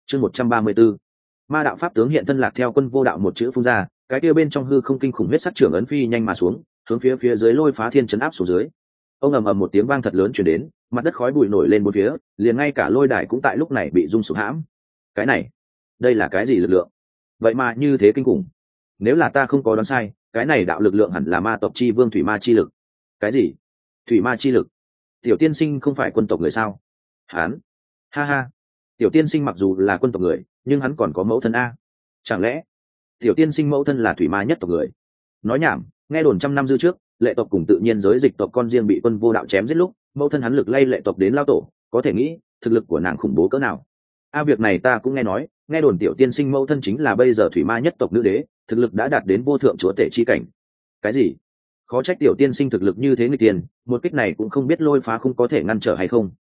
chương 134. Ma đạo pháp tướng hiện thân lạc theo Quân Vô Đạo một chữ phun ra, cái kia bên trong hư không kinh khủng huyết sắc trưởng ấn phi nhanh mà xuống, hướng phía dưới lôi phá thiên chấn áp xuống dưới. Ông ầm ầm một tiếng vang thật lớn truyền đến, mặt đất khói bụi nổi lên bốn phía, liền ngay cả lôi đài cũng tại lúc này bị rung sụp hãm. Cái này, đây là cái gì lực lượng? Vậy mà như thế kinh khủng. Nếu là ta không có đoán sai, cái này đạo lực lượng hẳn là ma tộc chi vương thủy ma chi lực. Cái gì? Thủy ma chi lực? Tiểu tiên sinh không phải quân tộc người sao? Hán, ha ha. Tiểu tiên sinh mặc dù là quân tộc người, nhưng hắn còn có mẫu thân a. Chẳng lẽ tiểu tiên sinh mẫu thân là thủy ma nhất tộc người? Nói nhảm, nghe đồn trăm năm dư trước, lệ tộc cùng tự nhiên giới dịch tộc con riêng bị Quân Vô Đạo chém giết lúc, mẫu thân hắn lực lay lệ tộc đến lao tổ, có thể nghĩ thực lực của nàng khủng bố cỡ nào. Việc này ta cũng nghe nói, nghe đồn tiểu tiên sinh mẫu thân chính là bây giờ thủy ma nhất tộc nữ đế, thực lực đã đạt đến vô thượng chúa tể chi cảnh. Cái gì? Khó trách tiểu tiên sinh thực lực như thế người tiền, một kích này cũng không biết lôi phá khung có thể ngăn trở hay không.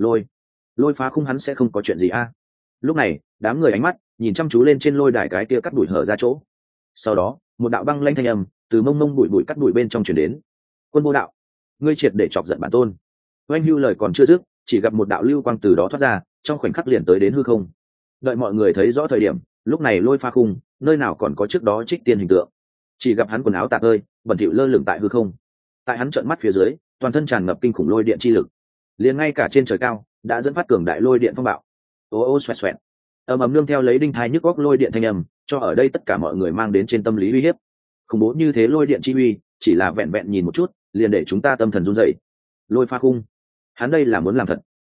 Lôi phá khung hắn sẽ không có chuyện gì a. Lúc này, đám người ánh mắt nhìn chăm chú lên trên lôi đài cái kia cắt đuổi hở ra chỗ. Sau đó, một đạo băng lanh thanh âm từ mông mông bụi bụi cắt đuổi bên trong truyền đến. Quân Vô Đạo, ngươi triệt để chọc giận bản tôn. Oanh Hưu lời còn chưa dứt, chỉ gặp một đạo lưu quang từ đó thoát ra, trong khoảnh khắc liền tới đến hư không. Đợi mọi người thấy rõ thời điểm, lúc này lôi pha khung nơi nào còn có trước đó trích tiên hình tượng, chỉ gặp hắn quần áo tạc ơi bẩn thỉu lơ lửng tại hư không. Tại hắn trợn mắt phía dưới, toàn thân tràn ngập kinh khủng lôi điện chi lực, liền ngay cả trên trời cao đã dẫn phát cường đại lôi điện phong bạo. Ô ô xoẹt xoẹt, ầm ầm nương theo lấy đinh thai nhức góc lôi điện thanh âm, cho ở đây tất cả mọi người mang đến trên tâm lý uy hiếp. Khủng bố như thế lôi điện chi uy, chỉ là vẹn vẹn nhìn một chút liền để chúng ta tâm thần run rẩy. Lôi pha khung, hắn đây là muốn làm thật?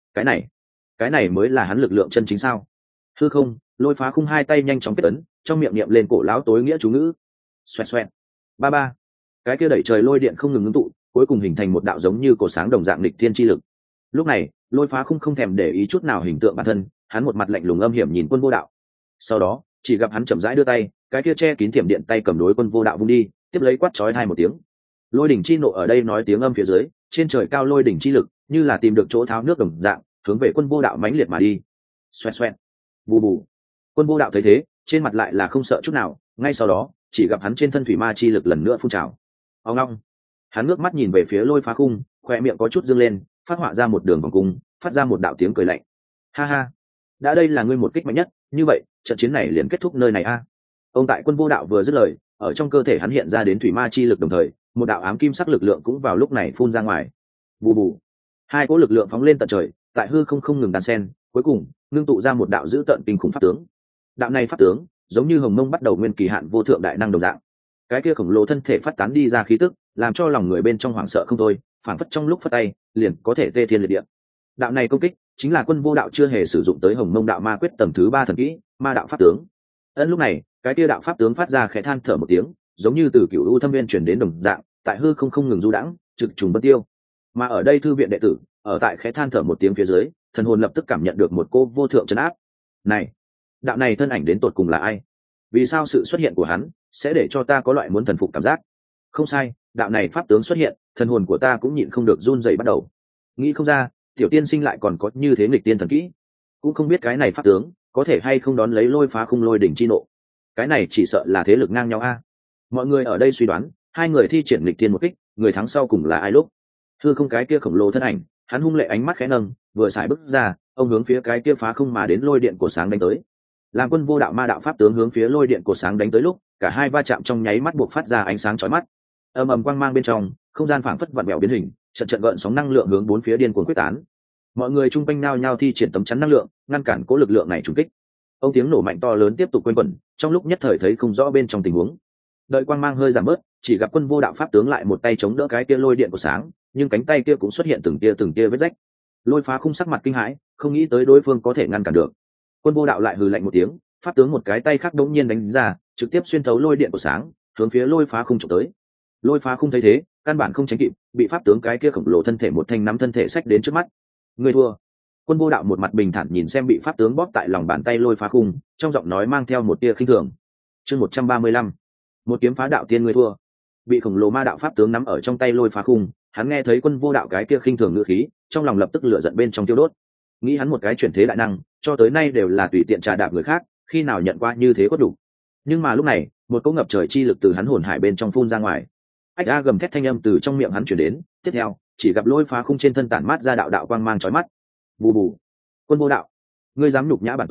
Cái này mới là hắn lực lượng chân chính sao? Hư không, lôi phá khung hai tay nhanh chóng kết ấn, trong miệng niệm lên cổ lão tối nghĩa chú ngữ. Xoẹt xoẹt, ba ba, cái kia đẩy trời lôi điện không ngừng ngưng tụ, cuối cùng hình thành một đạo giống như cổ sáng đồng dạng nghịch thiên chi lực. Lúc này, lôi phá khung không thèm để ý chút nào hình tượng bản thân, hắn một mặt lạnh lùng âm hiểm nhìn Quân Vô Đạo. Sau đó, chỉ gặp hắn chậm rãi đưa tay, cái kia che kín thiểm điện tay cầm đối Quân Vô Đạo vung đi, tiếp lấy quát chói tai một tiếng. Lôi đỉnh chi nộ ở đây nói tiếng âm phía dưới, trên trời cao lôi đỉnh chi lực như là tìm được chỗ tháo nước đồng dạng, hướng về Quân Vô Đạo mãnh liệt mà đi. Xoẹt xoẹt, bù bù. Quân Vô Đạo thấy thế, trên mặt lại là không sợ chút nào, ngay sau đó chỉ gặp hắn trên thân thủy ma chi lực lần nữa phun trào. Ông long, hắn ngước mắt nhìn về phía lôi phá khung, khoe miệng có chút dương lên, phát họa ra một đường vòng cung, phát ra một đạo tiếng cười lạnh. Ha ha, đã đây là ngươi một kích mạnh nhất, như vậy trận chiến này liền kết thúc nơi này a. Ông tại Quân Vô Đạo vừa dứt lời, ở trong cơ thể hắn hiện ra đến thủy ma chi lực đồng thời, một đạo ám kim sắc lực lượng cũng vào lúc này phun ra ngoài. Bù bù, hai cỗ lực lượng phóng lên tận trời, tại hư không không ngừng đan xen, cuối cùng ngưng tụ ra một đạo dữ tợn kinh khủng pháp tướng. Đạo này pháp tướng giống như hồng mông bắt đầu nguyên kỳ hạn vô thượng đại năng đồng dạng, cái kia khổng lồ thân thể phát tán đi ra khí tức, làm cho lòng người bên trong hoảng sợ không thôi, phảng phất trong lúc phất tay liền có thể tê thiên liệt địa. Đạo này công kích chính là Quân Vô Đạo chưa hề sử dụng tới hồng mông đạo ma quyết tầng thứ 3 thần kỹ ma đạo pháp tướng. Lúc này cái kia đạo pháp tướng phát ra khẽ than thở một tiếng, giống như từ cửu u thâm viên truyền đến đồng dạng, tại hư không không ngừng du đãng, trực trùng bất tiêu. Mà ở đây thư viện đệ tử ở tại khẽ than thở một tiếng phía dưới, thần hồn lập tức cảm nhận được một cô vô thượng trấn áp. Này, đạo này thân ảnh đến tột cùng là ai? Vì sao sự xuất hiện của hắn sẽ để cho ta có loại muốn thần phục cảm giác? Không sai, đạo này pháp tướng xuất hiện, thần hồn của ta cũng nhịn không được run rẩy bắt đầu. Nghĩ không ra, tiểu tiên sinh lại còn có như thế nghịch tiên thần kỹ, cũng không biết cái này pháp tướng có thể hay không đón lấy lôi phá khung lôi đỉnh chi nộ. Cái này chỉ sợ là thế lực ngang nhau a. Mọi người ở đây suy đoán, hai người thi triển nghịch tiên một kích, người thắng sau cùng là ai lúc? Thưa không, cái kia khổng lồ thân ảnh, hắn hung lệ ánh mắt khẽ nâng, vừa xài bước ra, ông hướng phía cái kia phá không mà đến lôi điện của sáng đánh tới. Làm Quân Vô Đạo ma đạo pháp tướng hướng phía lôi điện của sáng đánh tới lúc, cả hai va chạm trong nháy mắt buộc phát ra ánh sáng chói mắt. Ầm ầm quang mang bên trong, không gian phảng phất vặn vẹo biến hình, trận trận gợn sóng năng lượng hướng bốn phía điên cuồng quyết tán. Mọi người chung quanh nao nhao thi triển tấm chắn năng lượng, ngăn cản cố lực lượng này trùng kích. Ông tiếng nổ mạnh to lớn tiếp tục quanh quẩn, trong lúc nhất thời thấy không rõ bên trong tình huống. Đợi quang mang hơi giảm bớt, chỉ gặp Quân Vô Đạo pháp tướng lại một tay chống đỡ cái kia lôi điện của sáng, nhưng cánh tay kia cũng xuất hiện từng tia vết rách. Lôi phá khung sắc mặt kinh hãi, không nghĩ tới đối phương có thể ngăn cản được. Quân Vô Đạo lại hừ lạnh một tiếng, pháp tướng một cái tay khác đống nhiên đánh ra, trực tiếp xuyên thấu lôi điện của sáng, hướng phía lôi phá khung chụp tới. Lôi phá khung thấy thế, căn bản không tránh kịp, bị pháp tướng cái kia khổng lồ thân thể một thanh nắm thân thể xách đến trước mắt. Người thua. Quân Vô Đạo một mặt bình thản nhìn xem bị pháp tướng bóp tại lòng bàn tay lôi phá khung, trong giọng nói mang theo một tia khinh thường. Chương 135. Một kiếm phá đạo tiên, người thua. Bị khổng lồ ma đạo pháp tướng nắm ở trong tay lôi phá khung, hắn nghe thấy Quân Vô Đạo cái kia khinh thường ngữ khí, trong lòng lập tức lửa giận bên trong tiêu đốt. Nghĩ hắn một cái chuyển thế đại năng, cho tới nay đều là tùy tiện trà đạp người khác, khi nào nhận qua như thế có đủ. Nhưng mà lúc này, một cỗ ngập trời chi lực từ hắn hồn hải bên trong phun ra ngoài. Ách a gầm thét thanh âm từ trong miệng hắn truyền đến, tiếp theo, chỉ gặp lôi phá khung trên thân tản mát ra đạo đạo quang mang chói mắt. Bù bù. Quân Vô Đạo, ngươi dám nhục nhã bản tôn,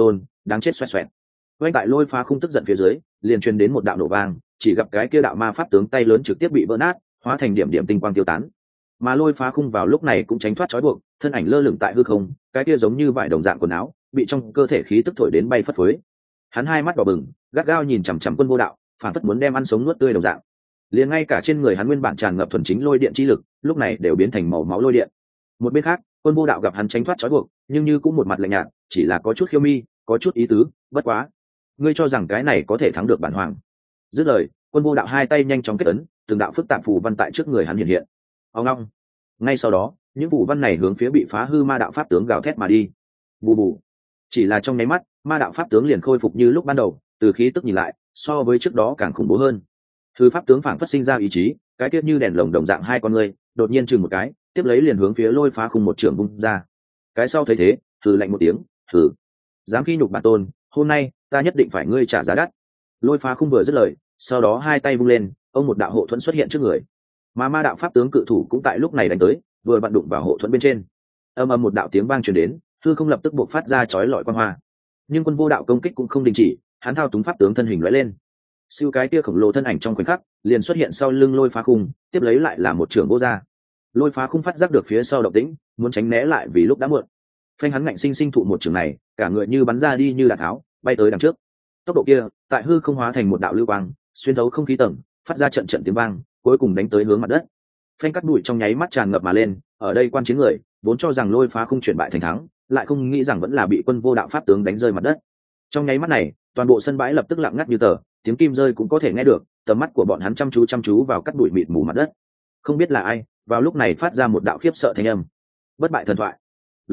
đáng chết xoẹt xoẹt. Quanh tại lôi phá khung tức giận phía dưới liền truyền đến một đạo nổ vang, chỉ gặp cái kia đạo ma pháp tướng tay lớn trực tiếp bị vỡ nát, hóa thành điểm điểm tinh quang tiêu tán. Mà lôi phá khung vào lúc này cũng tránh thoát trói buộc, thân ảnh lơ lửng tại hư không, cái kia giống như vải đồng dạng quần áo bị trong cơ thể khí tức thổi đến bay phất phới. Hắn hai mắt đỏ bừng, gắt gao nhìn chằm chằm Quân Vô Đạo, phản phất muốn đem ăn sống nuốt tươi đồng dạng. Liền ngay cả trên người hắn nguyên bản tràn ngập thuần chính lôi điện chi lực, lúc này đều biến thành màu máu lôi điện. Một bên khác, Quân Vô Đạo gặp hắn tránh thoát trói buộc, nhưng như cũng một mặt lạnh nhạt, chỉ là có chút khiêu mi, có chút ý tứ, bất quá, ngươi cho rằng cái này có thể thắng được bản hoàng? Dứt lời, Quân Vô Đạo hai tay nhanh chóng kết ấn, từng đạo phức tạp phù văn tại trước người hắn hiện hiện. Ông long. Ngay sau đó, những phù văn này hướng phía bị phá hư ma đạo pháp tướng gào thét mà đi. Bù bù. Chỉ là trong nháy mắt, ma đạo pháp tướng liền khôi phục như lúc ban đầu, từ khí tức nhìn lại, so với trước đó càng khủng bố hơn. Hư pháp tướng phảng phất sinh ra ý chí, cái tiết như đèn lồng đồng dạng hai con người, đột nhiên chừng một cái, tiếp lấy liền hướng phía lôi phá khung một trường vung ra. Cái sau thấy thế, hừ lạnh một tiếng, hừ, dám khi nhục bản tôn, hôm nay ta nhất định phải ngươi trả giá đắt. Lôi phá khung vừa dứt lời, sau đó hai tay vung lên, ông một đạo hộ thuẫn xuất hiện trước người, mà ma đạo pháp tướng cự thủ cũng tại lúc này đánh tới, vừa vặn đụng vào hộ thuẫn bên trên. Âm ầm một đạo tiếng vang truyền đến, hư không lập tức buộc phát ra chói lọi quang hoa. Nhưng Quân Vô Đạo công kích cũng không đình chỉ, hắn thao túng pháp tướng thân hình lóe lên, siêu cái kia khổng lồ thân ảnh trong khoảnh khắc liền xuất hiện sau lưng lôi phá khung, tiếp lấy lại là một trường vô ra. Lôi phá khung phát giác được phía sau động tĩnh, muốn tránh né lại vì lúc đã muộn. Phanh hắn ngạnh sinh sinh thụ một trường này, cả người như bắn ra đi như đạn tháo, bay tới đằng trước. Tốc độ kia, tại hư không hóa thành một đạo lưu quang, xuyên thấu không khí tầng, phát ra trận trận tiếng vang, cuối cùng đánh tới hướng mặt đất. Phanh cắt bụi trong nháy mắt tràn ngập mà lên, ở đây quan chiến người vốn cho rằng lôi phá khung chuyển bại thành thắng, lại không nghĩ rằng vẫn là bị Quân Vô Đạo pháp tướng đánh rơi mặt đất. Trong nháy mắt này, toàn bộ sân bãi lập tức lặng ngắt như tờ, tiếng kim rơi cũng có thể nghe được, tầm mắt của bọn hắn chăm chú vào cắt bụi mịt mù mặt đất. Không biết là ai vào lúc này phát ra một đạo khiếp sợ thanh âm. Bất bại thần thoại.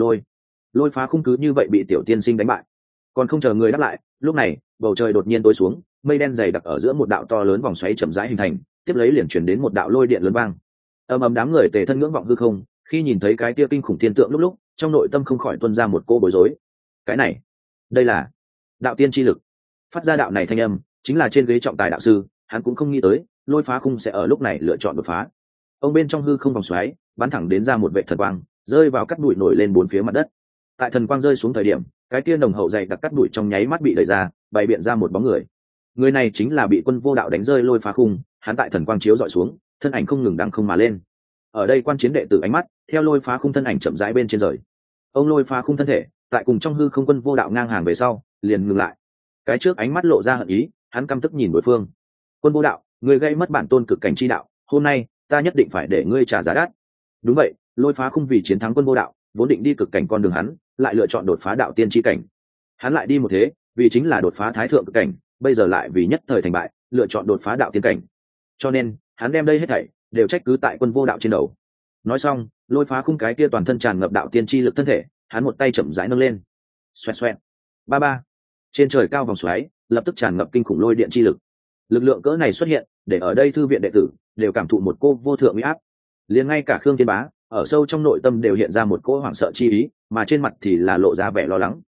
Lôi phá khung cứ như vậy bị tiểu tiên sinh đánh bại. Còn không chờ người đáp lại, lúc này bầu trời đột nhiên tối xuống, mây đen dày đặc ở giữa một đạo to lớn vòng xoáy chậm rãi hình thành, tiếp lấy liền chuyển đến một đạo lôi điện lớn vang. Ầm ầm đám người tề thân ngưỡng vọng hư không, khi nhìn thấy cái kia kinh khủng thiên tượng lúc trong nội tâm không khỏi tuôn ra một cô bối rối. Cái này, đây là đạo tiên chi lực. Phát ra đạo này thanh âm chính là trên ghế trọng tài đạo sư, hắn cũng không nghĩ tới lôi phá khung sẽ ở lúc này lựa chọn đột phá. Ông bên trong hư không vòng xoáy bắn thẳng đến ra một vệ thần quang, rơi vào cắt bụi nổi lên bốn phía mặt đất. Tại thần quang rơi xuống thời điểm, cái kia nồng hậu dày đặc cắt bụi trong nháy mắt bị đẩy ra, bày biện ra một bóng người. Người này chính là bị Quân Vô Đạo đánh rơi lôi phá khung, hắn tại thần quang chiếu dọi xuống, thân ảnh không ngừng đằng không mà lên. Ở đây quan chiến đệ tử ánh mắt theo lôi phá khung thân ảnh chậm rãi bên trên rời. Ông lôi phá khung thân thể tại cùng trong hư không Quân Vô Đạo ngang hàng về sau liền ngừng lại, cái trước ánh mắt lộ ra hận ý, hắn căm tức nhìn đối phương. Quân Vô Đạo, ngươi gây mất bản tôn cực cảnh chi đạo, hôm nay ta nhất định phải để ngươi trả giá đắt. Đúng vậy, lôi phá khung vì chiến thắng Quân Vô Đạo vốn định đi cực cảnh con đường, hắn lại lựa chọn đột phá đạo tiên chi cảnh. Hắn lại đi một thế vì chính là đột phá thái thượng cực cảnh, bây giờ lại vì nhất thời thành bại lựa chọn đột phá đạo tiên cảnh, cho nên hắn đem đây hết thảy đều trách cứ tại Quân Vô Đạo trên đầu. Nói xong, lôi phá khung cái kia toàn thân tràn ngập đạo tiên chi lực thân thể, hắn một tay chậm rãi nâng lên, xoẹt xoẹt, ba ba. Trên trời cao vòng xoáy lập tức tràn ngập kinh khủng lôi điện chi lực. Lực lượng cỡ này xuất hiện, để ở đây thư viện đệ tử đều cảm thụ một cô vô thượng uy áp. Liền ngay cả Khương Thiên Bá ở sâu trong nội tâm đều hiện ra một cỗ hoảng sợ chi ý, mà trên mặt thì là lộ ra vẻ lo lắng.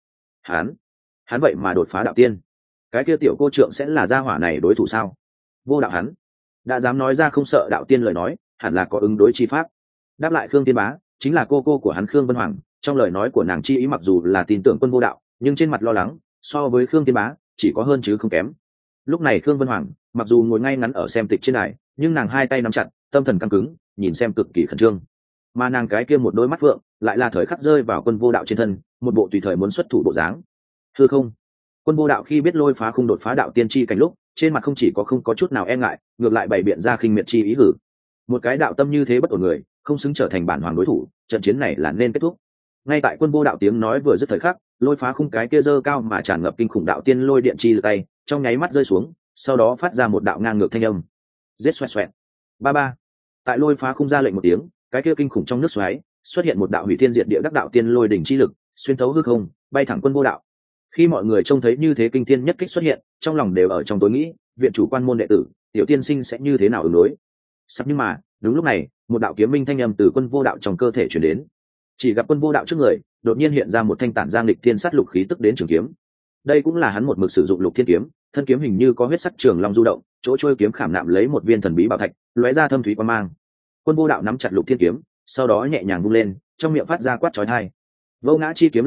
Hắn vậy mà đột phá đạo tiên, cái kia tiểu cô trượng sẽ là gia hỏa này đối thủ sao? Vô Đạo hắn đã dám nói ra không sợ đạo tiên lời nói, hẳn là có ứng đối chi pháp. Đáp lại Khương Thiên Bá chính là cô của hắn Khương Vân Hoàng, trong lời nói của nàng chi ý mặc dù là tin tưởng Quân Vô Đạo, nhưng trên mặt lo lắng so với Khương Thiên Bá chỉ có hơn chứ không kém. Lúc này Khương Vân Hoàng mặc dù ngồi ngay ngắn ở xem tịch trên đài, nhưng nàng hai tay nắm chặt, tâm thần căng cứng, nhìn xem cực kỳ khẩn trương. Mà nàng cái kia một đôi mắt phượng lại là thời khắc rơi vào Quân Vô Đạo trên thân, một bộ tùy thời muốn xuất thủ bộ dáng. Hư không, Quân Vô Đạo khi biết lôi phá khung đột phá đạo tiên chi cảnh lúc, trên mặt không chỉ có không có chút nào e ngại, ngược lại bày biện ra khinh miệt chi ý hử. Một cái đạo tâm như thế bất ổn người, không xứng trở thành bản hoàng đối thủ, trận chiến này là nên kết thúc. Ngay tại Quân Vô Đạo tiếng nói vừa dứt thời khắc, lôi phá khung cái kia dơ cao mà tràn ngập kinh khủng đạo tiên lôi điện chi lực tay trong nháy mắt rơi xuống, sau đó phát ra một đạo ngang ngược thanh âm, giết xoẹt xoẹt, ba ba. Tại lôi phá khung ra lệnh một tiếng, cái kia kinh khủng trong nước xoáy xuất hiện một đạo hủy thiên diệt địa đắc đạo tiên lôi đỉnh chi lực, xuyên thấu hư không, bay thẳng Quân Vô Đạo. Khi mọi người trông thấy như thế kinh thiên nhất kích xuất hiện, trong lòng đều ở trong tối nghĩ, viện chủ quan môn đệ tử tiểu tiên sinh sẽ như thế nào ứng đối. Sắp nhưng mà đúng lúc này, một đạo kiếm minh thanh âm từ Quân Vô Đạo trong cơ thể truyền đến. Chỉ gặp Quân Vô Đạo trước người đột nhiên hiện ra một thanh tản giang lịch thiên sát lục khí tức đến trường kiếm. Đây cũng là hắn một mực sử dụng lục thiên kiếm, thân kiếm hình như có huyết sắc trường long du động, chỗ trôi kiếm khảm nạm lấy một viên thần bí bảo thạch, lóe ra thâm thúy quang mang. Quân Vô Đạo nắm chặt lục thiên kiếm, sau đó nhẹ nhàng vung lên, trong miệng phát ra quát chói tai. Vô ngã chi kiếm lập tức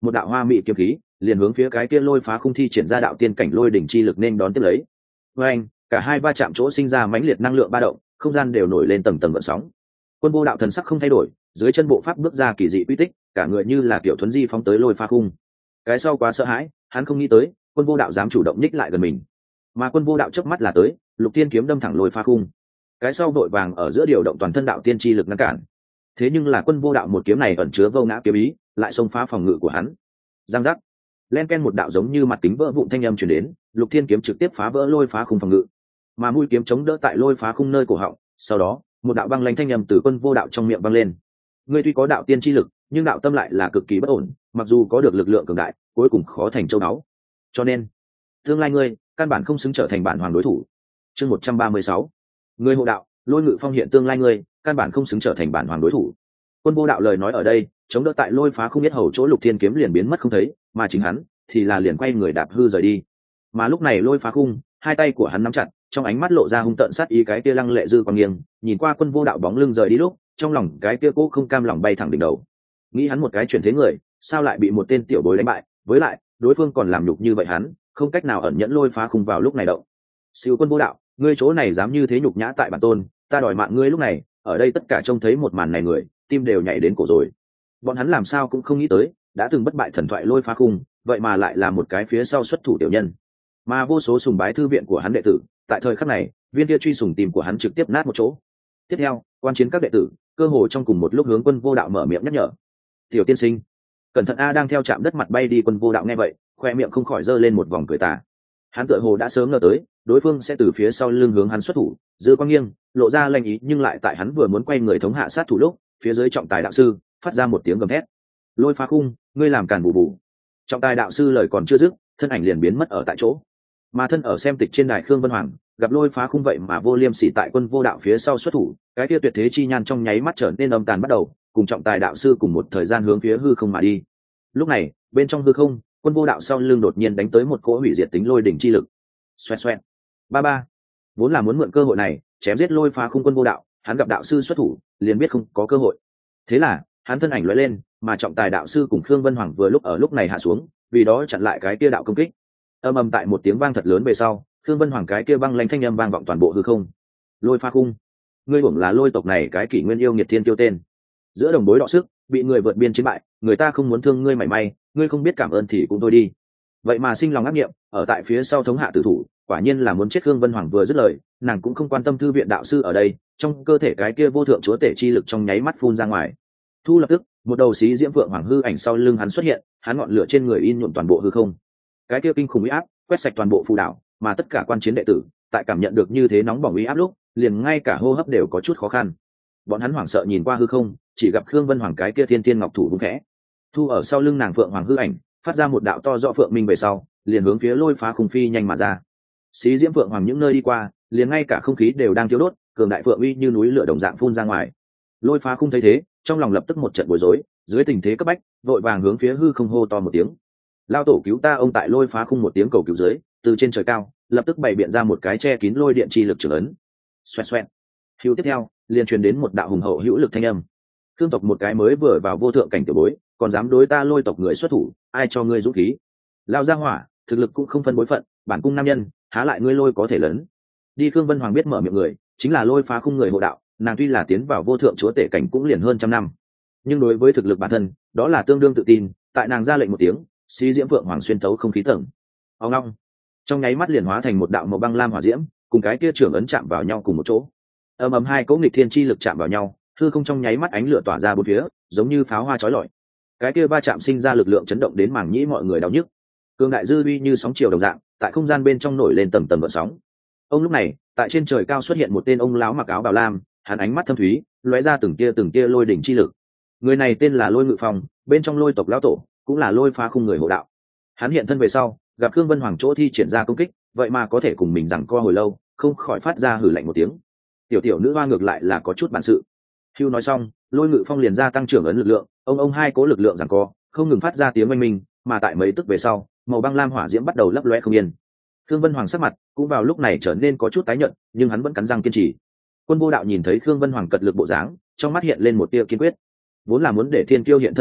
một đạo hoa mỹ kiếm khí liền hướng phía cái kia lôi phá khung thi triển ra đạo tiên cảnh lôi đỉnh chi lực nên đón tiếp lấy. Với anh, cả hai va chạm chỗ sinh ra mãnh liệt năng lượng ba động, không gian đều nổi lên tầng tầng gợn sóng. Quân Vô Đạo thần sắc không thay đổi, dưới chân bộ pháp bước ra kỳ dị quy tích, cả người như là kiểu thuấn di phóng tới lôi phá khung. Cái sau quá sợ hãi, hắn không nghĩ tới Quân Vô Đạo dám chủ động nhích lại gần mình, mà Quân Vô Đạo chớp mắt là tới, lục tiên kiếm đâm thẳng lôi phá khung. Cái sau vội vàng ở giữa điều động toàn thân đạo tiên chi lực ngăn cản. Thế nhưng là Quân Vô Đạo một kiếm này ẩn chứa vô ngã kiếm ý, lại xông phá phòng ngự của hắn. Giang giác, len ken một đạo giống như mặt kính vỡ vụn thanh âm truyền đến, lục thiên kiếm trực tiếp phá vỡ lôi phá khung phòng ngự, mà mũi kiếm chống đỡ tại lôi phá khung nơi cổ họng. Sau đó một đạo băng lãnh thanh âm từ Quân Vô Đạo trong miệng vang lên: ngươi tuy có đạo tiên chi lực, nhưng đạo tâm lại là cực kỳ bất ổn, mặc dù có được lực lượng cường đại, cuối cùng khó thành châu báu. Cho nên tương lai ngươi căn bản không xứng trở thành bản hoàng đối thủ. Chương 136. Ngươi hộ đạo, Lôi Ngự Phong hiện tương lai ngươi căn bản không xứng trở thành bản hoàng đối thủ. Quân Vô Đạo lời nói ở đây, chống đỡ tại lôi phá không biết hầu chỗ lục thiên kiếm liền biến mất không thấy, mà chính hắn thì là liền quay người đạp hư rời đi. Mà lúc này lôi phá khung, hai tay của hắn nắm chặt, trong ánh mắt lộ ra hung tợn sát ý, cái kia lăng lệ dư quang nghiêng nhìn qua Quân Vô Đạo bóng lưng rời đi lúc, trong lòng cái kia cố không cam lòng bay thẳng đỉnh đầu. Nghĩ hắn một cái chuyển thế người, sao lại bị một tên tiểu bối đánh bại, với lại đối phương còn làm nhục như vậy, hắn không cách nào ẩn nhẫn lôi phá khung vào lúc này động. Siêu Quân Vô Đạo, ngươi chỗ này dám như thế nhục nhã tại bản tôn, ta đòi mạng ngươi. Lúc này ở đây tất cả trông thấy một màn này người, tim đều nhảy đến cổ rồi. Bọn hắn làm sao cũng không nghĩ tới, đã từng bất bại thần thoại lôi phá khung, vậy mà lại là một cái phía sau xuất thủ tiểu nhân. Mà vô số sùng bái thư viện của hắn đệ tử, tại thời khắc này, viên kia truy sùng tìm của hắn trực tiếp nát một chỗ. Tiếp theo, quan chiến các đệ tử, cơ hồ trong cùng một lúc hướng Quân Vô Đạo mở miệng nhắc nhở: tiểu tiên sinh, cẩn thận a. Đang theo chạm đất mặt bay đi Quân Vô Đạo nghe vậy, khoe miệng không khỏi giơ lên một vòng cười tà. Hắn tựa hồ đã sớm ngờ tới đối phương sẽ từ phía sau lưng hướng hắn xuất thủ, dư quang nghiêng lộ ra lanh ý, nhưng lại tại hắn vừa muốn quay người thống hạ sát thủ lúc, phía dưới trọng tài đạo sư phát ra một tiếng gầm thét: lôi phá khung, ngươi làm càn bù bù. Trọng tài đạo sư lời còn chưa dứt, thân ảnh liền biến mất ở tại chỗ. Mà thân ở xem tịch trên đài Khương Vân Hoàng gặp lôi phá khung vậy mà vô liêm sỉ tại Quân Vô Đạo phía sau xuất thủ, cái kia tuyệt thế chi nhan trong nháy mắt trở nên âm tàn bắt đầu, cùng trọng tài đạo sư cùng một thời gian hướng phía hư không mà đi. Lúc này bên trong hư không, Quân Vô Đạo sau lưng đột nhiên đánh tới một cỗ hủy diệt tính lôi đỉnh chi lực. Xoẹt xoẹt, ba ba. Vốn là muốn mượn cơ hội này chém giết lôi phá khung Quân Vô Đạo, hắn gặp đạo sư xuất thủ liền biết không có cơ hội, thế là hắn thân ảnh lóe lên, mà trọng tài đạo sư cùng Khương Vân Hoàng vừa lúc ở lúc này hạ xuống, vì đó chặn lại cái kia đạo công kích. Âm ầm tại một tiếng vang thật lớn về sau, Khương Vân Hoàng cái kia băng lãnh thanh âm vang vọng toàn bộ hư không: lôi phá khung, ngươi hưởng là lôi tộc này cái kỷ nguyên yêu nghiệt thiên tiêu tên. Giữa đồng bối đọ sức, bị người vượt biên chiến bại, người ta không muốn thương ngươi mảy may, ngươi không biết cảm ơn thì cũng thôi đi, vậy mà sinh lòng ác nghiệm, ở tại phía sau thống hạ tử thủ, quả nhiên là muốn chết. Khương Vân Hoàng vừa dứt lời, nàng cũng không quan tâm thư viện đạo sư ở đây, trong cơ thể cái kia vô thượng chúa tể chi lực trong nháy mắt phun ra ngoài. Thu lập tức, một đầu xí diễm vượng hoàng hư ảnh sau lưng hắn xuất hiện, hắn ngọn lửa trên người in nhuộm toàn bộ hư không. Cái kia kinh khủng uy áp quét sạch toàn bộ phù đảo, mà tất cả quan chiến đệ tử tại cảm nhận được như thế nóng bỏng uy áp lúc, liền ngay cả hô hấp đều có chút khó khăn. Bọn hắn hoảng sợ nhìn qua hư không, chỉ gặp Khương Vân Hoàng cái kia thiên tiên ngọc thủ vung khẽ, thu ở sau lưng nàng phượng hoàng hư ảnh phát ra một đạo to rõ phượng minh về sau, liền hướng phía lôi phá khung phi nhanh mà ra. Xí diễm phượng hoàng những nơi đi qua, liền ngay cả không khí đều đang thiêu đốt, cường đại phượng uy như núi lửa đồng dạng phun ra ngoài. Lôi phá khung thấy thế, trong lòng lập tức một trận bối rối, dưới tình thế cấp bách, vội vàng hướng phía hư không hô to một tiếng: lao tổ cứu ta! Ông tại lôi phá khung một tiếng cầu cứu dưới, từ trên trời cao lập tức bày biện ra một cái che kín lôi điện chi lực trưởng ấn. Xoẹt xoẹt, hữu tiếp theo liền truyền đến một đạo hùng hậu hữu lực thanh âm: Khương tộc một cái mới vừa vào vô thượng cảnh tiểu bối, còn dám đối ta lôi tộc người xuất thủ, ai cho ngươi dũng khí? Lao ra hỏa, thực lực cũng không phân bối phận, bản cung nam nhân há lại ngươi lôi có thể lớn. Đi. Khương Vân Hoàng biết mở miệng người chính là lôi phá khung người hộ đạo, nàng tuy là tiến vào vô thượng chúa tể cảnh cũng liền hơn trăm năm, nhưng đối với thực lực bản thân đó là tương đương tự tin. Tại nàng ra lệnh một tiếng, xí diễm phượng hoàng xuyên tấu không khí tầng ông long, trong nháy mắt liền hóa thành một đạo màu băng lam hỏa diễm, cùng cái kia trưởng ấn chạm vào nhau cùng một chỗ. Ầm ầm, hai cỗ nghịch thiên chi lực chạm vào nhau, hư không trong nháy mắt ánh lửa tỏa ra bốn phía, giống như pháo hoa chói lọi. Cái kia va chạm sinh ra lực lượng chấn động đến màng nhĩ mọi người đau nhức, cường đại dư uy như sóng chiều đồng dạng tại không gian bên trong nổi lên tầng tầng gợn sóng. Ông lúc này tại trên trời cao xuất hiện một tên ông lão mặc áo bào lam, hắn ánh mắt thâm thúy, lóe ra từng tia lôi đỉnh chi lực. Người này tên là Lôi Ngự Phong, bên trong lôi tộc lão tổ, cũng là lôi phá khung người hộ đạo. Hắn hiện thân về sau, gặp Khương Vân Hoàng chỗ thi triển ra công kích, vậy mà có thể cùng mình giằng co hồi lâu, không khỏi phát ra hử lạnh một tiếng. Tiểu nữ hoa ngược lại là có chút bản sự. Hưu nói xong, Lôi Ngự Phong liền ra tăng trưởng ấn lực lượng, ông hai cố lực lượng giằng co, không ngừng phát ra tiếng oanh minh, mà tại mấy tức về sau, màu băng lam hỏa diễm bắt đầu lấp loe không yên. Khương Vân Hoàng sắc mặt cũng vào lúc này trở nên có chút tái nhợt, nhưng hắn vẫn cắn răng kiên trì. Quân Vô Đạo nhìn thấy Khương Vân Hoàng cật lực bộ dáng, trong mắt hiện lên một tia kiên quyết. Vốn là muốn để Thiên Kiêu hiện thân đem diệt,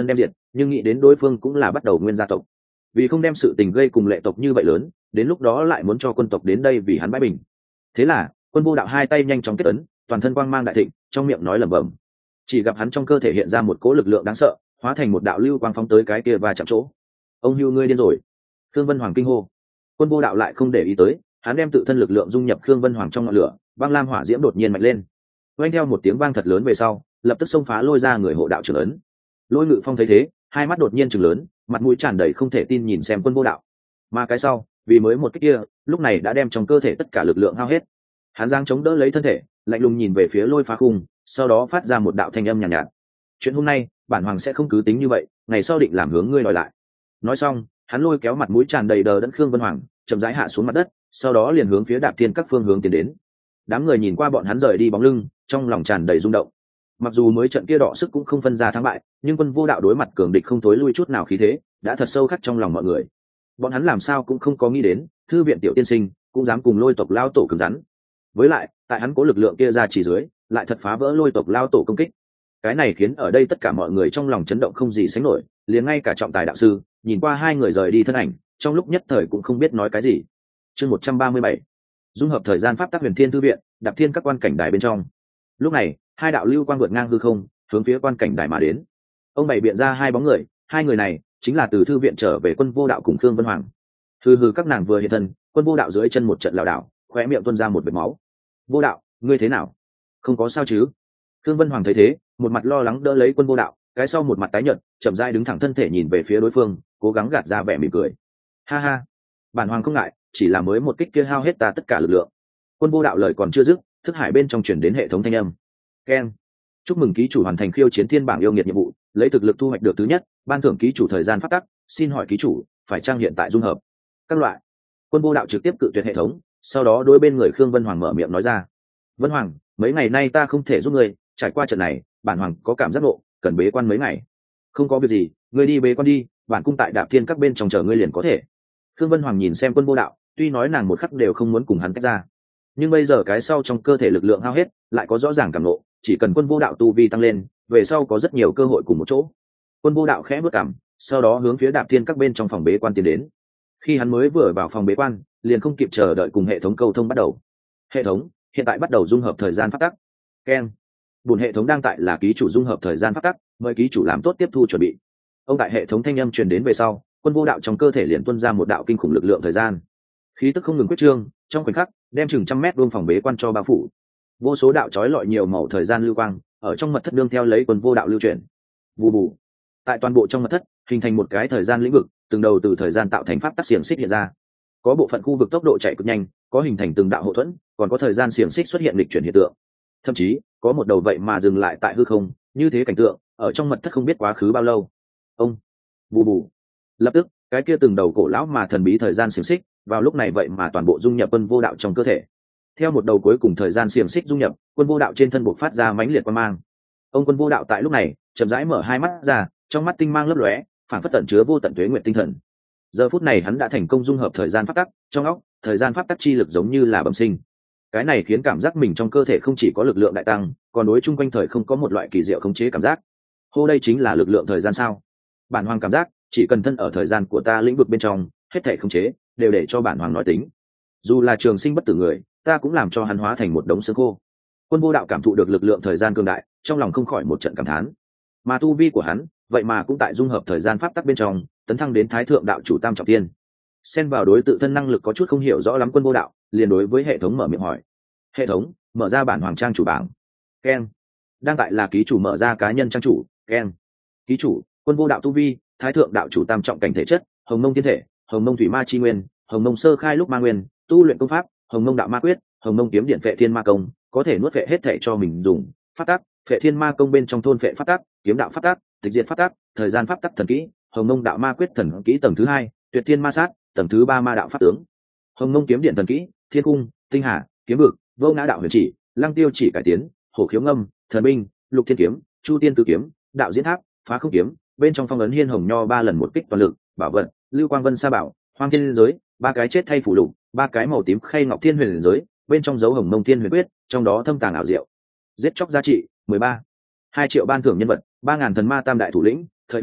nhưng nghĩ đến đối phương cũng là bắt đầu nguyên gia tộc, vì không đem sự tình gây cùng lệ tộc như vậy lớn, đến lúc đó lại muốn cho quân tộc đến đây vì hắn bãi bình. Thế là Quân Vô Đạo hai tay nhanh chóng kết ấn, toàn thân quang mang đại thịnh, trong miệng nói lẩm bẩm. Chỉ gặp hắn trong cơ thể hiện ra một cỗ lực lượng đáng sợ, hóa thành một đạo lưu quang phóng tới cái kia và chạm chỗ. Ông Hưu, ngươi điên rồi! Khương Vân Hoàng kinh hô. Quân Vô Đạo lại không để ý tới, hắn đem tự thân lực lượng dung nhập Khương Vân Hoàng trong ngọn lửa, băng lam hỏa diễm đột nhiên mạnh lên. Vang theo một tiếng vang thật lớn về sau, lập tức xông phá lôi ra người hộ đạo trưởng ấn. Lôi Ngự Phong thấy thế, hai mắt đột nhiên trừng lớn, mặt mũi tràn đầy không thể tin nhìn xem Quân Vô Đạo. Mà cái sau, vì mới một cái kia, lúc này đã đem trong cơ thể tất cả lực lượng hao hết. Hắn giang chống đỡ lấy thân thể, lạnh lùng nhìn về phía lôi phá khung, sau đó phát ra một đạo thanh âm nhàn nhạt. Chuyện hôm nay, bản hoàng sẽ không cứ tính như vậy, ngày sau định làm hướng ngươi đòi lại. Nói xong, hắn lôi kéo mặt mũi tràn đầy đờ đẫn Khương Vân Hoàng, chậm rãi hạ xuống mặt đất, sau đó liền hướng phía Đạp Thiên các phương hướng tiến đến. Đám người nhìn qua bọn hắn rời đi bóng lưng, trong lòng tràn đầy rung động. Mặc dù mới trận kia đọ sức cũng không phân ra thắng bại, nhưng Quân Vô Đạo đối mặt cường địch không thối lui chút nào khí thế, đã thật sâu khắc trong lòng mọi người. Bọn hắn làm sao cũng không có nghĩ đến, thư viện tiểu tiên sinh cũng dám cùng lôi tộc lao tổ cứng rắn. Với lại, tại hắn có lực lượng kia ra chỉ dưới, lại thật phá vỡ lôi tộc lao tổ công kích. Cái này khiến ở đây tất cả mọi người trong lòng chấn động không gì sánh nổi, liền ngay cả trọng tài đạo sư nhìn qua hai người rời đi thân ảnh, trong lúc nhất thời cũng không biết nói cái gì. Chương 137, dung hợp thời gian pháp tắc Huyền Thiên thư viện, Đạp Thiên các quan cảnh đài bên trong. Lúc này, hai đạo lưu quang vượt ngang hư không, hướng phía quan cảnh đài mà đến. Ông bày biện ra hai bóng người, hai người này chính là từ thư viện trở về Quân Vô Đạo cùng Khương Vân Hoàng. Hừ hừ, các nàng vừa hiện thân, Quân Vô Đạo dưới chân một trận lảo đảo, khóe miệng tuôn ra một vệt máu. Vô Đạo, ngươi thế nào? Không có sao chứ? Khương Vân Hoàng thấy thế, một mặt lo lắng đỡ lấy Quân Vô Đạo, cái sau một mặt tái nhợt, chậm rãi đứng thẳng thân thể nhìn về phía đối phương, cố gắng gạt ra vẻ mỉm cười. Ha ha, bản hoàng không ngại, chỉ là mới một kích kia hao hết ta tất cả lực lượng. Quân Vô Đạo lời còn chưa dứt, thức hải bên trong truyền đến hệ thống thanh âm. Keng, chúc mừng ký chủ hoàn thành khiêu chiến thiên bảng yêu nghiệt nhiệm vụ, lấy thực lực thu hoạch được thứ nhất, ban thưởng ký chủ thời gian pháp tắc. Xin hỏi ký chủ, phải trang hiện tại dung hợp các loại. Quân Vô Đạo trực tiếp cự tuyệt hệ thống, sau đó đối bên người Khương Vân Hoàng mở miệng nói ra. Vân Hoàng, mấy ngày nay ta không thể giúp ngươi, trải qua trận này, bản hoàng có cảm giác ngộ, cần bế quan mấy ngày. Không có việc gì, ngươi đi bế quan đi, bản cung tại Đạp Thiên các bên trong chờ ngươi liền có thể. Khương Vân Hoàng nhìn xem Quân Vô Đạo, tuy nói nàng một khắc đều không muốn cùng hắn tách ra, nhưng bây giờ cái sau trong cơ thể lực lượng hao hết, lại có rõ ràng cảm ngộ, chỉ cần Quân Vô Đạo tu vi tăng lên, về sau có rất nhiều cơ hội cùng một chỗ. Quân Vô Đạo khẽ bước cằm, sau đó hướng phía Đạp Thiên các bên trong phòng bế quan tiến đến. Khi hắn mới vừa vào phòng bế quan, liền không kịp chờ đợi cùng hệ thống câu thông bắt đầu. Hệ thống, hiện tại bắt đầu dung hợp thời gian pháp tắc. Keng, buồn hệ thống đang tại là ký chủ dung hợp thời gian pháp tắc, mời ký chủ làm tốt tiếp thu chuẩn bị. Ông tại hệ thống thanh âm truyền đến về sau, Quân Vô Đạo trong cơ thể liền tuôn ra một đạo kinh khủng lực lượng thời gian, khí tức không ngừng quyết trương, trong khoảnh khắc đem chừng 100 mét vuông phòng bế quan cho bao phủ. Vô số đạo chói lọi nhiều màu thời gian lưu quang ở trong mật thất đương theo lấy Quân Vô Đạo lưu chuyển. Vù vù, tại toàn bộ trong mật thất hình thành một cái thời gian lĩnh vực, từng đầu từ thời gian tạo thành pháp tắc xiềng xích hiện ra. Có bộ phận khu vực tốc độ chạy cực nhanh, có hình thành từng đạo hộ thuẫn, còn có thời gian xiềng xích xuất hiện lịch chuyển hiện tượng. Thậm chí có một đầu vậy mà dừng lại tại hư không, như thế cảnh tượng ở trong mật thất không biết quá khứ bao lâu. Ông, bù bù, lập tức cái kia từng đầu cổ lão mà thần bí thời gian xiềng xích vào lúc này vậy mà toàn bộ dung nhập Quân Vô Đạo trong cơ thể. Theo một đầu cuối cùng thời gian xiềng xích dung nhập, Quân Vô Đạo trên thân buộc phát ra mãnh liệt quang mang. Ông Quân Vô Đạo tại lúc này chậm rãi mở hai mắt ra, trong mắt tinh mang lấp lóe, phản phất tẩn chứa vô tận tuế nguyệt tinh thần. Giờ phút này hắn đã thành công dung hợp thời gian pháp tắc, trong óc thời gian pháp tắc chi lực giống như là bẩm sinh. Cái này khiến cảm giác mình trong cơ thể không chỉ có lực lượng đại tăng, còn đối chung quanh thời không có một loại kỳ diệu khống chế cảm giác. Hô, đây chính là lực lượng thời gian sao? Bản hoàng cảm giác chỉ cần thân ở thời gian của ta lĩnh vực bên trong, hết thảy khống chế đều để cho bản hoàng nói tính. Dù là trường sinh bất tử người, ta cũng làm cho hắn hóa thành một đống xương khô. Quân Vô Đạo cảm thụ được lực lượng thời gian cường đại, trong lòng không khỏi một trận cảm thán. Mà tu vi của hắn, vậy mà cũng tại dung hợp thời gian pháp tắc bên trong, tấn thăng đến Thái thượng đạo chủ tam trọng tiên. Xen vào đối tự thân năng lực có chút không hiểu rõ lắm Quân Vô Đạo, liền đối với hệ thống mở miệng hỏi. Hệ thống, mở ra bản hoàng trang chủ bảng. Keng, đang tại là ký chủ mở ra cá nhân trang chủ. Keng, ký chủ Quân Vô Đạo tu vi, Thái thượng đạo chủ tam trọng cảnh thể chất, Hồng Mông thiên thể, Hồng Mông thủy ma chi nguyên, Hồng Mông sơ khai lúc ma nguyên, tu luyện công pháp, Hồng Mông đạo ma quyết, Hồng Mông kiếm điện phệ thiên ma công, có thể nuốt phệ hết thể cho mình dùng. Pháp tắc, phệ thiên ma công bên trong thôn phệ pháp tắc, kiếm đạo pháp tắc, tịch diệt pháp tắc, thời gian pháp tắc thần kỹ, Hồng Mông đạo ma quyết thần kỹ tầng thứ 2, tuyệt thiên ma sát tầng thứ 3 ma đạo pháp tướng, Hồng Mông kiếm điện thần kỹ, thiên cung, tinh hà, kiếm vực, vô ngã đạo huyền chỉ, lăng tiêu chỉ cải tiến, hổ khiếu ngâm, thần binh, lục thiên kiếm, chu tiên tứ kiếm, đạo diễn tháp, phá không kiếm, bên trong phong ấn hiên hồng nho 3 lần một kích toàn lực, bảo vật, lưu quang vân sa bảo, hoang thiên giới, 3 cái chết thay phủ lục, 3 cái màu tím khay ngọc thiên huyền giới, bên trong dấu Hồng Mông thiên huyền quyết, trong đó thâm tàng ảo diệu. Giết chóc giá trị 13. 2 triệu ban thưởng nhân vật, 3000 thần ma tam đại thủ lĩnh, Thời Uyên,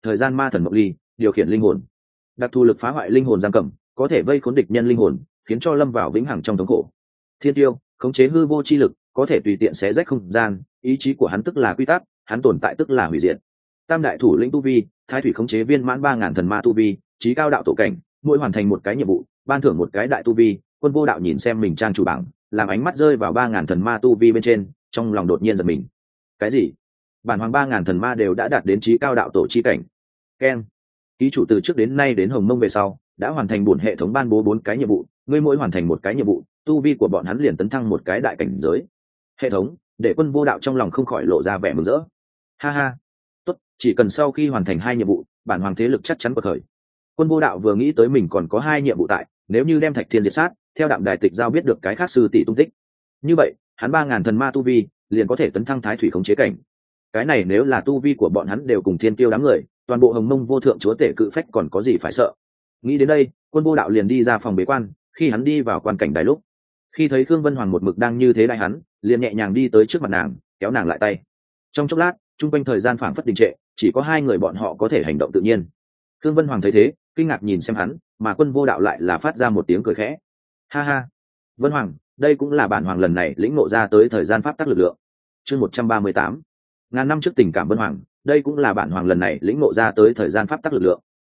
thời gian ma thần mộng ly, điều khiển linh hồn. Đặc thù lực phá hoại linh hồn giam cầm, có thể vây khốn địch nhân linh hồn, khiến cho lâm vào vĩnh hằng trong thống khổ. Thiên tiêu, khống chế hư vô chi lực, có thể tùy tiện xé rách không gian, ý chí của hắn tức là quy tắc, hắn tồn tại tức là hủy diệt. Tam đại thủ lĩnh tu vi, thái thủy khống chế viên mãn 3000 thần ma tu vi, chí cao đạo tổ cảnh, mỗi hoàn thành một cái nhiệm vụ, ban thưởng một cái đại tu vi. Quân Vô Đạo nhìn xem mình trang chủ bảng, làm ánh mắt rơi vào 3000 thần ma tu vi bên trên, trong lòng đột nhiên giật mình. Cái gì? Bản hoàng 3000 thần ma đều đã đạt đến chí cao đạo tổ chi cảnh. Keng. Ký chủ từ trước đến nay đến Hồng Mông về sau, đã hoàn thành bổn hệ thống ban bố 4 cái nhiệm vụ, ngươi mỗi hoàn thành một cái nhiệm vụ, tu vi của bọn hắn liền tấn thăng một cái đại cảnh giới. Hệ thống, để Quân Vô Đạo trong lòng không khỏi lộ ra vẻ mừng rỡ. Ha ha, tốt, chỉ cần sau khi hoàn thành 2 nhiệm vụ, bản hoàng thế lực chắc chắn quật khởi. Quân Vô Đạo vừa nghĩ tới mình còn có 2 nhiệm vụ tại, nếu như đem Thạch Thiên diệt sát, theo Đạm Đài Tịch giao biết được cái khác sư tỷ tung tích. Như vậy, hắn 3000 thần ma tu vi, liền có thể tấn thăng thái thủy khống chế cảnh. Cái này nếu là tu vi của bọn hắn đều cùng thiên tiêu đám người, toàn bộ Hồng Mông vô thượng chúa tể cự phách còn có gì phải sợ. Nghĩ đến đây, Quân Vô Đạo liền đi ra phòng bế quan. Khi hắn đi vào quan cảnh đài lúc, khi thấy Khương Vân Hoàng một mực đang như thế đại hắn, liền nhẹ nhàng đi tới trước mặt nàng, kéo nàng lại tay. Trong chốc lát, trung quanh thời gian phảng phất đình trệ, chỉ có 2 người bọn họ có thể hành động tự nhiên. Khương Vân Hoàng thấy thế, kinh ngạc nhìn xem hắn, mà Quân Vô Đạo lại là phát ra một tiếng cười khẽ. Ha ha, Vân Hoàng, đây cũng là bản hoàng lần này lĩnh ngộ ra tới thời gian pháp tắc lực lượng. Chương 138. Ngàn năm trước tình cảm Vân Hoàng, đây cũng là bản hoàng lần này lĩnh ngộ ra tới thời gian pháp tắc lực lượng.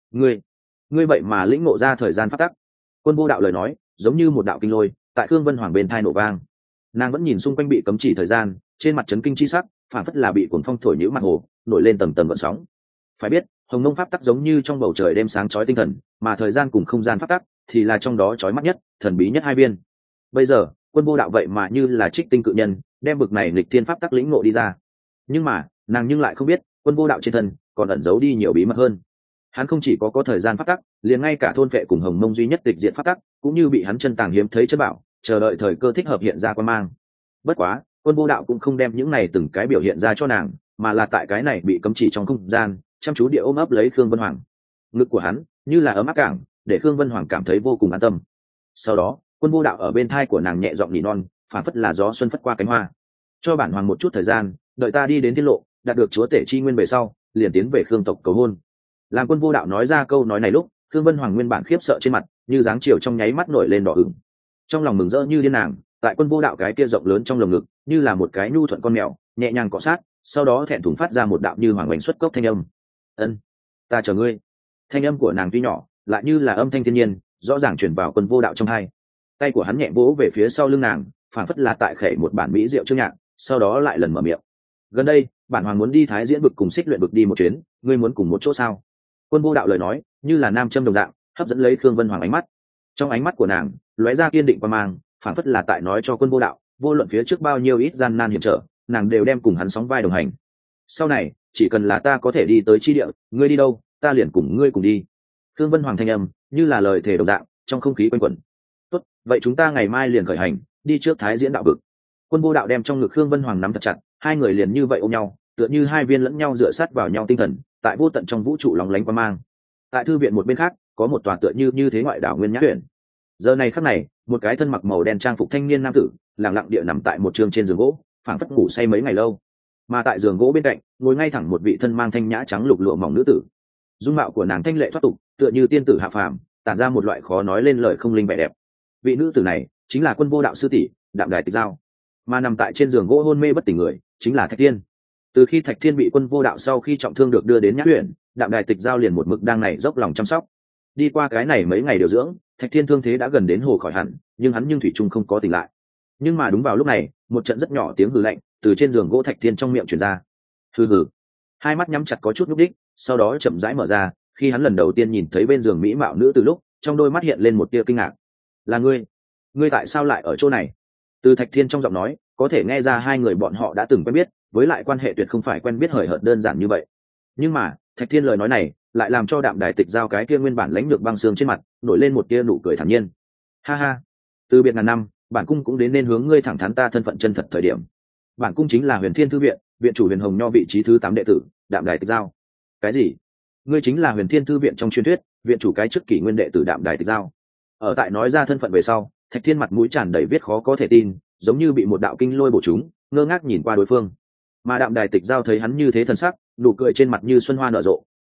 Ngươi vậy mà lĩnh ngộ ra thời gian pháp tắc? Quân Vô Đạo lời nói giống như một đạo kinh lôi tại Khương Vân Hoàng bên thai nổ vang. Nàng vẫn nhìn xung quanh bị cấm chỉ thời gian, trên mặt chấn kinh chi sắc, phản phất là bị cuồng phong thổi nhũ mặt hồ, nổi lên tầng tầng gợn sóng. Phải biết, Hồng Mông pháp tắc giống như trong bầu trời đêm sáng chói tinh thần, mà thời gian cùng không gian pháp tắc thì là trong đó chói mắt nhất, thần bí nhất hai viên. Bây giờ, Quân Vô Đạo vậy mà như là trích tinh cự nhân, đem bực này nghịch thiên pháp tắc lĩnh ngộ đi ra. Nhưng mà, nàng nhưng lại không biết, Quân Vô Đạo trên thân còn ẩn giấu đi nhiều bí mật hơn. Hắn không chỉ có thời gian pháp tắc, liền ngay cả thôn vệ cùng Hồng Mông duy nhất tịch diện pháp tắc, cũng như bị hắn chân tàng hiếm thấy chất bảo, chờ đợi thời cơ thích hợp hiện ra quan mang. Bất quá, Quân Vô Đạo cũng không đem những này từng cái biểu hiện ra cho nàng, mà là tại cái này bị cấm chỉ trong không gian, chăm chú địa ôm ấp lấy Khương Vân Hoàng. Ngực của hắn như là ấm áp cảng, để Khương Vân Hoàng cảm thấy vô cùng an tâm. Sau đó, Quân Vô Đạo ở bên thai của nàng nhẹ giọng nỉ non, phản phất là gió xuân phất qua cánh hoa. Cho bản hoàng một chút thời gian, đợi ta đi đến tiết lộ, đạt được chúa tể chi nguyên về sau, liền tiến về Khương tộc cầu hôn. Làm Quân Vô Đạo nói ra câu nói này lúc, Khương Vân Hoàng nguyên bản khiếp sợ trên mặt, như dáng chiều trong nháy mắt nổi lên đỏ ửng. Trong lòng mừng rỡ như điên nàng, tại Quân Vô Đạo cái kia rộng lớn trong lồng ngực, như là một cái nhu thuận con mèo, nhẹ nhàng cọ sát, sau đó thẹn thùng phát ra một đạo như hoàng oanh xuất cốc thanh âm. "Ân, ta chờ ngươi." Thanh âm của nàng tuy nhỏ, lại như là âm thanh thiên nhiên, rõ ràng truyền vào Quân Vô Đạo trong tai. Tay của hắn nhẹ vỗ về phía sau lưng nàng, phảng phất là tại khệ một bản mỹ diệu chương nhạc, sau đó lại lần mở miệng. "Gần đây, bản hoàng muốn đi Thái Diễn vực cùng Xích Luyện vực đi một chuyến, ngươi muốn cùng một chỗ sao?" Quân Vô Đạo lời nói như là nam châm đồng dạng, hấp dẫn lấy Khương Vân Hoàng ánh mắt. Trong ánh mắt của nàng lóe ra kiên định và mang, phảng phất là tại nói cho Quân Vô Đạo, vô luận phía trước bao nhiêu ít gian nan hiểm trở, nàng đều đem cùng hắn sóng vai đồng hành. Sau này, chỉ cần là ta có thể đi tới chi địa, ngươi đi đâu, ta liền cùng ngươi cùng đi. Khương Vân Hoàng thanh âm như là lời thề đồng dạng, trong không khí quanh quẩn. Tốt, vậy chúng ta ngày mai liền khởi hành, đi trước Thái Diễn đạo vực. Quân Vô Đạo đem trong ngực Khương Vân Hoàng nắm thật chặt, hai người liền như vậy ôm nhau, tựa như hai viên lẫn nhau dựa sát vào nhau tinh thần, tại vô tận trong vũ trụ lóng lánh qua mang. Tại thư viện một bên khác, có một tòa tựa như thế ngoại đảo Nguyên Nhã Huyền. Giờ này khắc này, một cái thân mặc màu đen trang phục thanh niên nam tử, lặng lặng địa nằm tại một trường trên giường gỗ, phảng phất ngủ say mấy ngày lâu. Mà tại giường gỗ bên cạnh, ngồi ngay thẳng một vị thân mang thanh nhã trắng lục lụa mỏng nữ tử. Dung mạo của nàng thanh lệ thoát tục, tựa như tiên tử hạ phàm, tản ra một loại khó nói lên lời không linh vẻ đẹp. Vị nữ tử này chính là Quân Vô Đạo sư tỷ, Đạm Đài Tịch Giao. Mà nằm tại trên giường gỗ hôn mê bất tỉnh người, chính là Thạch Thiên. Từ khi Thạch Thiên bị Quân Vô Đạo sau khi trọng thương được đưa đến Nhã Huyền, Đạm Đài Tịch Giao liền một mực đang này dốc lòng chăm sóc. Đi qua cái này mấy ngày điều dưỡng, Thạch Thiên thương thế đã gần đến hồ khỏi hẳn, nhưng hắn thủy chung không có tỉnh lại. Nhưng mà đúng vào lúc này, một trận rất nhỏ tiếng hừ lạnh từ trên giường gỗ Thạch Thiên trong miệng truyền ra. Hừ hừ. Hai mắt nhắm chặt có chút nhúc đích, sau đó chậm rãi mở ra, khi hắn lần đầu tiên nhìn thấy bên giường mỹ mạo nữ từ lúc, trong đôi mắt hiện lên một tia kinh ngạc. "Là ngươi? Ngươi tại sao lại ở chỗ này?" Từ Thạch Thiên trong giọng nói, có thể nghe ra hai người bọn họ đã từng quen biết, với lại quan hệ tuyệt không phải quen biết hời hợt đơn giản như vậy. Nhưng mà, Thạch Thiên lời nói này, lại làm cho Đạm Đài Tịch Giao cái kia nguyên bản lãnh lược băng xương trên mặt, nổi lên một tia nụ cười thản nhiên. "Ha ha, từ biệt ngàn năm, bản cung cũng đến nên hướng ngươi thẳng thắn ta thân phận chân thật thời điểm. Bản cung chính là Huyền Thiên thư viện, viện chủ Huyền Hồng Nho vị trí thứ 8 đệ tử, Đạm Đài Tịch Giao." "Cái gì? Ngươi chính là Huyền Thiên thư viện trong truyền thuyết, viện chủ cái trước kỷ nguyên đệ tử Đạm Đài Tịch Giao?" Ở tại nói ra thân phận về sau, Thạch Thiên mặt mũi tràn đầy viết khó có thể tin, giống như bị một đạo kinh lôi bổ trúng, ngơ ngác nhìn qua đối phương. Mà Đạm Đài Tịch Giao thấy hắn như thế thần sắc, nụ cười trên mặt như xuân hoa nở rộ,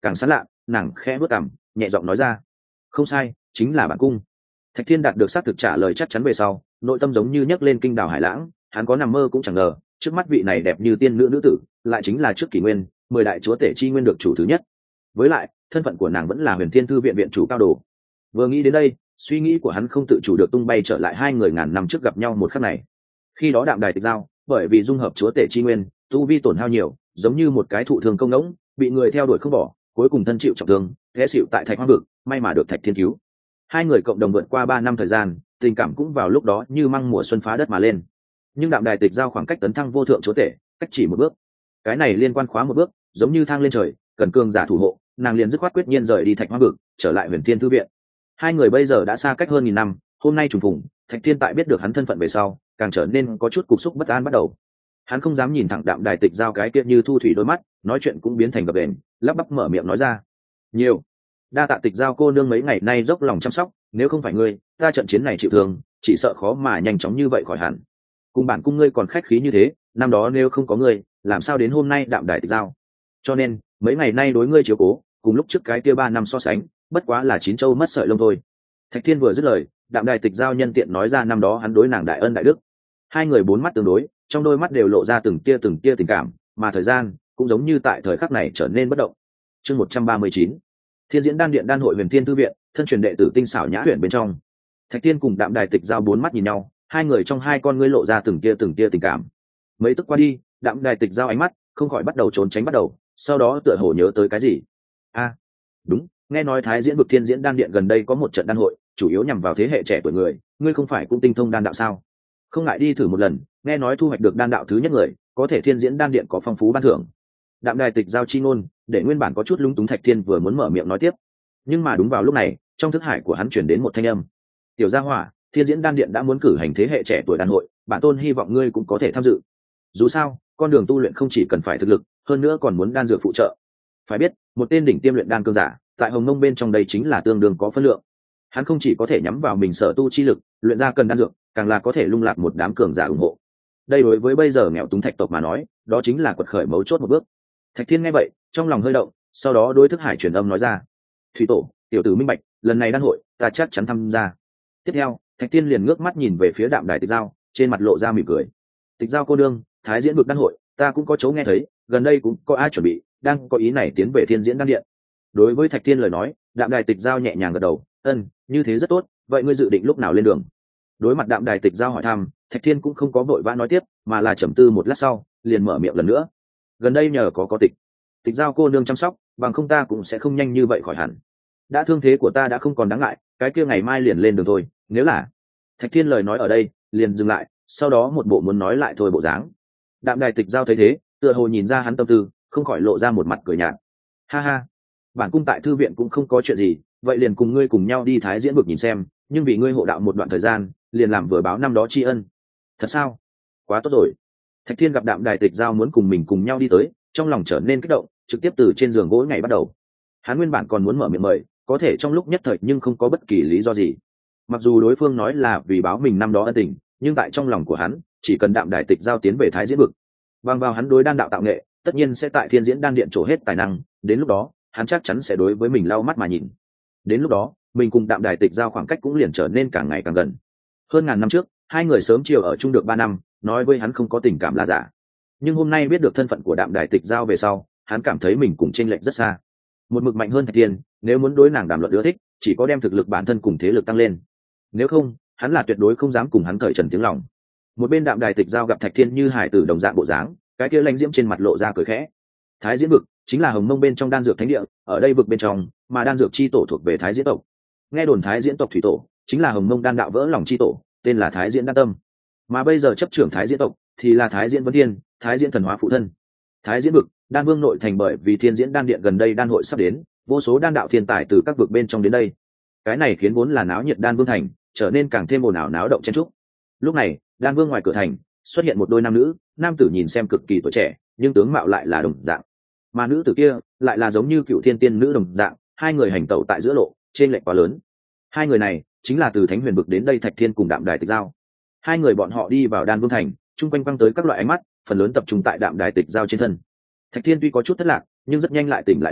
càng sán lạ. Nàng khẽ bước cằm, nhẹ giọng nói ra: không sai, chính là bản cung. Thạch Thiên đạt được xác thực trả lời chắc chắn về sau, nội tâm giống như nhấc lên kinh đảo hải lãng. Hắn có nằm mơ cũng chẳng ngờ, trước mắt vị này đẹp như tiên nữ nữ tử lại chính là trước kỷ nguyên 10 đại chúa tể chi nguyên được chủ thứ nhất. Với lại thân phận của nàng vẫn là Huyền Thiên Thư viện viện chủ cao đồ. Vừa nghĩ đến đây, suy nghĩ của hắn không tự chủ được tung bay trở lại hai người ngàn năm trước gặp nhau một khắc này. Khi đó Đạm Đài Tịch Giao bởi vì dung hợp chúa tể chi nguyên, tu vi tổn hao nhiều, giống như một cái thụ thương công ngỗng, bị người theo đuổi không bỏ, cuối cùng thân chịu trọng thương, té xỉu tại Thạch Hoang vực, may mà được Thạch Thiên cứu. Hai người cộng đồng vượt qua 3 năm thời gian, tình cảm cũng vào lúc đó như măng mùa xuân phá đất mà lên. Nhưng Đạm Đài Tịch Giao khoảng cách tấn thăng vô thượng chúa tể, cách chỉ một bước. Cái này liên quan khóa một bước, giống như thang lên trời, cần cường giả thủ hộ, nàng liền dứt khoát quyết nhiên rời đi Thạch Hoang vực, trở lại Huyền Thiên Thư viện. Hai người bây giờ đã xa cách hơn 1000 năm, hôm nay trùng phùng, Thạch Thiên tại biết được hắn thân phận về sau, càng trở nên có chút cục xúc bất an bắt đầu. Hắn không dám nhìn thẳng Đạm Đài Tịch Giao cái kia như thu thủy đôi mắt, nói chuyện cũng biến thành gập ghềnh, lắp bắp mở miệng nói ra: nhiều, đa tạ Tịch Giao cô nương mấy ngày nay dốc lòng chăm sóc, nếu không phải ngươi, ta trận chiến này chịu thương, chỉ sợ khó mà nhanh chóng như vậy khỏi hẳn. Cùng bản cung ngươi còn khách khí như thế, năm đó nếu không có ngươi, làm sao đến hôm nay Đạm Đài Tịch Giao. Cho nên mấy ngày nay đối ngươi chiếu cố, cùng lúc trước cái kia 3 năm so sánh, bất quá là chín châu mất sợi lông thôi. Thạch Thiên vừa dứt lời, Đạm Đài Tịch Giao nhân tiện nói ra năm đó hắn đối nàng đại ân đại đức. Hai người bốn mắt tương đối, trong đôi mắt đều lộ ra từng tia tình cảm, mà thời gian cũng giống như tại thời khắc này trở nên bất động. Chương 139, Thiên Diễn Đan Điện Đan hội Huyền Thiên Thư viện, thân truyền đệ tử Tinh Xảo Nhã Huyền bên trong. Thạch Thiên cùng Đạm Đài Tịch Giao bốn mắt nhìn nhau, hai người trong hai con ngươi lộ ra từng tia tình cảm. Mấy tức qua đi, Đạm Đài Tịch Giao ánh mắt không khỏi bắt đầu trốn tránh bắt đầu, sau đó tựa hồ nhớ tới cái gì. Đúng, nghe nói Thái Diễn vực Thiên Diễn Đan Điện gần đây có một trận đan hội, chủ yếu nhằm vào thế hệ trẻ tuổi người, ngươi không phải cũng tinh thông đan đạo sao? Không ngại đi thử một lần, nghe nói thu hoạch được đan đạo thứ nhất người, có thể Thiên Diễn Đan Điện có phong phú ban thưởng. Đạm Đài Tịch Giao chi ngôn, để nguyên bản có chút lung túng Thạch Thiên vừa muốn mở miệng nói tiếp, nhưng mà đúng vào lúc này, trong thức hải của hắn truyền đến một thanh âm: tiểu gia hỏa, Thiên Diễn Đan Điện đã muốn cử hành thế hệ trẻ tuổi đan hội, bản tôn hy vọng ngươi cũng có thể tham dự. Dù sao, con đường tu luyện không chỉ cần phải thực lực, hơn nữa còn muốn đan dược phụ trợ. Phải biết, một tên đỉnh tiêm luyện đan cương giả, tại Hồng Mông bên trong đây chính là tương đương có phân lượng. Hắn không chỉ có thể nhắm vào mình sở tu chi lực, luyện ra cần đan dược, càng là có thể lung lạc một đám cường giả ủng hộ. Đây đối với bây giờ nghèo túng Thạch tộc mà nói, đó chính là quật khởi mấu chốt một bước. Thạch Thiên nghe vậy, trong lòng hơi động, sau đó đối thức hải truyền âm nói ra: thủy tổ, tiểu tử minh bạch, lần này đan hội ta chắc chắn tham gia. Tiếp theo, Thạch Thiên liền ngước mắt nhìn về phía Đạm Đài Tịch Giao, trên mặt lộ ra mỉm cười: Tịch Giao cô đương, Thái Diễn vực đan hội ta cũng có chỗ nghe thấy, gần đây cũng có ai chuẩn bị, đang có ý này tiến về Thiên Diễn Đan Điện. Đối với Thạch Thiên lời nói, Đạm Đài Tịch Giao nhẹ nhàng gật đầu: như thế rất tốt, vậy ngươi dự định lúc nào lên đường? Đối mặt Đạm Đài Tịch Giao hỏi thăm, Thạch Thiên cũng không có vội vã nói tiếp, mà là trầm tư một lát sau, liền mở miệng lần nữa: gần đây nhờ có Tịch Giao cô nương chăm sóc, bằng không ta cũng sẽ không nhanh như vậy khỏi hẳn. Đã thương thế của ta đã không còn đáng ngại, cái kia ngày mai liền lên đường thôi. Nếu là Thạch Thiên lời nói ở đây liền dừng lại, sau đó một bộ muốn nói lại thôi bộ dáng. Đạm Đài Tịch Giao thấy thế, tựa hồ nhìn ra hắn tâm tư, không khỏi lộ ra một mặt cười nhạt: ha ha, bản cung tại thư viện cũng không có chuyện gì, vậy liền cùng ngươi cùng nhau đi Thái Diễn vực nhìn xem, nhưng vì ngươi hộ đạo một đoạn thời gian, liền làm vừa báo năm đó tri ân. Thật sao? Quá tốt rồi. Thạch Thiên gặp Đạm Đài Tịch Giao muốn cùng mình cùng nhau đi tới, trong lòng trở nên kích động, trực tiếp từ trên giường gỗ ngày bắt đầu. Hắn nguyên bản còn muốn mở miệng mời, có thể trong lúc nhất thời nhưng không có bất kỳ lý do gì. Mặc dù đối phương nói là vì báo mình năm đó ân tình, nhưng tại trong lòng của hắn, chỉ cần Đạm Đài Tịch Giao tiến về Thái Diễn vực, bằng vào hắn đối đan đạo tạo nghệ, tất nhiên sẽ tại Thiên Diễn Đan Điện trổ hết tài năng, đến lúc đó, hắn chắc chắn sẽ đối với mình lau mắt mà nhìn. Đến lúc đó, mình cùng Đạm Đài Tịch Giao khoảng cách cũng liền trở nên càng ngày càng gần. Hơn ngàn năm trước, hai người sớm chiều ở chung được 3 năm, nói với hắn không có tình cảm là giả. Nhưng hôm nay biết được thân phận của Đạm Đài Tịch Giao về sau, hắn cảm thấy mình cùng chênh lệch rất xa. Một mực mạnh hơn Thạch Thiên, nếu muốn đối nàng đàm luận ưa thích, chỉ có đem thực lực bản thân cùng thế lực tăng lên. Nếu không, hắn là tuyệt đối không dám cùng hắn cởi trần tiếng lòng. Một bên Đạm Đài Tịch Giao gặp Thạch Thiên như hải tử đồng dạng bộ dáng, cái kia lãnh diễm trên mặt lộ ra cười khẽ. Thái Diễn vực chính là Hồng Mông bên trong đan dược thánh địa, ở đây vực bên trong, mà đan dược chi tổ thuộc về Thái Diễn tộc. Nghe đồn Thái Diễn tộc thủy tổ chính là Hồng Mông đan đạo vỡ lòng chi tổ, tên là Thái Diễn Đan Tâm. Mà bây giờ chấp trưởng Thái Diễn tộc thì là Thái Diễn Vân Thiên, Thái Diễn thần hóa phụ thân. Thái Diễn vực, đan vương nội thành bởi vì Thiên Diễn Đan Điện gần đây đan hội sắp đến, vô số đan đạo thiên tài từ các vực bên trong đến đây. Cái này khiến vốn là náo nhiệt đan vương thành trở nên càng thêm ồn ào náo động chen trúc. Lúc này, đan vương ngoài cửa thành xuất hiện một đôi nam nữ, nam tử nhìn xem cực kỳ tuổi trẻ, nhưng tướng mạo lại là đồng dạng, mà nữ tử kia lại là giống như cựu thiên tiên nữ đồng dạng, hai người hành tẩu tại giữa lộ, trên lệch quá lớn. Hai người này chính là từ Thánh Huyền vực đến đây Thạch Thiên cùng Đạm Đài Tịch Giao. Hai người bọn họ đi vào đan vương thành, chung quanh quăng tới các loại ánh mắt, phần lớn tập trung tại Đạm Đài Tịch Giao trên thân. Thạch Thiên tuy có chút thất lạc, nhưng rất nhanh lại tỉnh lại lên,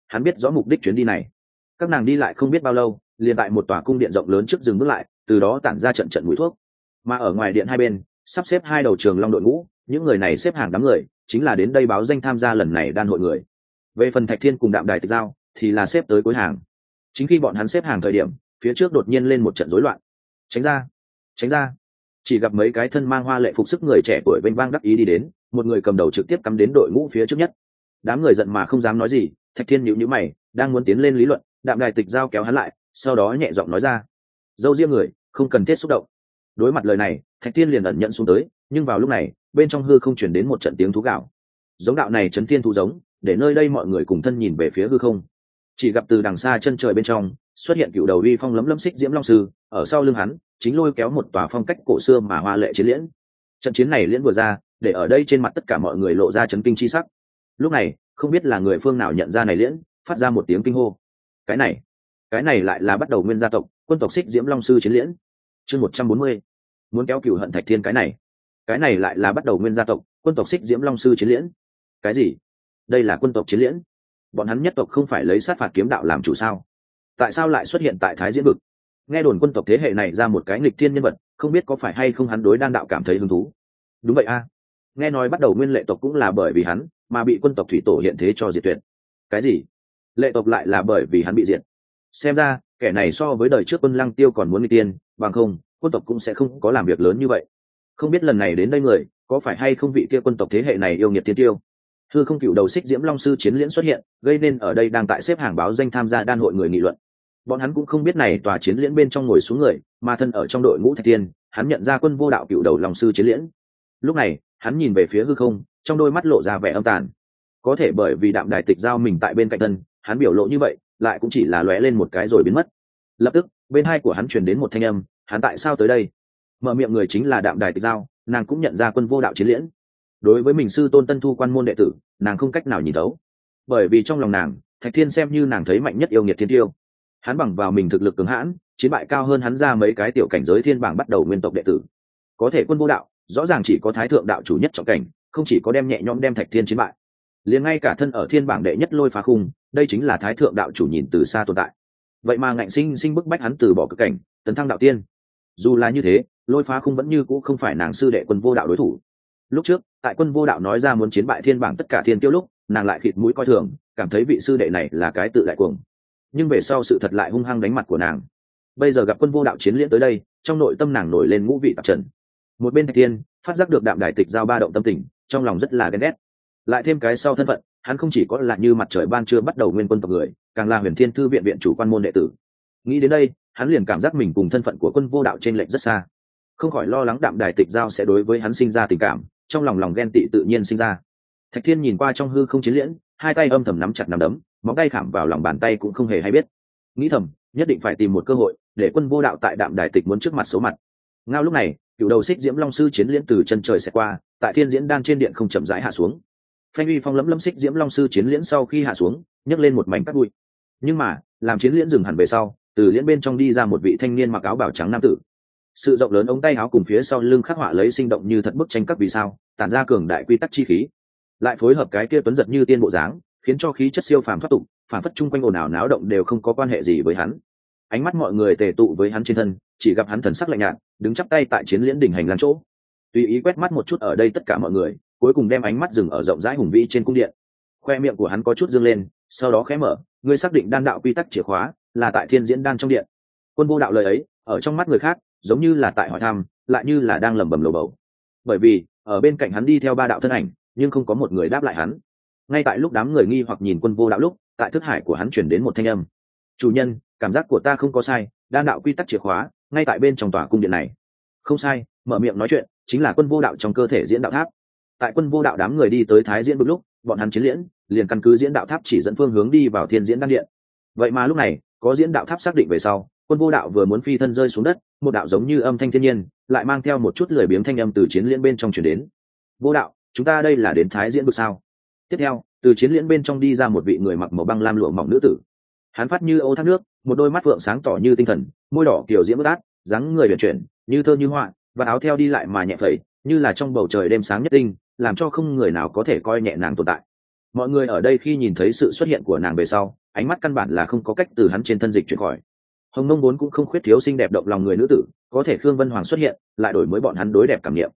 hắn biết rõ mục đích chuyến đi này. Các nàng đi lại không biết bao lâu, liền tại một tòa cung điện rộng lớn trước dừng bước lại, từ đó tản ra trận trận mùi thuốc. Mà ở ngoài điện hai bên sắp xếp hai đầu trường long đội ngũ, những người này xếp hàng đám người chính là đến đây báo danh tham gia lần này đan hội người. Về phần Thạch Thiên cùng Đạm Đài Tịch Giao thì là xếp tới cuối hàng. Chính khi bọn hắn xếp hàng thời điểm, phía trước đột nhiên lên một trận rối loạn. Tránh ra, tránh ra. Chỉ gặp mấy cái thân mang hoa lệ phục sức người trẻ tuổi vênh vang đắc ý đi đến, một người cầm đầu trực tiếp cắm đến đội ngũ phía trước nhất. Đám người giận mà không dám nói gì. Thạch Thiên nhíu nhíu mày, đang muốn tiến lên lý luận, Đạm Đài Tịch Giao kéo hắn lại, sau đó nhẹ giọng nói ra: "Dâu riêng người, không cần thiết xúc động." Đối mặt lời này, Thạch Thiên liền ẩn nhận xuống tới, nhưng vào lúc này, bên trong hư không chuyển đến một trận tiếng thú gào. Giống đạo này chấn thiên thú giống, để nơi đây mọi người cùng thân nhìn về phía hư không. Chỉ gặp từ đằng xa chân trời bên trong xuất hiện cựu đầu uy phong lấm lấm xích diễm long sư, ở sau lưng hắn chính lôi kéo một tòa phong cách cổ xưa mà hoa lệ chiến liễn. Trận chiến này liễn vừa ra, để ở đây trên mặt tất cả mọi người lộ ra chấn kinh chi sắc. Lúc này, không biết là người phương nào nhận ra này liễn, phát ra một tiếng kinh hô. Cái này lại là bắt đầu nguyên gia tộc, quân tộc xích diễm long sư chiến liễn. Chương 140. Muốn kéo cửu hận Thạch Thiên. Cái này lại là bắt đầu nguyên gia tộc, quân tộc xích diễm long sư chiến liễn. Cái gì? Đây là quân tộc chiến liễn? Bọn hắn nhất tộc không phải lấy sát phạt kiếm đạo làm chủ sao? Tại sao lại xuất hiện tại Thái Diễn vực? Nghe đồn quân tộc thế hệ này ra một cái nghịch thiên nhân vật, không biết có phải hay không hắn đối đan đạo cảm thấy hứng thú. Đúng vậy a. Nghe nói bắt đầu nguyên lệ tộc cũng là bởi vì hắn mà bị quân tộc thủy tổ hiện thế cho diệt tuyệt. Cái gì? Lệ tộc lại là bởi vì hắn bị diệt? Xem ra kẻ này so với đời trước Quân Lăng Tiêu còn muốn nghịch tiên, bằng không quân tộc cũng sẽ không có làm việc lớn như vậy. Không biết lần này đến đây người có phải hay không vị kia quân tộc thế hệ này yêu nghiệt thiên tiêu. Hư không cựu đầu xích diễm long sư chiến liễn xuất hiện, gây nên ở đây đang tại xếp hàng báo danh tham gia đan hội người nghị luận. Bọn hắn cũng không biết này tòa chiến liễn bên trong ngồi xuống người, mà thân ở trong đội ngũ Thạch Thiên, hắn nhận ra Quân Vô Đạo cựu đầu long sư chiến liễn. Lúc này hắn nhìn về phía hư không, trong đôi mắt lộ ra vẻ âm tàn. Có thể bởi vì Đạm Đài Tịch Giao mình tại bên cạnh thân, hắn biểu lộ như vậy lại cũng chỉ là lóe lên một cái rồi biến mất. Lập tức bên hai của hắn truyền đến một thanh âm: hắn tại sao tới đây? Mở miệng người chính là Đạm Đài Tịch Giao, nàng cũng nhận ra Quân Vô Đạo chiến liễn. Đối với mình sư tôn Tân Thu quan môn đệ tử, nàng không cách nào nhìn thấu, bởi vì trong lòng nàng, Thạch Thiên xem như nàng thấy mạnh nhất yêu nghiệt thiên tiêu. Hắn bằng vào mình thực lực cường hãn, chiến bại cao hơn hắn ra mấy cái tiểu cảnh giới thiên bảng bắt đầu nguyên tộc đệ tử. Có thể Quân Vô Đạo rõ ràng chỉ có thái thượng đạo chủ nhất trọng cảnh, không chỉ có đem nhẹ nhõm đem Thạch Thiên chiến bại, liền ngay cả thân ở thiên bảng đệ nhất lôi phá khung, đây chính là thái thượng đạo chủ nhìn từ xa tồn tại, vậy mà ngạnh sinh sinh bức bách hắn từ bỏ cực cảnh, tấn thăng đạo tiên. Dù là như thế, lôi phá khung vẫn như cũ không phải nàng sư đệ Quân Vô Đạo đối thủ. Lúc trước tại Quân Vô Đạo nói ra muốn chiến bại thiên bảng tất cả thiên tiêu lúc, nàng lại khịt mũi coi thường, cảm thấy vị sư đệ này là cái tự đại cuồng. Nhưng về sau sự thật lại hung hăng đánh mặt của nàng. Bây giờ gặp Quân Vô Đạo chiến liễn tới đây, trong nội tâm nàng nổi lên ngũ vị tạp trần. Một bên Thạch Thiên phát giác được Đạm Đài Tịch Giao ba động tâm tình, trong lòng rất là ghen ghét. Lại thêm cái sau thân phận, hắn không chỉ có là như mặt trời ban trưa bắt đầu nguyên quân tộc người, càng là Huyền Thiên thư viện viện chủ quan môn đệ tử. Nghĩ đến đây, hắn liền cảm giác mình cùng thân phận của Quân Vô Đạo trên lệch rất xa, không khỏi lo lắng Đạm Đài Tịch Giao sẽ đối với hắn sinh ra tình cảm, trong lòng ghen tị tự nhiên sinh ra. Thạch Thiên nhìn qua trong hư không chiến liễn, hai tay âm thầm nắm chặt nắm đấm, móng tay khảm vào lòng bàn tay cũng không hề hay biết. Nghĩ thầm, nhất định phải tìm một cơ hội để Quân Vô Đạo tại Đạm Đài Tịch muốn trước mặt số mặt. Ngao lúc này, cựu đầu xích diễm long sư chiến liễn từ chân trời sẽ qua, tại thiên diễn đan trên điện không chậm rãi hạ xuống. Phanh uy phong lấm lấm xích diễm long sư chiến liễn sau khi hạ xuống, nhấc lên một mảnh cát bụi. Nhưng mà, làm chiến liễn dừng hẳn về sau, từ liễn bên trong đi ra một vị thanh niên mặc áo bào trắng nam tử. Sự rộng lớn ống tay áo cùng phía sau lưng khắc họa lấy sinh động như thật bức tranh các vì sao, tản ra cường đại quy tắc chi khí, lại phối hợp cái kia tuấn giật như tiên bộ dáng, khiến cho khí chất siêu phàm thoát tục, phản phất chung quanh ồn ào náo động đều không có quan hệ gì với hắn. Ánh mắt mọi người tề tụ với hắn trên thân, chỉ gặp hắn thần sắc lạnh nhạt, đứng chắp tay tại chiến liễn đỉnh hành lang chỗ, tùy ý quét mắt một chút ở đây tất cả mọi người, cuối cùng đem ánh mắt dừng ở rộng rãi hùng vĩ trên cung điện. Khoe miệng của hắn có chút dương lên, sau đó khẽ mở: ngươi xác định đan đạo quy tắc chìa khóa là tại thiên diễn đan trong điện? Quân Vô Đạo lời ấy ở trong mắt người khác giống như là tại hỏi thăm, lại như là đang lẩm bẩm lầu bầu, bởi vì ở bên cạnh hắn đi theo ba đạo thân ảnh, nhưng không có một người đáp lại hắn. Ngay tại lúc đám người nghi hoặc nhìn Quân Vô Đạo lúc, tại thức hải của hắn chuyển đến một thanh âm: chủ nhân, cảm giác của ta không có sai, đan đạo quy tắc chìa khóa ngay tại bên trong tòa cung điện này. Không sai, mở miệng nói chuyện chính là Quân Vô Đạo trong cơ thể diễn đạo tháp. Tại Quân Vô Đạo đám người đi tới Thái Diễn vực lúc, bọn hắn chiến liễn liền căn cứ diễn đạo tháp chỉ dẫn phương hướng đi vào thiên diễn đan điện. Vậy mà lúc này có diễn đạo tháp xác định về sau, Quân Vô Đạo vừa muốn phi thân rơi xuống đất, một đạo giống như âm thanh thiên nhiên lại mang theo một chút lười biếng thanh âm từ chiến liễn bên trong truyền đến: Vô Đạo, chúng ta đây là đến Thái Diễn vực sao? Tiếp theo, từ chiến liễn bên trong đi ra một vị người mặc màu băng lam lụa mỏng nữ tử. Hắn phát như ô thác nước, một đôi mắt phượng sáng tỏ như tinh thần, môi đỏ kiểu diễm bất át, dáng người uyển chuyển như thơ như họa, và áo theo đi lại mà nhẹ phẩy, như là trong bầu trời đêm sáng nhất tinh, làm cho không người nào có thể coi nhẹ nàng tồn tại. mọi người ở đây khi nhìn thấy sự xuất hiện của nàng về sau ánh mắt căn bản là không có cách từ hắn trên thân dịch chuyển khỏi. Hồng Nông vốn cũng không khuyết thiếu xinh đẹp động lòng người nữ tử, có thể Khương Vân Hoàng xuất hiện lại đổi mới bọn hắn đối đẹp cảm nghiệm.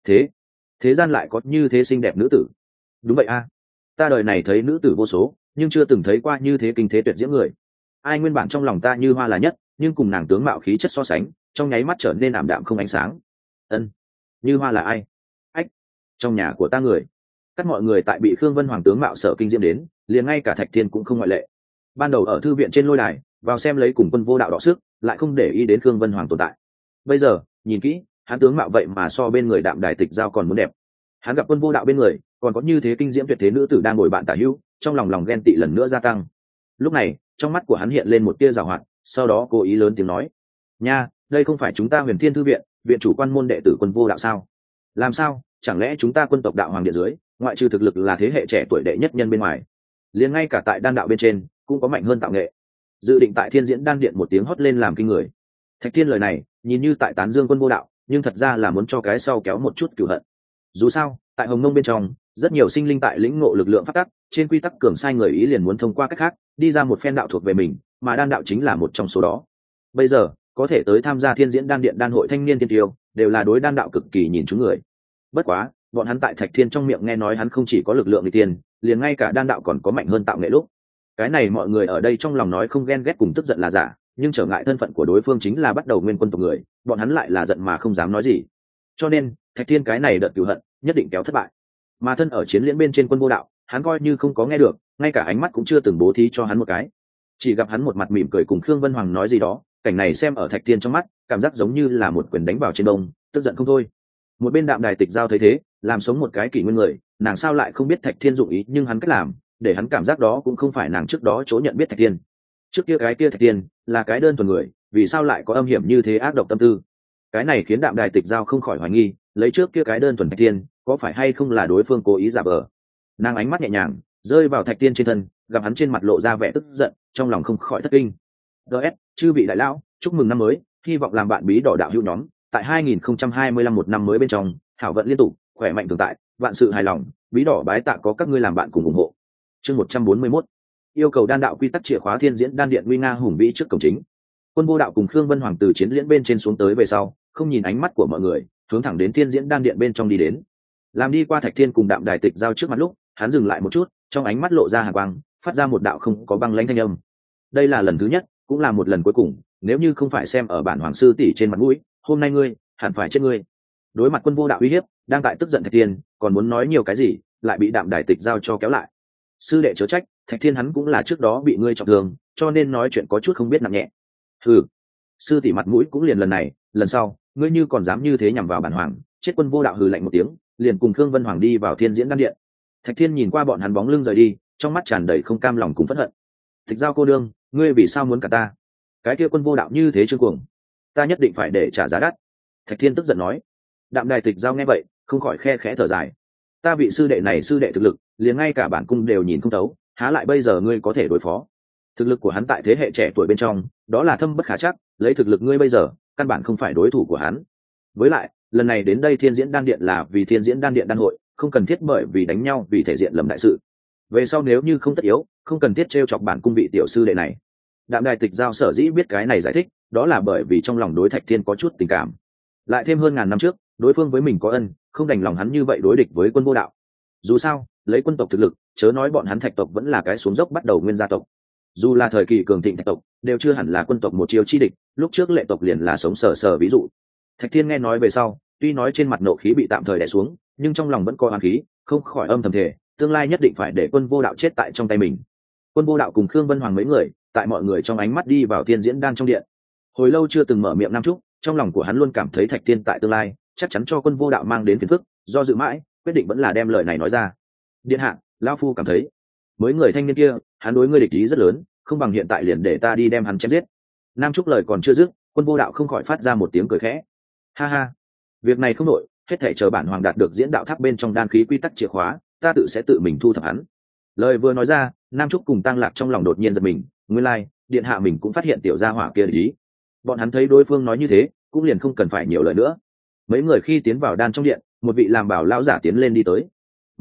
Thế gian lại có như thế xinh đẹp nữ tử? Đúng vậy a, ta đời này thấy nữ tử vô số nhưng chưa từng thấy qua như thế kinh thế tuyệt diễm người. Ai nguyên bản trong lòng ta như hoa là nhất, nhưng cùng nàng tướng mạo khí chất so sánh trong nháy mắt trở nên ảm đạm không ánh sáng. Ân, như hoa là ai? Ách, trong nhà của ta người. Các mọi người tại bị Khương Vân Hoàng tướng mạo sở kinh diễm đến, liền ngay cả Thạch Thiên cũng không ngoại lệ. Ban đầu ở thư viện trên lôi đài vào xem lấy cùng Quân Vô Đạo đọ sức, lại không để ý đến Khương Vân Hoàng tồn tại. Bây giờ nhìn kỹ, hắn tướng mạo vậy mà so bên người Đạm Đài Tịch Giao còn muốn đẹp. Hắn gặp Quân Vô Đạo bên người còn có như thế kinh diễm tuyệt thế nữ tử đang ngồi bạn tả hữu, trong lòng ghen tị lần nữa gia tăng. Lúc này trong mắt của hắn hiện lên một tia giảo hoạt, sau đó cố ý lớn tiếng nói: nha, đây không phải chúng ta Huyền Thiên thư viện viện chủ quan môn đệ tử Quân Vô Đạo sao? Làm sao, chẳng lẽ chúng ta quân tộc đạo hoàng điện dưới ngoại trừ thực lực là thế hệ trẻ tuổi đệ nhất nhân bên ngoài, liền ngay cả tại đan đạo bên trên cũng có mạnh hơn tạo nghệ? Dự định tại Thiên Diễn Đan Điện một tiếng hót lên làm kinh người. Thạch Thiên lời này nhìn như tại tán dương Quân Vô Đạo, nhưng thật ra là muốn cho cái sau kéo một chút cửu hận. Dù sao tại Hồng Nông bên trong rất nhiều sinh linh tại lĩnh ngộ lực lượng phát tắc trên quy tắc cường sai người ý liền muốn thông qua cách khác đi ra một phen đạo thuộc về mình, mà đan đạo chính là một trong số đó. Bây giờ có thể tới tham gia Thiên Diễn Đan Điện đan hội thanh niên tiên tiêu đều là đối đan đạo cực kỳ nhìn chúng người. Bất quá bọn hắn tại Thạch Thiên trong miệng nghe nói hắn không chỉ có lực lượng người tiền, liền ngay cả đan đạo còn có mạnh hơn tạo nghệ lúc. Cái này mọi người ở đây trong lòng nói không ghen ghét cùng tức giận là giả, nhưng trở ngại thân phận của đối phương chính là bắt đầu nguyên quân tộc người, bọn hắn lại là giận mà không dám nói gì. Cho nên Thạch Thiên cái này đợt cửu hận nhất định kéo thất bại. Mà thân ở chiến liễn bên trên Quân Vô Đạo, hắn coi như không có nghe được, ngay cả ánh mắt cũng chưa từng bố thí cho hắn một cái. Chỉ gặp hắn một mặt mỉm cười cùng Khương Vân Hoàng nói gì đó, cảnh này xem ở Thạch Thiên trong mắt cảm giác giống như là một quyền đánh vào trên đông, tức giận không thôi. Một bên Đạm Đài Tịch Giao thấy thế, làm sống một cái kỷ nguyên người, nàng sao lại không biết Thạch Thiên dụng ý, nhưng hắn cách làm để hắn cảm giác đó cũng không phải nàng trước đó chỗ nhận biết Thạch Thiên. Trước kia cái kia Thạch Thiên là cái đơn thuần người, vì sao lại có âm hiểm như thế ác độc tâm tư? Cái này khiến Đạm Đài Tịch Giao không khỏi hoài nghi, lấy trước kia cái đơn thuần Thạch Thiên có phải hay không là đối phương cố ý giả vờ. Nàng ánh mắt nhẹ nhàng rơi vào Thạch Thiên trên thân, gặp hắn trên mặt lộ ra vẻ tức giận, trong lòng không khỏi thất kinh. DS, chư vị đại lão, chúc mừng năm mới, hy vọng làm bạn bí đỏ đạo hữu nhóm tại 2025 một năm mới bên trong hảo vận liên tục, khỏe mạnh tồn tại, vạn sự hài lòng, bí đỏ bái tạ có các ngươi làm bạn cùng ủng hộ. Chương 141, yêu cầu đan đạo quy tắc chìa khóa Thiên Diễn Đan Điện nguy nga hùng vĩ trước cổng chính. Quân Vô Đạo cùng Khương Vân Hoàng từ chiến liễn bên trên xuống tới về sau, không nhìn ánh mắt của mọi người, hướng thẳng đến Thiên Diễn Đan Điện bên trong đi đến. Làm đi qua Thạch Thiên cùng Đạm Đài Tịch Giao trước mặt lúc, hắn dừng lại một chút, trong ánh mắt lộ ra hàn quang, phát ra một đạo không có băng lãnh thanh âm. Đây là lần thứ nhất, cũng là một lần cuối cùng, nếu như không phải xem ở bản hoàng sư tỷ trên mặt mũi, hôm nay ngươi hẳn phải chết ngươi. Đối mặt Quân Vô Đạo uy hiếp, đang tại tức giận Thạch Thiên, còn muốn nói nhiều cái gì, lại bị Đạm Đài Tịch Giao cho kéo lại. Sư đệ chớ trách, Thạch Thiên hắn cũng là trước đó bị ngươi trọng thương, cho nên nói chuyện có chút không biết nặng nhẹ. Hừ, sư tỷ mặt mũi cũng liền lần này, lần sau ngươi như còn dám như thế nhằm vào bản hoàng, chết. Quân Vô Đạo hừ lạnh một tiếng, liền cùng Khương Vân Hoàng đi vào Thiên Diễn Đan Điện. Thạch Thiên nhìn qua bọn hắn bóng lưng rời đi, trong mắt tràn đầy không cam lòng cùng phẫn hận. Tịch Giao cô đương, ngươi vì sao muốn cả ta? Cái kia Quân Vô Đạo như thế trương cuồng, ta nhất định phải để trả giá đắt. Thạch Thiên tức giận nói. Đạm Đài Tịch Giao nghe vậy không khỏi khe khẽ thở dài. Ta vị sư đệ này sư đệ thực lực liền ngay cả bản cung đều nhìn không thấu, há lại bây giờ ngươi có thể đối phó? Thực lực của hắn tại thế hệ trẻ tuổi bên trong đó là thâm bất khả trắc, lấy thực lực ngươi bây giờ căn bản không phải đối thủ của hắn. Với lại lần này đến đây Thiên Diễn Đan Điện là vì Thiên Diễn Đan Điện đan hội, không cần thiết bởi vì đánh nhau vì thể diện lầm đại sự. Về sau nếu như không tất yếu, không cần thiết trêu chọc bản cung vị tiểu sư đệ này. Đạm Đài Tịch Giao sở dĩ biết cái này giải thích, đó là bởi vì trong lòng đối Thạch Thiên có chút tình cảm, lại thêm hơn ngàn năm trước đối phương với mình có ân, không đành lòng hắn như vậy đối địch với Quân Vô Đạo. Dù sao lấy quân tộc thực lực, chớ nói bọn hắn Thạch tộc vẫn là cái xuống dốc bắt đầu nguyên gia tộc, dù là thời kỳ cường thịnh Thạch tộc đều chưa hẳn là quân tộc một chiêu chi địch, lúc trước Lệ tộc liền là sống sờ sờ ví dụ. Thạch Thiên nghe nói về sau, tuy nói trên mặt nộ khí bị tạm thời đè xuống, nhưng trong lòng vẫn có oán khí, không khỏi âm thầm thề, tương lai nhất định phải để Quân Vô Đạo chết tại trong tay mình. Quân Vô Đạo cùng Khương Vân Hoàng mấy người tại mọi người trong ánh mắt đi vào Thiên Diễn Đan trong điện. Hồi lâu chưa từng mở miệng Nam Trúc, trong lòng của hắn luôn cảm thấy Thạch Thiên tại tương lai chắc chắn cho Quân Vô Đạo mang đến phiền phức, do dự mãi quyết định vẫn là đem lời này nói ra. Điện hạ, lão phu cảm thấy mới người thanh niên kia hắn đối ngươi địch ý rất lớn, không bằng hiện tại liền để ta đi đem hắn chém giết. Nam Trúc lời còn chưa dứt, Quân Vô Đạo không khỏi phát ra một tiếng cười khẽ. Ha ha, việc này không nổi, hết thảy chờ bản hoàng đạt được diễn đạo tháp bên trong đan khí quy tắc chìa khóa, ta tự sẽ tự mình thu thập hắn. Lời vừa nói ra, Nam Trúc cùng Tăng Lạc trong lòng đột nhiên giật mình, nguyên lai điện hạ mình cũng phát hiện tiểu gia hỏa kia ý. Bọn hắn thấy đối phương nói như thế, cũng liền không cần phải nhiều lời nữa. Mấy người khi tiến vào đan trong điện, một vị làm bảo lão giả tiến lên đi tới.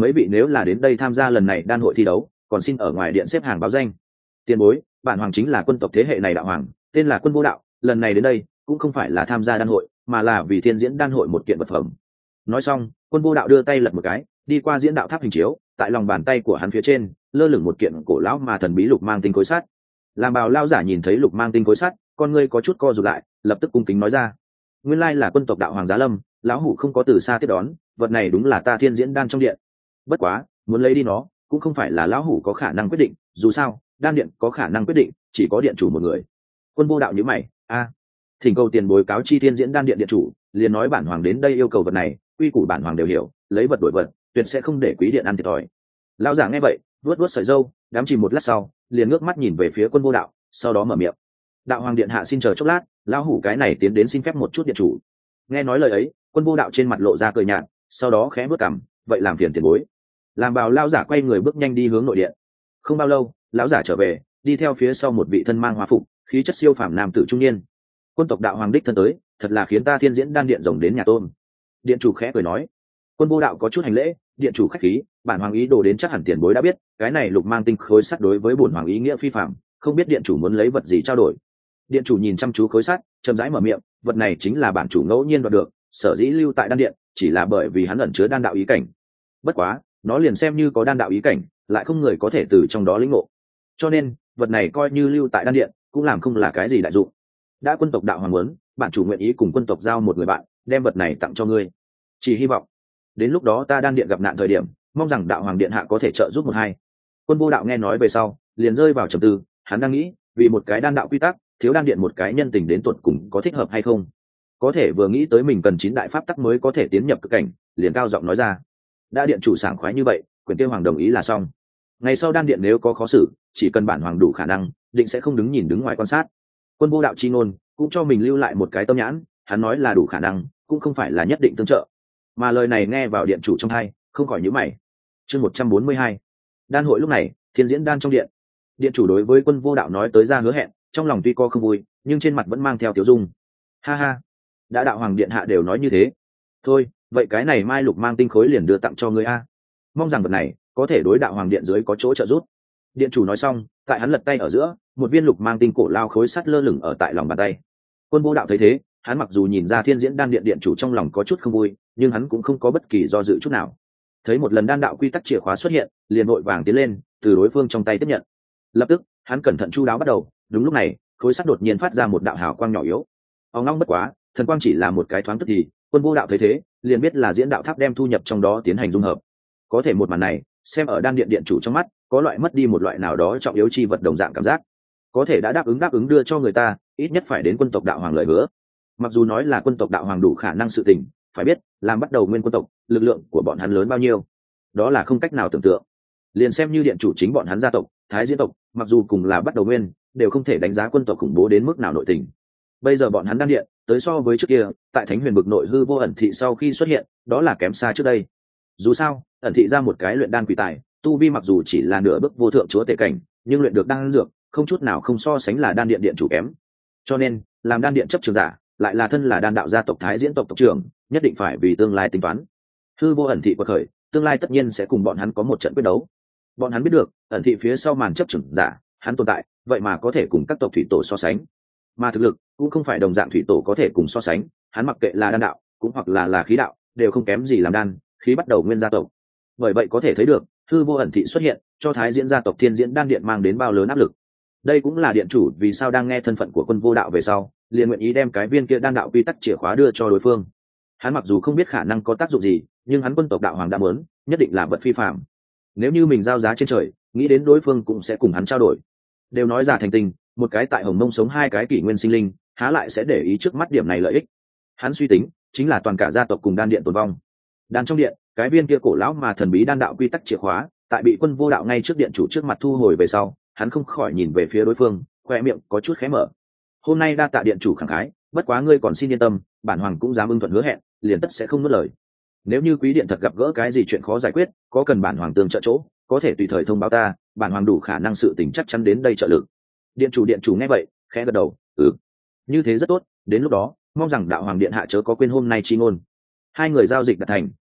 mấy vị nếu là đến đây tham gia lần này đan hội thi đấu còn xin ở ngoài điện xếp hàng báo danh. Tiền bối, bản hoàng chính là quân tộc thế hệ này đạo hoàng, tên là Quân Vô Đạo, lần này đến đây cũng không phải là tham gia đan hội mà là vì thiên diễn đan hội một kiện vật phẩm. Nói xong, Quân Vô Đạo đưa tay lật một cái, đi qua diễn đạo tháp hình chiếu, tại lòng bàn tay của hắn phía trên lơ lửng một kiện cổ lão mà thần bí lục mang tinh khối sắt. Làm bào lao giả nhìn thấy lục mang tinh khối sắt, con ngươi có chút co rụt lại, lập tức cung kính nói ra: nguyên lai là quân tộc đạo hoàng Giá Lâm, lão hủ không có từ xa tiếp đón, vật này đúng là ta thiên diễn đan trong điện. Bất quá muốn lấy đi nó cũng không phải là lão hủ có khả năng quyết định, dù sao đan điện có khả năng quyết định chỉ có điện chủ một người. Quân Vô Đạo nhíu mày: thỉnh cầu tiền bối cáo chi thiên diễn đan điện điện chủ, liền nói bản hoàng đến đây yêu cầu vật này, quy củ bản hoàng đều hiểu, lấy vật đổi vật tuyệt sẽ không để quý điện ăn thiệt thòi. Lão giả nghe vậy vuốt vuốt sợi râu, đám chìm một lát sau liền ngước mắt nhìn về phía Quân Vô Đạo, sau đó mở miệng: đạo hoàng điện hạ xin chờ chốc lát, lão hủ cái này tiến đến xin phép một chút điện chủ. Nghe nói lời ấy, Quân Vô Đạo trên mặt lộ ra cười nhạt, sau đó khẽ bước cằm: vậy làm phiền tiền bối. Làm bào lão giả quay người bước nhanh đi hướng nội điện. Không bao lâu lão giả trở về, đi theo phía sau một vị thân mang hóa phục khí chất siêu phàm nam tử trung niên. Quân tộc đạo hoàng đích thân tới, thật là khiến ta thiên diễn đan điện rồng đến nhà tôn. Điện chủ khẽ cười nói. Quân Vô Đạo có chút hành lễ: điện chủ khách khí, bản hoàng ý đồ đến chắc hẳn tiền bối đã biết, cái này lục mang tinh khối sắt đối với bổn hoàng ý nghĩa phi phạm, không biết điện chủ muốn lấy vật gì trao đổi. Điện chủ nhìn chăm chú khối sắt, chậm rãi mở miệng: vật này chính là bản chủ ngẫu nhiên đoạt được, sở dĩ lưu tại đan điện chỉ là bởi vì hắn ẩn chứa đan đạo ý cảnh. Bất quá nó liền xem như có đan đạo ý cảnh, lại không người có thể từ trong đó lĩnh ngộ, cho nên vật này coi như lưu tại đan điện cũng làm không là cái gì đại dụng. Đã quân tộc đạo hoàng muốn, bản chủ nguyện ý cùng quân tộc giao một người bạn, đem vật này tặng cho ngươi. Chỉ hy vọng đến lúc đó ta đan điện gặp nạn thời điểm, mong rằng đạo hoàng điện hạ có thể trợ giúp một hai. Quân Vô Đạo nghe nói về sau liền rơi vào trầm tư, hắn đang nghĩ vì một cái đan đạo quy tắc thiếu đan điện một cái nhân tình đến tuột cùng có thích hợp hay không. Có thể vừa nghĩ tới mình cần 9 đại pháp tắc mới có thể tiến nhập cực cảnh, liền cao giọng nói ra: đã điện chủ sảng khoái như vậy, quyền tiêu hoàng đồng ý là xong. Ngày sau đan điện nếu có khó xử, chỉ cần bản hoàng đủ khả năng, định sẽ không đứng nhìn đứng ngoài quan sát. Quân Vô Đạo chi ngôn cũng cho mình lưu lại một cái tâm nhãn, hắn nói là đủ khả năng cũng không phải là nhất định tương trợ, mà lời này nghe vào điện chủ trong tai không khỏi nhíu mày. Chương 142. Đan hội lúc này, thiên diễn đan trong điện, điện chủ đối với Quân Vô Đạo nói tới ra hứa hẹn, trong lòng tuy có không vui nhưng trên mặt vẫn mang theo tiểu dung. Ha ha, đã đạo hoàng điện hạ đều nói như thế, thôi vậy cái này mai lục mang tinh khối liền đưa tặng cho ngươi a, mong rằng vật này có thể đối đạo hoàng điện dưới có chỗ trợ giúp. Điện chủ nói xong, tại hắn lật tay ở giữa, một viên lục mang tinh cổ lao khối sắt lơ lửng ở tại lòng bàn tay. Quân Vô Đạo thấy thế, hắn mặc dù nhìn ra thiên diễn đan điện điện chủ trong lòng có chút không vui, nhưng hắn cũng không có bất kỳ do dự chút nào. Thấy một lần đan đạo quy tắc chìa khóa xuất hiện, liền vội vàng tiến lên, từ đối phương trong tay tiếp nhận. Lập tức hắn cẩn thận chu đáo bắt đầu. Đúng lúc này, khối sắt đột nhiên phát ra một đạo hào quang nhỏ yếu. Ông long bất quá, thần quang chỉ là một cái thoáng tức thì, Quân Vô Đạo thấy thế liền biết là diễn đạo tháp đem thu nhập trong đó tiến hành dung hợp. Có thể một màn này xem ở đan điện điện chủ trong mắt, có loại mất đi một loại nào đó trọng yếu chi vật đồng dạng cảm giác. Có thể đã đáp ứng đưa cho người ta, ít nhất phải đến quân tộc đạo hoàng lời hứa. Mặc dù nói là quân tộc đạo hoàng đủ khả năng sự tình, phải biết làm bắt đầu nguyên quân tộc, lực lượng của bọn hắn lớn bao nhiêu, đó là không cách nào tưởng tượng. Liền xem như điện chủ chính bọn hắn gia tộc Thái Diễn tộc, mặc dù cùng là bắt đầu nguyên, đều không thể đánh giá quân tộc khủng bố đến mức nào nội tình. Bây giờ bọn hắn đan điện tới so với trước kia, tại Thánh Huyền Bực nội hư vô ẩn thị sau khi xuất hiện, đó là kém xa trước đây. Dù sao ẩn thị ra một cái luyện đan quỷ tài, tu vi mặc dù chỉ là nửa bước vô thượng chúa tể cảnh, nhưng luyện được đan dược không chút nào không so sánh là đan điện điện chủ kém. Cho nên làm đan điện chấp trường giả, lại là thân là đan đạo gia tộc Thái Diễn tộc tộc trưởng, nhất định phải vì tương lai tính toán. Hư vô ẩn thị quật khởi, tương lai tất nhiên sẽ cùng bọn hắn có một trận quyết đấu. Bọn hắn biết được ẩn thị phía sau màn chấp trường giả, hắn tồn tại, vậy mà có thể cùng các tộc thủy tổ so sánh, mà thực lực cũng không phải đồng dạng thủy tổ có thể cùng so sánh. Hắn mặc kệ là đan đạo cũng hoặc là khí đạo, đều không kém gì làm đan khí bắt đầu nguyên gia tộc. Bởi vậy có thể thấy được hư vô ẩn thị xuất hiện cho Thái Diễn gia tộc Thiên Diễn đan điện mang đến bao lớn áp lực. Đây cũng là điện chủ vì sao đang nghe thân phận của Quân Vô Đạo về sau, liền nguyện ý đem cái viên kia đan đạo quy tắc chìa khóa đưa cho đối phương. Hắn mặc dù không biết khả năng có tác dụng gì, nhưng hắn quân tộc đạo hoàng đã muốn, nhất định là vật phi phàm. Nếu như mình giao giá trên trời, nghĩ đến đối phương cũng sẽ cùng hắn trao đổi. Đều nói giả thành tình, một cái tại Hồng Mông sống 2 cái kỷ nguyên sinh linh, há lại sẽ để ý trước mắt điểm này lợi ích. Hắn suy tính chính là toàn cả gia tộc cùng đan điện tồn vong. Đan trong điện, cái viên kia cổ lão mà thần bí đan đạo quy tắc chìa khóa, tại bị Quân Vô Đạo ngay trước điện chủ trước mặt thu hồi về sau, hắn không khỏi nhìn về phía đối phương, khoe miệng có chút khé mở. Hôm nay đa tạ điện chủ khẳng khái, bất quá ngươi còn xin yên tâm, bản hoàng cũng dám ưng thuận hứa hẹn, liền tất sẽ không nuốt lời. Nếu như quý điện thật gặp gỡ cái gì chuyện khó giải quyết, có cần bản hoàng tương trợ chỗ, có thể tùy thời thông báo ta, bản hoàng đủ khả năng sự tình chắc chắn đến đây trợ lực. Điện chủ nghe vậy khẽ gật đầu, như thế rất tốt, đến lúc đó mong rằng đạo hoàng điện hạ chớ có quên hôm nay chi ngôn. Hai người giao dịch đạt thành,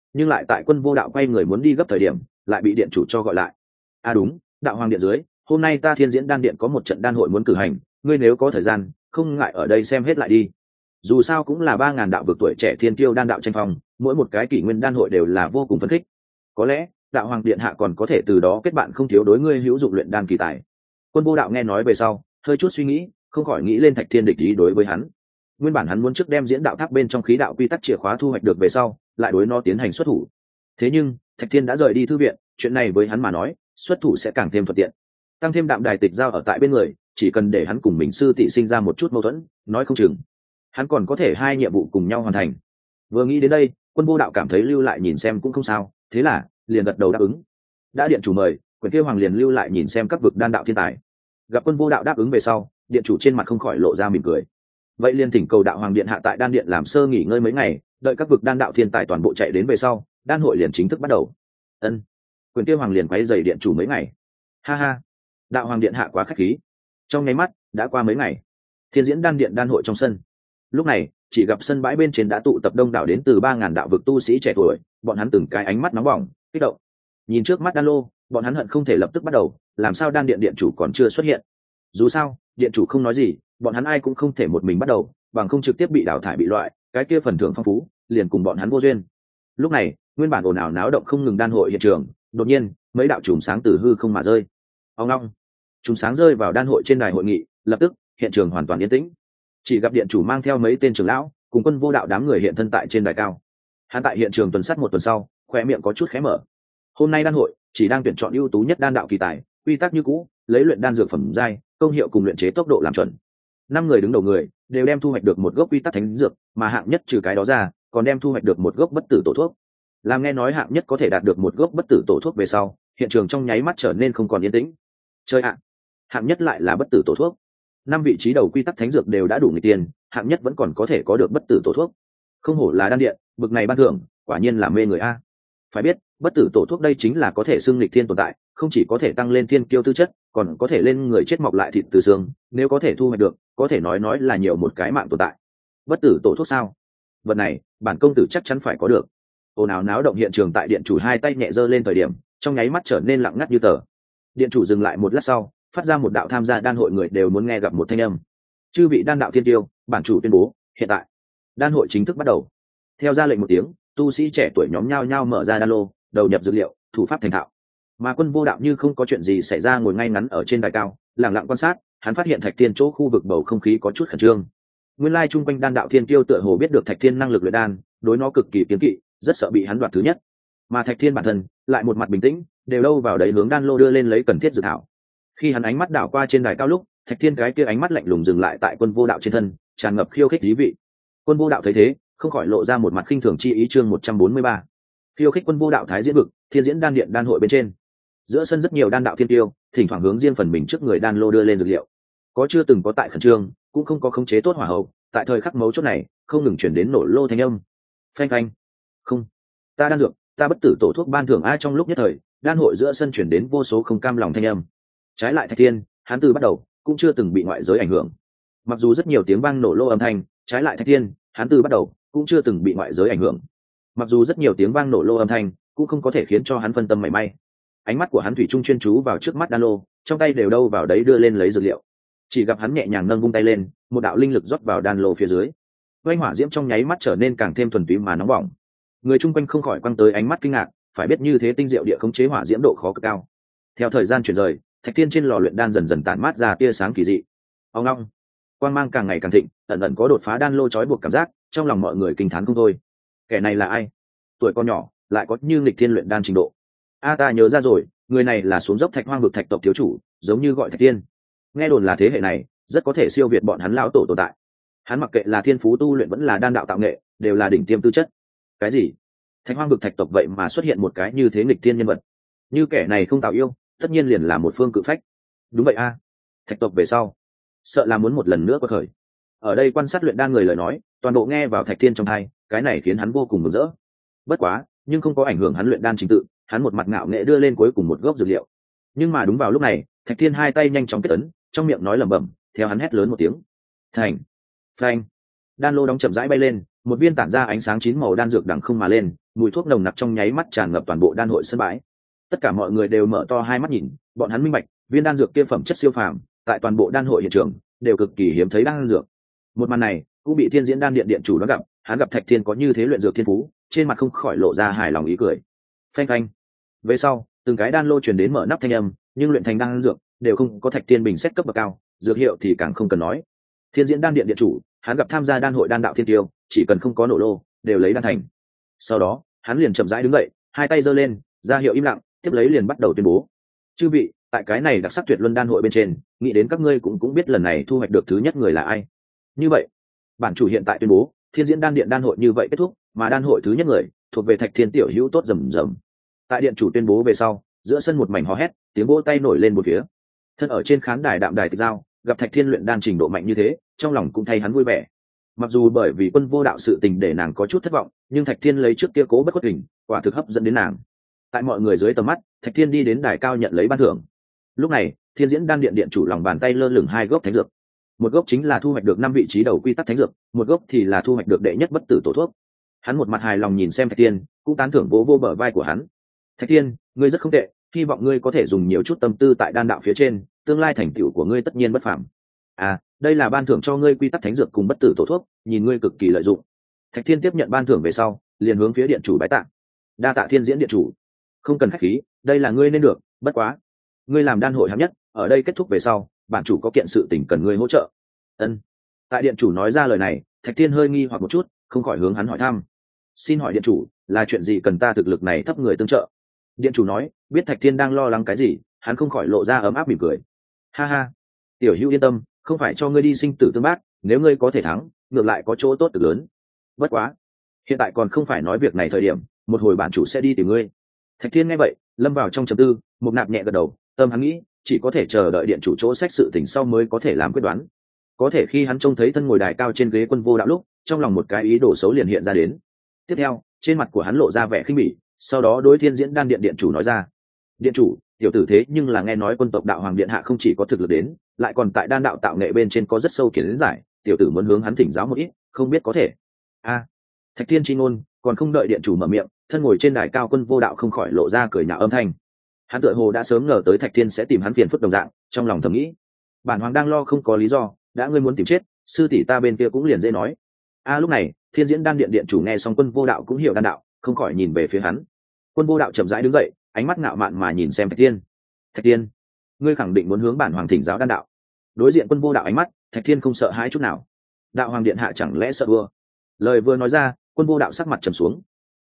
nhưng lại tại Quân Vô Đạo quay người muốn đi gấp thời điểm lại bị điện chủ cho gọi lại. Đúng, đạo hoàng điện dưới, hôm nay ta Thiên Diễn Đan Điện có một trận đan hội muốn cử hành, ngươi nếu có thời gian không ngại ở đây xem hết lại đi. Dù sao cũng là 3.000 đạo vực tuổi trẻ thiên kiêu đan đạo tranh phong, mỗi một cái kỷ nguyên đan hội đều là vô cùng phấn khích. Có lẽ đạo hoàng điện hạ còn có thể từ đó kết bạn không thiếu đối ngươi hữu dụng luyện đan kỳ tài. Quân Vô Đạo nghe nói về sau hơi chút suy nghĩ, không khỏi nghĩ lên Thạch Thiên địch ý đối với hắn. Nguyên bản hắn muốn trước đem diễn đạo tháp bên trong khí đạo quy tắc chìa khóa thu hoạch được về sau lại đối nó tiến hành xuất thủ. Thế nhưng Thạch Thiên đã rời đi thư viện, chuyện này với hắn mà nói xuất thủ sẽ càng thêm thuận tiện. Tăng thêm Đạm Đài tịch giao ở tại bên người, chỉ cần để hắn cùng mình sư tỷ sinh ra một chút mâu thuẫn, nói không chừng hắn còn có thể hai nhiệm vụ cùng nhau hoàn thành. Vừa nghĩ đến đây, Quân Vô Đạo cảm thấy lưu lại nhìn xem cũng không sao, thế là liền gật đầu đáp ứng. Đã điện chủ mời, Quyền Kia Hoàng liền lưu lại nhìn xem các vực đan đạo thiên tài. Gặp Quân Vô Đạo đáp ứng về sau, điện chủ trên mặt không khỏi lộ ra mỉm cười. Vậy liền thỉnh cầu đạo hoàng điện hạ tại đan điện làm sơ nghỉ ngơi mấy ngày, đợi các vực đan đạo thiên tài toàn bộ chạy đến về sau, đan hội liền chính thức bắt đầu. Ân. Quyền Kia Hoàng liền quấy rầy điện chủ mấy ngày. Ha ha, đạo hoàng điện hạ quá khách khí. Trong nháy mắt đã qua mấy ngày, Thiên Diễn Đan Điện đan hội trong sân. Lúc này chỉ gặp sân bãi bên trên đã tụ tập đông đảo đến từ 3.000 đạo vực tu sĩ trẻ tuổi, bọn hắn từng cái ánh mắt nóng bỏng kích động, nhìn trước mắt đan lô, bọn hắn hận không thể lập tức bắt đầu, làm sao đan điện điện chủ còn chưa xuất hiện. Dù sao điện chủ không nói gì, bọn hắn ai cũng không thể một mình bắt đầu, bằng không trực tiếp bị đào thải bị loại, cái kia phần thưởng phong phú liền cùng bọn hắn vô duyên. Lúc này nguyên bản ồn ào náo động không ngừng đan hội hiện trường, đột nhiên mấy đạo chùm sáng từ hư không mà rơi. Ông long, chùm sáng rơi vào đan hội trên đài hội nghị, lập tức hiện trường hoàn toàn yên tĩnh. Chỉ gặp điện chủ mang theo mấy tên trưởng lão cùng Quân Vô Đạo đám người hiện thân tại trên đài cao. Hắn tại hiện trường tuần sát một tuần sau, khoe miệng có chút khé mở. Hôm nay đan hội chỉ đang tuyển chọn ưu tú nhất đan đạo kỳ tài, quy tắc như cũ, lấy luyện đan dược phẩm giai, công hiệu cùng luyện chế tốc độ làm chuẩn. 5 người đứng đầu người đều đem thu hoạch được một gốc quy tắc thánh dược, mà hạng nhất trừ cái đó ra, còn đem thu hoạch được một gốc bất tử tổ thuốc. Làm nghe nói hạng nhất có thể đạt được một gốc bất tử tổ thuốc về sau, hiện trường trong nháy mắt trở nên không còn yên tĩnh. Chơi ạ, hạng nhất lại là bất tử tổ thuốc. 5 vị trí đầu quy tắc thánh dược đều đã đủ người tiền, hạng nhất vẫn còn có thể có được bất tử tổ thuốc. Không hổ là đan điện, bực này ban thưởng quả nhiên là mê người a. Phải biết bất tử tổ thuốc đây chính là có thể xưng lịch thiên tồn tại, không chỉ có thể tăng lên thiên kiêu tư chất, còn có thể lên người chết mọc lại thịt từ xương, nếu có thể thu hoạch được có thể nói là nhiều một cái mạng tồn tại. Bất tử tổ thuốc sao? Vật này bản công tử chắc chắn phải có được. Ồn ào náo động hiện trường tại điện chủ hai tay nhẹ giơ lên thời điểm, trong nháy mắt trở nên lặng ngắt như tờ. Điện chủ dừng lại một lát sau, phát ra một đạo tham gia đan hội người đều muốn nghe gặp một thanh âm. Chư vị đan đạo thiên tiêu, bản chủ tuyên bố hiện tại đan hội chính thức bắt đầu. Theo ra lệnh một tiếng, tu sĩ trẻ tuổi nhóm nhao nhao mở ra đan lô, đầu nhập dược liệu, thủ pháp thành thạo. Mà Quân Vô Đạo như không có chuyện gì xảy ra ngồi ngay ngắn ở trên đài cao, lặng lặng quan sát. Hắn phát hiện Thạch Thiên chỗ khu vực bầu không khí có chút khẩn trương. Nguyên lai chung quanh đan đạo thiên tiêu tựa hồ biết được Thạch Thiên năng lực luyện đan, đối nó cực kỳ kiêng kỵ, rất sợ bị hắn đoạt thứ nhất. Mà Thạch Thiên bản thân lại một mặt bình tĩnh, đều đâu vào đấy hướng đan lô đưa lên lấy cần thiết dược thảo. Khi hắn ánh mắt đảo qua trên đài cao lúc, Thạch Thiên cái kia ánh mắt lạnh lùng dừng lại tại Quân Vô Đạo trên thân, tràn ngập khiêu khích ý vị. Quân Vô Đạo thấy thế, không khỏi lộ ra một mặt khinh thường chi ý. Chương 143. Khiêu khích Quân Vô Đạo thái diễn vực, Thiên Diễn Đan Điện đan hội bên trên. Giữa sân rất nhiều đan đạo thiên tiêu, thỉnh thoảng hướng riêng phần mình trước người đan lô đưa lên dược liệu. Có chưa từng có tại khẩn trương, cũng không có khống chế tốt hỏa hậu, tại thời khắc mấu chốt này, không ngừng chuyển đến nổ lô thanh âm. Phanh phanh. Không, ta đan dược, ta bất tử tổ thuốc ban thưởng a. Trong lúc nhất thời, đan hội giữa sân chuyển đến vô số không cam lòng thanh âm. Trái lại Thạch Thiên, hắn từ bắt đầu cũng chưa từng bị ngoại giới ảnh hưởng. Mặc dù rất nhiều tiếng vang nổ lô âm thanh, trái lại Thạch Thiên, hắn từ bắt đầu cũng chưa từng bị ngoại giới ảnh hưởng. Mặc dù rất nhiều tiếng vang nổ lô âm thanh cũng không có thể khiến cho hắn phân tâm mảy may. Ánh mắt của hắn thủy chung chuyên chú vào trước mắt đan lô, trong tay đều đâu vào đấy đưa lên lấy dược liệu. Chỉ gặp hắn nhẹ nhàng nâng vung tay lên, một đạo linh lực rót vào đan lô phía dưới. Oanh hỏa diễm trong nháy mắt trở nên càng thêm thuần túy mà nóng bỏng. Người chung quanh không khỏi quăng tới ánh mắt kinh ngạc, phải biết như thế tinh diệu địa khống chế hỏa diễm độ khó cực cao. Theo thời gian chuyển rời, Thạch Thiên trên lò luyện đan dần dần tản mát ra tia sáng kỳ dị. Ông long, quang mang càng ngày càng thịnh, ẩn ẩn có đột phá đan lô trói buộc cảm giác, trong lòng mọi người kinh thán không thôi. Kẻ này là ai? Tuổi còn nhỏ lại có như nghịch thiên luyện đan trình độ. Ta nhớ ra rồi, người này là xuống dốc Thạch Hoang vực Thạch tộc thiếu chủ, giống như gọi Thạch Thiên. Nghe đồn là thế hệ này rất có thể siêu việt bọn hắn lão tổ tồn tại. Hắn mặc kệ là thiên phú tu luyện vẫn là đan đạo tạo nghệ, đều là đỉnh tiêm tư chất. Cái gì? Thạch Hoang vực Thạch tộc vậy mà xuất hiện một cái như thế nghịch thiên nhân vật? Như kẻ này không tạo yêu, tất nhiên liền là một phương cự phách. Đúng vậy a. Thạch tộc về sau sợ là muốn một lần nữa quật khởi. Ở đây quan sát luyện đan người lời nói, toàn bộ nghe vào Thạch Thiên trong tai, cái này khiến hắn vô cùng mừng rỡ. Bất quá, nhưng không có ảnh hưởng hắn luyện đan trình tự, hắn một mặt ngạo nghễ đưa lên cuối cùng một gốc dược liệu. Nhưng mà đúng vào lúc này, Thạch Thiên hai tay nhanh chóng kết ấn, trong miệng nói lẩm bẩm, theo hắn hét lớn một tiếng. Thành. Phanh. Đan lô đóng chậm rãi bay lên, một viên tản ra ánh sáng chín màu đan dược đằng không mà lên, mùi thuốc nồng nặc trong nháy mắt tràn ngập toàn bộ đan hội sân bãi. Tất cả mọi người đều mở to hai mắt nhìn, bọn hắn minh bạch viên đan dược kia phẩm chất siêu phàm, tại toàn bộ đan hội hiện trường đều cực kỳ hiếm thấy đan dược. Một màn này cũng bị Thiên Diễn Đan Điện điện chủ đó gặp, hắn gặp Thạch Thiên có như thế luyện dược thiên phú, trên mặt không khỏi lộ ra hài lòng ý cười. Phanh phanh. Về sau, từng cái đan lô truyền đến mở nắp thanh âm, nhưng luyện thành đan dược đều không có Thạch Thiên bình xét cấp bậc cao, dược hiệu thì càng không cần nói. Thiên Diễn Đan Điện điện chủ, hắn gặp tham gia đan hội đan đạo thiên tiêu, chỉ cần không có nổ lô, đều lấy đan thành. Sau đó, hắn liền chậm rãi đứng dậy, hai tay giơ lên, ra hiệu im lặng, tiếp lấy liền bắt đầu tuyên bố: "Chư vị, tại cái này đặc sắc tuyệt luân đan hội bên trên, nghĩ đến các ngươi cũng biết lần này thu hoạch được thứ nhất người là ai. Như vậy, bản chủ hiện tại tuyên bố, Thiên Diễn Đan Điện đan hội như vậy kết thúc, mà đan hội thứ nhất người thuộc về Thạch Thiên tiểu hữu tốt rầm rầm." Tại điện chủ tuyên bố về sau, giữa sân một mảnh hò hét, tiếng vỗ tay nổi lên một phía. Thân ở trên khán đài Đạm Đài Tịch Giao, gặp Thạch Thiên luyện đan trình độ mạnh như thế, trong lòng cũng thay hắn vui vẻ. Mặc dù bởi vì Quân Vô Đạo sự tình để nàng có chút thất vọng, nhưng Thạch Thiên lấy trước kia cố bất khuất hình, quả thực hấp dẫn đến nàng. Tại mọi người dưới tầm mắt, Thạch Thiên đi đến đài cao nhận lấy ban thưởng. Lúc này, Thiên Diễn Đan Điện điện chủ lòng bàn tay lơ lửng hai gốc thánh dược. Một gốc chính là thu hoạch được 5 vị trí đầu quy tắc thánh dược, một gốc thì là thu hoạch được đệ nhất bất tử tổ thuốc. Hắn một mặt hài lòng nhìn xem Thạch Thiên, cũng tán thưởng vô bờ vai của hắn. "Thạch Thiên, ngươi rất không tệ, hy vọng ngươi có thể dùng nhiều chút tâm tư tại đan đạo phía trên, tương lai thành tựu của ngươi tất nhiên bất phàm. À, đây là ban thưởng cho ngươi quy tắc thánh dược cùng bất tử tổ thuốc, nhìn ngươi cực kỳ lợi dụng." Thạch Thiên tiếp nhận ban thưởng về sau, liền hướng phía điện chủ bái tạ. "Đa tạ Thiên Diễn điện chủ." "Không cần khách khí, đây là ngươi nên được, bất quá, ngươi làm đan hội hạng nhất, ở đây kết thúc về sau, bản chủ có kiện sự tình cần ngươi hỗ trợ." Ân. Tại điện chủ nói ra lời này, Thạch Thiên hơi nghi hoặc một chút, không khỏi hướng hắn hỏi thăm: "Xin hỏi điện chủ, là chuyện gì cần ta thực lực này thấp người tương trợ?" Điện chủ nói, biết Thạch Thiên đang lo lắng cái gì, hắn không khỏi lộ ra ấm áp mỉm cười. "Ha ha, tiểu hữu yên tâm, không phải cho ngươi đi sinh tử tương bác, nếu ngươi có thể thắng, ngược lại có chỗ tốt cực lớn. Bất quá, hiện tại còn không phải nói việc này thời điểm, một hồi bản chủ sẽ đi tìm ngươi." Thạch Thiên nghe vậy, lâm vào trong trầm tư, Mục Nạp nhẹ gật đầu, tâm hắn nghĩ, chỉ có thể chờ đợi điện chủ chỗ sách sự tình sau mới có thể làm quyết đoán. Có thể khi hắn trông thấy thân ngồi đài cao trên ghế Quân Vô Đạo lúc, trong lòng một cái ý đồ xấu liền hiện ra đến. Tiếp theo, trên mặt của hắn lộ ra vẻ khinh bỉ, sau đó đối Thiên Diễn Đan Điện điện chủ nói ra: "Điện chủ, tiểu tử thế nhưng là nghe nói Quân tộc Đạo Hoàng điện hạ không chỉ có thực lực đến, lại còn tại đan đạo tạo nghệ bên trên có rất sâu kiến giải, tiểu tử muốn hướng hắn thỉnh giáo một ít, không biết có thể." A. Thạch Thiên chi ngôn, còn không đợi điện chủ mở miệng, thân ngồi trên đài cao Quân Vô Đạo không khỏi lộ ra cười nhạo âm thanh. Hắn tựa hồ đã sớm ngờ tới Thạch Thiên sẽ tìm hắn phiền phức đồng dạng, trong lòng thầm nghĩ: bản hoàng đang lo không có lý do, đã ngươi muốn tìm chết, sư tỷ ta bên kia cũng liền dễ nói. A. Lúc này, Thiên Diễn Đan Điện điện chủ nghe xong Quân Vô Đạo cũng hiểu đan đạo, không khỏi nhìn về phía hắn. Quân Vô Đạo chậm rãi đứng dậy, ánh mắt ngạo mạn mà nhìn xem Thạch Thiên. "Thạch Thiên, ngươi khẳng định muốn hướng bản hoàng thỉnh giáo đan đạo?" Đối diện Quân Vô Đạo ánh mắt, Thạch Thiên không sợ hãi chút nào. "Đạo hoàng điện hạ chẳng lẽ sợ vua?" Lời vừa nói ra, Quân Vô Đạo sắc mặt trầm xuống.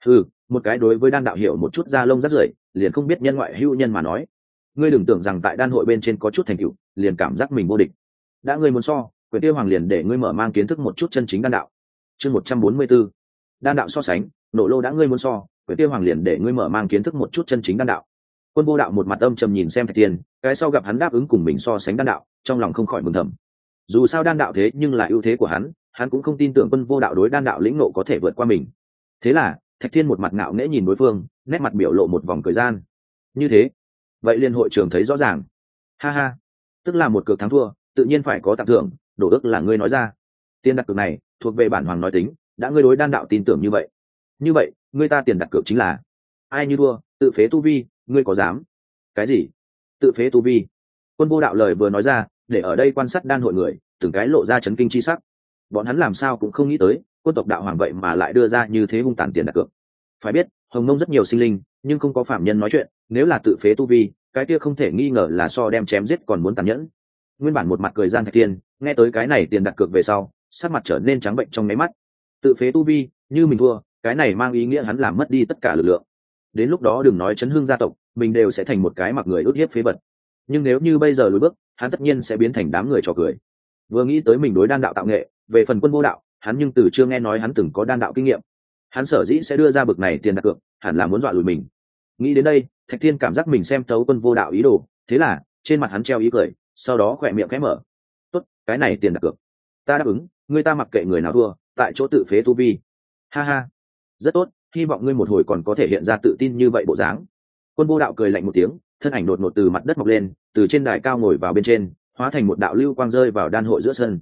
Một cái đối với đan đạo hiểu một chút da lông rắt rưởi, liền không biết nhân ngoại hữu nhân mà nói. Ngươi đừng tưởng rằng tại đan hội bên trên có chút thành tựu, liền cảm giác mình vô địch. Đã ngươi muốn so, Quyền Tiêu Hoàng liền để ngươi mở mang kiến thức một chút chân chính đan đạo. Chương 144. Đan đạo so sánh, nộ lô đã ngươi muốn so, Quyền Tiêu Hoàng liền để ngươi mở mang kiến thức một chút chân chính đan đạo. Quân Vô Đạo một mặt âm trầm nhìn xem Thạch Thiên, cái sau gặp hắn đáp ứng cùng mình so sánh đan đạo, trong lòng không khỏi mừng thầm. Dù sao đan đạo thế nhưng là ưu thế của hắn cũng không tin tưởng Quân Vô Đạo đối đan đạo lĩnh ngộ có thể vượt qua mình. Thế là, Thạch Thiên một mặt ngạo nghễ nhìn đối phương, nét mặt biểu lộ một vòng cười gian. Như thế, vậy liên hội trưởng thấy rõ ràng. Ha ha, tức là một cược thắng thua, tự nhiên phải có tặng thưởng, đổ ước là ngươi nói ra. Tiền đặt cược này thuộc về bản hoàng nói tính, đã ngươi đối đan đạo tin tưởng như vậy. Như vậy, ngươi ta tiền đặt cược chính là ai như thua, tự phế tu vi, ngươi có dám? Cái gì? Tự phế tu vi? Quân Vô Đạo lời vừa nói ra, để ở đây quan sát đan hội người, từng cái lộ ra chấn kinh chi sắc. Bọn hắn làm sao cũng không nghĩ tới, quân tộc Đạo Hoàng vậy mà lại đưa ra như thế hung tàn tiền đặt cược. Phải biết, Hồng Mông rất nhiều sinh linh, nhưng không có phạm nhân nói chuyện, nếu là tự phế tu vi, cái kia không thể nghi ngờ là so đem chém giết còn muốn tàn nhẫn. Nguyên bản một mặt cười gian Thạch Thiên, nghe tới cái này tiền đặt cược về sau, sắc mặt trở nên trắng bệnh trong mấy mắt. Tự phế tu vi, như mình thua, cái này mang ý nghĩa hắn làm mất đi tất cả lực lượng. Đến lúc đó đừng nói chấn hương gia tộc, mình đều sẽ thành một cái mặc người ức hiếp phế vật. Nhưng nếu như bây giờ lùi bước, hắn tất nhiên sẽ biến thành đám người trò cười. Vừa nghĩ tới mình đối đan đạo tạo nghệ, về phần Quân Vô Đạo, hắn nhưng từ chưa nghe nói hắn từng có đan đạo kinh nghiệm. Hắn sở dĩ sẽ đưa ra bực này tiền đặt cược, hẳn là muốn dọa lùi mình. Nghĩ đến đây, Thạch Thiên cảm giác mình xem thấu Quân Vô Đạo ý đồ, thế là trên mặt hắn treo ý cười, sau đó khỏe miệng khẽ mở. "Tốt, cái này tiền đặt cược, ta đáp ứng, ngươi ta mặc kệ người nào thua, tại chỗ tự phế tu vi." Ha ha, rất tốt, hy vọng ngươi một hồi còn có thể hiện ra tự tin như vậy bộ dáng. Quân Vô Đạo cười lạnh một tiếng, thân ảnh đột ngột từ mặt đất mọc lên, từ trên đài cao ngồi vào bên trên, hóa thành một đạo lưu quang rơi vào đan hội giữa sân.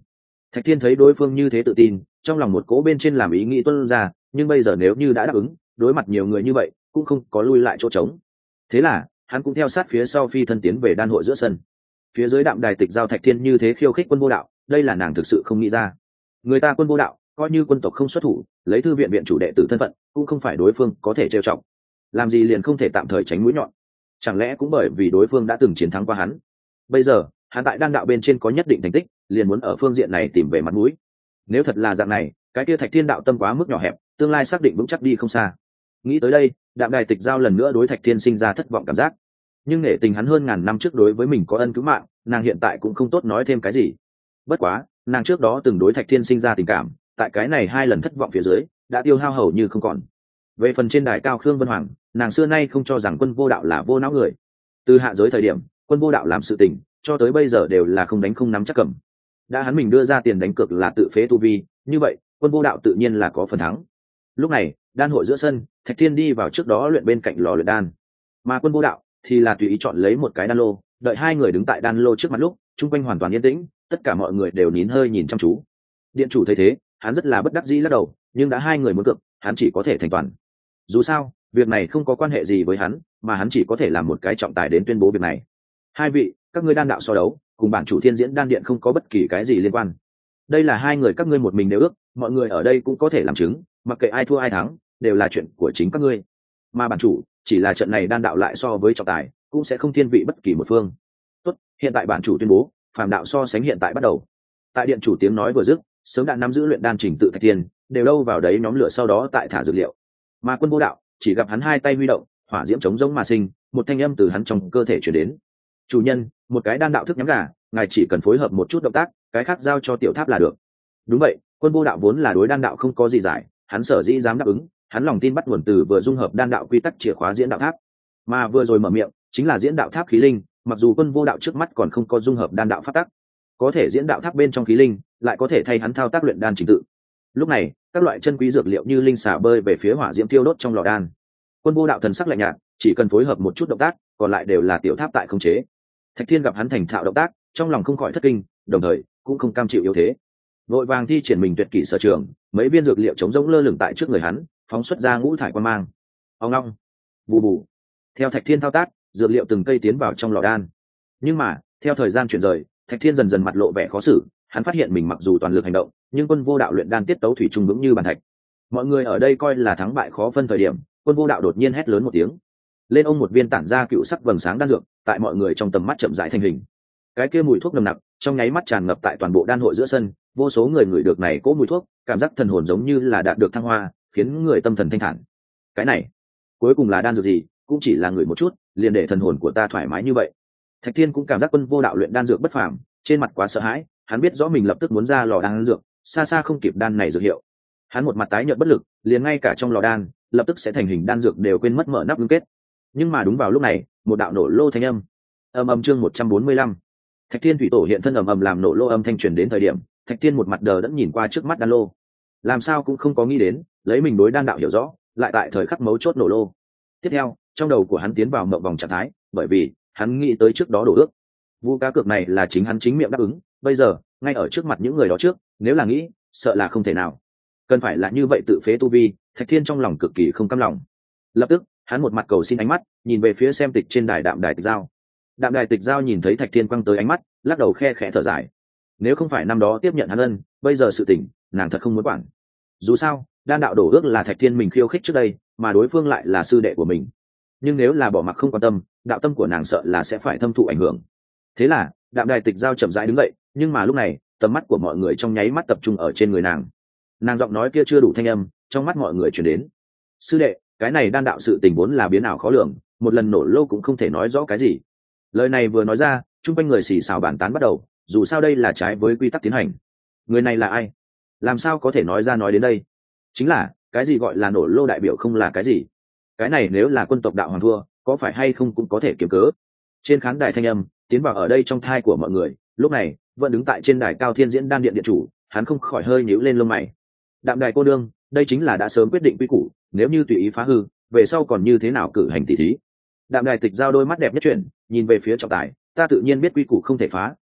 Thạch Thiên thấy đối phương như thế tự tin, trong lòng một cỗ bên trên làm ý nghĩ tuân ra, nhưng bây giờ nếu như đã đáp ứng, đối mặt nhiều người như vậy cũng không có lui lại chỗ trống. Thế là hắn cũng theo sát phía sau phi thân tiến về đan hội giữa sân. Phía dưới đạm đài tịch giao Thạch Thiên như thế khiêu khích quân vô đạo, đây là nàng thực sự không nghĩ ra. Người ta quân vô đạo coi như quân tộc không xuất thủ, lấy thư viện viện chủ đệ tử thân phận cũng không phải đối phương có thể trêu chọc. Làm gì liền không thể tạm thời tránh mũi nhọn? Chẳng lẽ cũng bởi vì đối phương đã từng chiến thắng qua hắn? Bây giờ hắn tại đan đạo bên trên có nhất định thành tích, liền muốn ở phương diện này tìm về mặt mũi. Nếu thật là dạng này, cái kia Thạch Thiên đạo tâm quá mức nhỏ hẹp, tương lai xác định vững chắc đi không xa. Nghĩ tới đây, đạm đài tịch giao lần nữa đối Thạch Thiên sinh ra thất vọng cảm giác. Nhưng nể tình hắn hơn ngàn năm trước đối với mình có ân cứu mạng, nàng hiện tại cũng không tốt nói thêm cái gì. Bất quá nàng trước đó từng đối Thạch Thiên sinh ra tình cảm, tại cái này hai lần thất vọng phía dưới đã tiêu hao hầu như không còn. Về phần trên đài cao Khương Vân Hoàng, nàng xưa nay không cho rằng quân vô đạo là vô não người. Từ hạ giới thời điểm quân vô đạo làm sự tình cho tới bây giờ đều là không đánh không nắm chắc cầm. Đã hắn mình đưa ra tiền đánh cược là tự phế tu vi, như vậy quân vô đạo tự nhiên là có phần thắng. Lúc này đan hội giữa sân, Thạch Thiên đi vào trước đó luyện bên cạnh lò luyện đan, mà quân vô đạo thì là tùy ý chọn lấy một cái đan lô, đợi hai người đứng tại đan lô trước mặt lúc chung quanh hoàn toàn yên tĩnh, tất cả mọi người đều nín hơi nhìn chăm chú. Điện chủ thấy thế, hắn rất là bất đắc dĩ lắc đầu, nhưng đã hai người muốn cược, hắn chỉ có thể thành toàn. Dù sao việc này không có quan hệ gì với hắn, mà hắn chỉ có thể làm một cái trọng tài đến tuyên bố việc này. Hai vị, các ngươi đan đạo so đấu cùng bản chủ Thiên Diễn đan điện không có bất kỳ cái gì liên quan. Đây là hai người các ngươi một mình đều ước, mọi người ở đây cũng có thể làm chứng, mặc kệ ai thua ai thắng đều là chuyện của chính các ngươi. Mà bản chủ chỉ là trận này đan đạo lại so với trọng tài cũng sẽ không thiên vị bất kỳ một phương. Tốt, hiện tại bản chủ tuyên bố phàm đạo so sánh hiện tại bắt đầu. Tại điện chủ tiếng nói vừa dứt, sớm đã nắm giữ luyện đan trình tự Thạch Thiên đều đâu vào đấy nhóm lửa, sau đó tại thả dược liệu. Mà quân vô đạo chỉ gặp hắn hai tay huy động, hỏa diễm chống giống mà sinh, một thanh âm từ hắn trong cơ thể chuyển đến. Chủ nhân, một cái đan đạo thức nhắm gà, ngài chỉ cần phối hợp một chút động tác, cái khác giao cho tiểu tháp là được. Đúng vậy, quân vô đạo vốn là đối đan đạo không có gì giải, hắn sở dĩ dám đáp ứng, hắn lòng tin bắt nguồn từ vừa dung hợp đan đạo quy tắc chìa khóa diễn đạo tháp, mà vừa rồi mở miệng chính là diễn đạo tháp khí linh. Mặc dù quân vô đạo trước mắt còn không có dung hợp đan đạo pháp tắc, có thể diễn đạo tháp bên trong khí linh lại có thể thay hắn thao tác luyện đan trình tự. Lúc này các loại chân quý dược liệu như linh xà bơi về phía hỏa diễm tiêu đốt trong lò đan. Quân vô đạo thần sắc lạnh nhạt, chỉ cần phối hợp một chút động tác, còn lại đều là tiểu tháp tại khống chế. Thạch Thiên gặp hắn thành thạo động tác, trong lòng không khỏi thất kinh, đồng thời cũng không cam chịu yếu thế, vội vàng thi triển mình tuyệt kỹ sở trường, mấy viên dược liệu chống rỗng lơ lửng tại trước người hắn, phóng xuất ra ngũ thải quang mang. Ông long, bù bù. Theo Thạch Thiên thao tác, dược liệu từng cây tiến vào trong lò đan. Nhưng mà theo thời gian chuyển rời, Thạch Thiên dần dần mặt lộ vẻ khó xử, hắn phát hiện mình mặc dù toàn lực hành động, nhưng quân vô đạo luyện đan tiết tấu thủy chung vững như bàn thạch. Mọi người ở đây coi là thắng bại khó phân thời điểm, quân vô đạo đột nhiên hét lớn một tiếng, lên ông một viên tản ra cựu sắc vầng sáng đan dược, tại mọi người trong tầm mắt chậm rãi thành hình. Cái kia mùi thuốc nồng nặc trong nháy mắt tràn ngập tại toàn bộ đan hội giữa sân, vô số người ngửi được này cỗ mùi thuốc, cảm giác thần hồn giống như là đạt được thăng hoa, khiến người tâm thần thanh thản. Cái này cuối cùng là đan dược gì, cũng chỉ là ngửi một chút liền để thần hồn của ta thoải mái như vậy. Thạch Thiên cũng cảm giác quân vô đạo luyện đan dược bất phàm, trên mặt quá sợ hãi, hắn biết rõ mình lập tức muốn ra lò đan dược, xa xa không kịp đan này dược hiệu. Hắn một mặt tái nhợt bất lực, liền ngay cả trong lò đan lập tức sẽ thành hình đan dược đều quên mất mở nắp ngưng kết. Nhưng mà đúng vào lúc này, một đạo nổ lô thanh âm, chương 145. Thạch Thiên thủy tổ hiện thân, làm nổ lô âm thanh truyền đến thời điểm, Thạch Thiên một mặt đờ đẫn nhìn qua trước mắt đan lô, làm sao cũng không có nghĩ đến, lấy mình đối đan đạo hiểu rõ, lại tại thời khắc mấu chốt nổ lô. Tiếp theo, trong đầu của hắn tiến vào mộng vòng trạng thái, bởi vì hắn nghĩ tới trước đó đổ ước, vụ cá cược này là chính hắn chính miệng đáp ứng, bây giờ ngay ở trước mặt những người đó trước, nếu là nghĩ, sợ là không thể nào. Cần phải là như vậy tự phế tu vi, Thạch Thiên trong lòng cực kỳ không cam lòng. Lập tức hắn một mặt cầu xin ánh mắt nhìn về phía xem tịch trên đài đạm đài tịch giao. Đạm đài tịch giao nhìn thấy Thạch Thiên quăng tới ánh mắt, lắc đầu khe khẽ thở dài. Nếu không phải năm đó tiếp nhận hắn ân, bây giờ sự tình nàng thật không muốn quản. Dù sao đan đạo đổ ước là Thạch Thiên mình khiêu khích trước đây, mà đối phương lại là sư đệ của mình. Nhưng nếu là bỏ mặc không quan tâm, đạo tâm của nàng sợ là sẽ phải thâm thụ ảnh hưởng. Thế là đạm đài tịch giao chậm rãi đứng dậy, nhưng mà lúc này tầm mắt của mọi người trong nháy mắt tập trung ở trên người nàng. Nàng giọng nói kia chưa đủ thanh âm, trong mắt mọi người truyền đến. Sư đệ, cái này đan đạo sự tình vốn là biến ảo khó lường, một lần nổ lô cũng không thể nói rõ cái gì. Lời này vừa nói ra, chung quanh người xì xào bàn tán bắt đầu, dù sao đây là trái với quy tắc tiến hành. Người này là ai? Làm sao có thể nói ra nói đến đây? Chính là cái gì gọi là nổ lô đại biểu không là cái gì? Cái này nếu là quân tộc đạo hoàng thua, có phải hay không cũng có thể kiếm cớ. Trên khán đài thanh âm tiến vào ở đây trong thai của mọi người, lúc này vẫn đứng tại trên đài cao Thiên Diễn đan điện điện chủ, hắn không khỏi hơi nhíu lên lông mày. Đạm đài cô đương, đây chính là đã sớm quyết định quy củ, nếu như tùy ý phá hư, về sau còn như thế nào cử hành tỷ thí? Đạm đài tịch giao đôi mắt đẹp nhất chuyển, nhìn về phía trọng tài, ta tự nhiên biết quy củ không thể phá,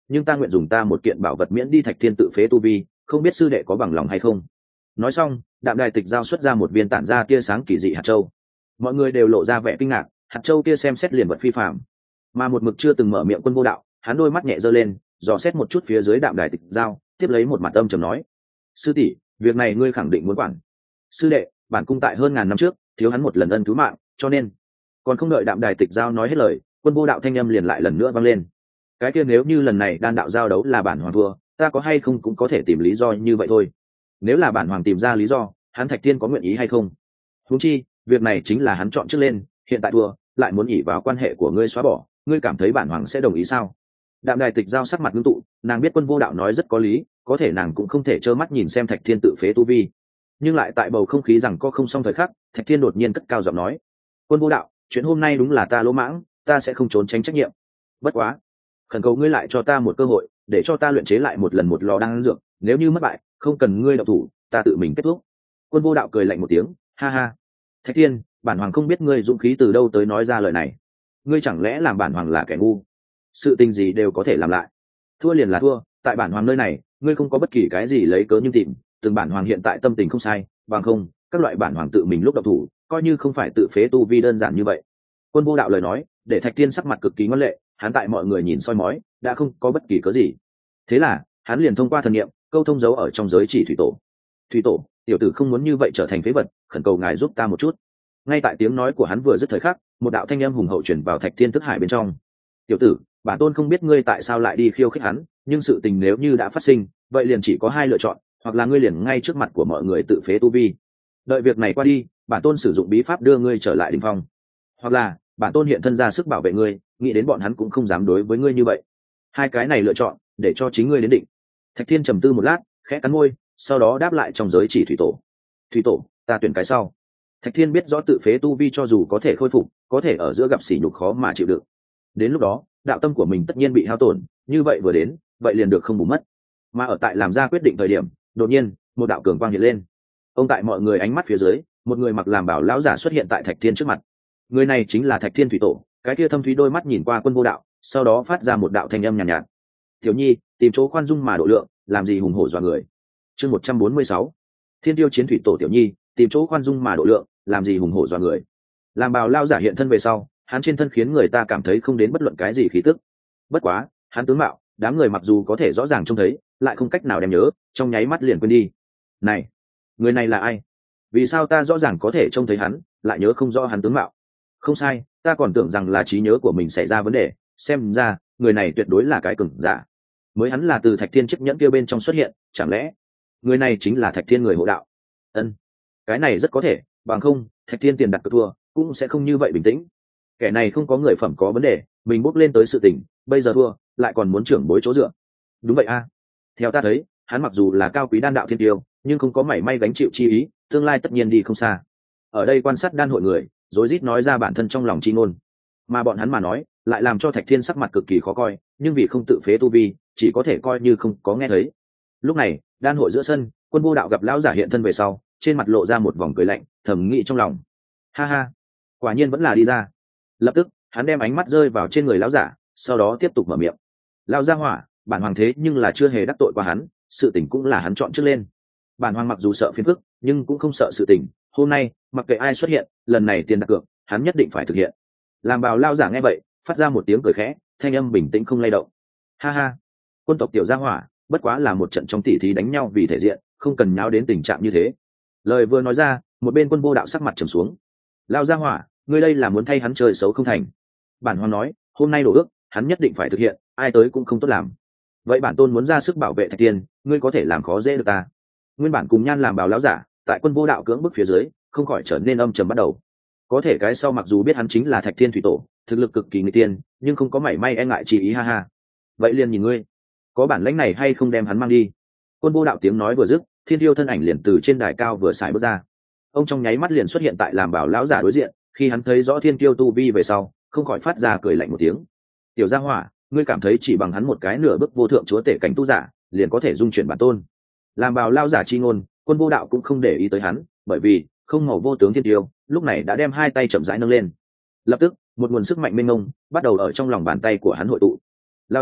nhưng ta nguyện dùng ta một kiện bảo vật miễn đi Thạch Thiên tự phế tu vi, không biết sư đệ có bằng lòng hay không. Nói xong, Đạm Đài Tịch giao xuất ra một viên tản ra tia sáng kỳ dị hạt châu. Mọi người đều lộ ra vẻ kinh ngạc, hạt châu kia xem xét liền vật phi phàm. Mà một mực chưa từng mở miệng Quân Vô Đạo, hắn đôi mắt nhẹ giơ lên, dò xét một chút phía dưới Đạm Đài Tịch giao, tiếp lấy một mặt âm trầm nói: sư tỷ, việc này ngươi khẳng định muốn quản. Sư đệ, bản cung tại hơn ngàn năm trước thiếu hắn một lần ân cứu mạng, cho nên. Còn không đợi Đạm Đài Tịch giao nói hết lời, Quân Vô Đạo thanh âm liền lại lần nữa vang lên: cái kia nếu như lần này đan đạo giao đấu là bản hoàng thua, ta có hay không cũng có thể tìm lý do như vậy thôi. Nếu là bản hoàng tìm ra lý do, hắn Thạch Thiên có nguyện ý hay không? Huống chi việc này chính là hắn chọn trước lên, hiện tại thua lại muốn ỉ vào quan hệ của ngươi xóa bỏ, ngươi cảm thấy bản hoàng sẽ đồng ý sao? Đạm Đài Tịch giao sắc mặt ngưng tụ, nàng biết Quân Vô Đạo nói rất có lý, có thể nàng cũng không thể trơ mắt nhìn xem Thạch Thiên tự phế tu vi. Nhưng lại tại bầu không khí rằng có không xong thời khắc, Thạch Thiên đột nhiên cất cao giọng nói: Quân Vô Đạo, chuyện hôm nay đúng là ta lỗ mãng, ta sẽ không trốn tránh trách nhiệm. Bất quá, khẩn cầu ngươi lại cho ta một cơ hội, để cho ta luyện chế lại một lần một lò đan dược, nếu như mất bại, không cần ngươi động thủ, ta tự mình kết thúc. Quân Vô Đạo cười lạnh một tiếng, ha ha. Thạch Thiên, bản hoàng không biết ngươi dũng khí từ đâu tới nói ra lời này. Ngươi chẳng lẽ làm bản hoàng là kẻ ngu? Sự tình gì đều có thể làm lại, thua liền là thua, tại bản hoàng nơi này, ngươi không có bất kỳ cái gì lấy cớ nhưng tìm. Từng bản hoàng hiện tại tâm tình không sai, bằng không, các loại bản hoàng tự mình lúc động thủ, coi như không phải tự phế tu vi đơn giản như vậy. Quân Vô Đạo lời nói, để Thạch Thiên sắc mặt cực kỳ ngoan lệ, hắn tại mọi người nhìn soi mói, đã không có bất kỳ cớ gì. Thế là, hắn liền thông qua thần niệm, câu thông dấu ở trong giới chỉ thủy tổ. Thủy tổ, tiểu tử không muốn như vậy trở thành phế vật, khẩn cầu ngài giúp ta một chút. Ngay tại tiếng nói của hắn vừa dứt thời khắc, một đạo thanh âm hùng hậu truyền vào Thạch Thiên thức hải bên trong. Tiểu tử, bản tôn không biết ngươi tại sao lại đi khiêu khích hắn, nhưng sự tình nếu như đã phát sinh, vậy liền chỉ có hai lựa chọn, hoặc là ngươi liền ngay trước mặt của mọi người tự phế tu vi. Đợi việc này qua đi, bản tôn sử dụng bí pháp đưa ngươi trở lại đỉnh phong. Hoặc là, bản tôn hiện thân ra sức bảo vệ ngươi, nghĩ đến bọn hắn cũng không dám đối với ngươi như vậy. Hai cái này lựa chọn, để cho chính ngươi đến định. Thạch Thiên trầm tư một lát, khẽ cắn môi, sau đó đáp lại trong giới chỉ thủy tổ. Thủy tổ, ta tuyển cái sau. Thạch Thiên biết rõ tự phế tu vi cho dù có thể khôi phục, có thể ở giữa gặp sỉ nhục khó mà chịu đựng. Đến lúc đó, đạo tâm của mình tất nhiên bị hao tổn, như vậy vừa đến, vậy liền được không bù mất. Mà ở tại làm ra quyết định thời điểm, đột nhiên, một đạo cường quang hiện lên. Ông tại mọi người ánh mắt phía dưới, một người mặc làm bảo lão giả xuất hiện tại Thạch Thiên trước mặt. Người này chính là Thạch Thiên thủy tổ, cái kia thâm thúy đôi mắt nhìn qua Quân Vô Đạo, sau đó phát ra một đạo thanh âm nhàn nhạt, nhạt. Tiểu Nhi, tìm chỗ khoan dung mà độ lượng, làm gì hùng hổ dọa người. Chương 146. Thiên Tiêu chiến thủy tổ Tiểu Nhi, tìm chỗ khoan dung mà độ lượng, làm gì hùng hổ dọa người. Làm bào lao giả hiện thân về sau, hắn trên thân khiến người ta cảm thấy không đến bất luận cái gì khí tức. Bất quá, hắn tướng mạo, đám người mặc dù có thể rõ ràng trông thấy, lại không cách nào đem nhớ, trong nháy mắt liền quên đi. Này, người này là ai? Vì sao ta rõ ràng có thể trông thấy hắn, lại nhớ không rõ hắn tướng mạo? Không sai, ta còn tưởng rằng là trí nhớ của mình xảy ra vấn đề, xem ra, người này tuyệt đối là cái cừng giả. Mới hắn là từ Thạch Thiên chiếc nhẫn kia bên trong xuất hiện, chẳng lẽ người này chính là Thạch Thiên người hộ đạo? Ân, cái này rất có thể, bằng không, Thạch Thiên tiền đặt cược thua, cũng sẽ không như vậy bình tĩnh. Kẻ này không có người phẩm có vấn đề, mình bốc lên tới sự tình, bây giờ thua, lại còn muốn trưởng bối chỗ dựa. Đúng vậy a. Theo ta thấy, hắn mặc dù là cao quý đan đạo thiên tiêu, nhưng không có mảy may gánh chịu chi ý, tương lai tất nhiên đi không xa. Ở đây quan sát đan hội người, rối rít nói ra bản thân trong lòng chi ngôn, mà bọn hắn mà nói, lại làm cho Thạch Thiên sắc mặt cực kỳ khó coi, nhưng vì không tự phế tu vi, chỉ có thể coi như không có nghe thấy. Lúc này, đan hội giữa sân, Quân Vô Đạo gặp lão giả hiện thân về sau, trên mặt lộ ra một vòng cười lạnh, thầm nghĩ trong lòng: ha ha, quả nhiên vẫn là đi ra. Lập tức, hắn đem ánh mắt rơi vào trên người lão giả, sau đó tiếp tục mở miệng: lão gia hỏa, bản hoàng thế nhưng là chưa hề đắc tội qua hắn, sự tình cũng là hắn chọn trước lên. Bản hoàng mặc dù sợ phiền phức, nhưng cũng không sợ sự tình. Hôm nay, mặc kệ ai xuất hiện, lần này tiền đặt cược, hắn nhất định phải thực hiện. Làm bào lao giả nghe vậy, phát ra một tiếng cười khẽ, thanh âm bình tĩnh không lay động: ha ha, quân tộc tiểu gia hỏa, bất quá là một trận trong tỉ thí đánh nhau vì thể diện, không cần nháo đến tình trạng như thế. Lời vừa nói ra, một bên Quân Vô Đạo sắc mặt trầm xuống: lao gia hỏa, ngươi đây là muốn thay hắn chơi xấu không thành. Bản hoàng nói, hôm nay đổ ước, hắn nhất định phải thực hiện, ai tới cũng không tốt làm. Vậy bản tôn muốn ra sức bảo vệ Thạch Thiên, ngươi có thể làm khó dễ được ta? Nguyên bản cùng nhan làm bào lão giả, tại Quân Vô Đạo cưỡng bức phía dưới, không khỏi trở nên âm trầm bắt đầu. Có thể cái sau mặc dù biết hắn chính là Thạch Thiên thủy tổ, thực lực cực kỳ nguy tiên, nhưng không có mảy may e ngại chỉ ý, ha ha. Vậy liền nhìn ngươi, có bản lĩnh này hay không đem hắn mang đi. Quân Vô Đạo tiếng nói vừa dứt, Thiên Tiêu thân ảnh liền từ trên đài cao vừa xài bước ra. Ông trong nháy mắt liền xuất hiện tại làm bảo lão giả đối diện, khi hắn thấy rõ Thiên Tiêu tu vi về sau, không khỏi phát ra cười lạnh một tiếng: tiểu gia hỏa, ngươi cảm thấy chỉ bằng hắn một cái nửa bước vô thượng chúa tể cảnh tu giả, liền có thể dung chuyển bản tôn? Làm bảo lão giả chi ngôn, Quân Vô Đạo cũng không để ý tới hắn, bởi vì không màu vô tướng Thiên Tiêu lúc này đã đem hai tay chậm rãi nâng lên. Lập tức, một nguồn sức mạnh mênh mông bắt đầu ở trong lòng bàn tay của hắn hội tụ. Lão giả,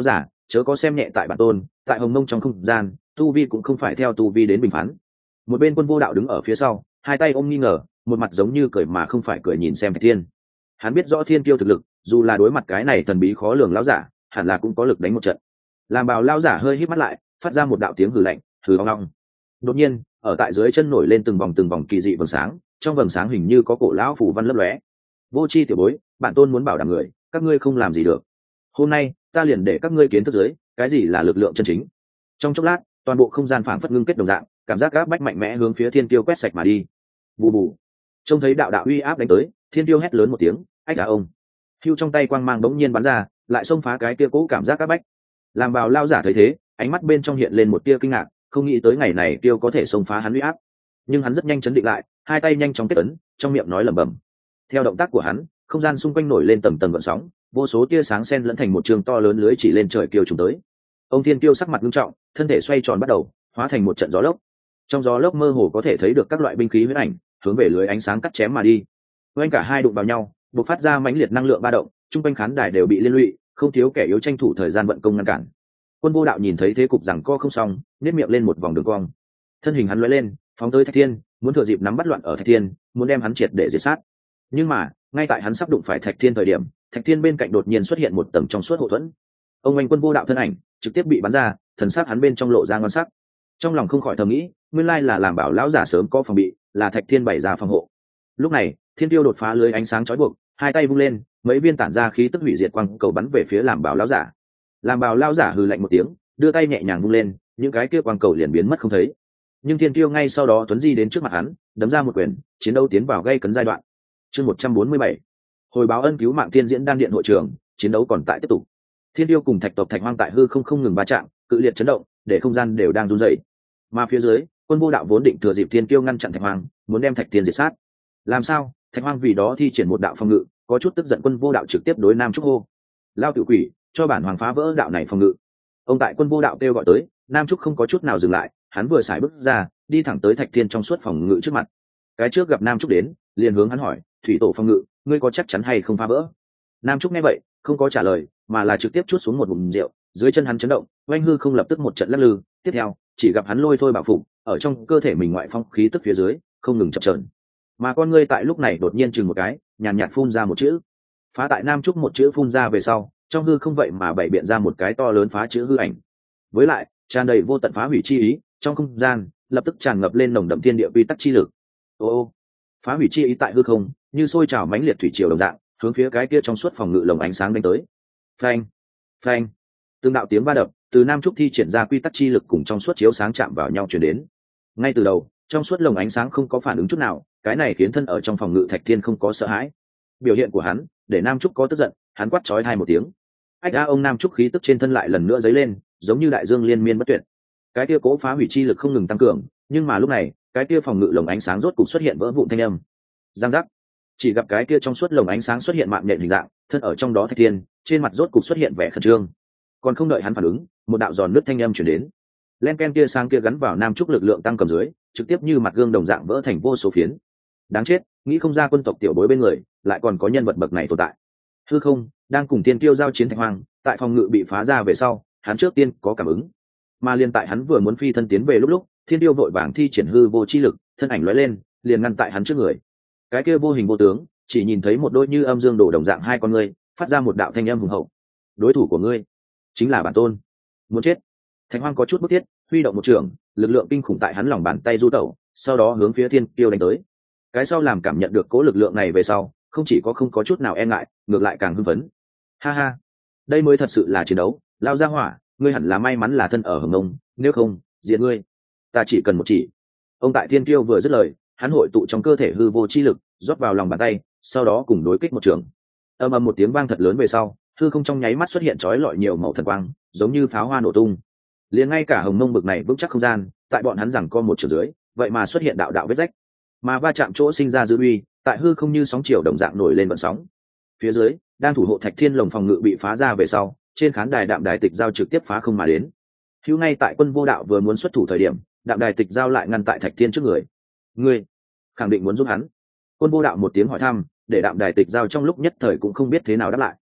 chớ có xem nhẹ tại bản tôn, tại hồng mông trong không gian tu vi cũng không phải theo tu vi đến bình phán. Một bên Quân Vô Đạo đứng ở phía sau, hai tay ôm nghi ngờ, một mặt giống như cười mà không phải cười nhìn xem Thạch Thiên. Hắn biết rõ Thiên Kiêu thực lực, dù là đối mặt cái này thần bí khó lường lão giả, hẳn là cũng có lực đánh một trận. Làm Bào lão giả hơi híp mắt lại, phát ra một đạo tiếng hừ lạnh, hừ ong ong. Đột nhiên, ở tại dưới chân nổi lên từng vòng kỳ dị vầng sáng, trong vầng sáng hình như có cổ lão phủ văn lấp lóe. Vô Chi tiểu bối, bản tôn muốn bảo đảm người, các ngươi không làm gì được. Hôm nay, ta liền để các ngươi kiến thức dưới, cái gì là lực lượng chân chính. Trong chốc lát, toàn bộ không gian phảng phất ngưng kết đồng dạng, cảm giác áp bách mạnh mẽ hướng phía Thiên Kiêu quét sạch mà đi. Bù bù. Trông thấy đạo đạo uy áp đánh tới, Thiên Kiêu hét lớn một tiếng, ách đã ông. Hưu trong tay quang mang bỗng nhiên bắn ra, lại xông phá cái kia cố cảm giác áp bách. Làm Bào lao giả thấy thế, ánh mắt bên trong hiện lên một tia kinh ngạc, không nghĩ tới ngày này Kiêu có thể xông phá hắn uy áp. Nhưng hắn rất nhanh chấn định lại, hai tay nhanh chóng kết ấn, trong miệng nói lẩm bẩm. Theo động tác của hắn, không gian xung quanh nổi lên tầng tầng gợn sóng, vô số tia sáng xen lẫn thành một trường to lớn lưới chỉ lên trời Kiêu trùng tới. Ông Thiên Kiêu sắc mặt nghiêm trọng, thân thể xoay tròn bắt đầu, hóa thành một trận gió lốc. Trong gió lốc mơ hồ có thể thấy được các loại binh khí huyết ảnh hướng về lưới ánh sáng cắt chém mà đi. Oanh cả hai đụng vào nhau, bộc phát ra mãnh liệt năng lượng ba động, trung quanh khán đài đều bị liên lụy, không thiếu kẻ yếu tranh thủ thời gian vận công ngăn cản. Quân Vô Đạo nhìn thấy thế cục rằng co không xong, nét miệng lên một vòng đường cong. Thân hình hắn lóe lên, phóng tới Thạch Thiên, muốn thừa dịp nắm bắt loạn ở Thạch Thiên, muốn đem hắn triệt để diệt sát. Nhưng mà, ngay tại hắn sắp đụng phải Thạch Thiên thời điểm, Thạch Thiên bên cạnh đột nhiên xuất hiện một tầng trong suốt hộ thuẫn. Ông anh Quân Vô Đạo thân ảnh trực tiếp bị bắn ra, thần sắc hắn bên trong lộ ra ngon sắc. Trong lòng không khỏi thầm nghĩ, nguyên lai là làm Bảo lão giả sớm có phòng bị, là Thạch Thiên bày ra phòng hộ. Lúc này, Thiên Tiêu đột phá lưới ánh sáng chói buộc, hai tay vung lên, mấy viên tản ra khí tức hủy diệt quang cầu bắn về phía làm Bảo lão giả. Làm Bảo lão giả hừ lạnh một tiếng, đưa tay nhẹ nhàng vung lên, những cái kia quang cầu liền biến mất không thấy. Nhưng Thiên Tiêu ngay sau đó tuấn di đến trước mặt hắn, đấm ra một quyền, chiến đấu tiến vào gay cấn giai đoạn. Chương 147. Hồi báo ân cứu mạng Thiên Diễn Đan Điện hội trường, chiến đấu còn tại tiếp tục. Thiên Tiêu cùng Thạch tộc Thạch Hoang tại hư không ngừng va chạm, cự liệt chấn động, để không gian đều đang run rẩy. Mà phía dưới, Quân Vô Đạo vốn định thừa dịp Thiên Tiêu ngăn chặn Thạch Hoang, muốn đem Thạch Thiên diệt sát. Làm sao? Thạch Hoang vì đó thi triển một đạo phòng ngự, có chút tức giận Quân Vô Đạo trực tiếp đối Nam Trúc hô: "Lao tiểu quỷ, cho bản hoàng phá vỡ đạo này phòng ngự." Ông tại Quân Vô Đạo kêu gọi tới, Nam Trúc không có chút nào dừng lại, hắn vừa xài bước ra, đi thẳng tới Thạch Thiên trong suốt phòng ngự trước mặt. Cái trước gặp Nam Trúc đến, liền hướng hắn hỏi: "Thủy tổ phòng ngự, ngươi có chắc chắn hay không phá vỡ?" Nam Trúc nghe vậy, không có trả lời, mà là trực tiếp chuốt xuống một ngụm rượu, dưới chân hắn chấn động, oanh hư không lập tức một trận lắc lư, tiếp theo, chỉ gặp hắn lôi thôi bạo phục, ở trong cơ thể mình ngoại phong khí tức phía dưới, không ngừng chập chờn. Mà con ngươi tại lúc này đột nhiên chừng một cái, nhàn nhạt phun ra một chữ. Phá tại Nam Trúc một chữ phun ra về sau, trong hư không vậy mà bảy biện ra một cái to lớn phá chữ hư ảnh. Với lại, tràn đầy vô tận phá hủy chi ý, trong không gian lập tức tràn ngập lên nồng đậm thiên địa quy tắc chi lực. Ô, phá hủy chi ý tại hư không, như sôi trào mãnh liệt thủy triều đồng dạng, hướng phía cái kia trong suốt phòng ngự lồng ánh sáng đánh tới. Phanh, phanh, từng đạo tiếng va đập từ Nam Trúc thi triển ra quy tắc chi lực cùng trong suốt chiếu sáng chạm vào nhau truyền đến. Ngay từ đầu, trong suốt lồng ánh sáng không có phản ứng chút nào, cái này khiến thân ở trong phòng ngự Thạch Thiên không có sợ hãi. Biểu hiện của hắn để Nam Trúc có tức giận, hắn quát chói hai một tiếng. Ách đã ông Nam Trúc khí tức trên thân lại lần nữa dấy lên, giống như đại dương liên miên bất tuyệt. Cái kia cố phá hủy chi lực không ngừng tăng cường, nhưng mà lúc này, cái kia phòng ngự lồng ánh sáng rốt cục xuất hiện vỡ vụn thanh âm. Giang giác. Chỉ gặp cái kia trong suốt lồng ánh sáng xuất hiện mạng nhện hình dạng, thân ở trong đó Thạch Thiên, trên mặt rốt cục xuất hiện vẻ khẩn trương. Còn không đợi hắn phản ứng, một đạo giòn nứt thanh âm truyền đến. Len ken tia sáng kia gắn vào Nam Trúc lực lượng tăng cầm dưới, trực tiếp như mặt gương đồng dạng vỡ thành vô số phiến. Đáng chết, nghĩ không ra quân tộc tiểu bối bên người lại còn có nhân vật bậc này tồn tại. Hư không đang cùng Tiên Tiêu giao chiến Thạch Hoang, tại phòng ngự bị phá ra về sau, hắn trước tiên có cảm ứng. Mà liên tại hắn vừa muốn phi thân tiến về lúc, Thiên Tiêu vội vàng thi triển hư vô chi lực, thân ảnh lóe lên, liền ngăn tại hắn trước người. Cái kia vô hình vô tướng, chỉ nhìn thấy một đôi như âm dương đổ đồng dạng hai con ngươi, phát ra một đạo thanh âm hùng hậu. Đối thủ của ngươi chính là bản tôn. Muốn chết. Thạch Hoang có chút bức thiết, huy động một trường, lực lượng kinh khủng tại hắn lòng bàn tay du tẩu, sau đó hướng phía Thiên Tiêu đánh tới. Cái sau làm cảm nhận được cố lực lượng này về sau, không chỉ có không có chút nào e ngại, ngược lại càng hưng phấn. Ha ha, đây mới thật sự là chiến đấu, lao ra hỏa, ngươi hẳn là may mắn là thân ở Hồng Nông, nếu không, diệt ngươi. Ta chỉ cần một chỉ. Ông tại Thiên Tiêu vừa dứt lời, hắn hội tụ trong cơ thể hư vô chi lực, rót vào lòng bàn tay, sau đó cùng đối kích một trường. Ầm ầm một tiếng vang thật lớn về sau, hư không trong nháy mắt xuất hiện chói lọi nhiều màu thần quang, giống như pháo hoa nổ tung. Liền ngay cả Hồng Nông bực này vững chắc không gian, tại bọn hắn rằng co một trường dưới, vậy mà xuất hiện đạo đạo vết rách, mà va chạm chỗ sinh ra dư uy, tại hư không như sóng chiều đồng dạng nổi lên vận sóng. Phía dưới, đang thủ hộ Thạch Thiên lồng phòng ngự bị phá ra về sau, trên khán đài Đạm Đài Tịch Giao trực tiếp phá không mà đến. Hữu ngay tại Quân Vô Đạo vừa muốn xuất thủ thời điểm, Đạm Đài Tịch Giao lại ngăn tại Thạch Thiên trước người. Ngươi khẳng định muốn giúp hắn? Quân Vô Đạo một tiếng hỏi thăm, để Đạm Đài Tịch Giao trong lúc nhất thời cũng không biết thế nào đáp lại.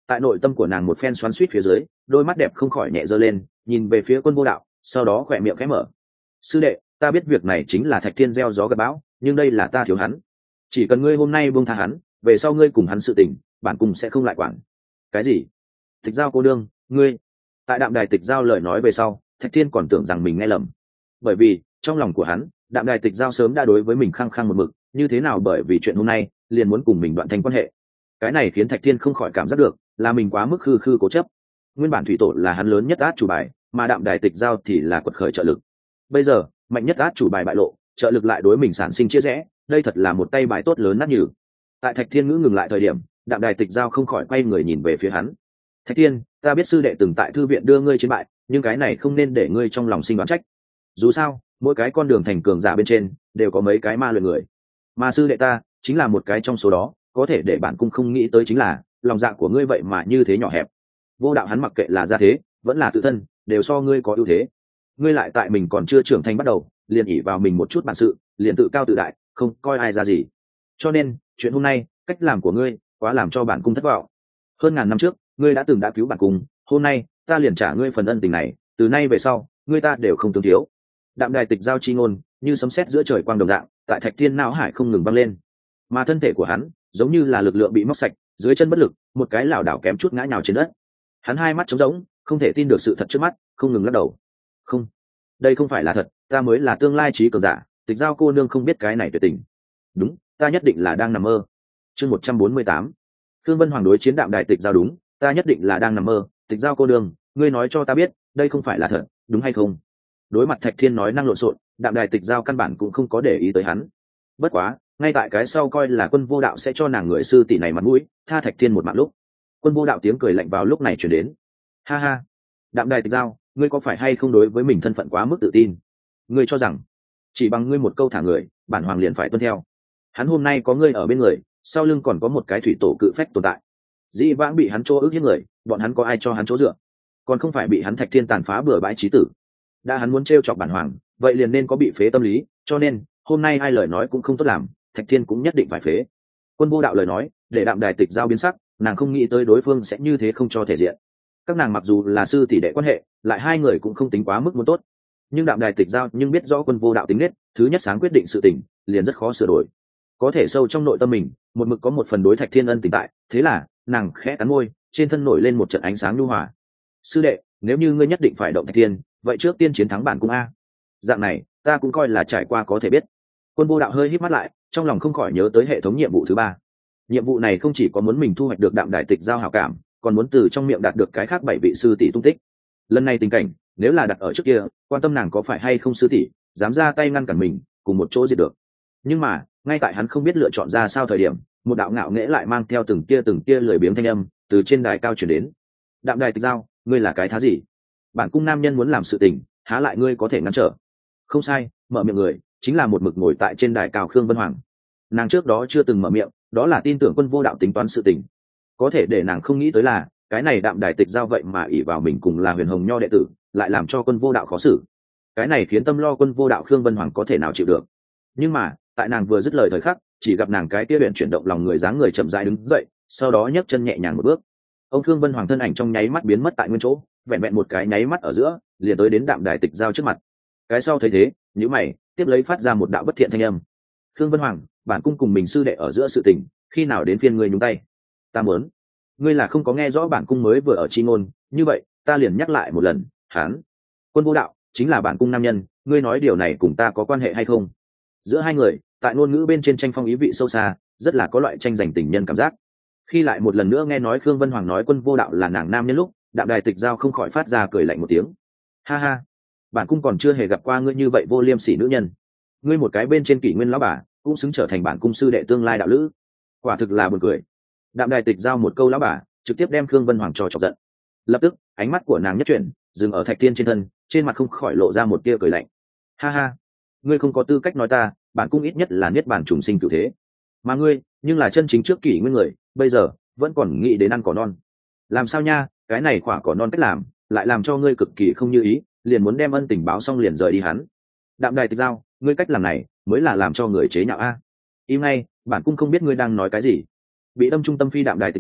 Tại nội tâm của nàng một phen xoắn xuýt phía dưới, đôi mắt đẹp không khỏi nhẹ giơ lên, nhìn về phía Quân Vô Đạo, sau đó khỏe miệng khẽ mở. Sư đệ, ta biết việc này chính là Thạch Thiên gieo gió gặt bão, nhưng đây là ta thiếu hắn. Chỉ cần ngươi hôm nay buông tha hắn, về sau ngươi cùng hắn sự tình, bản cung sẽ không lại quản. Cái gì? Tịch Giao cô đương, ngươi? Tại Đạm Đài Tịch Giao lời nói về sau, Thạch Thiên còn tưởng rằng mình nghe lầm, bởi vì trong lòng của hắn, Đạm Đài Tịch Giao sớm đã đối với mình khăng khăng một mực, như thế nào bởi vì chuyện hôm nay liền muốn cùng mình đoạn thành quan hệ. Cái này khiến Thạch Thiên không khỏi cảm giác được là mình quá mức khư khư cố chấp. Nguyên bản thủy tổ là hắn lớn nhất át chủ bài, mà Đạm Đài Tịch Giao thì là quật khởi trợ lực. Bây giờ mạnh nhất át chủ bài bại lộ, trợ lực lại đối mình sản sinh chia rẽ, đây thật là một tay bài tốt lớn nát nhừ. Tại Thạch Thiên ngữ ngừng lại thời điểm, Đạm Đài Tịch Giao không khỏi quay người nhìn về phía hắn. Thạch Thiên, ta biết sư đệ từng tại thư viện đưa ngươi chiến bại, nhưng cái này không nên để ngươi trong lòng sinh đoán trách. Dù sao mỗi cái con đường thành cường giả bên trên đều có mấy cái ma luyện người, mà sư đệ ta chính là một cái trong số đó. Có thể để bản cung không nghĩ tới chính là lòng dạ của ngươi vậy mà như thế nhỏ hẹp. Vô Đạo hắn mặc kệ là gia thế vẫn là tự thân đều so ngươi có ưu thế, ngươi lại tại mình còn chưa trưởng thành bắt đầu liền ỉ vào mình một chút bản sự, liền tự cao tự đại, không coi ai ra gì. Cho nên chuyện hôm nay cách làm của ngươi quá làm cho bản cung thất vọng. Hơn ngàn năm trước ngươi đã từng đã cứu bản cung, hôm nay ta liền trả ngươi phần ân tình này, từ nay về sau ngươi ta đều không tương thiếu. Đạm Đài Tịch Giao chi ngôn như sấm sét giữa trời quang đồng dạng tại Thạch Thiên não hải không ngừng vang lên, mà thân thể của hắn giống như là lực lượng bị móc sạch, dưới chân bất lực, một cái lảo đảo kém chút ngã nhào trên đất. Hắn hai mắt trống rỗng, không thể tin được sự thật trước mắt, không ngừng lắc đầu. Không, đây không phải là thật, ta mới là tương lai trí cường giả. Tịch Giao cô nương không biết cái này tuyệt tình. Đúng, ta nhất định là đang nằm mơ. Chương 148. Thương Vân Hoàng đối chiến Đạm Đài Tịch Giao. Đúng, ta nhất định là đang nằm mơ. Tịch Giao cô nương, ngươi nói cho ta biết, đây không phải là thật, đúng hay không? Đối mặt Thạch Thiên nói năng lộn xộn, Đạm Đài Tịch Giao căn bản cũng không có để ý tới hắn. Bất quá ngay tại cái sau coi là Quân Vô Đạo sẽ cho nàng người sư tỷ này mặt mũi tha Thạch Thiên một mạng lúc, Quân Vô Đạo tiếng cười lạnh vào lúc này chuyển đến. Ha ha, Đạm Đài Tịch Giao, ngươi có phải hay không đối với mình thân phận quá mức tự tin? Ngươi cho rằng chỉ bằng ngươi một câu thả người, bản hoàng liền phải tuân theo? Hắn hôm nay có ngươi ở bên người, sau lưng còn có một cái thủy tổ cự phách tồn tại. Dĩ vãng bị hắn chỗ ức hiếp người, bọn hắn có ai cho hắn chỗ dựa? Còn không phải bị hắn Thạch Thiên tàn phá bừa bãi trí tử. Đã hắn muốn trêu chọc bản hoàng, vậy liền nên có bị phế tâm lý, cho nên hôm nay ai lời nói cũng không tốt làm, Thạch Thiên cũng nhất định phải phế. Quân Vô Đạo lời nói để Đạm Đài Tịch Giao biến sắc, nàng không nghĩ tới đối phương sẽ như thế không cho thể diện. Các nàng mặc dù là sư tỷ đệ quan hệ, lại hai người cũng không tính quá mức muốn tốt, nhưng Đạm Đài Tịch Giao nhưng biết rõ Quân Vô Đạo tính nết, thứ nhất sáng quyết định sự tình liền rất khó sửa đổi. Có thể sâu trong nội tâm mình một mực có một phần đối Thạch Thiên ân tình tại, thế là nàng khẽ cắn môi, trên thân nổi lên một trận ánh sáng nhu hòa. Sư đệ, nếu như ngươi nhất định phải động Thạch Thiên, vậy trước tiên chiến thắng bản cung a. Dạng này ta cũng coi là trải qua có thể biết. Quân Vô Đạo hơi híp mắt lại, trong lòng không khỏi nhớ tới hệ thống nhiệm vụ thứ 3. Nhiệm vụ này không chỉ có muốn mình thu hoạch được Đạm Đài Tịch Giao hảo cảm, còn muốn từ trong miệng đạt được cái khác 7 vị sư tỷ tung tích. Lần này tình cảnh nếu là đặt ở trước kia, quan tâm nàng có phải hay không sư tỷ, dám ra tay ngăn cản mình cùng một chỗ diệt được. Nhưng mà ngay tại hắn không biết lựa chọn ra sao thời điểm, một đạo ngạo nghễ lại mang theo từng tia lười biếng thanh âm từ trên đài cao truyền đến. Đạm Đài Tịch Giao, ngươi là cái thá gì? Bản cung nam nhân muốn làm sự tình, há lại ngươi có thể ngăn trở? Không sai, mở miệng người chính là một mực ngồi tại trên đài cao Khương Vân Hoàng. Nàng trước đó chưa từng mở miệng, đó là tin tưởng Quân Vô Đạo tính toán sự tình. Có thể để nàng không nghĩ tới là cái này Đạm Đài Tịch Giao vậy mà ỷ vào mình cùng là Huyền Hồng Nho đệ tử, lại làm cho Quân Vô Đạo khó xử. Cái này khiến tâm lo Quân Vô Đạo Khương Vân Hoàng có thể nào chịu được. Nhưng mà tại nàng vừa dứt lời thời khắc, chỉ gặp nàng cái kia luyện chuyển động lòng người, dáng người chậm rãi đứng dậy, sau đó nhấc chân nhẹ nhàng một bước. Ông Khương Vân Hoàng thân ảnh trong nháy mắt biến mất tại nguyên chỗ, vẹn vẹn một cái nháy mắt ở giữa liền tới đến Đạm Đài Tịch Giao trước mặt. Cái sau thấy thế nhíu mày, tiếp lấy phát ra một đạo bất thiện thanh âm. Khương Vân Hoàng, bản cung cùng mình sư đệ ở giữa sự tình, khi nào đến phiên ngươi nhúng tay? Ta muốn ngươi là không có nghe rõ bản cung mới vừa ở chi ngôn, như vậy ta liền nhắc lại một lần, hắn Quân Vô Đạo chính là bản cung nam nhân, ngươi nói điều này cùng ta có quan hệ hay không? Giữa hai người tại ngôn ngữ bên trên tranh phong ý vị sâu xa, rất là có loại tranh giành tình nhân cảm giác. Khi lại một lần nữa nghe nói Khương Vân Hoàng nói Quân Vô Đạo là nàng nam nhân lúc, Đạm Đài Tịch Giao không khỏi phát ra cười lạnh một tiếng. Ha ha, bản cung còn chưa hề gặp qua ngươi như vậy vô liêm sỉ nữ nhân. Ngươi một cái bên trên kỷ nguyên lão bà, cũng xứng trở thành bản cung sư đệ tương lai đạo lữ, quả thực là buồn cười. Đạm Đài Tịch Giao một câu lão bà trực tiếp đem Khương Vân Hoàng cho chọc giận. Lập tức ánh mắt của nàng nhất chuyển, dừng ở Thạch Thiên trên thân, trên mặt không khỏi lộ ra một tia cười lạnh. Ha ha, ngươi không có tư cách nói ta, bản cung ít nhất là niết bàn trùng sinh cửu thế, mà ngươi nhưng là chân chính trước kỷ nguyên người, bây giờ vẫn còn nghĩ đến ăn cỏ non. Làm sao nha, cái này quả cỏ non cách làm lại làm cho ngươi cực kỳ không như ý, liền muốn đem ân tình báo xong liền rời đi hắn. Đạm Đài Tịch Giao, ngươi cách làm này mới là làm cho người chế nhạo a. Im ngay, bản cung không biết ngươi đang nói cái gì. Bị đâm trung tâm phi Đạm Đài Tịch Giao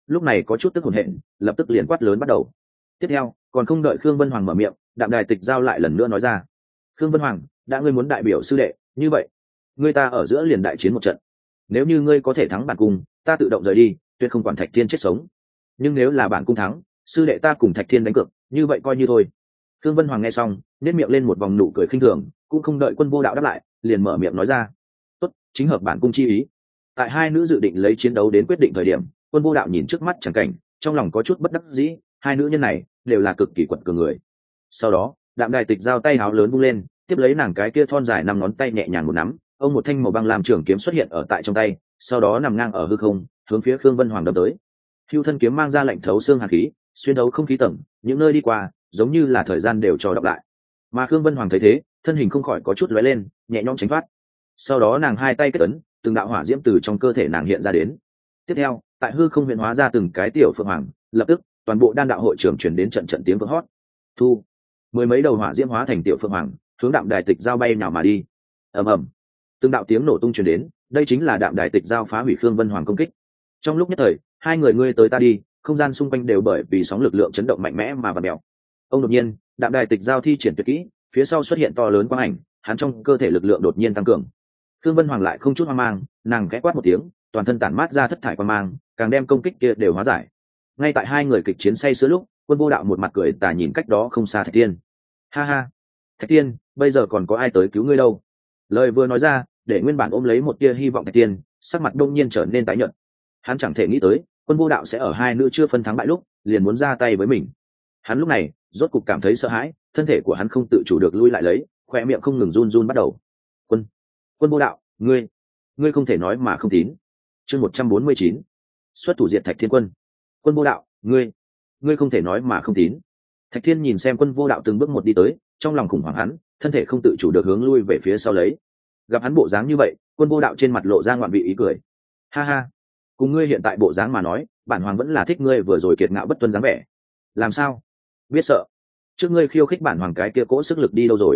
lúc này có chút tức hồn hện, lập tức liền quát lớn bắt đầu. Tiếp theo còn không đợi Khương Vân Hoàng mở miệng, Đạm Đài Tịch Giao lại lần nữa nói ra: Khương Vân Hoàng, đã ngươi muốn đại biểu sư đệ, như vậy ngươi ta ở giữa liền đại chiến một trận. Nếu như ngươi có thể thắng bản cung, ta tự động rời đi, tuyệt không quản Thạch Thiên chết sống. Nhưng nếu là bản cung thắng, sư đệ ta cùng Thạch Thiên đánh cược, như vậy coi như thôi. Khương Vân Hoàng nghe xong, nét miệng lên một vòng nụ cười khinh thường, cũng không đợi Quân Vô Đạo đáp lại, liền mở miệng nói ra: tốt, chính hợp bản cung chi ý. Tại hai nữ dự định lấy chiến đấu đến quyết định thời điểm, Quân Vô Đạo nhìn trước mắt chẳng cảnh, trong lòng có chút bất đắc dĩ, hai nữ nhân này đều là cực kỳ quật cường người. Sau đó Đạm Đài Tịch Giao tay háo lớn vung lên, tiếp lấy nàng cái kia thon dài 5 ngón tay nhẹ nhàng một nắm, ông một thanh màu băng làm trường kiếm xuất hiện ở tại trong tay, sau đó nằm ngang ở hư không, hướng phía Khương Vân Hoàng đâm tới. Hưu thân kiếm mang ra lạnh thấu xương hàn khí, xuyên thấu không khí tầng, những nơi đi qua giống như là thời gian đều trò đọc lại. Mà Khương Vân Hoàng thấy thế, thân hình không khỏi có chút lóe lên, nhẹ nhõm tránh thoát. Sau đó nàng hai tay kết ấn, từng đạo hỏa diễm từ trong cơ thể nàng hiện ra đến. Tiếp theo tại hư không hiện hóa ra từng cái tiểu phượng hoàng, lập tức toàn bộ đan đạo hội trưởng truyền đến trận trận tiếng vỡ hót. Thu, mười mấy đầu hỏa diễm hóa thành tiểu phượng hoàng, hướng Đạm Đài Tịch Giao bay nào mà đi. Ầm ầm, từng đạo tiếng nổ tung truyền đến, đây chính là Đạm Đài Tịch Giao phá hủy Khương Vân Hoàng công kích. Trong lúc nhất thời, hai người ngươi tới ta đi, không gian xung quanh đều bởi vì sóng lực lượng chấn động mạnh mẽ mà vặn mèo. Ông đột nhiên, Đạm Đài Tịch Giao thi triển tuyệt kỹ, phía sau xuất hiện to lớn quang ảnh, hắn trong cơ thể lực lượng đột nhiên tăng cường. Khương Vân Hoàng lại không chút hoang mang, nàng khẽ quát một tiếng, toàn thân tản mát ra thất thải quang mang, càng đem công kích kia đều hóa giải. Ngay tại hai người kịch chiến say sưa lúc, Quân Vô Đạo một mặt cười tà nhìn cách đó không xa Thạch Tiên. Ha ha, Thạch Tiên, bây giờ còn có ai tới cứu ngươi đâu? Lời vừa nói ra, để nguyên bản ôm lấy một tia hy vọng Thạch Tiên, sắc mặt đông nhiên trở nên tái nhợt. Hắn chẳng thể nghĩ tới, Quân Vô Đạo sẽ ở hai nữ chưa phân thắng bại lúc, liền muốn ra tay với mình. Hắn lúc này, rốt cục cảm thấy sợ hãi, thân thể của hắn không tự chủ được lui lại lấy, khóe miệng không ngừng run run bắt đầu. Quân Vô Đạo, ngươi không thể nói mà không tín. Chương 149, xuất thủ diệt Thạch Thiên quân. Quân Vô Đạo, ngươi không thể nói mà không tín. Thạch Thiên nhìn xem Quân Vô Đạo từng bước một đi tới, trong lòng khủng hoảng hắn, thân thể không tự chủ được hướng lui về phía sau lấy. Gặp hắn bộ dáng như vậy, Quân Vô Đạo trên mặt lộ ra ngoạn vị ý cười. Ha ha, cùng ngươi hiện tại bộ dáng mà nói, bản hoàng vẫn là thích ngươi vừa rồi kiệt ngạo bất tuân dáng vẻ. Làm sao? Biết sợ? Trước ngươi khiêu khích bản hoàng cái kia cỗ sức lực đi đâu rồi?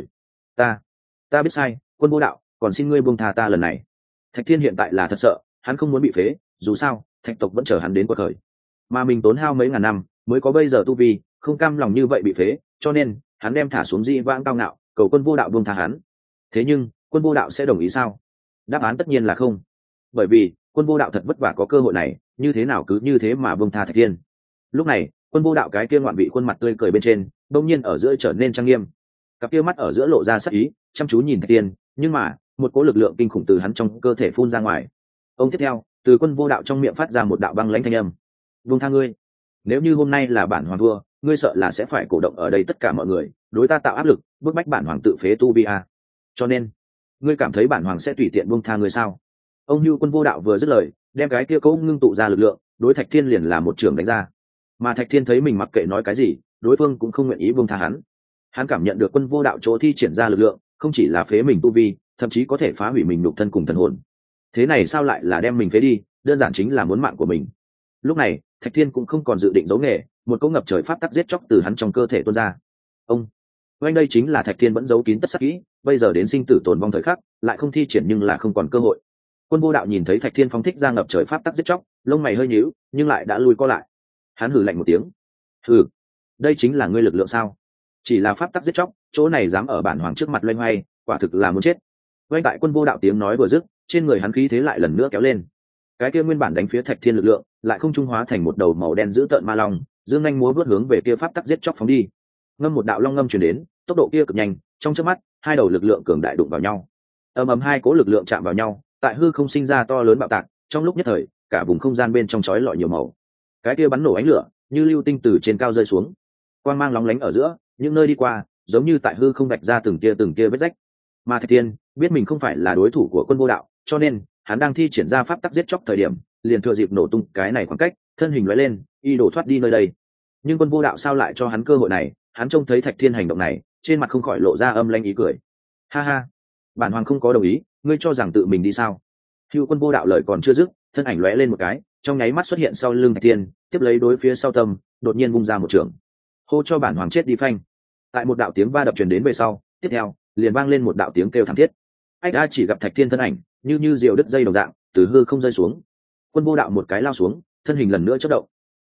Ta biết sai, Quân Vô Đạo, còn xin ngươi buông tha ta lần này. Thạch Thiên hiện tại là thật sợ, hắn không muốn bị phế, dù sao Thạch tộc vẫn chờ hắn đến quật khởi, mà mình tốn hao mấy ngàn năm mới có bây giờ tu vi, không cam lòng như vậy bị phế, cho nên hắn đem thả xuống dị vãng cao ngạo, cầu Quân Vô Đạo buông tha hắn. Thế nhưng Quân Vô Đạo sẽ đồng ý sao? Đáp án tất nhiên là không, bởi vì Quân Vô Đạo thật vất vả có cơ hội này, như thế nào cứ như thế mà buông tha Thạch Thiên. Lúc này Quân Vô Đạo cái kia ngoạn vị khuôn mặt tươi cười bên trên, đông nhiên ở giữa trở nên trang nghiêm, cặp kia mắt ở giữa lộ ra sắc ý, chăm chú nhìn Thạch Thiên, nhưng mà một cỗ lực lượng kinh khủng từ hắn trong cơ thể phun ra ngoài. Ông tiếp theo, từ Quân Vô Đạo trong miệng phát ra một đạo băng lãnh thanh âm: buông tha ngươi. Nếu như hôm nay là bản hoàng thua, ngươi sợ là sẽ phải cổ động ở đây tất cả mọi người, đối ta tạo áp lực, bức bách bản hoàng tự phế tu vi a. Cho nên ngươi cảm thấy bản hoàng sẽ tùy tiện buông tha ngươi sao? Ông Hưu Quân Vô Đạo vừa dứt lời, đem cái kia cỗ ngưng tụ ra lực lượng đối Thạch Thiên liền là một trường đánh ra. Mà Thạch Thiên thấy mình mặc kệ nói cái gì, đối phương cũng không nguyện ý buông tha hắn. Hắn cảm nhận được Quân Vô Đạo chỗ thi triển ra lực lượng, không chỉ là phế mình tu vi, thậm chí có thể phá hủy mình nhục thân cùng thần hồn. Thế này sao lại là đem mình phế đi, đơn giản chính là muốn mạng của mình. Lúc này Thạch Thiên cũng không còn dự định giấu nghề, một cỗ ngập trời pháp tắc giết chóc từ hắn trong cơ thể tuôn ra. Oanh, đây chính là Thạch Thiên vẫn giấu kín tất sắc kỹ, bây giờ đến sinh tử tồn vong thời khắc, lại không thi triển nhưng là không còn cơ hội. Quân Vô Đạo nhìn thấy Thạch Thiên phóng thích ra ngập trời pháp tắc giết chóc, lông mày hơi nhíu, nhưng lại đã lui co lại. Hắn hừ lạnh một tiếng. Hừ, đây chính là ngươi lực lượng sao? Chỉ là pháp tắc giết chóc, chỗ này dám ở bản hoàng trước mặt loay hoay, quả thực là muốn chết. Oanh, tại Quân Vô Đạo tiếng nói vừa dứt, trên người hắn khí thế lại lần nữa kéo lên. Cái kia nguyên bản đánh phía Thạch Thiên lực lượng, lại không trung hóa thành một đầu màu đen dữ tợn ma long, dương nhanh múa vớt hướng về kia pháp tắc giết chóc phóng đi. Ngâm một đạo long ngâm truyền đến, tốc độ kia cực nhanh, trong chớp mắt, hai đầu lực lượng cường đại đụng vào nhau. Ầm ầm, hai cỗ lực lượng chạm vào nhau, tại hư không sinh ra to lớn bạo tạc, trong lúc nhất thời, cả vùng không gian bên trong chói lọi nhiều màu. Cái kia bắn nổ ánh lửa, như lưu tinh từ trên cao rơi xuống, quang mang lóng lánh ở giữa, những nơi đi qua, giống như tại hư không vạch ra từng tia vết rách. Mà Thạch Thiên biết mình không phải là đối thủ của Quân Vô Đạo, cho nên hắn đang thi triển ra pháp tắc giết chóc thời điểm, liền thừa dịp nổ tung cái này khoảng cách, thân hình lóe lên, y đổ thoát đi nơi đây. Nhưng Quân Vô Đạo sao lại cho hắn cơ hội này? Hắn trông thấy Thạch Thiên hành động này, trên mặt không khỏi lộ ra âm lãnh ý cười. Ha ha, bản hoàng không có đồng ý, ngươi cho rằng tự mình đi sao? Hưu Quân Vô Đạo lời còn chưa dứt, thân ảnh lóe lên một cái, trong nháy mắt xuất hiện sau lưng Thạch Thiên, tiếp lấy đối phía sau tâm, đột nhiên vung ra một trường. Hô cho bản hoàng chết đi phanh. Tại một đạo tiếng va đập truyền đến về sau, tiếp theo liền vang lên một đạo tiếng kêu thảm thiết. Ách a, chỉ gặp Thạch Thiên thân ảnh như diều đứt dây đồng dạng từ hư không rơi xuống. Quân Vô Đạo một cái lao xuống, thân hình lần nữa chớp động.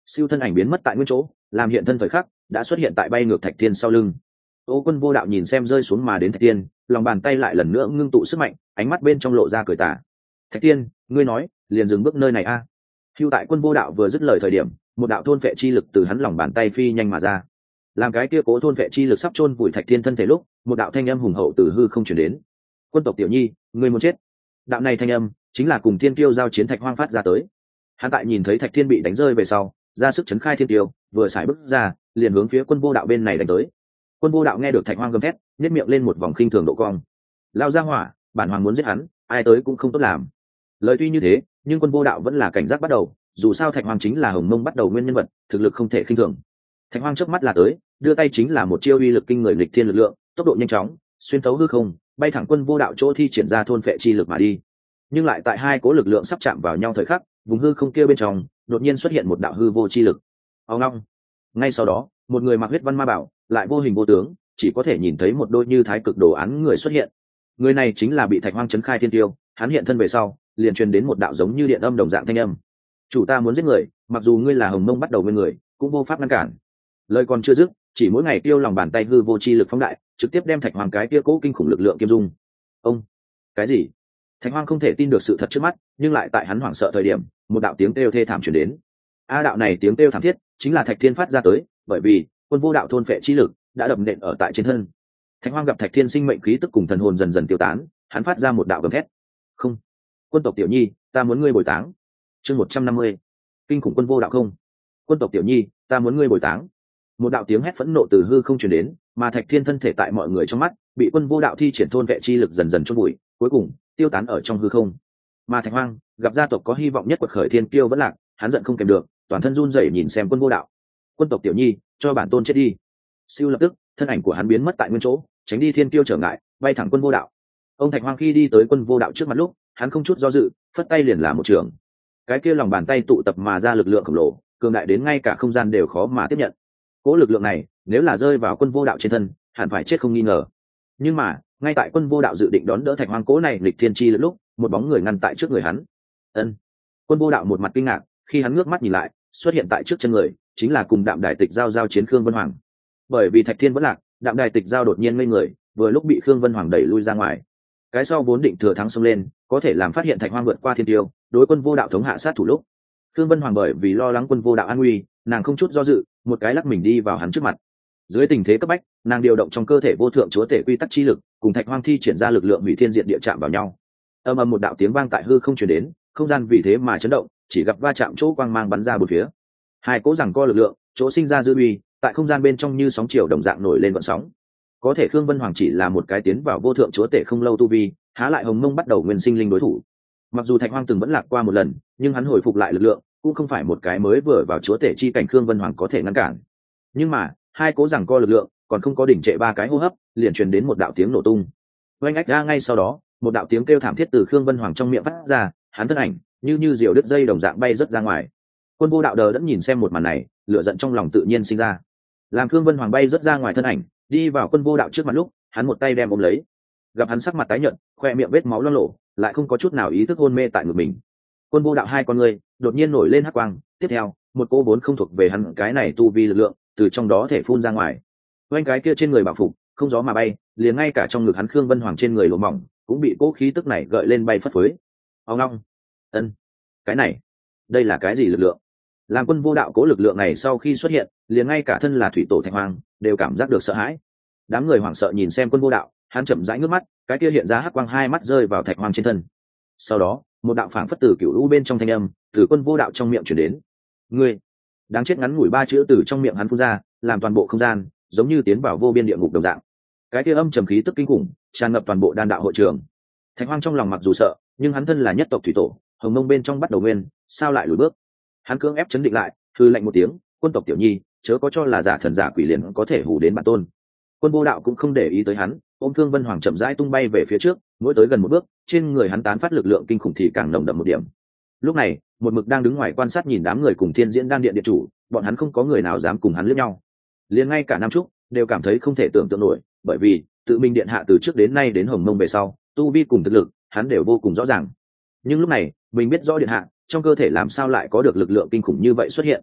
siêu thân ảnh biến mất tại nguyên chỗ, làm hiện thân thời khắc đã xuất hiện tại bay ngược Thạch Thiên sau lưng. Ô Quân Vô Đạo nhìn xem rơi xuống mà đến Thạch Thiên, lòng bàn tay lại lần nữa ngưng tụ sức mạnh, ánh mắt bên trong lộ ra cười tà. Thạch Thiên, ngươi nói liền dừng bước nơi này a? Hưu tại Quân Vô Đạo vừa dứt lời thời điểm, một đạo thôn phệ chi lực từ hắn lòng bàn tay phi nhanh mà ra. Làm cái kia cố thôn phệ chi lực sắp chôn vùi Thạch Thiên thân thể lúc, một đạo thanh âm hùng hậu từ hư không truyền đến. Quân tộc Tiểu Nhi, ngươi muốn chết. Đạo này thanh âm chính là cùng Thiên Kiêu giao chiến Thạch Hoang phát ra tới. Hắn tại nhìn thấy Thạch Thiên bị đánh rơi về sau, ra sức chấn khai Thiên Kiêu, vừa xài bước ra, liền hướng phía Quân Vô Đạo bên này đánh tới. Quân Vô Đạo nghe được Thạch Hoang gầm thét, nhếch miệng lên một vòng khinh thường độ cong. Lao ra hỏa, bản hoàng muốn giết hắn, ai tới cũng không tốt làm. Lời tuy như thế, nhưng Quân Vô Đạo vẫn là cảnh giác bắt đầu, dù sao Thạch Hoang chính là Hồng Mông bắt đầu nguyên nhân vật, thực lực không thể khinh thường. Thạch Hoang chớp mắt là tới, đưa tay chính là một chiêu uy lực kinh người nghịch thiên lực lượng, tốc độ nhanh chóng, xuyên thấu hư không, bay thẳng Quân Vô Đạo chỗ thi triển ra thôn phệ chi lực mà đi. Nhưng lại tại hai cố lực lượng sắp chạm vào nhau thời khắc, vùng hư không kia bên trong đột nhiên xuất hiện một đạo hư vô chi lực. Ông long. Ngay sau đó, một người mặc huyết văn ma bảo, lại vô hình vô tướng, chỉ có thể nhìn thấy một đôi như thái cực đồ án người xuất hiện. Người này chính là bị Thạch Hoang chấn khai Thiên Tiêu, hắn hiện thân về sau, liền truyền đến một đạo giống như điện âm đồng dạng thanh âm. Chủ ta muốn giết người, mặc dù ngươi là Hồng Mông bắt đầu nguyên người, cũng vô pháp ngăn cản. Lời còn chưa dứt, chỉ mỗi ngày tiêu lòng bàn tay hư vô chi lực phóng đại, trực tiếp đem Thạch Hoang cái kia cố kinh khủng lực lượng kiêm dung. Ông, cái gì? Thạch Hoang không thể tin được sự thật trước mắt, nhưng lại tại hắn hoảng sợ thời điểm, một đạo tiếng kêu thê thảm truyền đến. Đạo này tiếng kêu thảm thiết, chính là Thạch Thiên phát ra tới, bởi vì Quân Vô Đạo thôn phệ chi lực đã đậm nện ở tại trên thân. Thạch Hoang gặp Thạch Thiên sinh mệnh khí tức cùng thần hồn dần dần tiêu tán, hắn phát ra một đạo gầm thét. Không, Quân tộc Tiểu Nhi, ta muốn ngươi bồi táng. Chương 150. Kinh khủng Quân Vô Đạo không. Quân tộc Tiểu Nhi, ta muốn ngươi bồi táng. Một đạo tiếng hét phẫn nộ từ hư không truyền đến, mà Thạch Thiên thân thể tại mọi người trong mắt, bị Quân Vô Đạo thi triển thôn vệ chi lực dần dần chôn bụi, cuối cùng tiêu tán ở trong hư không. Mà Thạch Hoang gặp gia tộc có hy vọng nhất quật khởi Thiên Kiêu vẫn lạc, hắn giận không kèm được, toàn thân run rẩy nhìn xem Quân Vô Đạo. Quân tộc Tiểu Nhi, cho bản tôn chết đi. Siêu lập tức, thân ảnh của hắn biến mất tại nguyên chỗ, tránh đi Thiên Kiêu trở ngại, bay thẳng Quân Vô Đạo. Ông Thạch Hoang khi đi tới Quân Vô Đạo trước mặt lúc, hắn không chút do dự, phất tay liền là một trường. Cái kia lòng bàn tay tụ tập mà ra lực lượng khổng lồ, cường đại đến ngay cả không gian đều khó mà tiếp nhận. Cố lực lượng này, nếu là rơi vào Quân Vô Đạo trên thân, hẳn phải chết không nghi ngờ. Nhưng mà, ngay tại Quân Vô Đạo dự định đón đỡ Thạch Hoang cố này lịch thiên chi lúc, một bóng người ngăn tại trước người hắn. Ân. Quân Vô Đạo một mặt kinh ngạc, khi hắn ngước mắt nhìn lại, xuất hiện tại trước chân người, chính là cùng Đạm Đài Tịch giao chiến Khương Vân Hoàng. Bởi vì Thạch Thiên vẫn lạc, Đạm Đài Tịch giao đột nhiên ngây người, vừa lúc bị Khương Vân Hoàng đẩy lui ra ngoài. Cái sau vốn định thừa thắng xông lên, có thể làm phát hiện Thạch Hoang vượt qua Thiên Tiêu, đối Quân Vô Đạo thống hạ sát thủ lúc. Khương Vân Hoàng bởi vì lo lắng Quân Vô Đạo an nguy, nàng không chút do dự, một cái lắc mình đi vào hắn trước mặt. Dưới tình thế cấp bách, nàng điều động trong cơ thể vô thượng chúa tể quy tắc chi lực, cùng Thạch Hoang thi triển ra lực lượng hủy thiên diệt địa chạm vào nhau. Ầm ầm một đạo tiếng vang tại hư không truyền đến, không gian vì thế mà chấn động, chỉ gặp va chạm chỗ quang mang bắn ra bốn phía. Hai cỗ giằng co lực lượng, chỗ sinh ra dư uy, tại không gian bên trong như sóng chiều đồng dạng nổi lên vận sóng. Có thể Khương Vân Hoàng chỉ là một cái tiến vào vô thượng chúa tể không lâu tu vi, há lại Hồng Mông bắt đầu nguyên sinh linh đối thủ. Mặc dù Thạch Hoang từng vẫn lạc qua một lần, nhưng hắn hồi phục lại lực lượng, cũng không phải một cái mới vừa vào chúa tể chi cảnh Khương Vân Hoàng có thể ngăn cản. Nhưng mà, hai cố giằng co lực lượng, còn không có đỉnh trệ ba cái hô hấp, liền truyền đến một đạo tiếng nổ tung. Oanh ách ra ngay sau đó, một đạo tiếng kêu thảm thiết từ Khương Vân Hoàng trong miệng phát ra, hắn thân ảnh như diều đứt dây đồng dạng bay rất ra ngoài. Quân Vô Đạo đờ đẫn nhìn xem một màn này, lửa giận trong lòng tự nhiên sinh ra. Làm Khương Vân Hoàng bay rất ra ngoài thân ảnh, đi vào Quân Vô Đạo trước mặt lúc, hắn một tay đem ôm lấy. Gặp hắn sắc mặt tái nhợt, khoe miệng vết máu loang lổ, lại không có chút nào ý thức hôn mê tại ngực mình. Quân Vô Đạo hai con người đột nhiên nổi lên hắc quang, tiếp theo, một cô vốn không thuộc về hắn cái này tu vi lực lượng, từ trong đó thể phun ra ngoài. Oanh cái kia trên người bảo phục, không gió mà bay, liền ngay cả trong ngực hắn Khương Vân Hoàng trên người lỗ mỏng, cũng bị cố khí tức này gợi lên bay phất phới. Ông long, ân, cái này, đây là cái gì lực lượng? Làm Quân Vô Đạo cố lực lượng này sau khi xuất hiện, liền ngay cả thân là thủy tổ Thạch Hoang đều cảm giác được sợ hãi. Đám người hoảng sợ nhìn xem Quân Vô Đạo, hắn chậm rãi ngước mắt, cái kia hiện ra hắc quang hai mắt rơi vào Thạch Hoang trên thân. Sau đó, một đạo phảng phất từ cửu u bên trong thanh âm, từ Quân Vô Đạo trong miệng truyền đến. Ngươi, đáng chết, ngắn ngủi ba chữ từ trong miệng hắn phun ra, làm toàn bộ không gian giống như tiến vào vô biên địa ngục đồng dạng. Cái kia âm trầm khí tức kinh khủng tràn ngập toàn bộ đan đạo hội trường. Thạch Hoang trong lòng mặc dù sợ, nhưng hắn thân là nhất tộc thủy tổ, Hồng Mông bên trong bắt đầu nguyên, sao lại lùi bước? Hắn cưỡng ép chấn định lại, hư lạnh một tiếng, Quân tộc Tiểu Nhi, chớ có cho là giả thần giả quỷ liền có thể hù đến bản tôn. Quân Vô Đạo cũng không để ý tới hắn, ôm Thương Vân Hoàng chậm rãi tung bay về phía trước, mỗi tới gần một bước, trên người hắn tán phát lực lượng kinh khủng thì càng nồng đậm một điểm. Lúc này, một mực đang đứng ngoài quan sát nhìn đám người cùng Thiên Diễn Đan Điện điện chủ, bọn hắn không có người nào dám cùng hắn liếc nhau. Liền ngay cả Nam Trúc đều cảm thấy không thể tưởng tượng nổi, bởi vì tự mình điện hạ từ trước đến nay đến Hồng Mông về sau, tu vi cùng thực lực, hắn đều vô cùng rõ ràng. Nhưng lúc này, mình biết rõ điện hạ trong cơ thể làm sao lại có được lực lượng kinh khủng như vậy xuất hiện.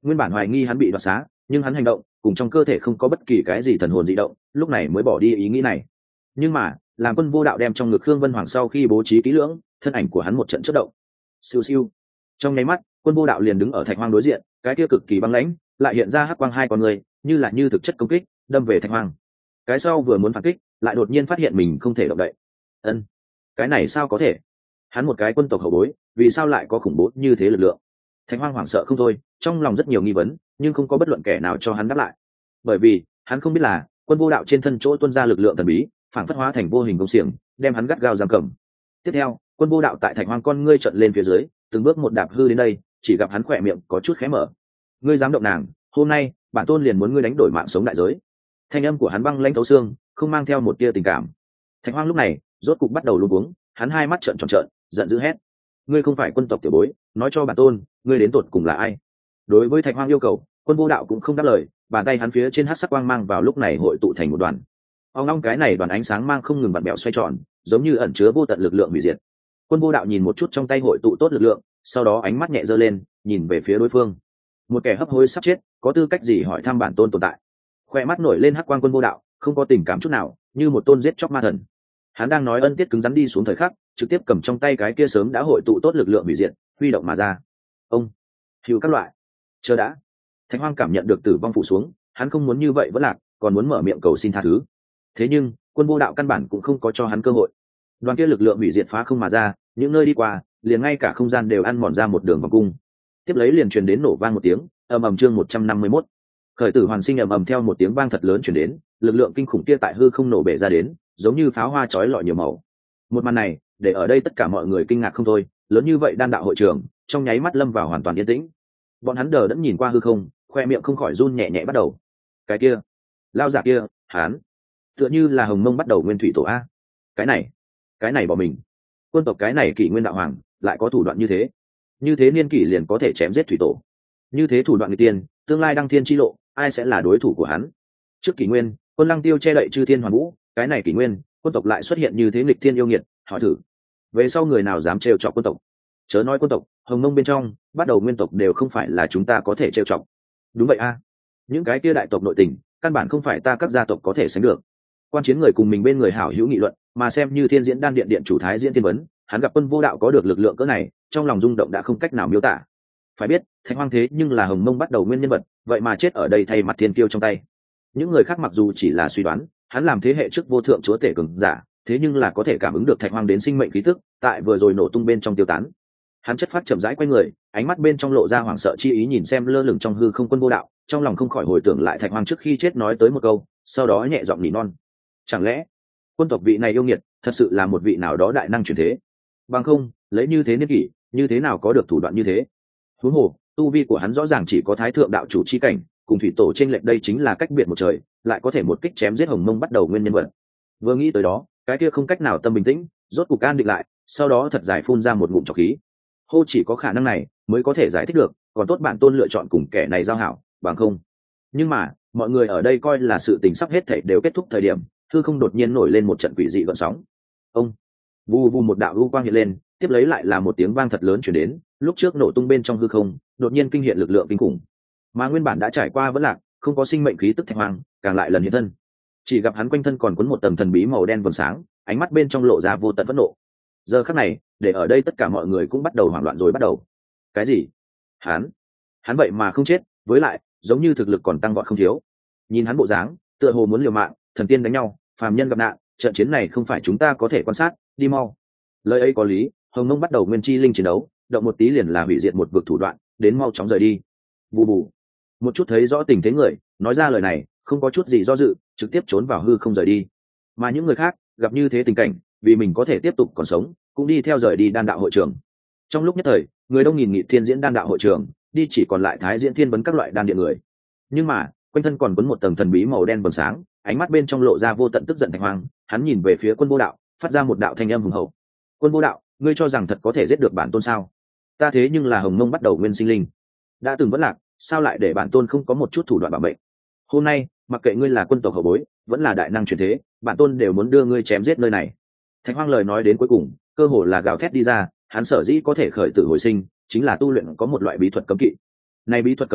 Nguyên bản hoài nghi hắn bị đoạt xá, nhưng hắn hành động cùng trong cơ thể không có bất kỳ cái gì thần hồn dị động, lúc này mới bỏ đi ý nghĩ này. Nhưng mà làm Quân Vô Đạo đem trong ngực Khương Vân Hoàng sau khi bố trí kỹ lưỡng, thân ảnh của hắn một trận chớp động. Siêu siêu. Trong nháy mắt, Quân Vô Đạo liền đứng ở Thạch Hoang đối diện, cái kia cực kỳ băng lãnh, lại hiện ra hắc quang hai con người, như là như thực chất công kích, đâm về Thạch Hoang. Cái sau vừa muốn phản kích, lại đột nhiên phát hiện mình không thể động đậy. Ân, cái này sao có thể? Hắn một cái quân tộc hậu bối, vì sao lại có khủng bố như thế lực lượng? Thạch Hoang hoảng sợ không thôi, trong lòng rất nhiều nghi vấn, nhưng không có bất luận kẻ nào cho hắn đáp lại. Bởi vì hắn không biết là Quân Vô Đạo trên thân chỗ tuôn ra lực lượng thần bí, phản phất hóa thành vô hình công xiềng, đem hắn gắt gao giam cầm. Tiếp theo, Quân Vô Đạo tại Thạch Hoang con ngươi trợn lên phía dưới, từng bước một đạp hư đến đây, chỉ gặp hắn khỏe miệng có chút khẽ mở. Ngươi dám động nàng, hôm nay bản tôn liền muốn ngươi đánh đổi mạng sống đại giới. Thanh âm của hắn băng lãnh thấu xương, không mang theo một tia tình cảm. Thạch Hoang lúc này rốt cục bắt đầu luống cuống, hắn hai mắt trợn tròn trợn, giận dữ hét: ngươi không phải quân tộc tiểu bối, nói cho bản tôn, ngươi đến tột cùng là ai? Đối với Thạch Hoang yêu cầu, Quân Vô Đạo cũng không đáp lời, bàn tay hắn phía trên hắc sắc quang mang vào lúc này hội tụ thành một đoàn. Ong ong, cái này đoàn ánh sáng mang không ngừng vặn bẹo xoay tròn, giống như ẩn chứa vô tận lực lượng hủy diệt. Quân Vô Đạo nhìn một chút trong tay hội tụ tốt lực lượng, sau đó ánh mắt nhẹ giơ lên, nhìn về phía đối phương. Một kẻ hấp hối sắp chết, có tư cách gì hỏi thăm bản tôn tồn tại? Khoe mắt nổi lên hắc quang Quân Vô Đạo, không có tình cảm chút nào, như một tôn giết chóc ma thần. Hắn đang nói ân tiết cứng rắn đi xuống thời khắc, trực tiếp cầm trong tay cái kia sớm đã hội tụ tốt lực lượng hủy diệt, huy động mà ra. Ông, hữu các loại. Chờ đã. Thạch Hoang cảm nhận được tử vong phủ xuống, hắn không muốn như vậy vẫn lạc, còn muốn mở miệng cầu xin tha thứ. Thế nhưng Quân Vô Đạo căn bản cũng không có cho hắn cơ hội. Đoàn kia lực lượng hủy diệt phá không mà ra, những nơi đi qua, liền ngay cả không gian đều ăn mòn ra một đường vòng cung. Tiếp lấy liền truyền đến nổ vang một tiếng, ầm ầm. Chương 151. Khởi tử hoàn sinh ầm ầm. Theo một tiếng vang thật lớn truyền đến, lực lượng kinh khủng kia tại hư không nổ bể ra đến, giống như pháo hoa chói lọi nhiều màu. Một màn này, để ở đây tất cả mọi người kinh ngạc không thôi, lớn như vậy đan đạo hội trường, trong nháy mắt lâm vào hoàn toàn yên tĩnh. Bọn hắn đờ đẫn nhìn qua hư không, khoe miệng không khỏi run nhẹ nhẹ bắt đầu. Cái kia, lao giả kia, hắn tựa như là Hồng Mông bắt đầu nguyên thủy tổ a. Cái này bỏ mình. Quân tộc cái này kỷ nguyên đạo hoàng, lại có thủ đoạn như thế niên kỷ liền có thể chém giết thủy tổ. Như thế thủ đoạn người tiên, tương lai đăng thiên chi lộ, ai sẽ là đối thủ của hắn? Trước kỷ nguyên, Quân Lăng Tiêu che đậy chư thiên hoàn vũ, cái này kỷ nguyên, quân tộc lại xuất hiện như thế nghịch thiên yêu nghiệt, hỏi thử, về sau người nào dám trêu chọc quân tộc? Chớ nói quân tộc, Hồng Mông bên trong, bắt đầu nguyên tộc đều không phải là chúng ta có thể trêu chọc. Đúng vậy a, những cái kia đại tộc nội tình, căn bản không phải ta các gia tộc có thể sánh được. Quan chiến người cùng mình bên người hảo hữu nghị luận, mà xem như Thiên Diễn Đan Điện điện chủ Thái Diễn Thiên Vấn, hắn gặp Quân Vô Đạo có được lực lượng cỡ này, trong lòng rung động đã không cách nào miêu tả. Phải biết, Thạch Hoang thế nhưng là Hồng Mông bắt đầu nguyên nhân vật, vậy mà chết ở đây thay mặt thiên kiêu trong tay. Những người khác mặc dù chỉ là suy đoán, hắn làm thế hệ trước vô thượng chúa tể cường giả, thế nhưng là có thể cảm ứng được Thạch Hoang đến sinh mệnh khí tức, tại vừa rồi nổ tung bên trong tiêu tán. Hắn chất phát chậm rãi quay người, ánh mắt bên trong lộ ra hoảng sợ chi ý nhìn xem lơ lửng trong hư không Quân Vô Đạo, trong lòng không khỏi hồi tưởng lại Thạch Hoang trước khi chết nói tới một câu, sau đó nhẹ giọng nỉ non. Chẳng lẽ quân tộc vị này yêu nghiệt thật sự là một vị nào đó đại năng chuyển thế? Bằng không, lấy như thế niên kỷ, như thế nào có được thủ đoạn như thế? Huống hồ, tu vi của hắn rõ ràng chỉ có thái thượng đạo chủ chi cảnh, cùng thủy tổ trên lệch đây chính là cách biệt một trời, lại có thể một kích chém giết Hồng Mông bắt đầu nguyên nhân vật. Vừa nghĩ tới đó, cái kia không cách nào tâm bình tĩnh, rốt cục an định lại, sau đó thật dài phun ra một ngụm trọc khí. Hô, chỉ có khả năng này mới có thể giải thích được, còn tốt bản tôn lựa chọn cùng kẻ này giao hảo, bằng không. Nhưng mà, mọi người ở đây coi là sự tình sắp hết thảy đều kết thúc thời điểm, hư không đột nhiên nổi lên một trận quỷ dị gợn sóng. Ông, vù vù, một đạo u quang hiện lên, tiếp lấy lại là một tiếng vang thật lớn truyền đến, lúc trước nổ tung bên trong hư không, đột nhiên kinh hiện lực lượng kinh khủng. Mà nguyên bản đã trải qua vẫn lạc, không có sinh mệnh khí tức Thạch Hoang, càng lại lần hiện thân. Chỉ gặp hắn quanh thân còn quấn một tầng thần bí màu đen vầng sáng, ánh mắt bên trong lộ ra vô tận phẫn nộ. Giờ khắc này, để ở đây tất cả mọi người cũng bắt đầu hoảng loạn rồi bắt đầu. Cái gì? Hắn vậy mà không chết, với lại, giống như thực lực còn tăng vọt không thiếu. Nhìn hắn bộ dáng, tựa hồ muốn liều mạng, thần tiên đánh nhau, phàm nhân gặp nạn, trận chiến này không phải chúng ta có thể quan sát, đi mau. Lời ấy có lý, Hồng Mông bắt đầu nguyên chi linh chiến đấu, động một tí liền là hủy diệt một vực thủ đoạn, đến mau chóng rời đi. Bù bù. Một chút thấy rõ tình thế người, nói ra lời này, không có chút gì do dự, trực tiếp trốn vào hư không rời đi. Mà những người khác, gặp như thế tình cảnh, vì mình có thể tiếp tục còn sống, cũng đi theo rời đi đan đạo hội trường. Trong lúc nhất thời, người đông nghìn nghịt Thiên Diễn Đan đạo hội trường, đi chỉ còn lại Thái Diễn Thiên Vấn các loại đan điện người. Nhưng mà, quanh thân còn quấn một tầng thần bí màu đen vầng sáng, ánh mắt bên trong lộ ra vô tận tức giận Thạch Hoang, hắn nhìn về phía Quân Vô Đạo, phát ra một đạo thanh âm hùng hậu. Quân Vô Đạo, ngươi cho rằng thật có thể giết được bản tôn sao? Ta thế nhưng là Hồng Mông bắt đầu nguyên sinh linh, đã từng vẫn lạc, sao lại để bản tôn không có một chút thủ đoạn bảo mệnh? Hôm nay, mặc kệ ngươi là quân tộc hậu bối, vẫn là đại năng truyền thế, bản tôn đều muốn đưa ngươi chém giết nơi này. Thạch Hoang lời nói đến cuối cùng, cơ hồ là gào thét đi ra, hắn sở dĩ có thể khởi tử hồi sinh, chính là tu luyện có một loại bí thuật cấm kỵ. Này bí thuật cấm kỵ,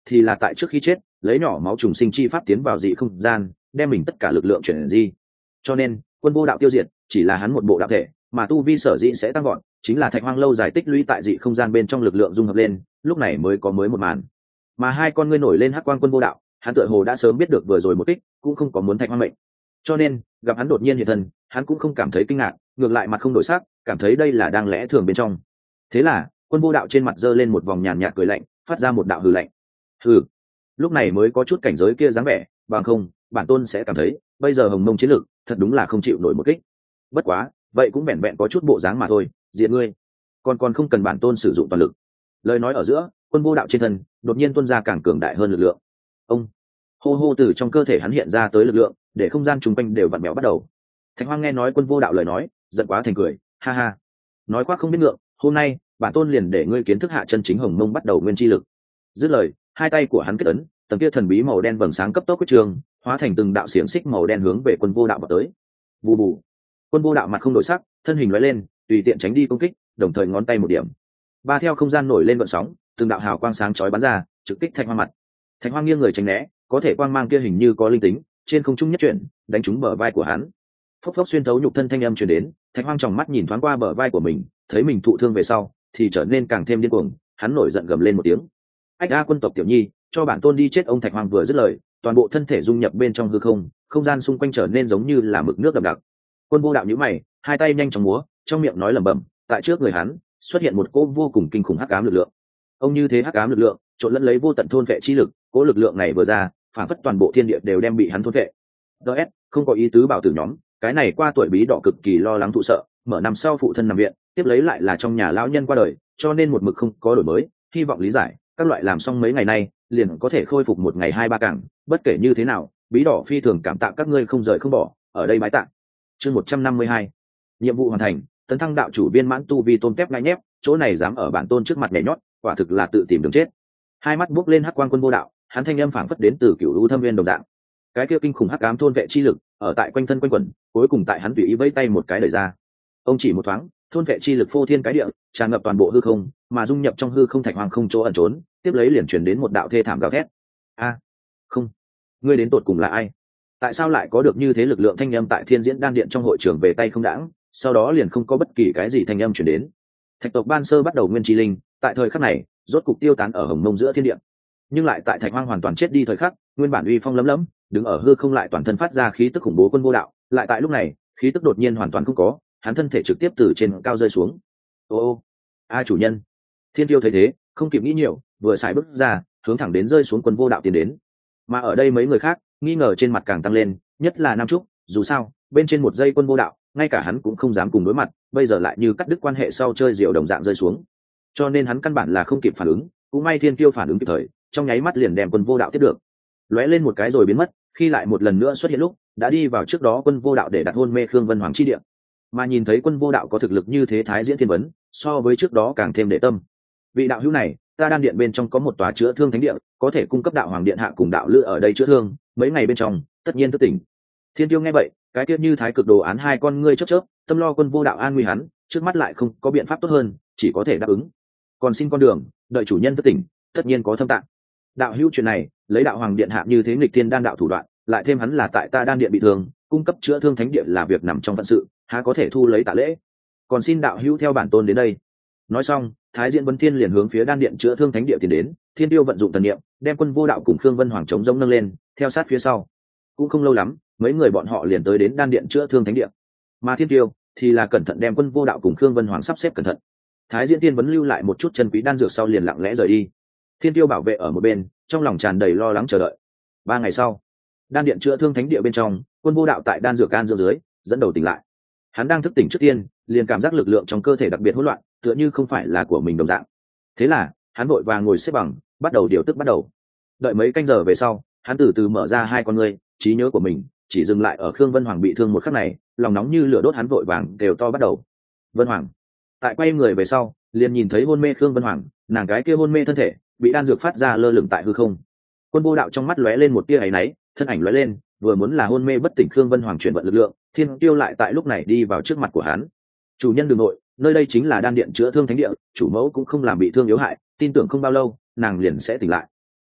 thì là tại trước khi chết lấy nhỏ máu trùng sinh chi pháp tiến vào dị không gian, đem mình tất cả lực lượng chuyển di. Cho nên quân vô đạo tiêu diệt chỉ là hắn một bộ đạo thể, mà tu vi sở dĩ sẽ tăng gọn chính là thạch hoang lâu dài tích lũy tại dị không gian bên trong lực lượng dung hợp lên, lúc này mới có mới một màn. Mà hai con ngươi nổi lên hắc quang quân vô đạo, hắn tựa hồ đã sớm biết được vừa rồi một kích cũng không có muốn thạch hoang mệnh, cho nên gặp hắn đột nhiên hiện thân, hắn cũng không cảm thấy kinh ngạc, ngược lại mặt không đổi sắc, cảm thấy đây là đang lẽ thường bên trong. Thế là quân vô đạo trên mặt giơ lên một vòng nhàn nhạt cười lạnh, phát ra một đạo hừ lạnh. Hừ, lúc này mới có chút cảnh giới kia dáng vẻ, bằng không bản tôn sẽ cảm thấy bây giờ hồng mông chiến lực thật đúng là không chịu nổi một kích. Bất quá vậy cũng vẹn vẹn có chút bộ dáng mà thôi, diện ngươi còn không cần bản tôn sử dụng toàn lực. Lời nói ở giữa, quân vô đạo trên thân đột nhiên tuôn ra càng cường đại hơn lực lượng. Ông hô hô từ trong cơ thể hắn hiện ra tới lực lượng, để không gian chung quanh đều vặn vẹo bắt đầu. Thạch Hoang nghe nói quân vô đạo lời nói, giận quá thành cười, ha ha, nói quá không biết ngượng, hôm nay bản tôn liền để ngươi kiến thức hạ chân chính hồng mông bắt đầu nguyên chi lực. Dứt lời, hai tay của hắn kết ấn, tầng kia thần bí màu đen vầng sáng cấp tốc quyết trường, hóa thành từng đạo xiềng xích màu đen hướng về quân vô đạo vào tới. Bù bù, quân vô đạo mặt không đổi sắc, thân hình lóe lên, tùy tiện tránh đi công kích, đồng thời ngón tay một điểm, ba theo không gian nổi lên gợn sóng, từng đạo hào quang sáng chói bắn ra, trực kích Thạch Hoang mặt. Thạch Hoang nghiêng người tránh né, có thể quang mang kia hình như có linh tính, trên không trung nhất chuyển, đánh trúng bờ vai của hắn. Phốc phốc xuyên thấu nhục thân thanh âm truyền đến, Thạch Hoang tròng mắt nhìn thoáng qua bờ vai của mình, thấy mình thụ thương về sau, thì trở nên càng thêm điên cuồng, hắn nổi giận gầm lên một tiếng. Ách a quân tộc tiểu nhi, cho bản tôn đi chết! Ông Thạch Hoang vừa dứt lời, toàn bộ thân thể dung nhập bên trong hư không, không gian xung quanh trở nên giống như là mực nước đậm đặc. Quân vô đạo nhíu mày, hai tay nhanh chóng múa, trong miệng nói lẩm bẩm, tại trước người hắn xuất hiện một cỗ vô cùng kinh khủng hắc ám lực lượng. Ông như thế hắc ám lực lượng trộn lẫn lấy vô tận thôn vệ chi lực, cỗ lực lượng này vừa ra, phản phất toàn bộ thiên địa đều đem bị hắn thôn vệ. DS không có ý tứ bảo tử nhóm, cái này qua tuổi bí đỏ cực kỳ lo lắng thụ sợ, mở năm sau phụ thân nằm viện, tiếp lấy lại là trong nhà lão nhân qua đời, cho nên một mực không có đổi mới, hy vọng lý giải. Các loại làm xong mấy ngày nay, liền có thể khôi phục một ngày hai ba cảng. Bất kể như thế nào, bí đỏ phi thường cảm tạ các ngươi không rời không bỏ, ở đây bái tạ. Chương 152, nhiệm vụ hoàn thành, tấn thăng đạo chủ viên mãn tu vi tôn kép ngay nhép, chỗ này dám ở bản tôn trước mặt nhảy nhót, quả thực là tự tìm đường chết. Hai mắt buốc lên hắc quang quân vô đạo, hắn thanh âm phảng phất đến từ cửu u thâm viên đồng dạng. Cái kia kinh khủng hắc ám thôn vệ chi lực ở tại quanh thân quanh quẩn, cuối cùng tại hắn tùy ý vẫy tay một cái đẩy ra. Ông chỉ một thoáng, thôn vệ chi lực phô thiên cái địa, tràn ngập toàn bộ hư không, mà dung nhập trong hư không Thạch Hoang không chỗ ẩn trốn, tiếp lấy liền truyền đến một đạo thê thảm gào thét. A, không, ngươi đến tột cùng là ai? Tại sao lại có được như thế lực lượng? Thanh âm tại Thiên Diễn Đan Điện trong hội trường về tay không đãng, sau đó liền không có bất kỳ cái gì thanh âm truyền đến. Thạch tộc ban sơ bắt đầu nguyên chi linh, tại thời khắc này, rốt cục tiêu tán ở hồng mông giữa thiên địa. Nhưng lại tại Thạch Hoang hoàn toàn chết đi thời khắc, nguyên bản uy phong lấm lấm, đứng ở hư không lại toàn thân phát ra khí tức khủng bố quân vô đạo, lại tại lúc này, khí tức đột nhiên hoàn toàn không có, hắn thân thể trực tiếp từ trên cao rơi xuống. Ô, a chủ nhân! Thiên Tiêu thấy thế, không kịp nghĩ nhiều, vừa xài bước ra, hướng thẳng đến rơi xuống quân vô đạo tiến đến. Mà ở đây mấy người khác, nghi ngờ trên mặt càng tăng lên, nhất là Nam Trúc, dù sao, bên trên một giây quân vô đạo, ngay cả hắn cũng không dám cùng đối mặt, bây giờ lại như cắt đứt quan hệ sau chơi diều đồng dạng rơi xuống. Cho nên hắn căn bản là không kịp phản ứng, cũng may Thiên Tiêu phản ứng kịp thời, trong nháy mắt liền đem quân vô đạo tiếp được. Lóe lên một cái rồi biến mất, khi lại một lần nữa xuất hiện lúc, đã đi vào trước đó quân vô đạo để đặt hôn mê Khương Vân Hoàng chi địa. Mà nhìn thấy quân vô đạo có thực lực như thế thái diễn thiên vấn, so với trước đó càng thêm để tâm. Vị đạo hữu này, ta đan điện bên trong có một tòa chữa thương thánh địa, có thể cung cấp đạo hoàng điện hạ cùng đạo lữ ở đây chữa thương, mấy ngày bên trong tất nhiên thức tỉnh. Thiên Tiêu nghe vậy, cái tiết như thái cực đồ án hai con ngươi chớp chớp, tâm lo quân vô đạo an nguy hắn, trước mắt lại không có biện pháp tốt hơn, chỉ có thể đáp ứng. Còn xin con đường, đợi chủ nhân thức tỉnh, tất nhiên có thâm tạng. Đạo hữu chuyện này, lấy đạo hoàng điện hạ như thế nghịch thiên đan đạo thủ đoạn, lại thêm hắn là tại ta đan điện bị thương, cung cấp chữa thương thánh địa là việc nằm trong phận sự, há có thể thu lấy tạ lễ. Còn xin đạo hữu theo bản tôn đến đây. Nói xong, Thái Diễn Vân Thiên liền hướng phía đan điện chữa thương thánh địa tiến đến. Thiên Tiêu vận dụng thần niệm, đem quân vô đạo cùng Khương Vân Hoàng chống rông nâng lên, theo sát phía sau. Cũng không lâu lắm, mấy người bọn họ liền tới đến đan điện chữa thương thánh địa. Mà Thiên Tiêu thì là cẩn thận đem quân vô đạo cùng Khương Vân Hoàng sắp xếp cẩn thận. Thái Diễn Tiên vẫn lưu lại một chút chân quý đan dược sau liền lặng lẽ rời đi. Thiên Tiêu bảo vệ ở một bên, trong lòng tràn đầy lo lắng chờ đợi. 3 ngày sau, đan điện chữa thương thánh địa bên trong, quân vô đạo tại đan dược can dương dưới dẫn đầu tỉnh lại. Hắn đang thức tỉnh trước tiên, liền cảm giác lực lượng trong cơ thể đặc biệt hỗn loạn, tựa như không phải là của mình đồng dạng. Thế là, hắn vội vàng ngồi xếp bằng, bắt đầu điều tức bắt đầu. Đợi mấy canh giờ về sau, hắn từ từ mở ra hai con ngươi, trí nhớ của mình chỉ dừng lại ở Khương Vân Hoàng bị thương một khắc này, lòng nóng như lửa đốt, hắn vội vàng đều to bắt đầu. Vân Hoàng. Tại quay người về sau, liền nhìn thấy hôn mê Khương Vân Hoàng, nàng cái kia hôn mê thân thể bị đan dược phát ra lơ lửng tại hư không. Quân vô đạo trong mắt lóe lên một tia áy náy, thân ảnh lóe lên, vừa muốn là hôn mê bất tỉnh Khương Vân Hoàng chuyển vận lực lượng, Thiên Tiêu lại tại lúc này đi vào trước mặt của hắn. Chủ nhân đường nội, nơi đây chính là đan điện chữa thương thánh địa, chủ mẫu cũng không làm bị thương yếu hại, tin tưởng không bao lâu nàng liền sẽ tỉnh lại.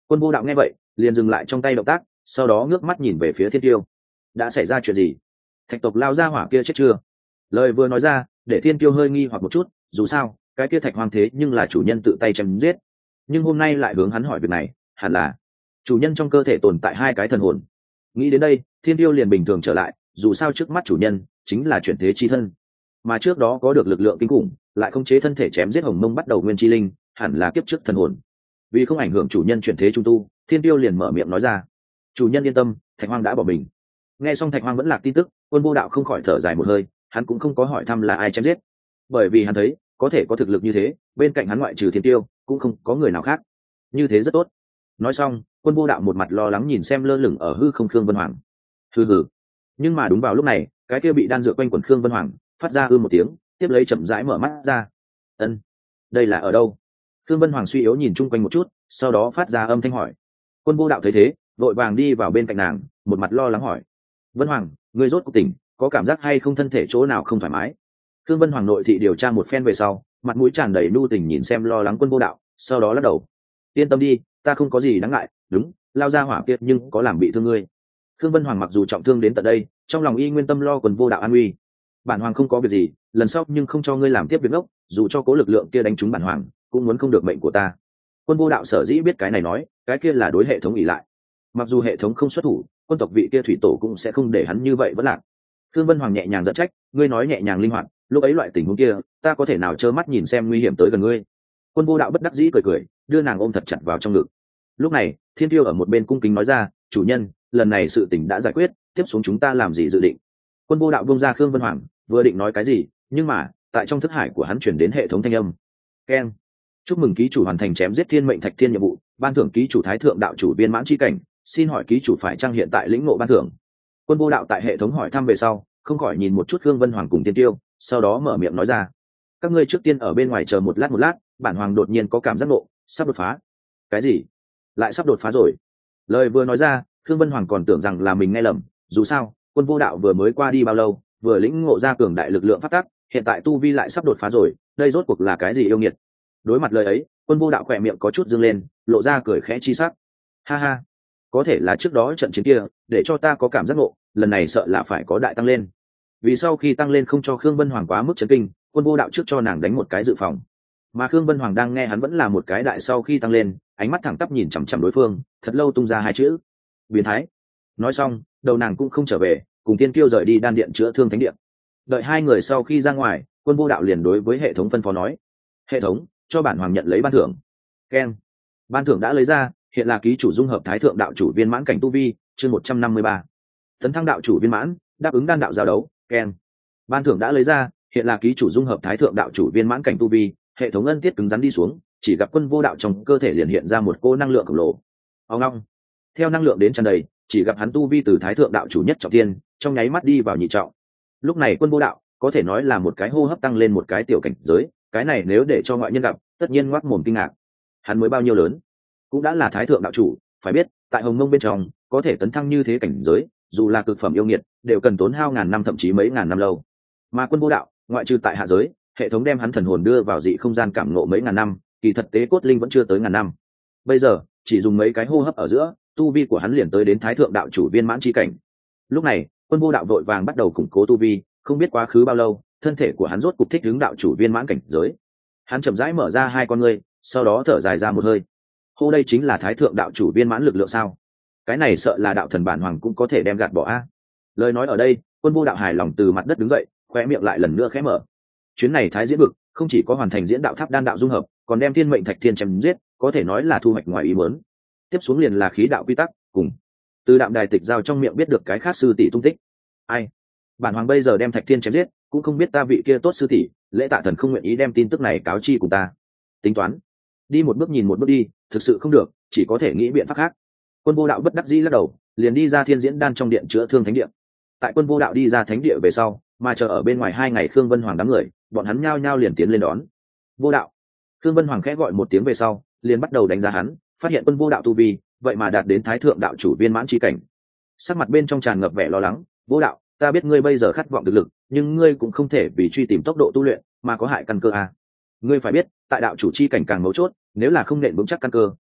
Quân vô đạo nghe vậy liền dừng lại trong tay động tác, sau đó ngước mắt nhìn về phía Thiên Tiêu. Đã xảy ra chuyện gì? Thạch tộc lao ra hỏa kia chết chưa? Lời vừa nói ra để Thiên Tiêu hơi nghi hoặc một chút, dù sao cái kia thạch hoang thế nhưng là chủ nhân tự tay chém giết, nhưng hôm nay lại hướng hắn hỏi việc này, hẳn là chủ nhân trong cơ thể tồn tại hai cái thần hồn. Nghĩ đến đây Thiên Tiêu liền bình thường trở lại, dù sao trước mắt chủ nhân chính là chuyển thế chi thân, mà trước đó có được lực lượng kinh khủng lại khống chế thân thể chém giết hồng mông bắt đầu nguyên chi linh, hẳn là kiếp trước thần hồn. Vì không ảnh hưởng chủ nhân chuyển thế trung tu, Thiên Tiêu liền mở miệng nói ra: chủ nhân yên tâm, thạch hoang đã bỏ mình. Nghe xong thạch hoang vẫn lạc tin tức, Quân Vô Đạo không khỏi thở dài một hơi, hắn cũng không có hỏi thăm là ai chém giết, bởi vì hắn thấy có thể có thực lực như thế bên cạnh hắn ngoại trừ Thiên Tiêu cũng không có người nào khác, như thế rất tốt. Nói xong Quân Vô Đạo một mặt lo lắng nhìn xem lơ lửng ở hư không Khương Vân Hoàng. Hừ. Nhưng mà đúng vào lúc này cái kia bị đan dược quanh quẩn Khương Vân Hoàng phát ra một tiếng, tiếp lấy chậm rãi mở mắt ra. Ân, đây là ở đâu? Khương Vân Hoàng suy yếu nhìn chung quanh một chút, sau đó phát ra âm thanh hỏi. Quân Vô Đạo thấy thế vội vàng đi vào bên cạnh nàng, một mặt lo lắng hỏi: Vân Hoàng, ngươi rốt cuộc tỉnh, có cảm giác hay không, thân thể chỗ nào không thoải mái? Khương Vân Hoàng nội thị điều tra một phen về sau, mặt mũi tràn đầy nhu tình nhìn xem lo lắng Quân Vô Đạo, sau đó lắc đầu: yên tâm đi, ta không có gì đáng ngại. Đúng, lao ra hỏa kiệt nhưng có làm bị thương ngươi. Khương Vân Hoàng mặc dù trọng thương đến tận đây, trong lòng y nguyên tâm lo Quân Vô Đạo an nguy. Bản hoàng không có việc gì, lần sau nhưng không cho ngươi làm tiếp việc ngốc, dù cho cố lực lượng kia đánh trúng bản hoàng cũng muốn không được mệnh của ta. Quân Vô Đạo sở dĩ biết cái này nói, cái kia là đối hệ thống ỷ lại. Mặc dù hệ thống không xuất thủ, quân tộc vị kia thủy tổ cũng sẽ không để hắn như vậy vẫn lạc. Khương Vân Hoàng nhẹ nhàng dẫn trách: ngươi nói nhẹ nhàng linh hoạt, lúc ấy loại tình huống kia ta có thể nào trơ mắt nhìn xem nguy hiểm tới gần ngươi? Quân Vô Đạo bất đắc dĩ cười cười, đưa nàng ôm thật chặt vào trong ngực. Lúc này Thiên Tiêu ở một bên cung kính nói ra: chủ nhân, lần này sự tình đã giải quyết, tiếp xuống chúng ta làm gì dự định? Quân Vô Đạo buông ra Khương Vân Hoàng, vừa định nói cái gì, nhưng mà tại trong thức hải của hắn chuyển đến hệ thống thanh âm: keng, chúc mừng ký chủ hoàn thành chém giết thiên mệnh thạch thiên nhiệm vụ, ban thưởng ký chủ thái thượng đạo chủ viên mãn chi cảnh, xin hỏi ký chủ phải chăng hiện tại lĩnh ngộ ban thưởng? Quân Vô Đạo tại hệ thống hỏi thăm về sau không khỏi nhìn một chút Khương Vân Hoàng cùng Thiên Tiêu, sau đó mở miệng nói ra: các ngươi trước tiên ở bên ngoài chờ một lát, bản hoàng đột nhiên có cảm giác ngộ, sắp đột phá. Cái gì? Lại sắp đột phá rồi? Lời vừa nói ra Khương Vân Hoàng còn tưởng rằng là mình nghe lầm, dù sao Quân Vô Đạo vừa mới qua đi bao lâu, vừa lĩnh ngộ ra cường đại lực lượng phát tác, hiện tại tu vi lại sắp đột phá rồi, đây rốt cuộc là cái gì yêu nghiệt? Đối mặt lời ấy, Quân Vô Đạo khỏe miệng có chút dương lên, lộ ra cười khẽ chi sắc. Ha ha, có thể là trước đó trận chiến kia để cho ta có cảm giác ngộ, lần này sợ là phải có đại tăng lên. Vì sau khi tăng lên không cho Khương Vân Hoàng quá mức chấn kinh, Quân Vô Đạo trước cho nàng đánh một cái dự phòng. Mà Khương Vân Hoàng đang nghe hắn vẫn là một cái đại sau khi tăng lên, ánh mắt thẳng tắp nhìn chằm chằm đối phương, thật lâu tung ra hai chữ: biến thái. Nói xong đầu nàng cũng không trở về, cùng Thiên Kiêu rời đi đan điện chữa thương thánh điện. Đợi hai người sau khi ra ngoài, Quân Vô Đạo liền đối với hệ thống phân phó nói: hệ thống, cho bản hoàng nhận lấy ban thưởng. Keng, ban thưởng đã lấy ra, hiện là ký chủ dung hợp thái thượng đạo chủ viên mãn cảnh tu vi, chương 153. Tấn thăng đạo chủ viên mãn, đáp ứng đan đạo giao đấu. Keng, ban thưởng đã lấy ra, hiện là ký chủ dung hợp thái thượng đạo chủ viên mãn cảnh tu vi. Hệ thống ân tiết cứng rắn đi xuống, chỉ gặp Quân Vô Đạo trong cơ thể liền hiện ra một cô năng lượng khổng lồ. Ông long, theo năng lượng đến tràn đầy, chỉ gặp hắn tu vi từ thái thượng đạo chủ nhất trọng thiên trong nháy mắt đi vào nhị trọng. Lúc này Quân Vô Đạo có thể nói là một cái hô hấp tăng lên một cái tiểu cảnh giới, cái này nếu để cho ngoại nhân gặp tất nhiên ngoác mồm kinh ngạc. Hắn mới bao nhiêu lớn, cũng đã là thái thượng đạo chủ, phải biết tại hồng mông bên trong có thể tấn thăng như thế cảnh giới, dù là cực phẩm yêu nghiệt đều cần tốn hao ngàn năm thậm chí mấy ngàn năm lâu. Mà Quân Vô Đạo ngoại trừ tại hạ giới, hệ thống đem hắn thần hồn đưa vào dị không gian cảm ngộ mấy ngàn năm, kỳ thật tế cốt linh vẫn chưa tới ngàn năm. Bây giờ chỉ dùng mấy cái hô hấp ở giữa, tu vi của hắn liền tới đến thái thượng đạo chủ viên mãn chi cảnh. Lúc này Quân Vô Đạo vội vàng bắt đầu củng cố tu vi, không biết quá khứ bao lâu, thân thể của hắn rốt cục thích ứng đạo chủ viên mãn cảnh giới. Hắn chậm rãi mở ra hai con ngươi, sau đó thở dài ra một hơi. Hô, đây chính là thái thượng đạo chủ viên mãn lực lượng sao? Cái này sợ là đạo thần bản hoàng cũng có thể đem gạt bỏ a. Lời nói ở đây, Quân Vô Đạo hài lòng từ mặt đất đứng dậy, khóe miệng lại lần nữa khẽ mở. Chuyến này thái diễn vực không chỉ có hoàn thành diễn đạo tháp đan đạo dung hợp, còn đem thiên mệnh thạch thiên chém giết, có thể nói là thu hoạch ngoài ý muốn. Tiếp xuống liền là khí đạo quy tắc, cùng từ đạm đài tịch giao trong miệng biết được cái khác sư tỷ tung tích. Ai, bản hoàng bây giờ đem thạch thiên chém giết, cũng không biết ta vị kia tốt sư tỷ Lễ Tạ Thần không nguyện ý đem tin tức này cáo chi cùng ta. Tính toán đi một bước nhìn một bước đi, thực sự không được chỉ có thể nghĩ biện pháp khác. Quân Vô Đạo bất đắc dĩ lắc đầu, liền đi ra thiên diễn đan trong điện chữa thương thánh điện. Tại Quân Vô Đạo đi ra thánh địa về sau, mà chờ ở bên ngoài 2 ngày Khương Vân Hoàng đám người, bọn hắn nhao nhao liền tiến lên đón. Vô Đạo. Khương Vân Hoàng khẽ gọi một tiếng về sau, liền bắt đầu đánh giá hắn, phát hiện Quân Vô Đạo tu vi vậy mà đạt đến thái thượng đạo chủ viên mãn chi cảnh. Sắc mặt bên trong tràn ngập vẻ lo lắng: Vô Đạo, ta biết ngươi bây giờ khát vọng thực lực, nhưng ngươi cũng không thể vì truy tìm tốc độ tu luyện mà có hại căn cơ a. Ngươi phải biết, tại đạo chủ chi cảnh càng mấu chốt, nếu là không nện vững chắc căn cơ,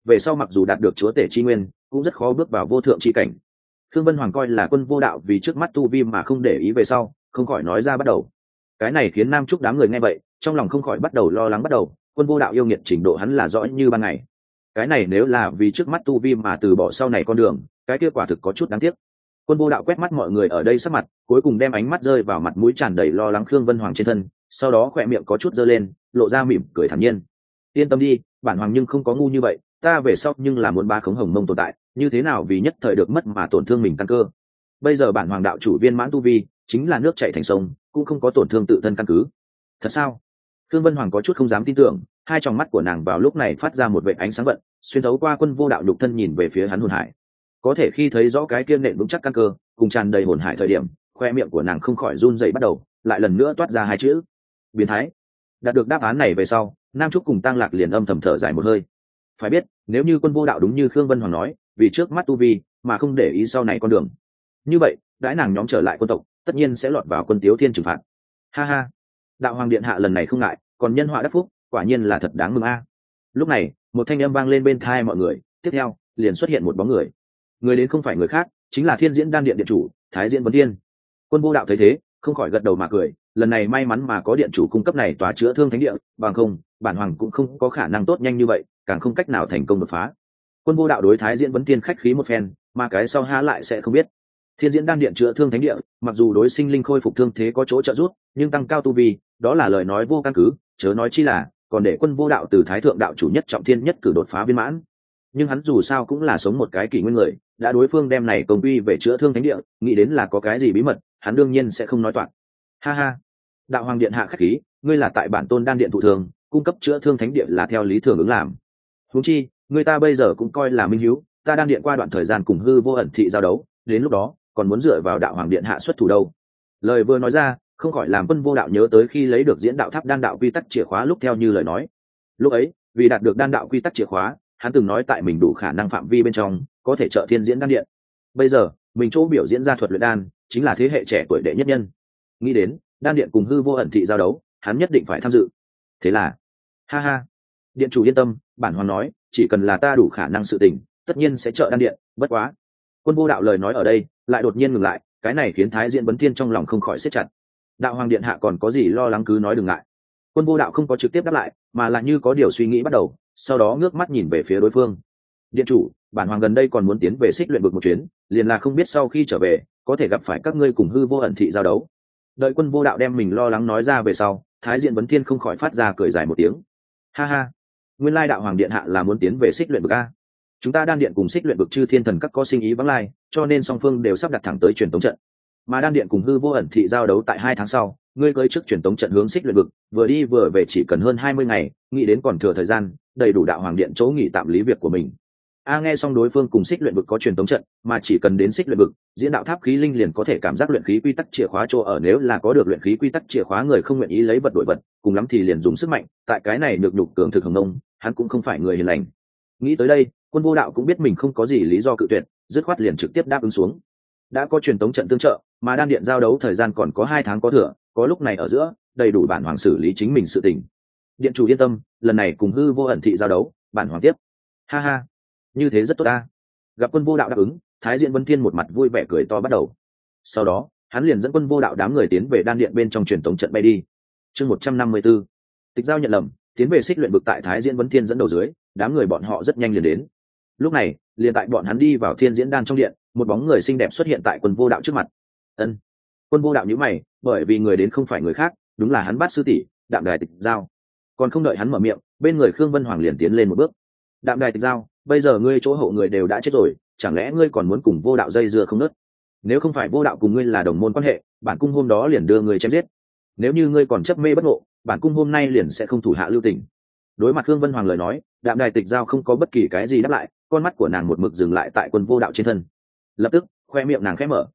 về sau mặc dù đạt được chúa tể chi nguyên cũng rất khó bước vào vô thượng chi cảnh. Khương Vân Hoàng coi là Quân Vô Đạo vì trước mắt tu vi mà không để ý về sau không khỏi nói ra bắt đầu. Cái này khiến Nam Trúc đám người nghe vậy trong lòng không khỏi bắt đầu lo lắng. Bắt đầu, Quân Vô Đạo yêu nghiệt trình độ hắn là rõ như ban ngày. Cái này nếu là vì trước mắt tu vi mà từ bỏ sau này con đường, cái kia quả thực có chút đáng tiếc. Quân Vô Đạo quét mắt mọi người ở đây sắc mặt, cuối cùng đem ánh mắt rơi vào mặt mũi tràn đầy lo lắng Khương Vân Hoàng trên thân, sau đó khỏe miệng có chút giơ lên, lộ ra mỉm cười thản nhiên. Yên tâm đi, bản hoàng nhưng không có ngu như vậy, ta về sau nhưng là muốn ba khống hồng mông tồn tại, như thế nào vì nhất thời được mất mà tổn thương mình căn cơ. Bây giờ bản hoàng đạo chủ viên mãn tu vi, chính là nước chảy thành sông, cũng không có tổn thương tự thân căn cứ. Thật sao? Khương Vân Hoàng có chút không dám tin tưởng, hai tròng mắt của nàng vào lúc này phát ra một vệt ánh sáng vận, xuyên thấu qua Quân Vô Đạo nhục thân nhìn về phía hắn hồn hải. Có thể khi thấy rõ cái kia nện vững chắc căn cơ, cùng tràn đầy hồn hải thời điểm, khoe miệng của nàng không khỏi run rẩy bắt đầu, lại lần nữa toát ra hai chữ: biến thái. Đạt được đáp án này về sau, Nam Trúc cùng Tăng Lạc liền âm thầm thở dài một hơi. Phải biết, nếu như Quân Vô Đạo đúng như Khương Vân Hoàng nói, vì trước mắt tu vi mà không để ý sau này con đường, như vậy đãi nàng nhóm trở lại quân tộc tất nhiên sẽ lọt vào Quân Tiếu Thiên trừng phạt. Ha ha, đạo hoàng điện hạ lần này không ngại, còn nhân họa đắc phúc, quả nhiên là thật đáng mừng a. Lúc này một thanh âm vang lên bên tai mọi người, tiếp theo liền xuất hiện một bóng người. Người đến không phải người khác, chính là Thiên Diễn Đan Điện điện chủ Thái Diễn Vấn Thiên. Quân Vô Đạo thấy thế không khỏi gật đầu mà cười, lần này may mắn mà có điện chủ cung cấp này tòa chữa thương thánh địa, bằng không bản hoàng cũng không có khả năng tốt nhanh như vậy, càng không cách nào thành công đột phá. Quân Vô Đạo đối Thái Diễn Vấn Thiên khách khí một phen, mà cái sau há lại sẽ không biết. Thiên Diễn Đan Điện chữa thương thánh địa, mặc dù đối sinh linh khôi phục thương thế có chỗ trợ giúp, nhưng tăng cao tu vi, đó là lời nói vô căn cứ, chớ nói chi là còn để Quân Vô Đạo từ Thái thượng đạo chủ nhất trọng thiên nhất cử đột phá viên mãn. Nhưng hắn dù sao cũng là sống một cái kỷ nguyên người, đã đối phương đem này công uy về chữa thương thánh địa, nghĩ đến là có cái gì bí mật, hắn đương nhiên sẽ không nói toạc. Ha ha, đạo hoàng điện hạ khách khí, ngươi là tại bản tôn đan điện thụ thường, cung cấp chữa thương thánh địa là theo lý thường ứng làm. Huống chi, người ta bây giờ cũng coi là minh hiếu, ta đan điện qua đoạn thời gian cùng hư vô ẩn thị giao đấu, đến lúc đó còn muốn dựa vào đạo hoàng điện hạ xuất thủ đâu. Lời vừa nói ra, không khỏi làm Quân Vô Đạo nhớ tới khi lấy được diễn đạo tháp đan đạo quy tắc chìa khóa lúc theo như lời nói. Lúc ấy, vì đạt được đan đạo quy tắc chìa khóa, hắn từng nói tại mình đủ khả năng phạm vi bên trong có thể trợ Thiên Diễn Đan Điện. Bây giờ mình chỗ biểu diễn ra thuật luyện đan chính là thế hệ trẻ tuổi đệ nhất nhân, nghĩ đến đan điện cùng hư vô ẩn thị giao đấu, hắn nhất định phải tham dự. Thế là ha ha, điện chủ yên tâm, bản hoàng nói chỉ cần là ta đủ khả năng sự tình, tất nhiên sẽ trợ đan điện. Bất quá, Quân Vô Đạo lời nói ở đây lại đột nhiên ngừng lại, cái này khiến Thái Diễn Vấn Thiên trong lòng không khỏi siết chặt. Đạo hoàng điện hạ còn có gì lo lắng cứ nói đừng ngại. Quân Vô Đạo không có trực tiếp đáp lại, mà là như có điều suy nghĩ bắt đầu, sau đó ngước mắt nhìn về phía đối phương. Điện chủ, bản hoàng gần đây còn muốn tiến về Xích Luyện vực một chuyến, liền là không biết sau khi trở về có thể gặp phải các ngươi cùng hư vô ẩn thị giao đấu. Đợi Quân Vô Đạo đem mình lo lắng nói ra về sau, Thái Diện Vấn Thiên không khỏi phát ra cười dài một tiếng. Ha ha, nguyên lai đạo hoàng điện hạ là muốn tiến về Xích Luyện vực a. Chúng ta đan điện cùng Xích Luyện vực chư thiên thần các có sinh ý vắng lai, cho nên song phương đều sắp đặt thẳng tới truyền tống trận. Mà đan điện cùng hư vô ẩn thị giao đấu tại 2 tháng sau, ngươi cưỡi trước truyền tống trận hướng Xích Luyện vực, vừa đi vừa về chỉ cần hơn 20 ngày, nghĩ đến còn thừa thời gian, đầy đủ đạo hoàng điện chỗ nghỉ tạm lý việc của mình. Nghe xong đối phương cùng Xích Luyện vực có truyền tống trận, mà chỉ cần đến Xích Luyện vực, diễn đạo tháp khí linh liền có thể cảm giác luyện khí quy tắc chìa khóa chỗ ở, nếu là có được luyện khí quy tắc chìa khóa người không nguyện ý lấy vật đổi vật, cùng lắm thì liền dùng sức mạnh, tại cái này được nhục cường thực hồng nông, hắn cũng không phải người hiền lành. Nghĩ tới đây, Quân Vô Đạo cũng biết mình không có gì lý do cự tuyệt, dứt khoát liền trực tiếp đáp ứng xuống. Đã có truyền tống trận tương trợ, mà đan điện giao đấu thời gian còn có 2 tháng có thừa, có lúc này ở giữa, đầy đủ bản hoàng xử lý chính mình sự tình. Điện chủ yên tâm, lần này cùng hư vô ẩn thị giao đấu, bản hoàng tiếp. Ha ha, như thế rất tốt ta. Gặp Quân Vô Đạo đáp ứng, Thái Diện Vấn Thiên một mặt vui vẻ cười to bắt đầu. Sau đó hắn liền dẫn Quân Vô Đạo đám người tiến về đan điện bên trong truyền tống trận bay đi. Chương 154, tịch giao nhận lầm, tiến về Xích Luyện vực tại Thái Diễn Vấn Thiên dẫn đầu dưới, đám người bọn họ rất nhanh liền đến. Lúc này liền tại bọn hắn đi vào Thiên Diễn Đan trong điện, một bóng người xinh đẹp xuất hiện tại Quân Vô Đạo trước mặt. Ân. Quân Vô Đạo nhíu mày, bởi vì người đến không phải người khác, đúng là hắn Bát sư tỷ Đạm Đài Tịch Giao. Còn không đợi hắn mở miệng, bên người Khương Vân Hoàng liền tiến lên một bước. Đạm Đài Tịch Giao, bây giờ ngươi chỗ hậu người đều đã chết rồi, chẳng lẽ ngươi còn muốn cùng Vô Đạo dây dưa không nớt? Nếu không phải Vô Đạo cùng ngươi là đồng môn quan hệ, bản cung hôm đó liền đưa ngươi chém giết. Nếu như ngươi còn chấp mê bất ngộ, bản cung hôm nay liền sẽ không thủ hạ lưu tình. Đối mặt Khương Vân Hoàng lời nói, Đạm Đài Tịch Giao không có bất kỳ cái gì đáp lại, con mắt của nàng một mực dừng lại tại Quân Vô Đạo trên thân. Lập tức khoe miệng nàng khẽ mở,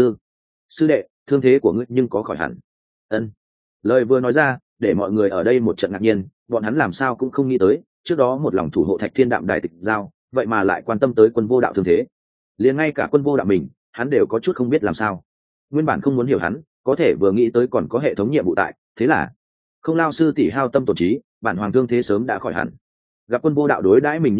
sư đệ, thương thế của ngươi nhưng có khỏi hẳn? Ân. Lời vừa nói ra, để mọi người ở đây một trận ngạc nhiên, bọn hắn làm sao cũng không nghĩ tới, trước đó một lòng thủ hộ Thạch Thiên Đạm Đài Tịch Giao, vậy mà lại quan tâm tới Quân Vô Đạo thương thế. Liền ngay cả Quân Vô Đạo mình, hắn đều có chút không biết làm sao. Nguyên bản không muốn hiểu hắn, có thể vừa nghĩ tới còn có hệ thống nhiệm vụ tại, thế là không lao sư tỷ hao tâm tổn trí, bản hoàng thương thế sớm đã khỏi hẳn. Gặp Quân Vô Đạo đối đãi mình như vậy,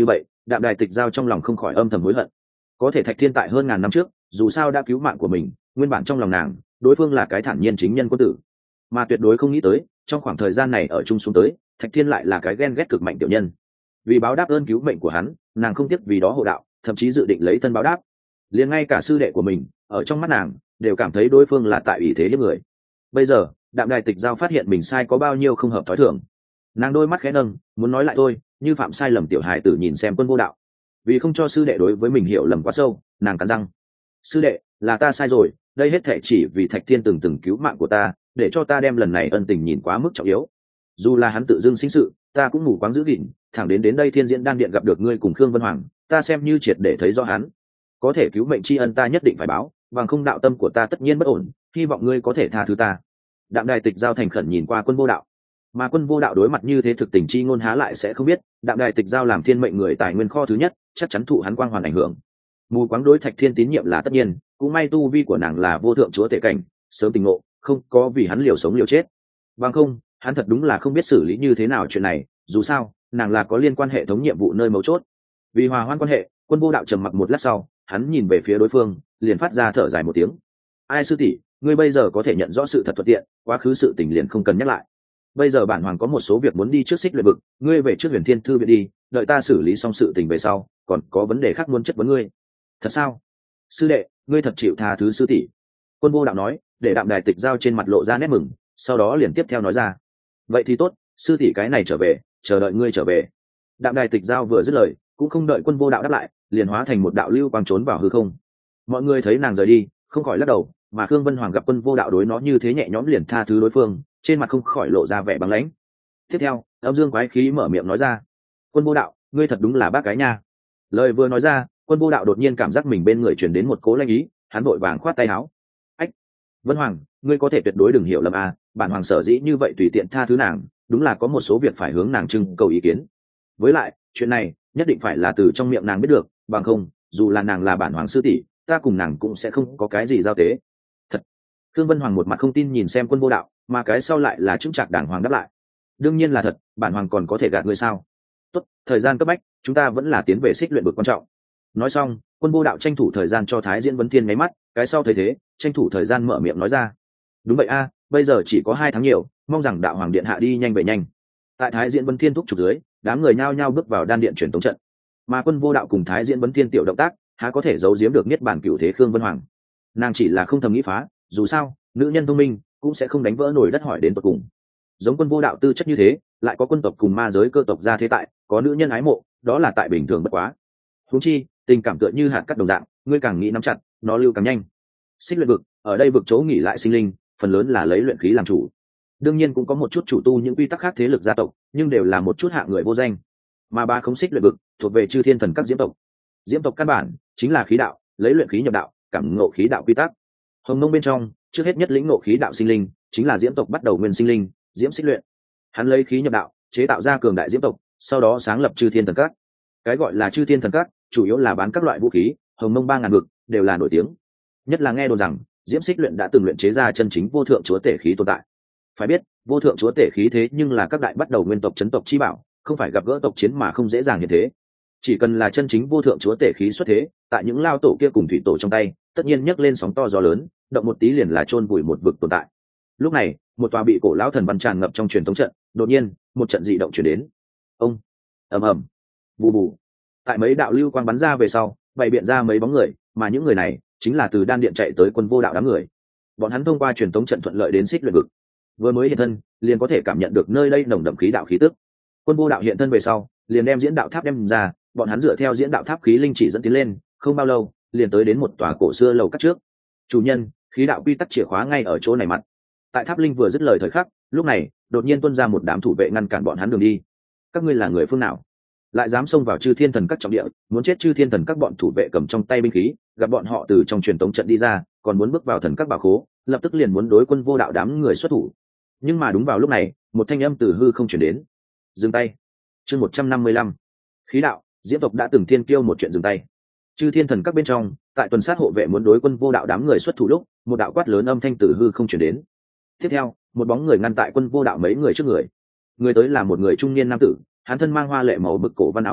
Đạm Đài Tịch Giao trong lòng không khỏi âm thầm hối hận. Có thể Thạch Thiên tại hơn ngàn năm trước dù sao đã cứu mạng của mình, nguyên bản trong lòng nàng đối phương là cái thản nhiên chính nhân quân tử, mà tuyệt đối không nghĩ tới trong khoảng thời gian này ở chung xuống tới Thạch Thiên lại là cái ghen ghét cực mạnh tiểu nhân. Vì báo đáp ơn cứu mệnh của hắn, nàng không tiếc vì đó hộ đạo, thậm chí dự định lấy thân báo đáp. Liền ngay cả sư đệ của mình ở trong mắt nàng đều cảm thấy đối phương là tại ủy thế hiếp người. Bây giờ Đạm Đài Tịch Giao phát hiện mình sai có bao nhiêu không hợp thói thường, nàng đôi mắt khẽ nâng, muốn nói lại thôi, như phạm sai lầm tiểu hài tử nhìn xem Quân Vô Đạo. Vì không cho sư đệ đối với mình hiểu lầm quá sâu, nàng cắn răng: sư đệ, là ta sai rồi, đây hết thệ chỉ vì Thạch Thiên từng cứu mạng của ta, để cho ta đem lần này ân tình nhìn quá mức trọng yếu. Dù là hắn tự dưng sinh sự, ta cũng mù quáng giữ gìn, thẳng đến đây Thiên Diễn Đan Điện gặp được ngươi cùng Khương Vân Hoàng, ta xem như triệt để thấy rõ hắn. Có thể cứu mệnh tri ân ta nhất định phải báo, bằng không đạo tâm của ta tất nhiên bất ổn, hy vọng ngươi có thể tha thứ ta. Đạm Đài Tịch Giao thành khẩn nhìn qua Quân Vô Đạo, mà Quân Vô Đạo đối mặt như thế thực tình chi ngôn há lại sẽ không biết, Đạm Đài Tịch Giao làm thiên mệnh người tài nguyên kho thứ nhất, chắc chắn thụ hắn quang hoàn ảnh hưởng. Mù quáng đối Thạch Thiên tín nhiệm là tất nhiên, cũng may tu vi của nàng là vô thượng chúa tể cảnh, sớm tình ngộ, không có vì hắn liều sống liều chết. Bằng không, hắn thật đúng là không biết xử lý như thế nào chuyện này, dù sao, nàng là có liên quan hệ thống nhiệm vụ nơi mấu chốt. Vì hòa hoãn quan hệ, Quân Vô Đạo trầm mặc một lát sau, hắn nhìn về phía đối phương, liền phát ra thở dài một tiếng. Ai sư tỷ, ngươi bây giờ có thể nhận rõ sự thật thuận tiện, quá khứ sự tình liền không cần nhắc lại. Bây giờ bản hoàng có một số việc muốn đi trước Xích Luyện Vực, ngươi về trước Huyền Thiên Thư viện đi, đợi ta xử lý xong sự tình về sau, còn có vấn đề khác muốn chất vấn ngươi. Thật sao? Sư đệ, ngươi thật chịu tha thứ sư tỷ. Quân Vô Đạo nói, để Đạm Đài Tịch Giao trên mặt lộ ra nét mừng, sau đó liền tiếp theo nói ra: vậy thì tốt, sư tỷ cái này trở về, chờ đợi ngươi trở về. Đạm Đài Tịch Giao vừa dứt lời, cũng không đợi Quân Vô Đạo đáp lại, liền hóa thành một đạo lưu quang trốn vào hư không. Mọi người thấy nàng rời đi, không khỏi lắc đầu, mà Khương Vân Hoàng gặp Quân Vô Đạo đối nó như thế nhẹ nhõm liền tha thứ đối phương, trên mặt không khỏi lộ ra vẻ băng lãnh. Tiếp theo, âm dương quái khí mở miệng nói ra: Quân Vô Đạo, ngươi thật đúng là bác cái nha. Lời vừa nói ra, Quân Vô Đạo đột nhiên cảm giác mình bên người truyền đến một cố lanh ý, hắn vội vàng khoát tay áo. Ách, Vân Hoàng, ngươi có thể tuyệt đối đừng hiểu lầm à, bản hoàng sở dĩ như vậy tùy tiện tha thứ nàng, đúng là có một số việc phải hướng nàng trưng cầu ý kiến. Với lại, chuyện này nhất định phải là từ trong miệng nàng biết được, bằng không, dù là nàng là bản hoàng sư tỷ, ta cùng nàng cũng sẽ không có cái gì giao tế. Thật. Khương Vân Hoàng một mặt không tin nhìn xem Quân Vô Đạo, mà cái sau lại là chững chạc đàng hoàng đáp lại: đương nhiên là thật, bản hoàng còn có thể gạt ngươi sao? Tốt, thời gian cấp bách, chúng ta vẫn là tiến về Xích Luyện Vực quan trọng. Nói xong, Quân Vô Đạo tranh thủ thời gian cho Thái Diễn Vấn Thiên nháy mắt, cái sau thấy thế, tranh thủ thời gian mở miệng nói ra: đúng vậy a, bây giờ chỉ có 2 tháng nhiều, mong rằng đạo hoàng điện hạ đi nhanh về nhanh. Tại Thái Diễn Vấn Thiên thúc chụp dưới, đám người nhao nhao bước vào đan điện truyền tống trận. Mà Quân Vô Đạo cùng Thái Diễn Vấn Thiên tiểu động tác, há có thể giấu giếm được niết bàn cửu thế Khương Vân Hoàng. Nàng chỉ là không thầm nghĩ phá, dù sao, nữ nhân thông minh cũng sẽ không đánh vỡ nổi đất hỏi đến tận cùng. Giống Quân Vô Đạo tư chất như thế, lại có quân tộc cùng ma giới cơ tộc ra thế tại, có nữ nhân ái mộ, đó là tại bình thường bất quá. Huống chi, tình cảm tựa như hạt cát đồng dạng, ngươi càng nghĩ nắm chặt, nó lưu càng nhanh. Xích Luyện Vực, ở đây vực chỗ nghỉ lại sinh linh, phần lớn là lấy luyện khí làm chủ. Đương nhiên cũng có một chút chủ tu những quy tắc khác thế lực gia tộc, nhưng đều là một chút hạng người vô danh. Mà ba không Xích Luyện Vực thuộc về Chư Thiên Thần các diễm tộc. Diễm tộc căn bản chính là khí đạo, lấy luyện khí nhập đạo, cảm ngộ khí đạo quy tắc. Hồng Nông bên trong, trước hết nhất lĩnh ngộ khí đạo sinh linh, chính là diễm tộc bắt đầu nguyên sinh linh, Diễm Xích Luyện. Hắn lấy khí nhập đạo, chế tạo ra cường đại diễm tộc, sau đó sáng lập Chư Thiên Thần các. Cái gọi là Chư Thiên Thần các, chủ yếu là bán các loại vũ khí, Hồng Nông 3000 vực đều là nổi tiếng. Nhất là nghe đồn rằng, Diễm Xích Luyện đã từng luyện chế ra chân chính vô thượng chúa tể khí tồn tại. Phải biết, vô thượng chúa tể khí thế nhưng là các đại bắt đầu nguyên tộc chấn tộc chi bảo, không phải gặp gỡ tộc chiến mà không dễ dàng như thế. Chỉ cần là chân chính vô thượng chúa tể khí xuất thế, tại những lao tổ kia cùng thủy tổ trong tay, tất nhiên nhấc lên sóng to gió lớn, động một tí liền là chôn vùi một vực tồn tại. Lúc này, một tòa bị cổ lão thần văn tràn ngập trong truyền thống trận, đột nhiên, một trận dị động chuyển đến. Ông, ầm ầm, bù bù. Tại mấy đạo lưu quang bắn ra về sau, bày biện ra mấy bóng người, mà những người này chính là từ đan điện chạy tới Quân Vô Đạo đám người. Bọn hắn thông qua truyền thống trận thuận lợi đến Xích Luyện Vực. Vừa mới hiện thân, liền có thể cảm nhận được nơi đây nồng đậm khí đạo khí tức. Quân Vô Đạo hiện thân về sau, liền đem diễn đạo tháp đem ra, bọn hắn dựa theo diễn đạo tháp khí linh chỉ dẫn tiến lên, không bao lâu, liền tới đến một tòa cổ xưa lầu các trước. Chủ nhân, khí đạo quy tắc chìa khóa ngay ở chỗ này mặt. Tại tháp linh vừa dứt lời thời khắc, lúc này, đột nhiên tuôn ra một đám thủ vệ ngăn cản bọn hắn đường đi. Các ngươi là người phương nào? Lại dám xông vào Chư Thiên Thần các trọng địa, muốn chết Chư Thiên Thần các bọn thủ vệ cầm trong tay binh khí, gặp bọn họ từ trong truyền tống trận đi ra, còn muốn bước vào thần các bảo khố, lập tức liền muốn đối Quân Vô Đạo đám người xuất thủ. Nhưng mà đúng vào lúc này, một thanh âm từ hư không truyền đến. Dừng tay. Chương 155. Khí đạo, diễm tộc đã từng thiên kiêu một chuyện dừng tay. Chư Thiên Thần các bên trong, tại tuần sát hộ vệ muốn đối Quân Vô Đạo đám người xuất thủ lúc, một đạo quát lớn âm thanh từ hư không truyền đến. Tiếp theo, một bóng người ngăn tại Quân Vô Đạo mấy người trước người. Người tới là một người trung niên nam tử, hắn thân mang hoa lệ màu bực cổ văn áo bào,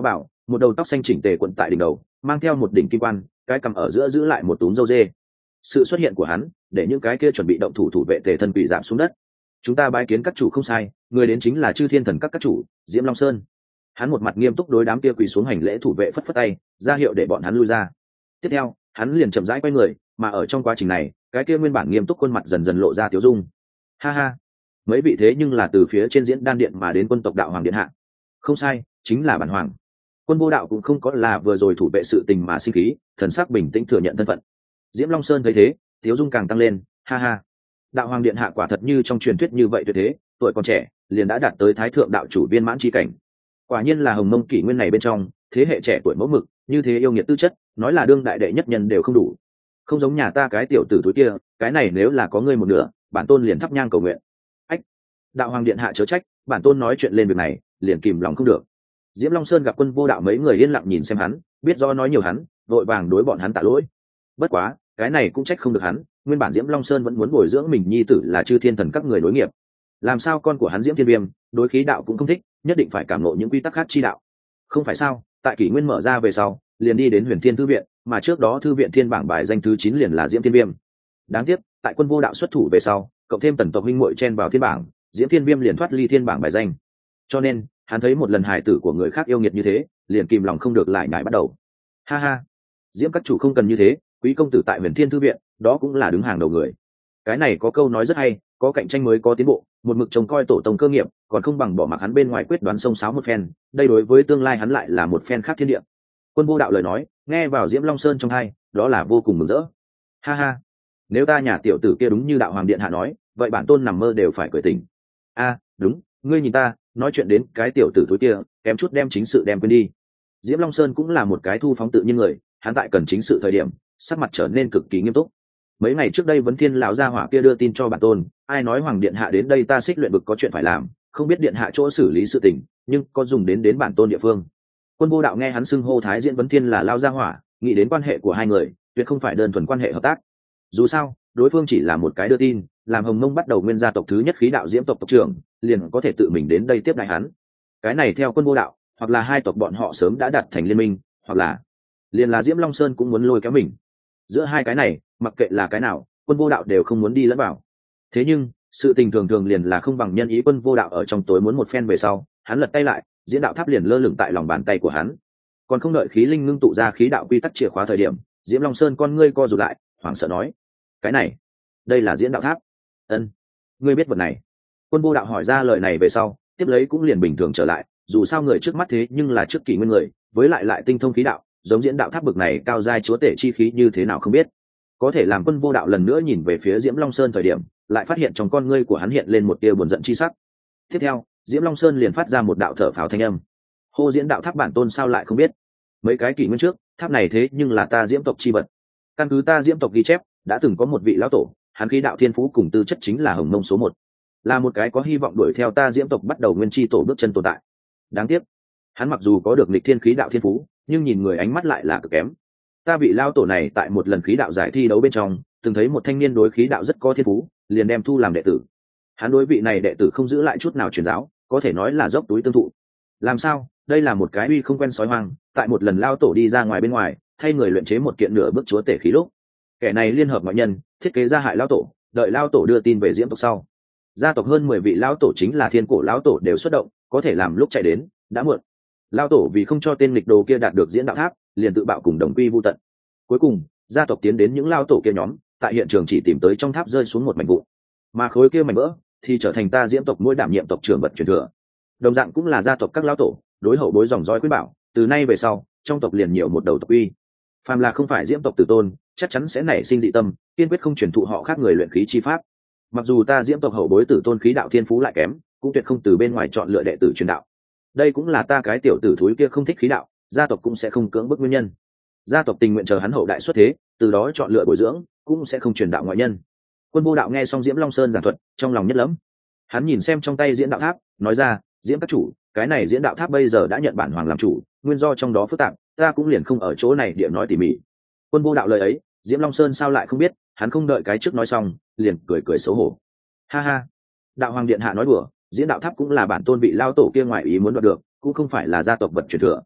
một đầu tóc xanh chỉnh tề quận tại đỉnh đầu, mang theo một đỉnh kim quan, cái cằm ở giữa giữ lại một túm râu dê. Sự xuất hiện của hắn để những cái kia chuẩn bị động thủ thủ vệ tề thân quỷ giảm xuống đất. Chúng ta bái kiến các chủ không sai, người đến chính là chư thiên thần các chủ Diễm Long Sơn. Hắn một mặt nghiêm túc đối đám kia quỳ xuống hành lễ thủ vệ phất phất tay, ra hiệu để bọn hắn lui ra. Tiếp theo hắn liền chậm rãi quay người, mà ở trong quá trình này cái kia nguyên bản nghiêm túc khuôn mặt dần dần lộ ra tiếu dung. Ha ha, mấy vị thế nhưng là từ phía trên diễn đan điện mà đến quân tộc đạo hoàng điện hạ. Không sai, chính là bản hoàng. Quân vô đạo cũng không có là vừa rồi thủ vệ sự tình mà sinh khí, thần sắc bình tĩnh thừa nhận thân phận. Diễm Long Sơn thấy thế, tiếu dung càng tăng lên. Ha ha, đạo hoàng điện hạ quả thật như trong truyền thuyết như vậy tuyệt thế, tuổi còn trẻ liền đã đạt tới thái thượng đạo chủ viên mãn chi cảnh. Quả nhiên là hồng mông kỷ nguyên này bên trong thế hệ trẻ tuổi mẫu mực, như thế yêu nghiệt tư chất, nói là đương đại đệ nhất nhân đều không đủ. Không giống nhà ta cái tiểu tử túi kia, cái này nếu là có ngươi một nửa, bản tôn liền thắp nhang cầu nguyện. Ách, đạo hoàng điện hạ chớ trách, bản tôn nói chuyện lên việc này liền kìm lòng không được. Diễm Long Sơn gặp quân vô đạo mấy người yên lặng nhìn xem hắn, biết do nói nhiều hắn, vội vàng đối bọn hắn tạ lỗi. Bất quá cái này cũng trách không được hắn, nguyên bản Diễm Long Sơn vẫn muốn bồi dưỡng mình nhi tử là chư thiên thần các người nối nghiệp, làm sao con của hắn Diễm Thiên Viêm đối khí đạo cũng không thích, nhất định phải cảm ngộ những quy tắc khác chi đạo. Không phải sao, tại kỷ nguyên mở ra về sau liền đi đến Huyền Thiên thư viện, mà trước đó thư viện thiên bảng bài danh thứ 9 liền là Diễm Thiên Viêm. Đáng tiếc tại quân vô đạo xuất thủ về sau, cộng thêm tần tộc huynh muội chen vào thiên bảng, Diễm Thiên Viêm liền thoát ly thiên bảng bài danh. Cho nên hắn thấy một lần hài tử của người khác yêu nghiệt như thế, liền kìm lòng không được lại nhải bắt đầu. Ha ha, Diễm các chủ không cần như thế, quý công tử tại Huyền Thiên thư viện đó cũng là đứng hàng đầu người. Cái này có câu nói rất hay, có cạnh tranh mới có tiến bộ, một mực trông coi tổ tông cơ nghiệp còn không bằng bỏ mặc hắn bên ngoài quyết đoán xông xáo một phen, đây đối với tương lai hắn lại là một phen khác thiên địa. Quân vô đạo lời nói nghe vào Diễm Long Sơn trong tai, đó là vô cùng mừng rỡ. Ha ha, nếu ta nhà tiểu tử kia đúng như đạo hoàng điện hạ nói, vậy bản tôn nằm mơ đều phải cười tỉnh. A, đúng, ngươi nhìn ta nói chuyện đến cái tiểu tử thối kia kém chút đem chính sự đem quên đi. Diễm Long Sơn cũng là một cái thu phóng tự nhiên người, hắn tại cần chính sự thời điểm sắc mặt trở nên cực kỳ nghiêm túc. Mấy ngày trước đây Vấn Thiên lão gia hỏa kia đưa tin cho bản tôn, ai nói hoàng điện hạ đến đây ta Xích Luyện vực có chuyện phải làm, không biết điện hạ chỗ xử lý sự tình, nhưng có dùng đến bản tôn địa phương. Quân vô đạo nghe hắn xưng hô Thái Diễn Vấn Thiên là lão gia hỏa, nghĩ đến quan hệ của hai người tuyệt không phải đơn thuần quan hệ hợp tác. Dù sao đối phương chỉ là một cái đưa tin, làm Hồng Mông bắt đầu nguyên gia tộc thứ nhất khí đạo Diễm tộc tộc trưởng liền có thể tự mình đến đây tiếp đại hắn. Cái này theo quân vô đạo, hoặc là hai tộc bọn họ sớm đã đặt thành liên minh, hoặc là liền là Diễm Long Sơn cũng muốn lôi kéo mình. Giữa hai cái này mặc kệ là cái nào, quân vô đạo đều không muốn đi lẫn vào. Thế nhưng sự tình thường thường liền là không bằng nhân ý. Quân vô đạo ở trong tối muốn một phen về sau, hắn lật tay lại, diễn đạo tháp liền lơ lửng tại lòng bàn tay của hắn. Còn không đợi khí linh ngưng tụ ra khí đạo quy tắc chìa khóa thời điểm, Diễm Long Sơn con ngươi co rụt lại, hoảng sợ nói: cái này, đây là diễn đạo tháp? Ân, ngươi biết vật này? Quân vô đạo hỏi ra lời này về sau, tiếp lấy cũng liền bình thường trở lại, dù sao người trước mắt thế nhưng là trước kỷ nguyên người, với lại tinh thông khí đạo, giống diễn đạo tháp bực này cao giai chúa tể chi khí như thế nào không biết. Có thể làm quân vô đạo lần nữa nhìn về phía Diễm Long Sơn thời điểm, lại phát hiện trong con ngươi của hắn hiện lên một tia buồn giận chi sắc. Tiếp theo Diễm Long Sơn liền phát ra một đạo thở phào thanh âm: hô diễn đạo tháp bản tôn sao lại không biết, mấy cái kỷ nguyên trước tháp này thế nhưng là ta Diễm tộc chi vật. Căn cứ ta Diễm tộc ghi chép, đã từng có một vị lão tổ, hắn khí đạo thiên phú cùng tư chất chính là hồng mông số 1, là một cái có hy vọng đuổi theo ta Diễm tộc bắt đầu nguyên chi tổ bước chân tồn tại. Đáng tiếc hắn mặc dù có được nghịch thiên khí đạo thiên phú, nhưng nhìn người ánh mắt lại là cực kém. Ta vị lao tổ này tại một lần khí đạo giải thi đấu bên trong từng thấy một thanh niên đối khí đạo rất có thiên phú, liền đem thu làm đệ tử. Hắn đối vị này đệ tử không giữ lại chút nào truyền giáo, có thể nói là dốc túi tương thụ. Làm sao đây là một cái uy không quen sói hoang, tại một lần lao tổ đi ra ngoài bên ngoài thay người luyện chế một kiện nửa bước chúa tể khí lúc, kẻ này liên hợp ngoại nhân thiết kế ra hại lao tổ. Đợi lao tổ đưa tin về Diễm tộc sau, gia tộc hơn 10 vị lao tổ chính là thiên cổ lão tổ đều xuất động, có thể làm lúc chạy đến đã muộn. Lao tổ vì không cho tên nghịch đồ kia đạt được diễn đạo tháp, liền tự bạo cùng đồng quy vu tận. Cuối cùng gia tộc tiến đến những lao tổ kia nhóm, tại hiện trường chỉ tìm tới trong tháp rơi xuống một mảnh vụn, mà khối kia mảnh vỡ thì trở thành ta Diễm tộc mỗi đảm nhiệm tộc trưởng vật truyền thừa. Đồng dạng cũng là gia tộc các lao tổ đối hậu bối dòng dõi khuyên bảo, từ nay về sau trong tộc liền nhiều một đầu tộc uy, phàm là không phải Diễm tộc tử tôn chắc chắn sẽ nảy sinh dị tâm, kiên quyết không truyền thụ họ khác người luyện khí chi pháp. Mặc dù ta Diễm tộc hậu bối tử tôn khí đạo thiên phú lại kém, cũng tuyệt không từ bên ngoài chọn lựa đệ tử truyền đạo. Đây cũng là ta cái tiểu tử thúi kia không thích khí đạo, gia tộc cũng sẽ không cưỡng bức nguyên nhân. Gia tộc tình nguyện chờ hắn hậu đại xuất thế, từ đó chọn lựa bồi dưỡng, cũng sẽ không truyền đạo ngoại nhân. Quân vô đạo nghe xong Diễm Long Sơn giảng thuật, trong lòng nhất lẫm. Hắn nhìn xem trong tay diễn đạo tháp, nói ra: Diễm các chủ, cái này diễn đạo tháp bây giờ đã nhận bản hoàng làm chủ, nguyên do trong đó phức tạp, ta cũng liền không ở chỗ này địa nói tỉ mỉ. Quân vô đạo lời ấy Diễm Long Sơn sao lại không biết, hắn không đợi cái trước nói xong liền cười xấu hổ: ha ha, đạo hoàng điện hạ nói đùa, diễn đạo tháp cũng là bản tôn vị lao tổ kia ngoại ý muốn đoạt được, cũng không phải là gia tộc vật truyền thừa.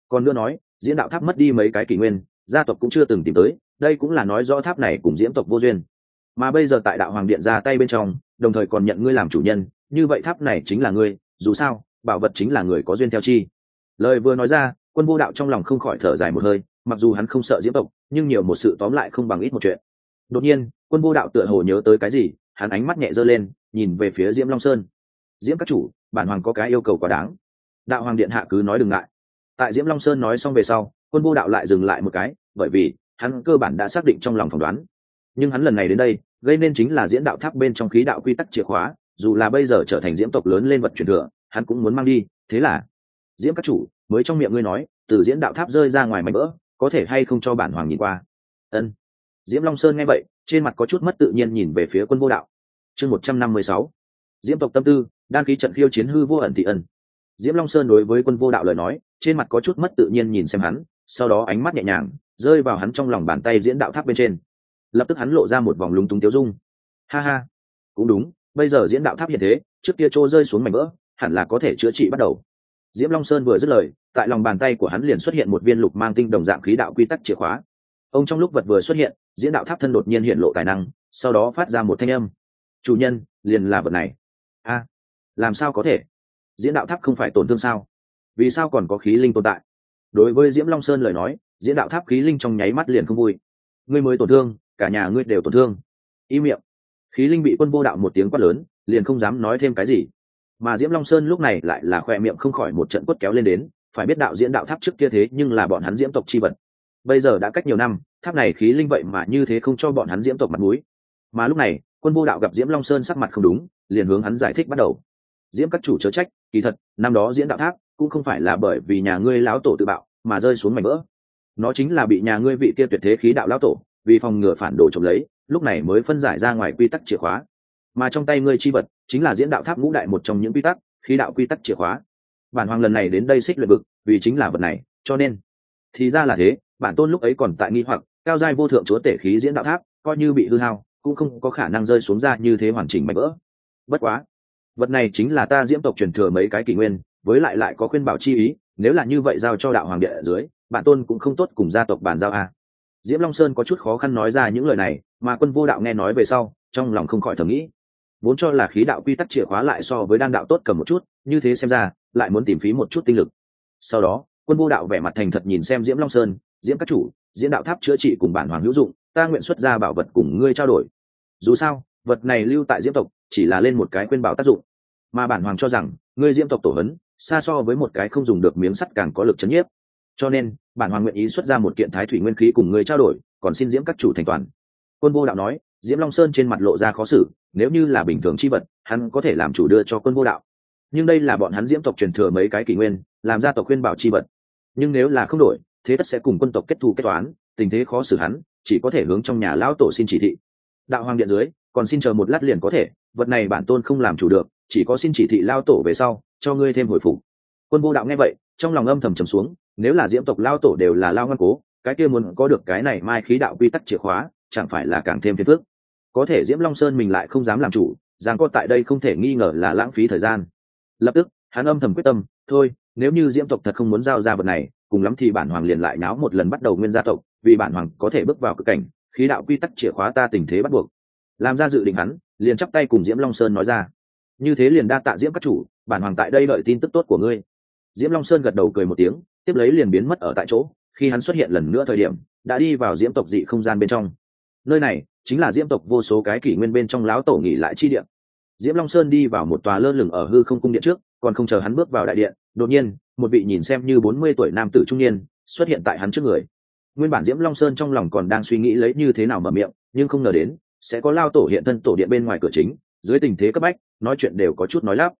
Còn nữa nói diễn đạo tháp mất đi mấy cái kỷ nguyên, gia tộc cũng chưa từng tìm tới, đây cũng là nói rõ tháp này cùng diễm tộc vô duyên. Mà bây giờ tại đạo hoàng điện ra tay bên trong, đồng thời còn nhận ngươi làm chủ nhân, như vậy tháp này chính là ngươi, dù sao bảo vật chính là người có duyên theo chi. Lời vừa nói ra, Quân Vô Đạo trong lòng không khỏi thở dài một hơi, mặc dù hắn không sợ diễm tộc, nhưng nhiều một sự tóm lại không bằng ít một chuyện. Đột nhiên Quân Vô Đạo tựa hồ nhớ tới cái gì, hắn ánh mắt nhẹ giơ lên, nhìn về phía Diễm Long Sơn. Diễm các chủ, bản hoàng có cái yêu cầu quá đáng. Đạo hoàng điện hạ cứ nói đừng ngại. Tại Diễm Long Sơn nói xong về sau, Quân Vô Đạo lại dừng lại một cái, bởi vì hắn cơ bản đã xác định trong lòng phỏng đoán. Nhưng hắn lần này đến đây gây nên chính là diễn đạo tháp bên trong khí đạo quy tắc chìa khóa, dù là bây giờ trở thành diễm tộc lớn lên vật truyền thừa, hắn cũng muốn mang đi. Thế là Diễm các chủ, mới trong miệng ngươi nói từ diễn đạo tháp rơi ra ngoài mảnh vỡ, có thể hay không cho bản hoàng nhìn qua? Ân. Diễm Long Sơn nghe vậy, trên mặt có chút mất tự nhiên nhìn về phía Quân Vô Đạo. Chương 156. Diễm tộc tâm tư, đan khí trận khiêu chiến hư vô ẩn thị ân. Diễm Long Sơn đối với Quân Vô Đạo lời nói, trên mặt có chút mất tự nhiên nhìn xem hắn, sau đó ánh mắt nhẹ nhàng rơi vào hắn trong lòng bàn tay diễn đạo tháp bên trên. Lập tức hắn lộ ra một vòng lúng túng tiêu dung. Ha ha, cũng đúng, bây giờ diễn đạo tháp hiện thế, trước kia trô rơi xuống mảnh vỡ, hẳn là có thể chữa trị bắt đầu. Diễm Long Sơn vừa dứt lời, tại lòng bàn tay của hắn liền xuất hiện một viên lục mang tinh đồng dạng khí đạo quy tắc chìa khóa. Ông trong lúc vật vừa xuất hiện, diễn đạo tháp thân đột nhiên hiện lộ tài năng, sau đó phát ra một thanh âm. Chủ nhân, liền là vật này. A, làm sao có thể? Diễn đạo tháp không phải tổn thương sao? Vì sao còn có khí linh tồn tại? Đối với Diễm Long Sơn lời nói, diễn đạo tháp khí linh trong nháy mắt liền không vui. Ngươi mới tổn thương, cả nhà ngươi đều tổn thương. Im miệng. Khí linh bị Quân Vô Đạo một tiếng quát lớn, liền không dám nói thêm cái gì. Mà Diễm Long Sơn lúc này lại là khoe miệng không khỏi một trận quất kéo lên đến, phải biết đạo diễn đạo tháp trước kia thế nhưng là bọn hắn diễm tộc chi vật. Bây giờ đã cách nhiều năm, tháp này khí linh vậy mà như thế không cho bọn hắn diễm tộc mặt mũi. Mà lúc này Quân Vô Đạo gặp Diễm Long Sơn sắc mặt không đúng, liền hướng hắn giải thích bắt đầu. Diễm các chủ chớ trách, kỳ thật năm đó diễn đạo tháp cũng không phải là bởi vì nhà ngươi lão tổ tự bạo mà rơi xuống mảnh vỡ, nó chính là bị nhà ngươi vị kia tuyệt thế khí đạo lão tổ vì phòng ngừa phản đồ trộm lấy, lúc này mới phân giải ra ngoài quy tắc chìa khóa. Mà trong tay ngươi chi vật chính là diễn đạo tháp ngũ đại một trong những quy tắc, khí đạo quy tắc chìa khóa. Bản hoàng lần này đến đây xích luyện vực vì chính là vật này, cho nên thì ra là thế. Bản tôn lúc ấy còn tại nghi hoặc, cao giai vô thượng chúa tể khí diễn đạo tháp coi như bị hư hao cũng không có khả năng rơi xuống ra như thế hoàn chỉnh mảnh vỡ. Bất quá vật này chính là ta diễm tộc truyền thừa mấy cái kỷ nguyên, với lại có khuyên bảo chi ý, nếu là như vậy giao cho đạo hoàng địa ở dưới, bản tôn cũng không tốt cùng gia tộc bàn giao a. Diễm Long Sơn có chút khó khăn nói ra những lời này, mà Quân Vô Đạo nghe nói về sau, trong lòng không khỏi thầm nghĩ, vốn cho là khí đạo quy tắc chìa khóa lại so với đan đạo tốt cầm một chút, như thế xem ra lại muốn tìm phí một chút tinh lực. Sau đó Quân Vô Đạo vẻ mặt thành thật nhìn xem Diễm Long Sơn. Diễm các chủ, diễn đạo tháp chữa trị cùng bản hoàng hữu dụng, ta nguyện xuất ra bảo vật cùng ngươi trao đổi. Dù sao vật này lưu tại diễm tộc chỉ là lên một cái khuyên bảo tác dụng, mà bản hoàng cho rằng ngươi diễm tộc tổ hấn xa so với một cái không dùng được miếng sắt càng có lực chấn nhiếp, cho nên bản hoàng nguyện ý xuất ra một kiện thái thủy nguyên khí cùng ngươi trao đổi, còn xin Diễm các chủ thành toàn. Quân Vô Đạo nói. Diễm Long Sơn trên mặt lộ ra khó xử, nếu như là bình thường chi vật hắn có thể làm chủ đưa cho Quân Vô Đạo, nhưng đây là bọn hắn diễm tộc truyền thừa mấy cái kỷ nguyên, làm gia tộc khuyên bảo chi vật, nhưng nếu là không đổi thế tất sẽ cùng quân tộc kết thù kết toán, tình thế khó xử, hắn chỉ có thể hướng trong nhà lão tổ xin chỉ thị. Đạo hoàng điện dưới còn xin chờ một lát liền có thể, vật này bản tôn không làm chủ được, chỉ có xin chỉ thị lão tổ về sau cho ngươi thêm hồi phục. Quân Vô Đạo nghe vậy trong lòng âm thầm trầm xuống, nếu là diễm tộc lão tổ đều là lao ngoan cố, cái kia muốn có được cái này mai khí đạo quy tắc chìa khóa chẳng phải là càng thêm phiền phức. Có thể Diễm Long Sơn mình lại không dám làm chủ, giang co tại đây không thể nghi ngờ là lãng phí thời gian. Lập tức hắn âm thầm quyết tâm, thôi nếu như diễm tộc thật không muốn giao ra vật này, cùng lắm thì bản hoàng liền lại náo một lần bắt đầu nguyên gia tộc, vì bản hoàng có thể bước vào cực cảnh, khí đạo quy tắc chìa khóa ta tình thế bắt buộc. Làm ra dự định hắn liền chắp tay cùng Diễm Long Sơn nói ra. Như thế liền đa tạ Diễm các chủ, bản hoàng tại đây đợi tin tức tốt của ngươi. Diễm Long Sơn gật đầu cười một tiếng, tiếp lấy liền biến mất ở tại chỗ. Khi hắn xuất hiện lần nữa thời điểm đã đi vào diễm tộc dị không gian bên trong. Nơi này chính là diễm tộc vô số cái kỷ nguyên bên trong lão tổ nghỉ lại chi điện. Diễm Long Sơn đi vào một tòa lơ lửng ở hư không cung điện trước, còn không chờ hắn bước vào đại điện, đột nhiên một vị nhìn xem như 40 tuổi nam tử trung niên xuất hiện tại hắn trước người. Nguyên bản Diễm Long Sơn trong lòng còn đang suy nghĩ lấy như thế nào mở miệng, nhưng không ngờ đến sẽ có lao tổ hiện thân tổ điện bên ngoài cửa chính. Dưới tình thế cấp bách nói chuyện đều có chút nói lắp.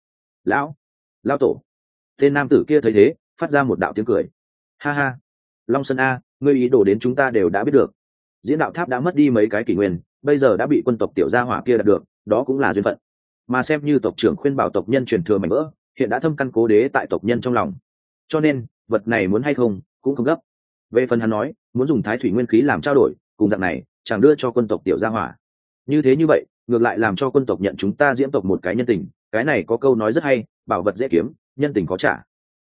Lao tổ. Tên nam tử kia thấy thế phát ra một đạo tiếng cười. Ha ha, Long Sơn a, ngươi ý đồ đến chúng ta đều đã biết được. Diễn đạo tháp đã mất đi mấy cái kỷ nguyên, bây giờ đã bị quân tộc tiểu gia hỏa kia đạt được, đó cũng là duyên phận. Mà xem như tộc trưởng khuyên bảo tộc nhân truyền thừa mảnh vỡ, hiện đã thâm căn cố đế tại tộc nhân trong lòng, cho nên vật này muốn hay không cũng không gấp. Về phần hắn nói muốn dùng thái thủy nguyên khí làm trao đổi, cùng dạng này chẳng đưa cho quân tộc tiểu gia hỏa, như vậy ngược lại làm cho quân tộc nhận chúng ta diễm tộc một cái nhân tình. Cái này có câu nói rất hay, bảo vật dễ kiếm, nhân tình khó trả.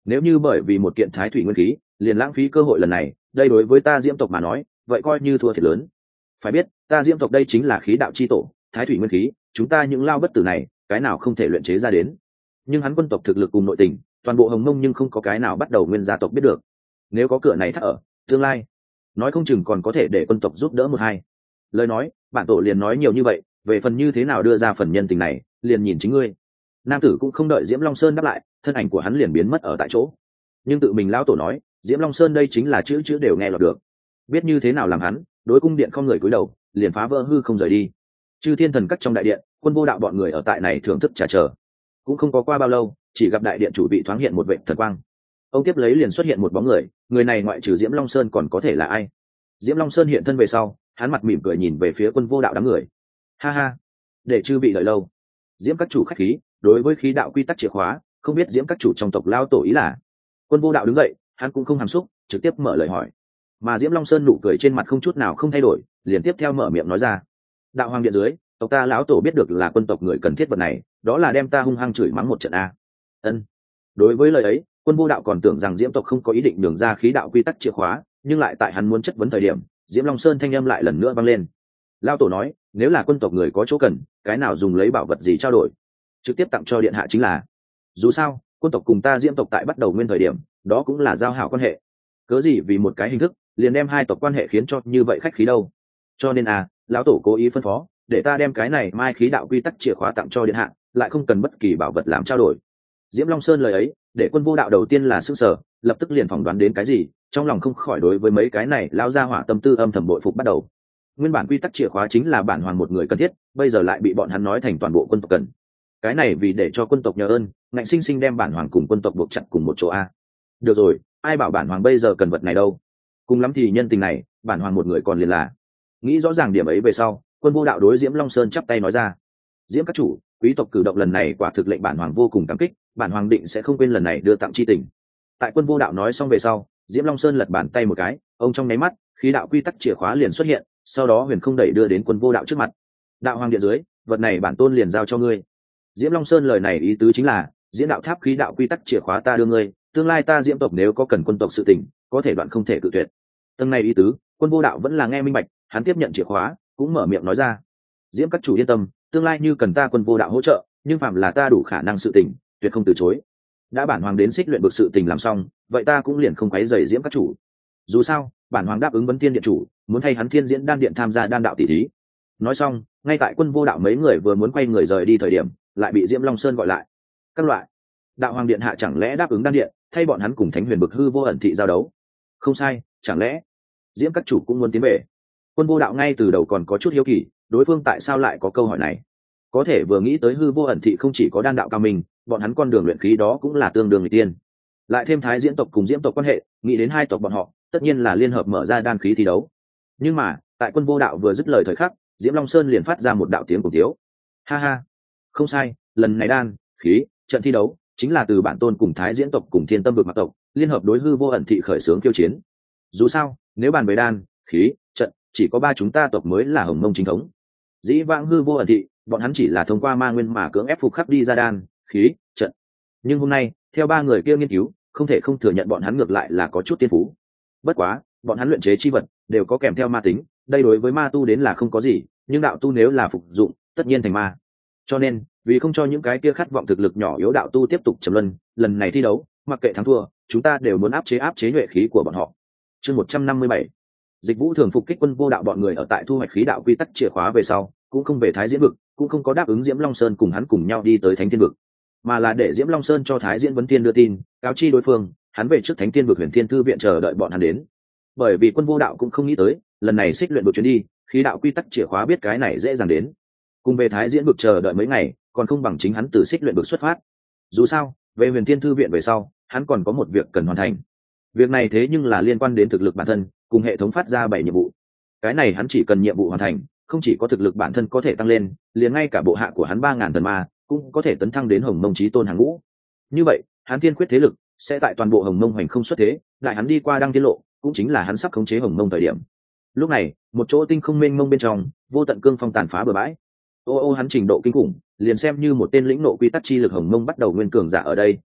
nếu như bởi vì một kiện thái thủy nguyên khí liền lãng phí cơ hội lần này, đây đối với ta Diễm tộc mà nói vậy coi như thua thiệt lớn. Phải biết ta Diễm tộc đây chính là khí đạo chi tổ, thái thủy nguyên khí chúng ta những lao bất tử này cái nào không thể luyện chế ra đến. Nhưng hắn quân tộc thực lực cùng nội tình toàn bộ Hồng Mông nhưng không có cái nào bắt đầu nguyên gia tộc biết được. Nếu có cửa này thắt ở tương lai, nói không chừng còn có thể để quân tộc giúp đỡ một hai. Lời nói bản tổ liền nói nhiều như vậy, về phần như thế nào đưa ra phần nhân tình này liền nhìn chính ngươi. Nam tử cũng không đợi Diễm Long Sơn đáp lại, thân ảnh của hắn liền biến mất ở tại chỗ. Nhưng tự mình lão tổ nói Diễm Long Sơn đây chính là chữ chữ đều nghe lọt được, biết như thế nào làm hắn đối cung điện không người cúi đầu liền phá vỡ hư không rời đi. Chư thiên thần cắt trong đại điện, Quân Vô Đạo bọn người ở tại này thưởng thức trà chờ. Cũng không có qua bao lâu, chỉ gặp đại điện chủ vị thoáng hiện một vệt thần quang. Ông tiếp lấy liền xuất hiện một bóng người, người này ngoại trừ Diễm Long Sơn còn có thể là ai? Diễm Long Sơn hiện thân về sau, hắn mặt mỉm cười nhìn về phía Quân Vô Đạo đám người. Ha ha, để chư bị đợi lâu. Diễm các chủ khách khí, đối với khí đạo quy tắc chìa khóa, không biết Diễm các chủ trong tộc lao tổ ý là. Quân Vô Đạo đứng dậy, hắn cũng không hàm xúc, trực tiếp mở lời hỏi. Mà Diễm Long Sơn nụ cười trên mặt không chút nào không thay đổi, liền tiếp theo mở miệng nói ra: đạo hoàng điện dưới, tộc ta lão tổ biết được là quân tộc người cần thiết vật này, đó là đem ta hung hăng chửi mắng một trận a. Ân. Đối với lời ấy, Quân Vô Đạo còn tưởng rằng Diễm tộc không có ý định đường ra khí đạo quy tắc chìa khóa, nhưng lại tại hắn muốn chất vấn thời điểm, Diễm Long Sơn thanh âm lại lần nữa vang lên. Lão tổ nói, nếu là quân tộc người có chỗ cần, cái nào dùng lấy bảo vật gì trao đổi, trực tiếp tặng cho điện hạ chính là. Dù sao, quân tộc cùng ta Diễm tộc tại bắt đầu nguyên thời điểm, đó cũng là giao hảo quan hệ. Cớ gì vì một cái hình thức, liền đem hai tộc quan hệ khiến cho như vậy khách khí đâu. Cho nên lão tổ cố ý phân phó, để ta đem cái này mai khí đạo quy tắc chìa khóa tặng cho điện hạ, lại không cần bất kỳ bảo vật làm trao đổi. Diễm Long Sơn lời ấy để Quân Vô Đạo đầu tiên là sững sờ, lập tức liền phỏng đoán đến cái gì, trong lòng không khỏi đối với mấy cái này lao ra hỏa tâm tư âm thầm bội phục bắt đầu. Nguyên bản quy tắc chìa khóa chính là bản hoàng một người cần thiết, bây giờ lại bị bọn hắn nói thành toàn bộ quân tộc cần. Cái này vì để cho quân tộc nhờ ơn, ngạnh sinh sinh đem bản hoàng cùng quân tộc buộc chặt cùng một chỗ a. Được rồi, ai bảo bản hoàng bây giờ cần vật này đâu, cùng lắm thì nhân tình này bản hoàng một người còn liền là. Nghĩ rõ ràng điểm ấy về sau, Quân Vô Đạo đối Diễm Long Sơn chắp tay nói ra: Diễm các chủ, quý tộc cử động lần này quả thực lệnh bản hoàng vô cùng cảm kích, bản hoàng định sẽ không quên lần này đưa tặng chi tình. Tại Quân Vô Đạo nói xong về sau, Diễm Long Sơn lật bàn tay một cái, ông trong nháy mắt khí đạo quy tắc chìa khóa liền xuất hiện, sau đó huyền không đẩy đưa đến Quân Vô Đạo trước mặt. Đạo hoàng điện dưới, vật này bản tôn liền giao cho ngươi. Diễm Long Sơn lời này ý tứ chính là, diễn đạo tháp khí đạo quy tắc chìa khóa ta đưa ngươi, tương lai ta Diễm tộc nếu có cần quân tộc sự tình, có thể đoạn không thể cự tuyệt. Tầng này ý tứ, Quân Vô Đạo vẫn là nghe minh bạch, hắn tiếp nhận chìa khóa, cũng mở miệng nói ra: Diễm các chủ yên tâm, tương lai như cần ta Quân Vô Đạo hỗ trợ, nhưng phạm là ta đủ khả năng sự tình, tuyệt không từ chối. Đã bản hoàng đến xích luyện vực sự tình làm xong, vậy ta cũng liền không quấy rầy Diễm các chủ. Dù sao, bản hoàng đáp ứng Vấn Thiên điện chủ, muốn thay hắn Thiên Diễn Đan điện tham gia đan đạo tỷ thí. Nói xong, ngay tại Quân Vô Đạo mấy người vừa muốn quay người rời đi thời điểm, lại bị Diễm Long Sơn gọi lại. Các loại, đạo hoàng điện hạ chẳng lẽ đáp ứng đan điện, thay bọn hắn cùng Thánh Huyền Bực hư vô ẩn thị giao đấu? Không sai, chẳng lẽ Diễm các chủ cũng muốn tiến về? Quân Vô Đạo ngay từ đầu còn có chút hiếu kỳ, đối phương tại sao lại có câu hỏi này. Có thể vừa nghĩ tới hư vô ẩn thị không chỉ có đan đạo cao minh, bọn hắn con đường luyện khí đó cũng là tương đương người tiên. Lại thêm Thái Diễn tộc cùng Diễm tộc quan hệ, nghĩ đến hai tộc bọn họ, tất nhiên là liên hợp mở ra đan khí thi đấu. Nhưng mà, tại Quân Vô Đạo vừa dứt lời thời khắc, Diễm Long Sơn liền phát ra một đạo tiếng cùng tiếu. Ha ha, không sai, lần này đan khí trận thi đấu chính là từ bản tôn cùng Thái Diễn tộc cùng Thiên Tâm vực Mặc tộc liên hợp đối hư vô ẩn thị khởi xướng khiêu chiến. Dù sao, nếu bàn về đan khí trận, chỉ có ba chúng ta tộc mới là Hồng Mông chính thống. Dĩ vãng hư vô ẩn thị, bọn hắn chỉ là thông qua ma nguyên mà cưỡng ép phục khắc đi ra đan khí trận. Nhưng hôm nay, theo ba người kia nghiên cứu, không thể không thừa nhận bọn hắn ngược lại là có chút tiên phú. Bất quá, bọn hắn luyện chế chi vật đều có kèm theo ma tính, đây đối với ma tu đến là không có gì, nhưng đạo tu nếu là phục dụng, tất nhiên thành ma. Cho nên, vì không cho những cái kia khát vọng thực lực nhỏ yếu đạo tu tiếp tục trầm luân, lần này thi đấu, mặc kệ thắng thua, chúng ta đều muốn áp chế nhuệ khí của bọn họ. Chương 157. Dịch Vũ thường phục kích Quân Vô Đạo bọn người ở tại thu hoạch khí đạo quy tắc chìa khóa về sau, cũng không về Thái Diễn vực, cũng không có đáp ứng Diễm Long Sơn cùng hắn cùng nhau đi tới Thánh Thiên vực, mà là để Diễm Long Sơn cho Thái Diễn Vấn Thiên đưa tin, cáo chi đối phương, hắn về trước Thánh Thiên vực Huyền Thiên thư viện chờ đợi bọn hắn đến. Bởi vì Quân Vô Đạo cũng không nghĩ tới, lần này xích luyện vực chuyến đi, khí đạo quy tắc chìa khóa biết cái này dễ dàng đến. Cùng về Thái Diễn vực chờ đợi mấy ngày, còn không bằng chính hắn từ xích luyện vực xuất phát. Dù sao, về Huyền Thiên thư viện về sau, hắn còn có một việc cần hoàn thành. Việc này thế nhưng là liên quan đến thực lực bản thân, cùng hệ thống phát ra 7 nhiệm vụ. Cái này hắn chỉ cần nhiệm vụ hoàn thành, không chỉ có thực lực bản thân có thể tăng lên, liền ngay cả bộ hạ của hắn 3000 thần ma cũng có thể tấn thăng đến Hồng Mông chí tôn hàng ngũ. Như vậy, hắn thiên quyết thế lực sẽ tại toàn bộ Hồng Mông hoành không xuất thế, lại hắn đi qua đăng tiên lộ, cũng chính là hắn sắp khống chế Hồng Mông thời điểm. Lúc này, một chỗ tinh không mênh mông bên trong, vô tận cương phong tàn phá bờ bãi. Hắn trình độ kinh khủng, liền xem như một tên lĩnh nộ quy tắc chi lực Hồng Mông bắt đầu nguyên cường giả ở đây,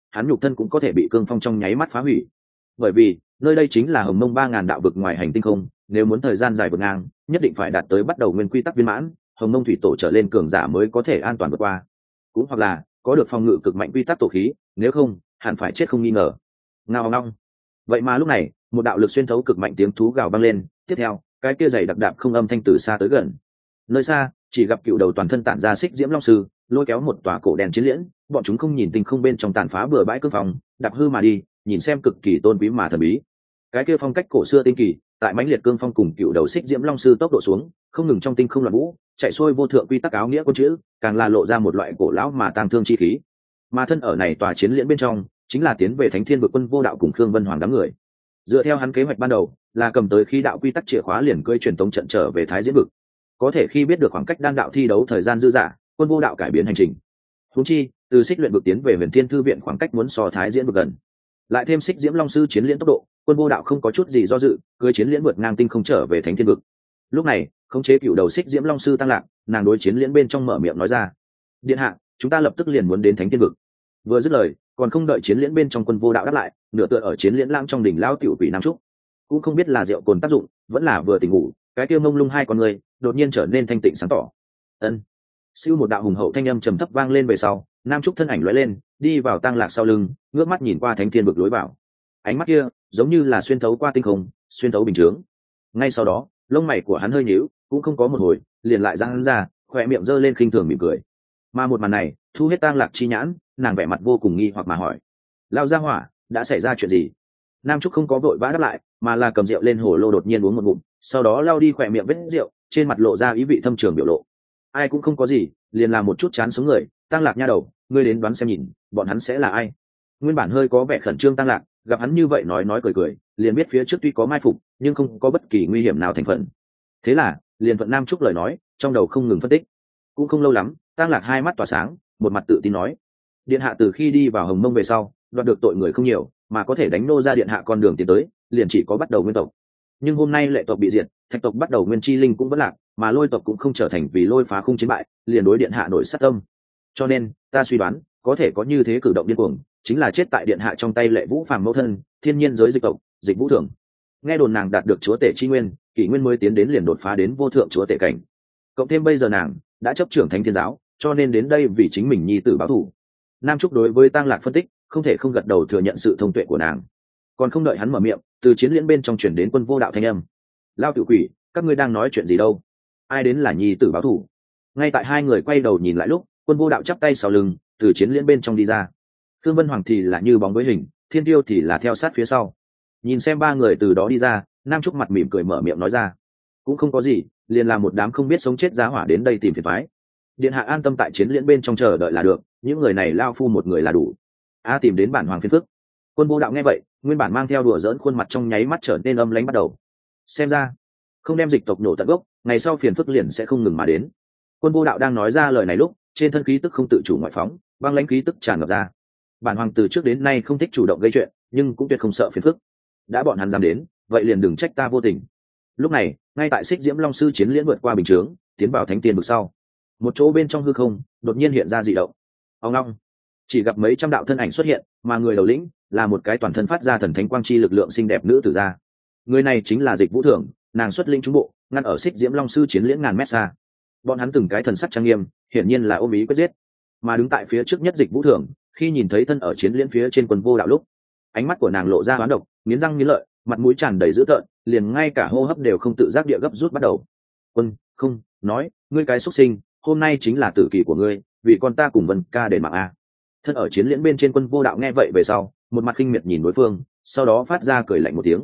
hắn nhục thân cũng có thể bị cương phong trong nháy mắt phá hủy. Bởi vì nơi đây chính là hồng mông 3000 đạo vực ngoài hành tinh không, nếu muốn thời gian dài vượt ngang nhất định phải đạt tới bắt đầu nguyên quy tắc viên mãn, hồng mông thủy tổ trở lên cường giả mới có thể an toàn vượt qua, cũng hoặc là có được phòng ngự cực mạnh quy tắc tổ khí, nếu không hẳn phải chết không nghi ngờ. Ngao ngong. Vậy mà lúc này một đạo lực xuyên thấu cực mạnh tiếng thú gào vang lên, tiếp theo cái kia dày đặc đạp không âm thanh từ xa tới gần. Nơi xa chỉ gặp cựu đầu toàn thân tản ra xích diễm long sư lôi kéo một tòa cổ đèn chiến liễn, bọn chúng không nhìn tinh không bên trong tàn phá bừa bãi cương phòng, đạp hư mà đi, nhìn xem cực kỳ tôn quý mà thần bí. Cái kia phong cách cổ xưa tinh kỳ tại mãnh liệt cương phong cùng cựu đầu xích diễm long sư tốc độ xuống không ngừng trong tinh không loạn vũ, chạy xuôi vô thượng quy tắc áo nghĩa con chữ, càng là lộ ra một loại cổ lão mà tang thương chi khí. Mà thân ở này tòa chiến liễn bên trong chính là tiến về Thánh Thiên Vực Quân Vô Đạo cùng Khương Vân Hoàng đám người. Dựa theo hắn kế hoạch ban đầu là cầm tới khí đạo quy tắc chìa khóa liền cưỡi truyền tống trận trở về Thái Diễn Vực. Có thể khi biết được khoảng cách đan đạo thi đấu thời gian dư dả, Quân Vô Đạo cải biến hành trình. Huống chi từ Xích Luyện Vực tiến về Huyền Thiên Thư viện khoảng cách muốn so Thái Diễn Vực gần, lại thêm Xích Diễm Long sư chiến liễn tốc độ, Quân Vô Đạo không có chút gì do dự, cưỡi chiến liễn vượt ngang tinh không trở về Thánh Thiên Vực. Lúc này khống chế cựu đầu Xích Diễm Long sư Tăng Lạc, nàng đối chiến liễn bên trong mở miệng nói ra: điện hạ, chúng ta lập tức liền muốn đến Thánh Thiên Vực. Vừa dứt lời còn không đợi chiến liễn bên trong Quân Vô Đạo đáp lại, nửa tựa ở chiến liễn lãng trong đỉnh lao tiểu quỷ nam trúc, cũng không biết là rượu cồn tác dụng vẫn là vừa tỉnh ngủ, cái kia mông lung hai con người đột nhiên trở nên thanh tịnh sáng tỏ. Ân. Siêu một đạo hùng hậu thanh âm trầm thấp vang lên về sau, nam trúc thân ảnh lóe lên đi vào Tăng Lạc sau lưng, ngước mắt nhìn qua Thánh Thiên Vực lối vào. Ánh mắt kia giống như là xuyên thấu qua tinh không, xuyên thấu bình chướng. Ngay sau đó lông mày của hắn hơi nhíu, cũng không có một hồi liền lại giãn ra, khóe miệng giơ lên khinh thường mỉm cười. Mà một màn này thu hết Tăng Lạc chi nhãn, nàng vẻ mặt vô cùng nghi hoặc mà hỏi: lao gia hỏa, đã xảy ra chuyện gì? Nam trúc không có vội vã đáp lại, mà là cầm rượu lên hồ lô đột nhiên uống một ngụm, sau đó lao đi khỏe miệng vết rượu, trên mặt lộ ra ý vị thâm trường biểu lộ. Ai cũng không có gì, liền làm một chút chán sống người. Tăng Lạc nha đầu, ngươi đến đoán xem nhìn bọn hắn sẽ là ai? Nguyên bản hơi có vẻ khẩn trương Tăng Lạc gặp hắn như vậy nói cười cười, liền biết phía trước tuy có mai phục nhưng không có bất kỳ nguy hiểm nào thành phần. Thế là liền thuận Nam trúc lời nói, trong đầu không ngừng phân tích. Cũng không lâu lắm, Tăng Lạc hai mắt tỏa sáng, một mặt tự tin nói: điện hạ từ khi đi vào Hồng Mông về sau đoạt được tội người không nhiều, mà có thể đánh nô ra điện hạ con đường tiến tới liền chỉ có bắt đầu nguyên tộc. Nhưng hôm nay lệ tộc bị diệt, thạch tộc bắt đầu nguyên chi linh cũng vẫn lạc, mà lôi tộc cũng không trở thành vì lôi phá khung chiến bại liền đối điện hạ nổi sát tâm. Cho nên ta suy đoán có thể có như thế cử động điên cuồng chính là chết tại điện hạ trong tay Lệ Vũ phàm mẫu thân thiên nhiên giới dịch tộc Dịch Vũ Thường. Nghe đồn nàng đạt được chúa tể chi nguyên, kỷ nguyên mới tiến đến liền đột phá đến vô thượng chúa tể cảnh, cộng thêm bây giờ nàng đã chấp trưởng Thánh Thiên giáo, cho nên đến đây vì chính mình nhi tử báo thù. Nam trúc đối với Tăng Lạc phân tích không thể không gật đầu thừa nhận sự thông tuệ của nàng. Còn không đợi hắn mở miệng, từ chiến liễn bên trong chuyển đến Quân Vô Đạo thanh âm: lao tiểu quỷ, các ngươi đang nói chuyện gì đâu? Ai đến là nhi tử báo thù? Ngay tại hai người quay đầu nhìn lại lúc, Quân Vô Đạo chắp tay sau lưng từ chiến liễn bên trong đi ra. Thương Vân Hoàng thì là như bóng với hình, Thiên Tiêu thì là theo sát phía sau. Nhìn xem ba người từ đó đi ra, Nam trúc mặt mỉm cười mở miệng nói ra: cũng không có gì, liền là một đám không biết sống chết giá hỏa đến đây tìm phiền toái. Điện hạ an tâm tại chiến liễn bên trong chờ đợi là được, những người này lao phu một người là đủ. Tìm đến bản hoàng phiền phức. Quân Vô Đạo nghe vậy, nguyên bản mang theo đùa giỡn khuôn mặt trong nháy mắt trở nên âm lãnh bắt đầu. Xem ra không đem dịch tộc nổ tận gốc, ngày sau phiền phức liền sẽ không ngừng mà đến. Quân Vô Đạo đang nói ra lời này lúc, trên thân khí tức không tự chủ ngoại phóng, băng lãnh khí tức tràn ngập ra. Bản hoàng từ trước đến nay không thích chủ động gây chuyện, nhưng cũng tuyệt không sợ phiền phức. Đã bọn hắn dám đến, vậy liền đừng trách ta vô tình. Lúc này ngay tại Xích Diễm Long sư chiến liễn vượt qua bình chướng tiến vào Thánh Tiên Vực sau, một chỗ bên trong hư không đột nhiên hiện ra dị động. Ông long, chỉ gặp mấy trăm đạo thân ảnh xuất hiện, mà người đầu lĩnh là một cái toàn thân phát ra thần thánh quang chi lực lượng xinh đẹp nữ tử gia. Người này chính là Dịch Vũ Thường, nàng xuất linh trung bộ, ngăn ở Xích Diễm Long sư chiến liễn ngàn mét xa. Bọn hắn từng cái thần sắc trang nghiêm, hiển nhiên là ôm ý quyết giết. Mà đứng tại phía trước nhất Dịch Vũ Thường, khi nhìn thấy thân ở chiến liễn phía trên Quân Vô Đạo lúc, ánh mắt của nàng lộ ra hoán độc, nghiến răng nghiến lợi, mặt mũi tràn đầy dữ tợn, liền ngay cả hô hấp đều không tự giác địa gấp rút bắt đầu. Quân, không, nói, ngươi cái xuất sinh, hôm nay chính là tử kỳ của ngươi, vì con ta cùng Vân ca đền mạng a. Thân ở chiến liễn bên trên Quân Vô Đạo nghe vậy về sau, một mặt khinh miệt nhìn đối phương, sau đó phát ra cười lạnh một tiếng.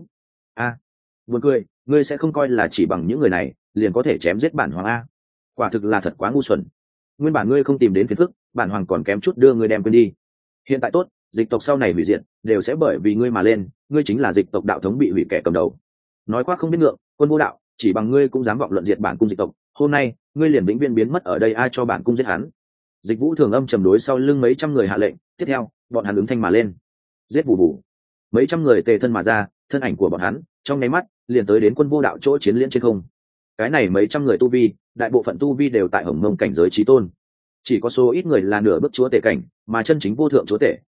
Buồn cười, ngươi sẽ không coi là chỉ bằng những người này liền có thể chém giết bản hoàng a? Quả thực là thật quá ngu xuẩn. Nguyên bản ngươi không tìm đến phiền phức, bản hoàng còn kém chút đưa ngươi đem quên đi. Hiện tại tốt, dịch tộc sau này hủy diệt đều sẽ bởi vì ngươi mà lên, ngươi chính là dịch tộc đạo thống bị hủy kẻ cầm đầu. Nói quá không biết ngượng, Quân Vô Đạo, chỉ bằng ngươi cũng dám vọng luận diệt bản cung dịch tộc, hôm nay ngươi liền vĩnh viễn biến mất ở đây, ai cho bản cung giết hắn. Dịch Vũ Thường âm trầm đối sau lưng mấy trăm người hạ lệnh, tiếp theo bọn hắn ứng thanh mà lên, giết bù bù. Mấy trăm người tề thân mà ra, thân ảnh của bọn hắn trong nháy mắt liền tới đến Quân Vô Đạo chỗ chiến liễn trên không. Cái này mấy trăm người tu vi, đại bộ phận tu vi đều tại Hồng Mông cảnh giới chí tôn, chỉ có số ít người là nửa bước chúa tể cảnh, mà chân chính vô thượng chúa tể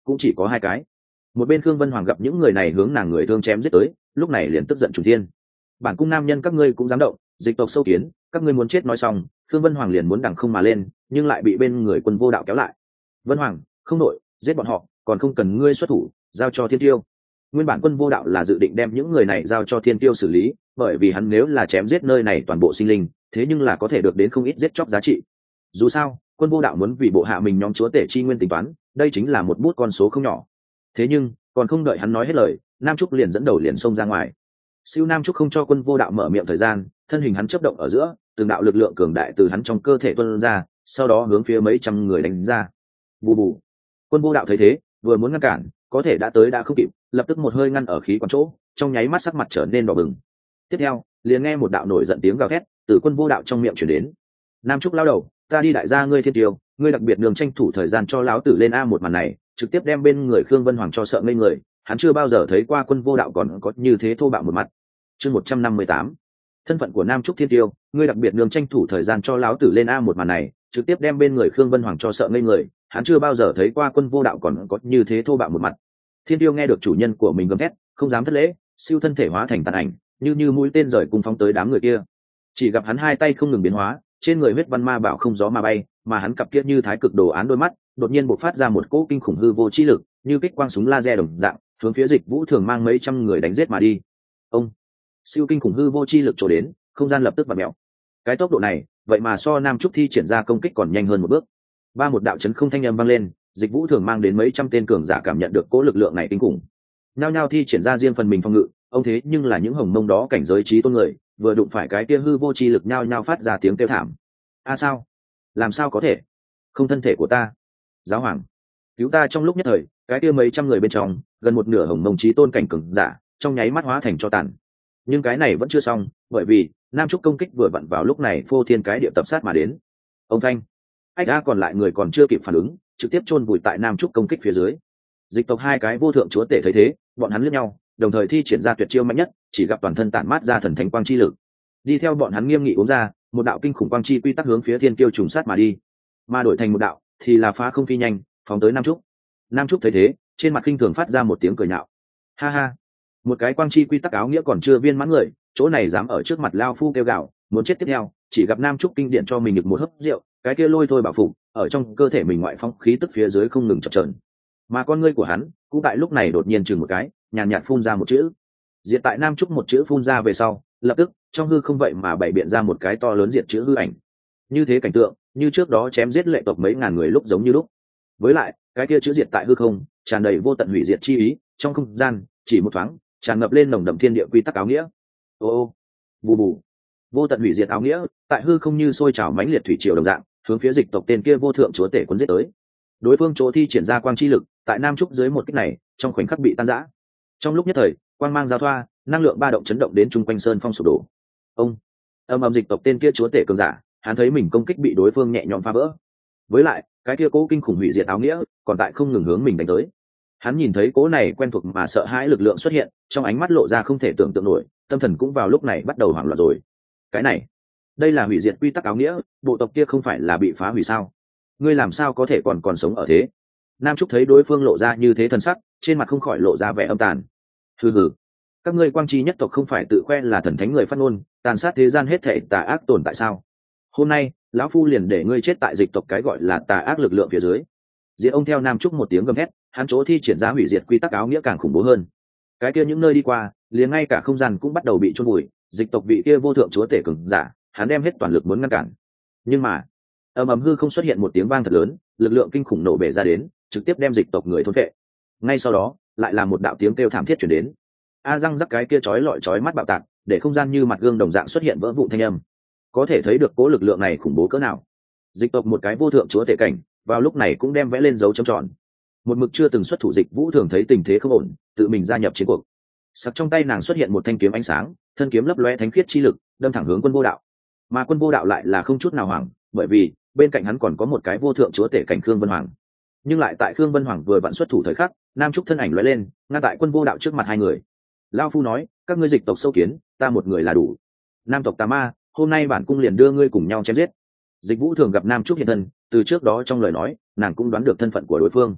cũng chỉ có hai cái. Một bên Khương Vân Hoàng gặp những người này hướng nàng người thương chém giết tới, lúc này liền tức giận trùng thiên. Bản cung nam nhân các ngươi cũng dám động, dịch tộc sâu kiến, các ngươi muốn chết nói xong. Khương Vân Hoàng liền muốn đằng không mà lên, nhưng lại bị bên người Quân Vô Đạo kéo lại. Vân Hoàng, không nội, giết bọn họ, còn không cần ngươi xuất thủ, giao cho Thiên Tiêu. Nguyên bản Quân Vô Đạo là dự định đem những người này giao cho Thiên Tiêu xử lý, bởi vì hắn nếu là chém giết nơi này toàn bộ sinh linh, thế nhưng là có thể được đến không ít giết chóc giá trị. Dù sao, Quân Vô Đạo muốn vì bộ hạ mình nhóm chúa tể chi nguyên tính toán, đây chính là một bút con số không nhỏ. Thế nhưng, còn không đợi hắn nói hết lời, Nam Trúc liền dẫn đầu liền xông ra ngoài. Siêu Nam Trúc không cho Quân Vô Đạo mở miệng thời gian, thân hình hắn chớp động ở giữa, từng đạo lực lượng cường đại từ hắn trong cơ thể tuôn ra, sau đó hướng phía mấy trăm người đánh ra. Bù bù. Quân Vô Đạo thấy thế, vừa muốn ngăn cản, có thể đã tới đã không kịp, lập tức một hơi ngăn ở khí quản chỗ, trong nháy mắt sắc mặt trở nên đỏ bừng. Tiếp theo, liền nghe một đạo nổi giận tiếng gào thét từ Quân Vô Đạo trong miệng truyền đến. Nam Trúc lao đầu, ta đi đại gia ngươi Thiên Tiêu, ngươi đặc biệt đường tranh thủ thời gian cho lão tử lên a. Một màn này trực tiếp đem bên người Khương Vân Hoàng cho sợ ngây người, hắn chưa bao giờ thấy qua Quân Vô Đạo còn có như thế thô bạo một mặt. Chương 158. Thân phận của Nam Trúc Thiên Tiêu, ngươi đặc biệt đường tranh thủ thời gian cho lão tử lên a. Một màn này trực tiếp đem bên người Khương Vân Hoàng cho sợ ngây người, hắn chưa bao giờ thấy qua Quân Vô Đạo còn có như thế thô bạo một mặt. Thiên Tiêu nghe được chủ nhân của mình gầm thét, không dám thất lễ, siêu thân thể hóa thành tàn ảnh, như mũi tên rời cùng phóng tới đám người kia. Chỉ gặp hắn hai tay không ngừng biến hóa, trên người huyết văn ma bảo không gió mà bay, mà hắn cặp kia như thái cực đồ án đôi mắt đột nhiên bộc phát ra một cỗ kinh khủng hư vô chi lực, như kích quang súng laser đồng dạng, hướng phía Dịch Vũ Thường mang mấy trăm người đánh giết mà đi. Ông siêu kinh khủng hư vô chi lực trổ đến, không gian lập tức vặn mèo. Cái tốc độ này, vậy mà so Nam Trúc thi triển ra công kích còn nhanh hơn một bước. Ba một đạo chấn không thanh âm vang lên, Dịch Vũ Thường mang đến mấy trăm tên cường giả cảm nhận được cỗ lực lượng này kinh khủng, nhao nhao thi triển ra riêng phần mình phòng ngự. Ông thế nhưng là những hồng mông đó cảnh giới trí tôn người, vừa đụng phải cái kia hư vô chi lực nhao nhao phát ra tiếng kêu thảm. A sao? Làm sao có thể? Không thân thể của ta. Giáo hoàng, cứu ta! Trong lúc nhất thời, cái kia mấy trăm người bên trong, gần một nửa hồng mông trí tôn cảnh cường giả, trong nháy mắt hóa thành tro tàn. Nhưng cái này vẫn chưa xong, bởi vì Nam Trúc công kích vừa vặn vào lúc này phô thiên cái địa tập sát mà đến. Ông thanh, ách a, còn lại người còn chưa kịp phản ứng, trực tiếp chôn vùi tại Nam Trúc công kích phía dưới. Dịch tộc hai cái vô thượng chúa tể thấy thế, bọn hắn liếc nhau, đồng thời thi triển ra tuyệt chiêu mạnh nhất, chỉ gặp toàn thân tản mát ra thần thánh quang chi lực. Đi theo bọn hắn nghiêm nghị uống ra, một đạo kinh khủng quang chi quy tắc hướng phía Thiên Kiêu trùng sát mà đi, mà đổi thành một đạo thì là phá không phi nhanh, phóng tới Nam Trúc. Nam Trúc thấy thế, trên mặt khinh thường phát ra một tiếng cười nhạo. Ha ha, một cái quang chi quy tắc áo nghĩa còn chưa viên mãn người, chỗ này dám ở trước mặt lao phu kêu gào, muốn chết tiếp theo. Chỉ gặp Nam Trúc kinh điện cho mình được một hớp rượu, cái kia lôi thôi bảo phục ở trong cơ thể mình ngoại phong khí tức phía dưới không ngừng chập chờn, mà con ngươi của hắn cũng tại lúc này đột nhiên chừng một cái, nhàn nhạt phun ra một chữ. Diệt tại Nam Trúc một chữ phun ra về sau, lập tức trong hư không vậy mà bày biện ra một cái to lớn diệt chữ hư ảnh. Như thế cảnh tượng, như trước đó chém giết lệ tộc mấy ngàn người lúc giống như lúc. Với lại, cái kia chữ diệt tại hư không, tràn đầy vô tận hủy diệt chi ý, trong không gian, chỉ một thoáng, tràn ngập lên nồng đậm thiên địa quy tắc áo nghĩa. Ô, bù bù, vô tận hủy diệt áo nghĩa, tại hư không như sôi trào mãnh liệt thủy triều đồng dạng, hướng phía Dịch tộc tên kia vô thượng chúa tể cuốn giết tới. Đối phương chỗ thi triển ra quang chi lực, tại Nam Trúc dưới một kích này, trong khoảnh khắc bị tan rã. Trong lúc nhất thời, quang mang giao thoa, năng lượng ba động chấn động đến chung quanh sơn phong sụp đổ. Ông âm Dịch tộc tên kia chúa tể cường giả, hắn thấy mình công kích bị đối phương nhẹ nhõm phá vỡ. Với lại, cái kia cố kinh khủng hủy diệt áo nghĩa, còn tại không ngừng hướng mình đánh tới. Hắn nhìn thấy cố này quen thuộc mà sợ hãi lực lượng xuất hiện, trong ánh mắt lộ ra không thể tưởng tượng nổi, tâm thần cũng vào lúc này bắt đầu hoảng loạn rồi. Cái này, đây là hủy diệt quy tắc áo nghĩa, bộ tộc kia không phải là bị phá hủy sao? Ngươi làm sao có thể còn sống ở thế? Nam Trúc thấy đối phương lộ ra như thế thần sắc, trên mặt không khỏi lộ ra vẻ âm tàn. Hừ hừ, các ngươi quang chi nhất tộc không phải tự khoe là thần thánh người phát ngôn, tàn sát thế gian hết thảy tà ác tồn tại sao? Hôm nay, lão phu liền để ngươi chết tại Dịch tộc cái gọi là tà ác lực lượng phía dưới. Diệt ông theo Nam Trúc một tiếng gầm hét, hắn chỗ thi triển ra hủy diệt quy tắc áo nghĩa càng khủng bố hơn. Cái kia những nơi đi qua, liền ngay cả không gian cũng bắt đầu bị chôn vùi. Dịch tộc vị kia vô thượng chúa tể cường giả, hắn đem hết toàn lực muốn ngăn cản. Nhưng mà, ầm hư không xuất hiện một tiếng vang thật lớn, lực lượng kinh khủng nổ bể ra đến, trực tiếp đem Dịch tộc người thôn phệ. Ngay sau đó, lại là một đạo tiếng kêu thảm thiết truyền đến. A răng rắc, cái kia chói mắt bạo tạc, để không gian như mặt gương đồng dạng xuất hiện vỡ vụn thanh âm. Có thể thấy được cố lực lượng này khủng bố cỡ nào. Dịch tộc một cái vô thượng chúa tể cảnh, vào lúc này cũng đem vẽ lên dấu chấm tròn. Một mực chưa từng xuất thủ Dịch Vũ Thường thấy tình thế không ổn, tự mình gia nhập chiến cuộc. Sắc trong tay nàng xuất hiện một thanh kiếm ánh sáng, thân kiếm lấp lóe thánh khiết chi lực, đâm thẳng hướng Quân Vô Đạo. Mà Quân Vô Đạo lại là không chút nào hoảng, bởi vì bên cạnh hắn còn có một cái vô thượng chúa tể cảnh Khương Vân Hoàng. Nhưng lại tại Khương Vân Hoàng vừa vặn xuất thủ thời khắc, Nam Trúc thân ảnh lóe lên, ngăn tại Quân Vô Đạo trước mặt hai người. Lão phu nói, các ngươi Dịch tộc sâu kiến, ta một người là đủ. Nam tộc tà ma, hôm nay bản cung liền đưa ngươi cùng nhau chém giết. Dịch Vũ Thường gặp Nam Trúc hiện thân, từ trước đó trong lời nói, nàng cũng đoán được thân phận của đối phương.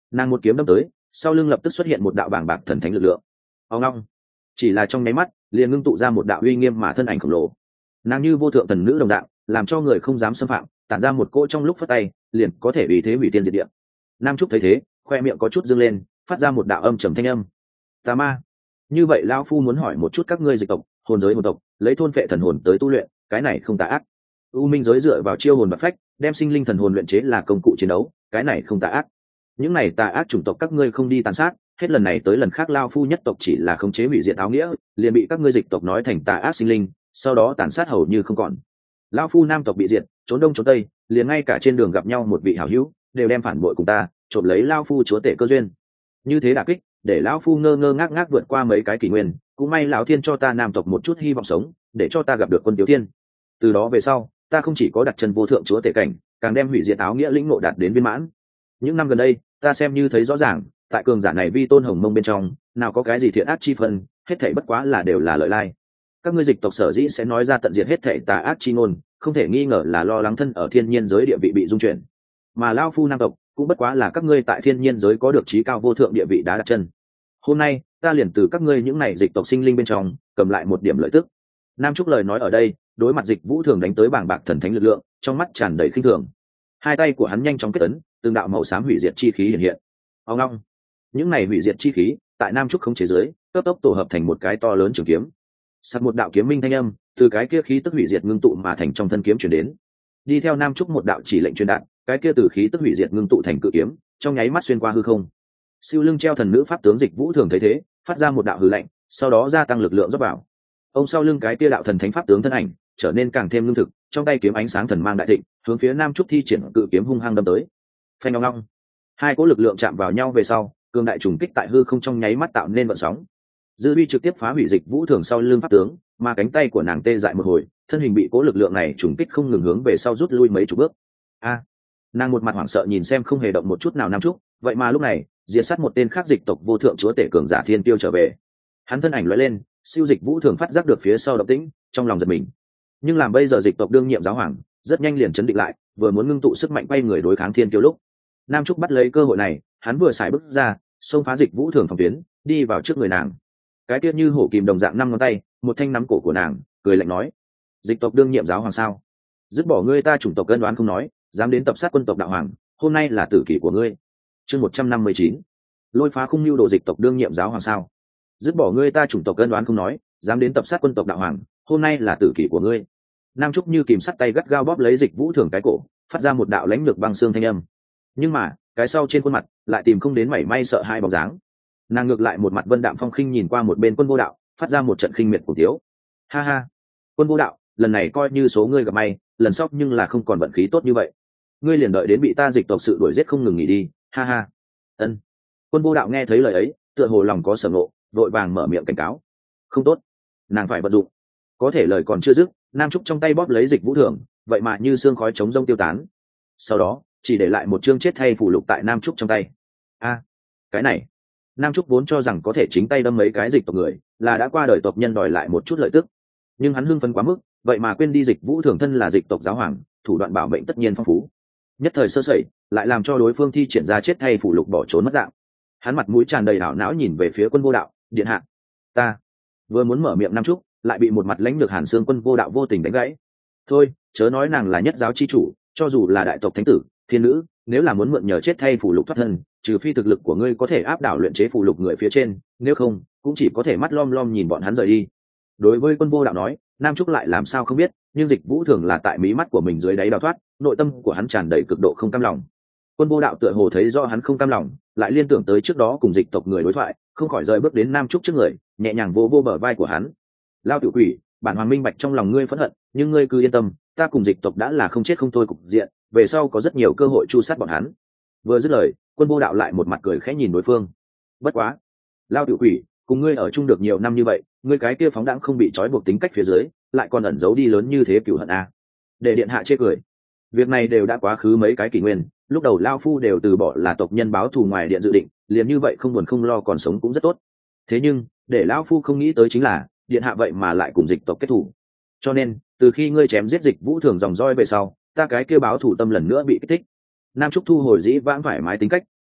Nàng một kiếm đâm tới, sau lưng lập tức xuất hiện một đạo bàng bạc thần thánh lực lượng. Ông long, chỉ là trong nháy mắt liền ngưng tụ ra một đạo uy nghiêm mà thân ảnh khổng lồ. Nàng như vô thượng thần nữ đồng dạng, làm cho người không dám xâm phạm, tản ra một cỗ trong lúc phất tay liền có thể vì thế hủy tiên diệt địa. Nam Trúc thấy thế, khoe miệng có chút dương lên, phát ra một đạo âm trầm thanh âm. Tà ma, như vậy lão phu muốn hỏi một chút các ngươi dịch tộc, hồn giới hồn tộc, lấy thôn phệ thần hồn tới tu luyện, cái này không tà ác. U minh giới dựa vào chiêu hồn bạc phách, đem sinh linh thần hồn luyện chế là công cụ chiến đấu, cái này không tà ác. Những này tà ác chủng tộc các ngươi không đi tàn sát, hết lần này tới lần khác lão phu nhất tộc chỉ là khống chế hủy diệt áo nghĩa, liền bị các ngươi dịch tộc nói thành tà ác sinh linh, sau đó tàn sát hầu như không còn. Lão phu nam tộc bị diệt, trốn đông trốn tây, liền ngay cả trên đường gặp nhau một vị hảo hữu đều đem phản bội cùng ta, trộm lấy lão phu chúa tể cơ duyên. Như thế đả kích, để lão phu ngơ ngơ ngác ngác vượt qua mấy cái kỷ nguyên, cũng may lão thiên cho ta nam tộc một chút hy vọng sống, để cho ta gặp được quân tiểu thiên. Từ đó về sau, ta không chỉ có đặt chân vô thượng chúa tể cảnh, càng đem hủy diệt áo nghĩa lĩnh ngộ đạt đến viên mãn. Những năm gần đây, ta xem như thấy rõ ràng, tại cường giả này vi tôn hồng mông bên trong, nào có cái gì thiện ác chi phân, hết thảy bất quá là đều là lợi lai. Các ngươi dịch tộc sở dĩ sẽ nói ra tận diệt hết thảy tà ác chi ngôn, không thể nghi ngờ là lo lắng thân ở thiên nhiên giới địa vị bị dung chuyển. Mà lão phu nam tộc cũng bất quá là các ngươi tại thiên nhiên giới có được trí cao vô thượng địa vị đá đặt chân. Hôm nay, ta liền từ các ngươi những này dịch tộc sinh linh bên trong, cầm lại một điểm lợi tức. Nam Trúc lời nói ở đây, đối mặt Dịch Vũ Thường đánh tới bàng bạc thần thánh lực lượng, trong mắt tràn đầy khinh thường. Hai tay của hắn nhanh chóng kết ấn, từng đạo màu xám hủy diệt chi khí hiện hiện. Ông long, những này hủy diệt chi khí, tại Nam Trúc khống chế dưới, cấp tốc tổ hợp thành một cái to lớn trường kiếm. Sắt một đạo kiếm minh thanh âm, từ cái kia khí tức hủy diệt ngưng tụ mà thành trong thân kiếm truyền đến. Đi theo Nam Trúc một đạo chỉ lệnh truyền đạt, cái kia từ khí tức hủy diệt ngưng tụ thành cự kiếm, trong nháy mắt xuyên qua hư không. Siêu lưng treo thần nữ pháp tướng Dịch Vũ Thường thấy thế, phát ra một đạo hư lệnh, sau đó gia tăng lực lượng rót vào. Ông sau lưng cái kia đạo thần thánh pháp tướng thân ảnh trở nên càng thêm lương thực, trong tay kiếm ánh sáng thần mang đại thịnh, hướng phía Nam Trúc thi triển cự kiếm hung hăng đâm tới. Phanh ngong ngong, hai cỗ lực lượng chạm vào nhau về sau, cường đại trùng kích tại hư không trong nháy mắt tạo nên vận sóng. Dư uy trực tiếp phá hủy Dịch Vũ Thường sau lưng pháp tướng, mà cánh tay của nàng tê dại một hồi, thân hình bị cỗ lực lượng này trùng kích không ngừng hướng về sau rút lui mấy chục bước. A, nàng một mặt hoảng sợ nhìn xem không hề động một chút nào Nam Trúc, vậy mà lúc này diệt sát một tên khác dịch tộc vô thượng chúa tể cường giả thiên tiêu trở về. Hắn thân ảnh lóe lên, siêu Dịch Vũ Thường phát giác được phía sau động tĩnh, trong lòng giật mình. Nhưng làm bây giờ dịch tộc đương nhiệm giáo hoàng, rất nhanh liền chấn định lại, vừa muốn ngưng tụ sức mạnh quay người đối kháng thiên tiêu lúc, Nam Trúc bắt lấy cơ hội này, hắn vừa xài bước ra, xông phá Dịch Vũ Thường phòng tuyến, đi vào trước người nàng. Cái tiết như hổ kìm đồng dạng năm ngón tay, một thanh nắm cổ của nàng, cười lạnh nói: "Dịch tộc đương nhiệm giáo hoàng sao? Dứt bỏ ngươi ta chủng tộc cân đoán không nói, dám đến tập sát quân tộc đạo hoàng, hôm nay là tử kỷ của ngươi." Chương 159. Lôi phá khung lưu đồ dịch tộc đương nhiệm giáo hoàng sao? Dứt bỏ ngươi ta chủng tộc cân đoán không nói, dám đến tập sát quân tộc đạo hoàng, hôm nay là tử kỷ của ngươi. Nam Trúc như kìm sắt tay gắt gao bóp lấy Dịch Vũ Thường cái cổ, phát ra một đạo lãnh lược băng xương thanh âm. Nhưng mà, cái sau trên khuôn mặt lại tìm không đến mảy may sợ hai bóng dáng. Nàng ngược lại một mặt vân đạm phong khinh nhìn qua một bên Quân Vô Đạo, phát ra một trận khinh miệt cổ tiếu. Ha ha, Quân Vô Đạo, lần này coi như số ngươi gặp may, lần sau nhưng là không còn vận khí tốt như vậy. Ngươi liền đợi đến bị ta dịch tộc sự đuổi giết không ngừng nghỉ đi. Ha ha. Ân. Quân Vô Đạo nghe thấy lời ấy, tựa hồ lòng có sở ngộ, vội vàng mở miệng cảnh cáo. Không tốt, nàng phải vận dụng. Có thể lời còn chưa dứt, Nam Trúc trong tay bóp lấy Dịch Vũ Thường, vậy mà như xương khói chống rông tiêu tán. Sau đó, chỉ để lại một chương chết thay phù lục tại Nam Trúc trong tay. A, cái này. Nam Trúc vốn cho rằng có thể chính tay đâm mấy cái dịch tộc người, là đã qua đời tộc nhân đòi lại một chút lợi tức. Nhưng hắn hưng phấn quá mức, vậy mà quên đi Dịch Vũ Thường thân là dịch tộc giáo hoàng, thủ đoạn bảo mệnh tất nhiên phong phú. Nhất thời sơ sẩy, lại làm cho đối phương thi triển ra chết thay phù lục bỏ trốn mất dạng. Hắn mặt mũi tràn đầy ảo não nhìn về phía Quân Vô Đạo, điện hạ. Ta vừa muốn mở miệng Nam Trúc, lại bị một mặt lãnh lược Hàn Xương Quân Vô Đạo vô tình đánh gãy. Thôi, chớ nói nàng là nhất giáo chi chủ, cho dù là đại tộc thánh tử, thiên nữ, nếu là muốn mượn nhờ chết thay phù lục thoát thân, trừ phi thực lực của ngươi có thể áp đảo luyện chế phù lục người phía trên, nếu không, cũng chỉ có thể mắt lom lom nhìn bọn hắn rời đi. Đối với Quân Vô Đạo nói, Nam Trúc lại làm sao không biết, nhưng Dịch Vũ Thường là tại mí mắt của mình dưới đáy đào thoát, nội tâm của hắn tràn đầy cực độ không cam lòng. Quân Vô Đạo tựa hồ thấy do hắn không cam lòng, lại liên tưởng tới trước đó cùng dịch tộc người đối thoại, không khỏi rời bước đến Nam Trúc trước người, nhẹ nhàng vô vô bờ vai của hắn. Lao tiểu quỷ, bản hoàng minh bạch trong lòng ngươi phẫn hận, nhưng ngươi cứ yên tâm, ta cùng dịch tộc đã là không chết không thôi cục diện, về sau có rất nhiều cơ hội chu sát bọn hắn. Vừa dứt lời, Quân Vô Đạo lại một mặt cười khẽ nhìn đối phương. Bất quá, Lao tiểu quỷ, cùng ngươi ở chung được nhiều năm như vậy, ngươi cái kia phóng đãng không bị trói buộc tính cách phía dưới, lại còn ẩn giấu đi lớn như thế cửu hận a. Để điện hạ chê cười. Việc này đều đã quá khứ mấy cái kỷ nguyên, lúc đầu Lao phu đều từ bỏ là tộc nhân báo thù ngoài điện dự định, liền như vậy không buồn không lo còn sống cũng rất tốt. Thế nhưng, để Lao phu không nghĩ tới chính là, điện hạ vậy mà lại cùng dịch tộc kết thù. Cho nên, từ khi ngươi chém giết Dịch Vũ Thường dòng roi về sau, ta cái kia báo thù tâm lần nữa bị kích thích. Nam Trúc thu hồi dĩ vãng thoải mái tính cách,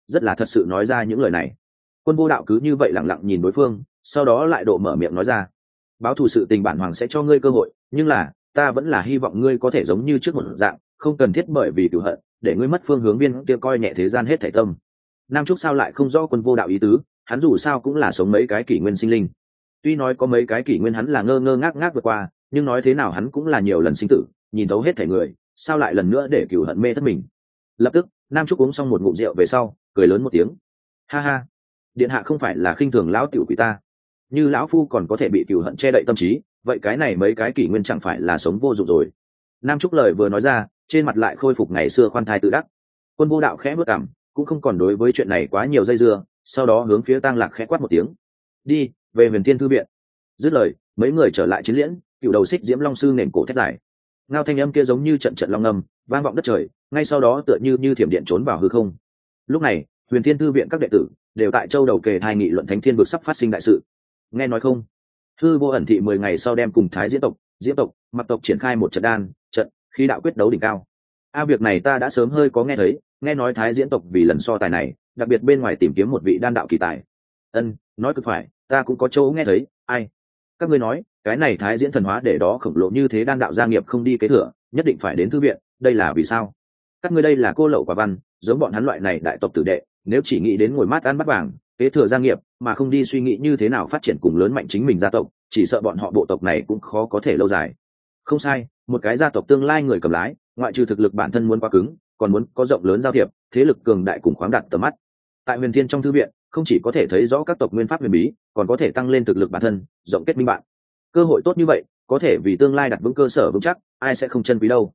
rất là thật sự nói ra những lời này. Quân Vô Đạo cứ như vậy lặng lặng nhìn đối phương, sau đó lại độ mở miệng nói ra: báo thù sự tình bản hoàng sẽ cho ngươi cơ hội, nhưng là ta vẫn là hy vọng ngươi có thể giống như trước một dạng, không cần thiết bởi vì cửu hận để ngươi mất phương hướng, viên kia coi nhẹ thế gian hết thảy tâm. Nam Trúc sao lại không rõ Quân Vô Đạo ý tứ, hắn dù sao cũng là sống mấy cái kỷ nguyên sinh linh, tuy nói có mấy cái kỷ nguyên hắn là ngơ ngơ ngác ngác vượt qua, nhưng nói thế nào hắn cũng là nhiều lần sinh tử, nhìn thấu hết thảy người, sao lại lần nữa để cửu hận mê thất mình. Lập tức Nam Trúc uống xong một ngụm rượu về sau cười lớn một tiếng: ha ha, điện hạ không phải là khinh thường lão tiểu quỷ ta, như lão phu còn có thể bị cửu hận che đậy tâm trí, vậy cái này mấy cái kỷ nguyên chẳng phải là sống vô dụng rồi. Nam Trúc lời vừa nói ra, trên mặt lại khôi phục ngày xưa khoan thai tự đắc. Quân Vô Đạo khẽ bước cằm, cũng không còn đối với chuyện này quá nhiều dây dưa, sau đó hướng phía Tang Lạc khẽ quát một tiếng: đi về Huyền Thiên thư viện. Dứt lời, mấy người trở lại chiến liễn, cựu đầu xích diễm long sư nền cổ thét dài. Ngao thanh âm kia giống như trận trận long ngâm, vang vọng đất trời, ngay sau đó tựa như thiểm điện trốn vào hư không. Lúc này Huyền Thiên thư viện các đệ tử đều tại châu đầu kề thai nghị luận thánh thiên vực sắp phát sinh đại sự. Nghe nói không, Hư Vô Ẩn thị 10 ngày sau đem cùng Thái diễn tộc, diễm tộc, mặc tộc triển khai một trận đan trận khí đạo quyết đấu đỉnh cao. Việc này ta đã sớm hơi có nghe thấy, nghe nói Thái diễn tộc vì lần so tài này đặc biệt bên ngoài tìm kiếm một vị đan đạo kỳ tài. Nói cực phải, ta cũng có chỗ nghe thấy. Ai? Các ngươi nói cái này Thái diễn thần hóa để đó khổng lồ như thế đan đạo gia nghiệp không đi kế thừa, nhất định phải đến thư viện, đây là vì sao? Các ngươi đây là cô lậu quả văn, giống bọn hắn loại này đại tộc tử đệ, nếu chỉ nghĩ đến ngồi mát ăn bắt vàng kế thừa gia nghiệp mà không đi suy nghĩ như thế nào phát triển cùng lớn mạnh chính mình gia tộc, chỉ sợ bọn họ bộ tộc này cũng khó có thể lâu dài. Không sai, một cái gia tộc tương lai người cầm lái, ngoại trừ thực lực bản thân muốn quá cứng, còn muốn có rộng lớn giao thiệp, thế lực cường đại cùng khoáng đạt tầm mắt. Tại Huyền Thiên trong thư viện, không chỉ có thể thấy rõ các tộc nguyên pháp huyền bí, còn có thể tăng lên thực lực bản thân, rộng kết minh bạn. Cơ hội tốt như vậy, có thể vì tương lai đặt vững cơ sở vững chắc, ai sẽ không chân quý đâu.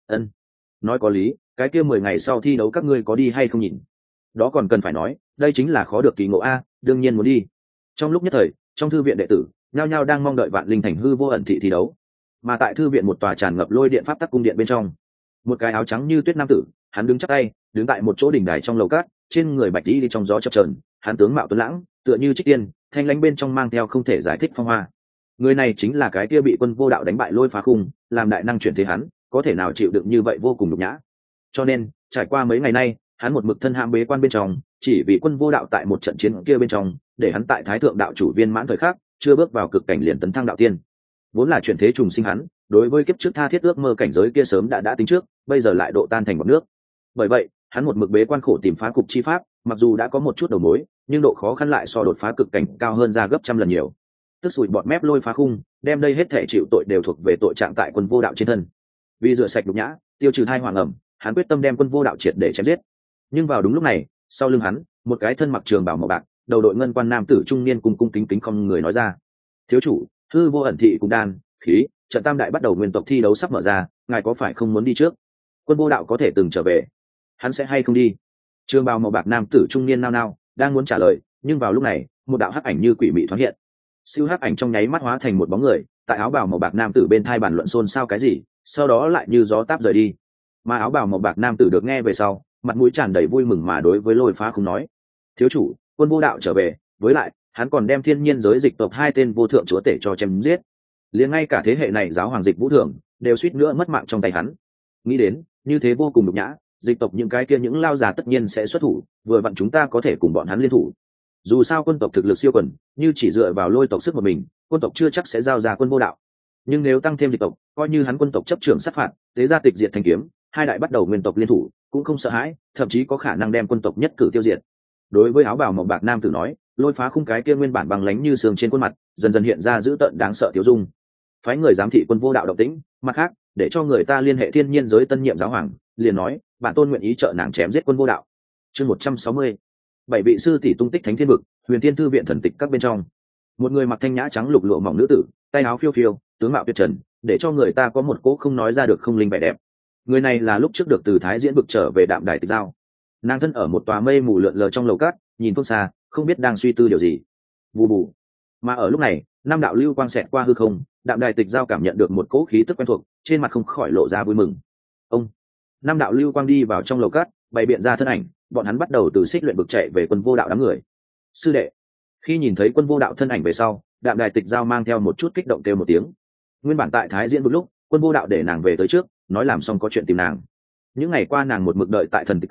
Nói có lý, cái kia 10 ngày sau thi đấu các ngươi có đi hay không nhìn? Đó còn cần phải nói, đây chính là khó được kỳ ngộ a, đương nhiên muốn đi. Trong lúc nhất thời, trong thư viện đệ tử nhao nhao đang mong đợi Vạn Linh Thành Hư Vô Ẩn thị thi đấu. Mà tại thư viện một tòa tràn ngập lôi điện pháp tắc cung điện bên trong, một cái áo trắng như tuyết nam tử, hắn đứng chắp tay, đứng tại một chỗ đỉnh đài trong lầu cát, trên người bạch đi trong gió chập chờn, hắn tướng mạo tuấn lãng, tựa như trích tiên, thanh lãnh bên trong mang theo không thể giải thích phong hoa. Người này chính là cái kia bị Quân Vô Đạo đánh bại lôi phá khung, làm đại năng chuyển thế hắn, có thể nào chịu đựng như vậy vô cùng nhục nhã. Cho nên, trải qua mấy ngày nay, hắn một mực thân hãm bế quan bên trong, chỉ vì Quân Vô Đạo tại một trận chiến kia bên trong, để hắn tại Thái thượng đạo chủ viên mãn thời khắc, chưa bước vào cực cảnh liền tấn thăng đạo tiên. Vốn là chuyển thế trùng sinh hắn, đối với kiếp trước tha thiết ước mơ cảnh giới kia sớm đã tính trước, bây giờ lại độ tan thành bọt nước. Bởi vậy, hắn một mực bế quan khổ tìm phá cục chi pháp, mặc dù đã có một chút đầu mối, nhưng độ khó khăn lại so đột phá cực cảnh cao hơn ra gấp trăm lần nhiều. Tức sủi bọt mép lôi phá khung, đem đây hết thể chịu tội đều thuộc về tội trạng tại Quân Vô Đạo trên thân. Vì rửa sạch nhục nhã, tiêu trừ thai hoàng ẩm, hắn quyết tâm đem Quân Vô Đạo triệt để chém giết. Nhưng vào đúng lúc này, sau lưng hắn, một cái thân mặc trường bào màu bạc, đầu đội ngân quan nam tử trung niên cung cung kính kính không người nói ra: thiếu chủ, Hư Vô Ẩn thị cùng đan khí trận tam đại bắt đầu nguyên tộc thi đấu sắp mở ra, ngài có phải không muốn đi trước? Quân Vô Đạo có thể từng trở về, hắn sẽ hay không đi? Trường bào màu bạc nam tử trung niên nao nao, đang muốn trả lời, nhưng vào lúc này, một đạo hắc ảnh như quỷ mị thoáng hiện. Siêu hắc ảnh trong nháy mắt hóa thành một bóng người, tại áo bào màu bạc nam tử bên thai bàn luận xôn xao cái gì, sau đó lại như gió táp rời đi. Mà áo bào màu bạc nam tử được nghe về sau, mặt mũi tràn đầy vui mừng mà đối với lôi phá không nói: thiếu chủ, Quân Vô Đạo trở về, với lại hắn còn đem thiên nhiên giới dịch tộc 2 tên vô thượng chúa tể cho chém giết, liền ngay cả thế hệ này giáo hoàng dịch vũ thường đều suýt nữa mất mạng trong tay hắn. Nghĩ đến như thế vô cùng nhục nhã, dịch tộc những cái kia những lao già tất nhiên sẽ xuất thủ, vừa vặn chúng ta có thể cùng bọn hắn liên thủ. Dù sao quân tộc thực lực siêu quần, như chỉ dựa vào lôi tộc sức một mình, quân tộc chưa chắc sẽ giao ra Quân Vô Đạo. Nhưng nếu tăng thêm dịch tộc, coi như hắn quân tộc chấp trưởng sát phạt, tế gia tịch diệt thanh kiếm, 2 đại bắt đầu nguyên tộc liên thủ, cũng không sợ hãi, thậm chí có khả năng đem quân tộc nhất cử tiêu diệt. Đối với áo bào màu bạc nam tử nói, lôi phá khung cái kia nguyên bản bằng lánh như sương trên khuôn mặt, dần dần hiện ra dữ tợn đáng sợ tiêu dung. Phái người giám thị Quân Vô Đạo động tĩnh, mặt khác, để cho người ta liên hệ thiên nhiên giới tân nhiệm giáo hoàng, liền nói, bản tôn nguyện ý trợ nàng chém giết Quân Vô Đạo. Chương 160. 7 vị sư tỷ tung tích thánh thiên vực, Huyền Thiên thư viện thần tịch các bên trong. Một người mặc thanh nhã trắng lục lụa mỏng nữ tử, tay áo phiêu phiêu, tướng mạo tuyệt trần, để cho người ta có một cố không nói ra được không linh vẻ đẹp. Người này là lúc trước được từ Thái diễn vực trở về Đạm Đài Tịch Giao. Nàng thân ở một tòa mây mù lượn lờ trong lầu cát, nhìn phương xa, không biết đang suy tư điều gì. Bù bù. Mà ở lúc này, năm đạo lưu quang xẹt qua hư không, Đạm Đài Tịch Giao cảm nhận được một cỗ khí tức quen thuộc, trên mặt không khỏi lộ ra vui mừng. Ông. Năm đạo lưu quang đi vào trong lầu cát, bày biện ra thân ảnh, bọn hắn bắt đầu từ xích luyện vực chạy về Quân Vô Đạo đám người. Sư đệ. Khi nhìn thấy Quân Vô Đạo thân ảnh về sau, Đạm Đài Tịch Giao mang theo một chút kích động kêu một tiếng. Nguyên bản tại Thái diễn vực lúc, Quân Vô Đạo để nàng về tới trước, nói làm xong có chuyện tìm nàng. Những ngày qua nàng một mực đợi tại thần tịch cát,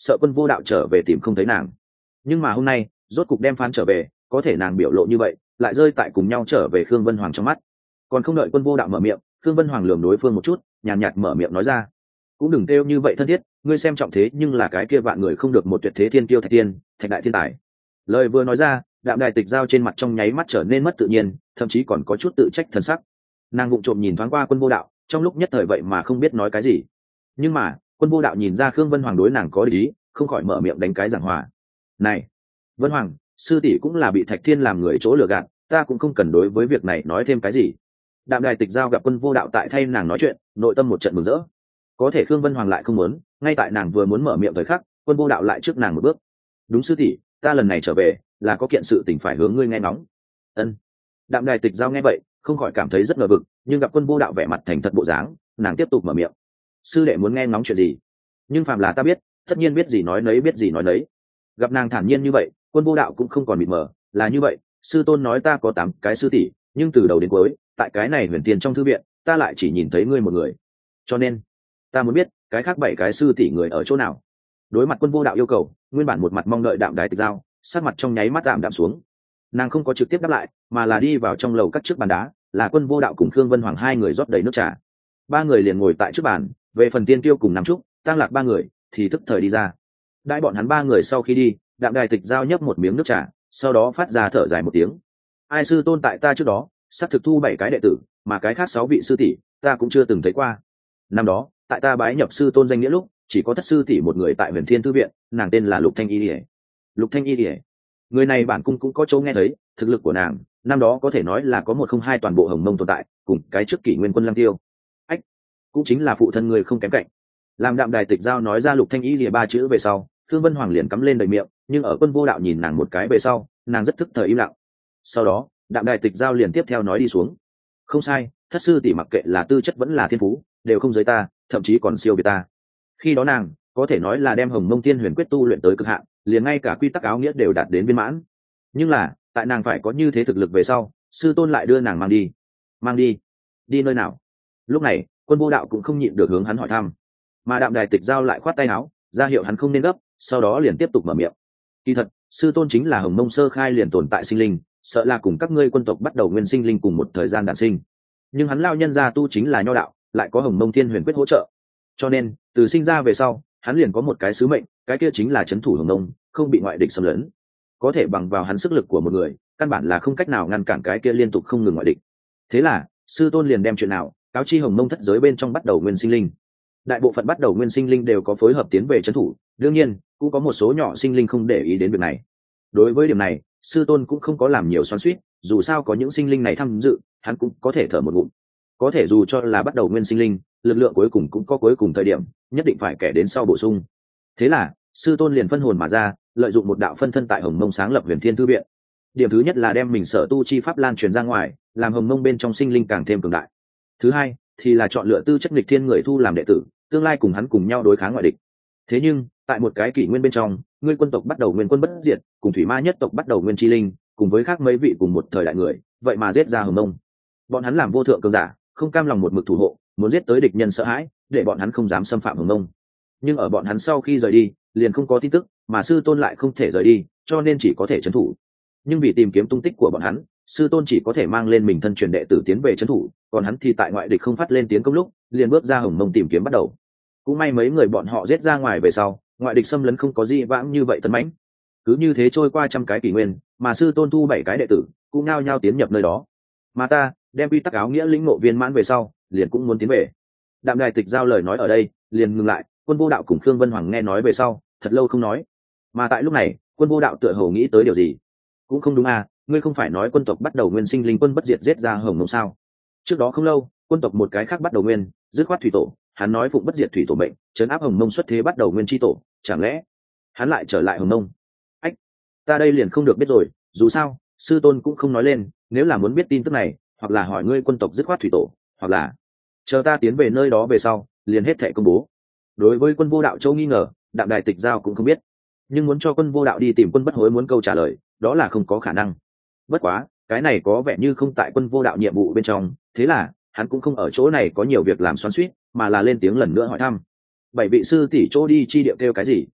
sợ quân vô đạo trở về tìm không thấy nàng. Nhưng mà hôm nay rốt cục đem phán trở về, có thể nàng biểu lộ như vậy lại rơi tại cùng nhau trở về Khương Vân Hoàng trong mắt. Còn không đợi quân vô đạo mở miệng, Khương Vân Hoàng lườm đối phương một chút, nhàn nhạt mở miệng nói ra: cũng đừng kêu như vậy thân thiết, ngươi xem trọng thế nhưng là cái kia vạn người không được một tuyệt thế thiên kiêu Thạch Tiên, Thạch đại thiên tài. Lời vừa nói ra, Đạm Đài Tịch Giao trên mặt trong nháy mắt trở nên mất tự nhiên, thậm chí còn có chút tự trách thần sắc. Nàng vụng trộm nhìn thoáng qua quân vô đạo, trong lúc nhất thời vậy mà không biết nói cái gì. Nhưng mà quân vô đạo nhìn ra Khương Vân Hoàng đối nàng có ý, không khỏi mở miệng đánh cái giảng hòa: này Vân Hoàng, sư tỷ cũng là bị Thạch Thiên làm người chỗ lừa gạt, ta cũng không cần đối với việc này nói thêm cái gì. Đạm Đài Tịch Giao gặp quân vô đạo tại thay nàng nói chuyện, nội tâm một trận mừng rỡ. Có thể Khương Vân Hoàng lại không muốn, ngay tại nàng vừa muốn mở miệng thời khắc, quân vô đạo lại trước nàng một bước: đúng sư tỷ, ta lần này trở về là có kiện sự tình phải hướng ngươi nghe ngóng. Ân. Đạm Đài Tịch Giao nghe vậy không khỏi cảm thấy rất ngờ vực, nhưng gặp quân vô đạo vẻ mặt thành thật bộ dáng, nàng tiếp tục mở miệng: sư đệ muốn nghe ngóng chuyện gì? Nhưng phàm là ta biết, tất nhiên biết gì nói nấy, biết gì nói nấy. Gặp nàng thản nhiên như vậy, quân vô đạo cũng không còn mịt mờ, là như vậy, sư tôn nói ta có 8 cái sư tỷ, nhưng từ đầu đến cuối tại cái này Huyền Tiên trong thư viện ta lại chỉ nhìn thấy ngươi một người, cho nên ta muốn biết cái khác 7 cái sư tỷ người ở chỗ nào. Đối mặt quân vô đạo yêu cầu, nguyên bản một mặt mong đợi Đạm Đài Tịch Giao sắc mặt trong nháy mắt đạm xuống. Nàng không có trực tiếp đáp lại, mà là đi vào trong lầu cắt trước bàn đá, là quân vô đạo cùng Khương Vân Hoàng 2 người rót đầy nước trà. 3 người liền ngồi tại trước bàn, về phần Tiên Tiêu cùng Nam Trúc, Tăng Lạc 3 người thì tức thời đi ra. Đãi bọn hắn 3 người sau khi đi, Đạm Đài Tịch Giao nhấp một miếng nước trà, sau đó phát ra thở dài một tiếng: ai sư tôn tại ta trước đó sắp thực thu 7 cái đệ tử, mà cái khác 6 vị sư tỷ ta cũng chưa từng thấy qua. Năm đó tại ta bái nhập sư tôn danh nghĩa lúc, chỉ có thất sư tỷ một người tại Huyền Thiên thư viện, nàng tên là Lục Thanh Y Điệp. Lục Thanh Y Điệp, người này bản cung cũng có chỗ nghe thấy, thực lực của nàng năm đó có thể nói là có 1 không 2 toàn bộ Hồng Mông tồn tại, cùng cái trước Kỷ Nguyên Quân Lăng Tiêu, ách, cũng chính là phụ thân người không kém cạnh. Làm Đạm Đài Tịch Giao nói ra Lục Thanh Y Điệp 3 chữ về sau, Thương Vân Hoàng liền cắm lên đầy miệng, nhưng ở quân vô đạo nhìn nàng một cái về sau, nàng rất thức thời im lặng. Sau đó Đạm Đài Tịch Giao liền tiếp theo nói đi xuống: không sai, thất sư tỷ mặc kệ là tư chất vẫn là thiên phú, đều không giới ta, thậm chí còn siêu việt ta. Khi đó nàng có thể nói là đem Hồng Mông Tiên Huyền Quyết tu luyện tới cực hạn, liền ngay cả quy tắc áo nghĩa đều đạt đến viên mãn. Nhưng là tại nàng phải có như thế thực lực về sau, sư tôn lại đưa nàng mang đi đi nơi nào? Lúc này quân vô đạo cũng không nhịn được hướng hắn hỏi thăm, mà Đạm Đài Tịch Giao lại khoát tay áo ra hiệu hắn không nên gấp, sau đó liền tiếp tục mở miệng: kỳ thật sư tôn chính là Hồng Mông sơ khai liền tồn tại sinh linh, sợ là cùng các ngươi quân tộc bắt đầu nguyên sinh linh cùng một thời gian đản sinh, nhưng hắn lao nhân gia tu chính là nho đạo, lại có Hồng Mông Thiên Huyền Quyết hỗ trợ, cho nên từ sinh ra về sau hắn liền có một cái sứ mệnh, cái kia chính là trấn thủ Hồng Mông, không bị ngoại địch xâm lấn. Có thể bằng vào hắn sức lực của một người, căn bản là không cách nào ngăn cản cái kia liên tục không ngừng ngoại địch. Thế là sư tôn liền đem chuyện nào cáo chi Hồng Mông thất giới bên trong bắt đầu nguyên sinh linh. Đại bộ phận bắt đầu nguyên sinh linh đều có phối hợp tiến về trấn thủ, đương nhiên cũng có một số nhỏ sinh linh không để ý đến việc này. Đối với điểm này sư tôn cũng không có làm nhiều xoắn xuýt, dù sao có những sinh linh này tham dự, hắn cũng có thể thở một ngụm. Có thể dù cho là bắt đầu nguyên sinh linh, lực lượng cuối cùng cũng có cuối cùng thời điểm, nhất định phải kẻ đến sau bổ sung. Thế là sư tôn liền phân hồn mà ra, lợi dụng một đạo phân thân tại Hồng Mông sáng lập Huyền Thiên thư viện. Điểm thứ nhất là đem mình sở tu chi pháp lan truyền ra ngoài, làm Hồng Mông bên trong sinh linh càng thêm cường đại. Thứ hai thì là chọn lựa tư chất nghịch thiên người thu làm đệ tử, tương lai cùng hắn cùng nhau đối kháng ngoại địch. Thế nhưng tại một cái kỷ nguyên bên trong, ngươi quân tộc bắt đầu nguyên quân bất diệt, cùng thủy ma nhất tộc bắt đầu nguyên chi linh, cùng với khác mấy vị cùng một thời đại người, vậy mà giết ra Hồng Mông. Bọn hắn làm vô thượng cường giả, không cam lòng một mực thủ hộ, muốn giết tới địch nhân sợ hãi, để bọn hắn không dám xâm phạm Hồng Mông. Nhưng ở bọn hắn sau khi rời đi, liền không có tin tức, mà sư tôn lại không thể rời đi, cho nên chỉ có thể trấn thủ. Nhưng vì tìm kiếm tung tích của bọn hắn, sư tôn chỉ có thể mang lên mình thân truyền đệ tử tiến về trấn thủ, còn hắn thì tại ngoại địch không phát lên tiến công lúc, liền bước ra Hồng Mông tìm kiếm bắt đầu. Cũng may mấy người bọn họ giết ra ngoài về sau, ngoại địch xâm lấn không có gì vãng như vậy tấn mãnh. Cứ như thế trôi qua trăm cái kỷ nguyên, mà sư tôn thu 7 cái đệ tử cũng nao nhao tiến nhập nơi đó. Mà ta đem quy tắc áo nghĩa lĩnh ngộ viên mãn về sau, liền cũng muốn tiến về. Đạm Đài Tịch Giao lời nói ở đây liền ngừng lại, quân vô đạo cùng Khương Vân Hoàng nghe nói về sau thật lâu không nói. Mà tại lúc này quân vô đạo tựa hồ nghĩ tới điều gì: cũng không đúng à, ngươi không phải nói quân tộc bắt đầu nguyên sinh linh quân bất diệt giết ra Hồng Mông sao? Trước đó không lâu quân tộc một cái khác bắt đầu nguyên dứt khoát thủy tổ, hắn nói phụng bất diệt thủy tổ mệnh, trấn áp Hồng Mông xuất thế bắt đầu nguyên chi tổ, chẳng lẽ hắn lại trở lại Hồng Mông? Ách, ta đây liền không được biết rồi, dù sao sư tôn cũng không nói lên, nếu là muốn biết tin tức này, hoặc là hỏi ngươi quân tộc dứt khoát thủy tổ, hoặc là chờ ta tiến về nơi đó về sau liền hết thảy công bố. Đối với quân vô đạo châu nghi ngờ, Đạm Đài Tịch Giao cũng không biết, nhưng muốn cho quân vô đạo đi tìm quân bất hối muốn câu trả lời, đó là không có khả năng. Bất quá cái này có vẻ như không tại quân vô đạo nhiệm vụ bên trong, thế là hắn cũng không ở chỗ này có nhiều việc làm xoắn xuýt, mà là lên tiếng lần nữa hỏi thăm: 7 vị sư tỷ chỗ đi chi địa kêu cái gì?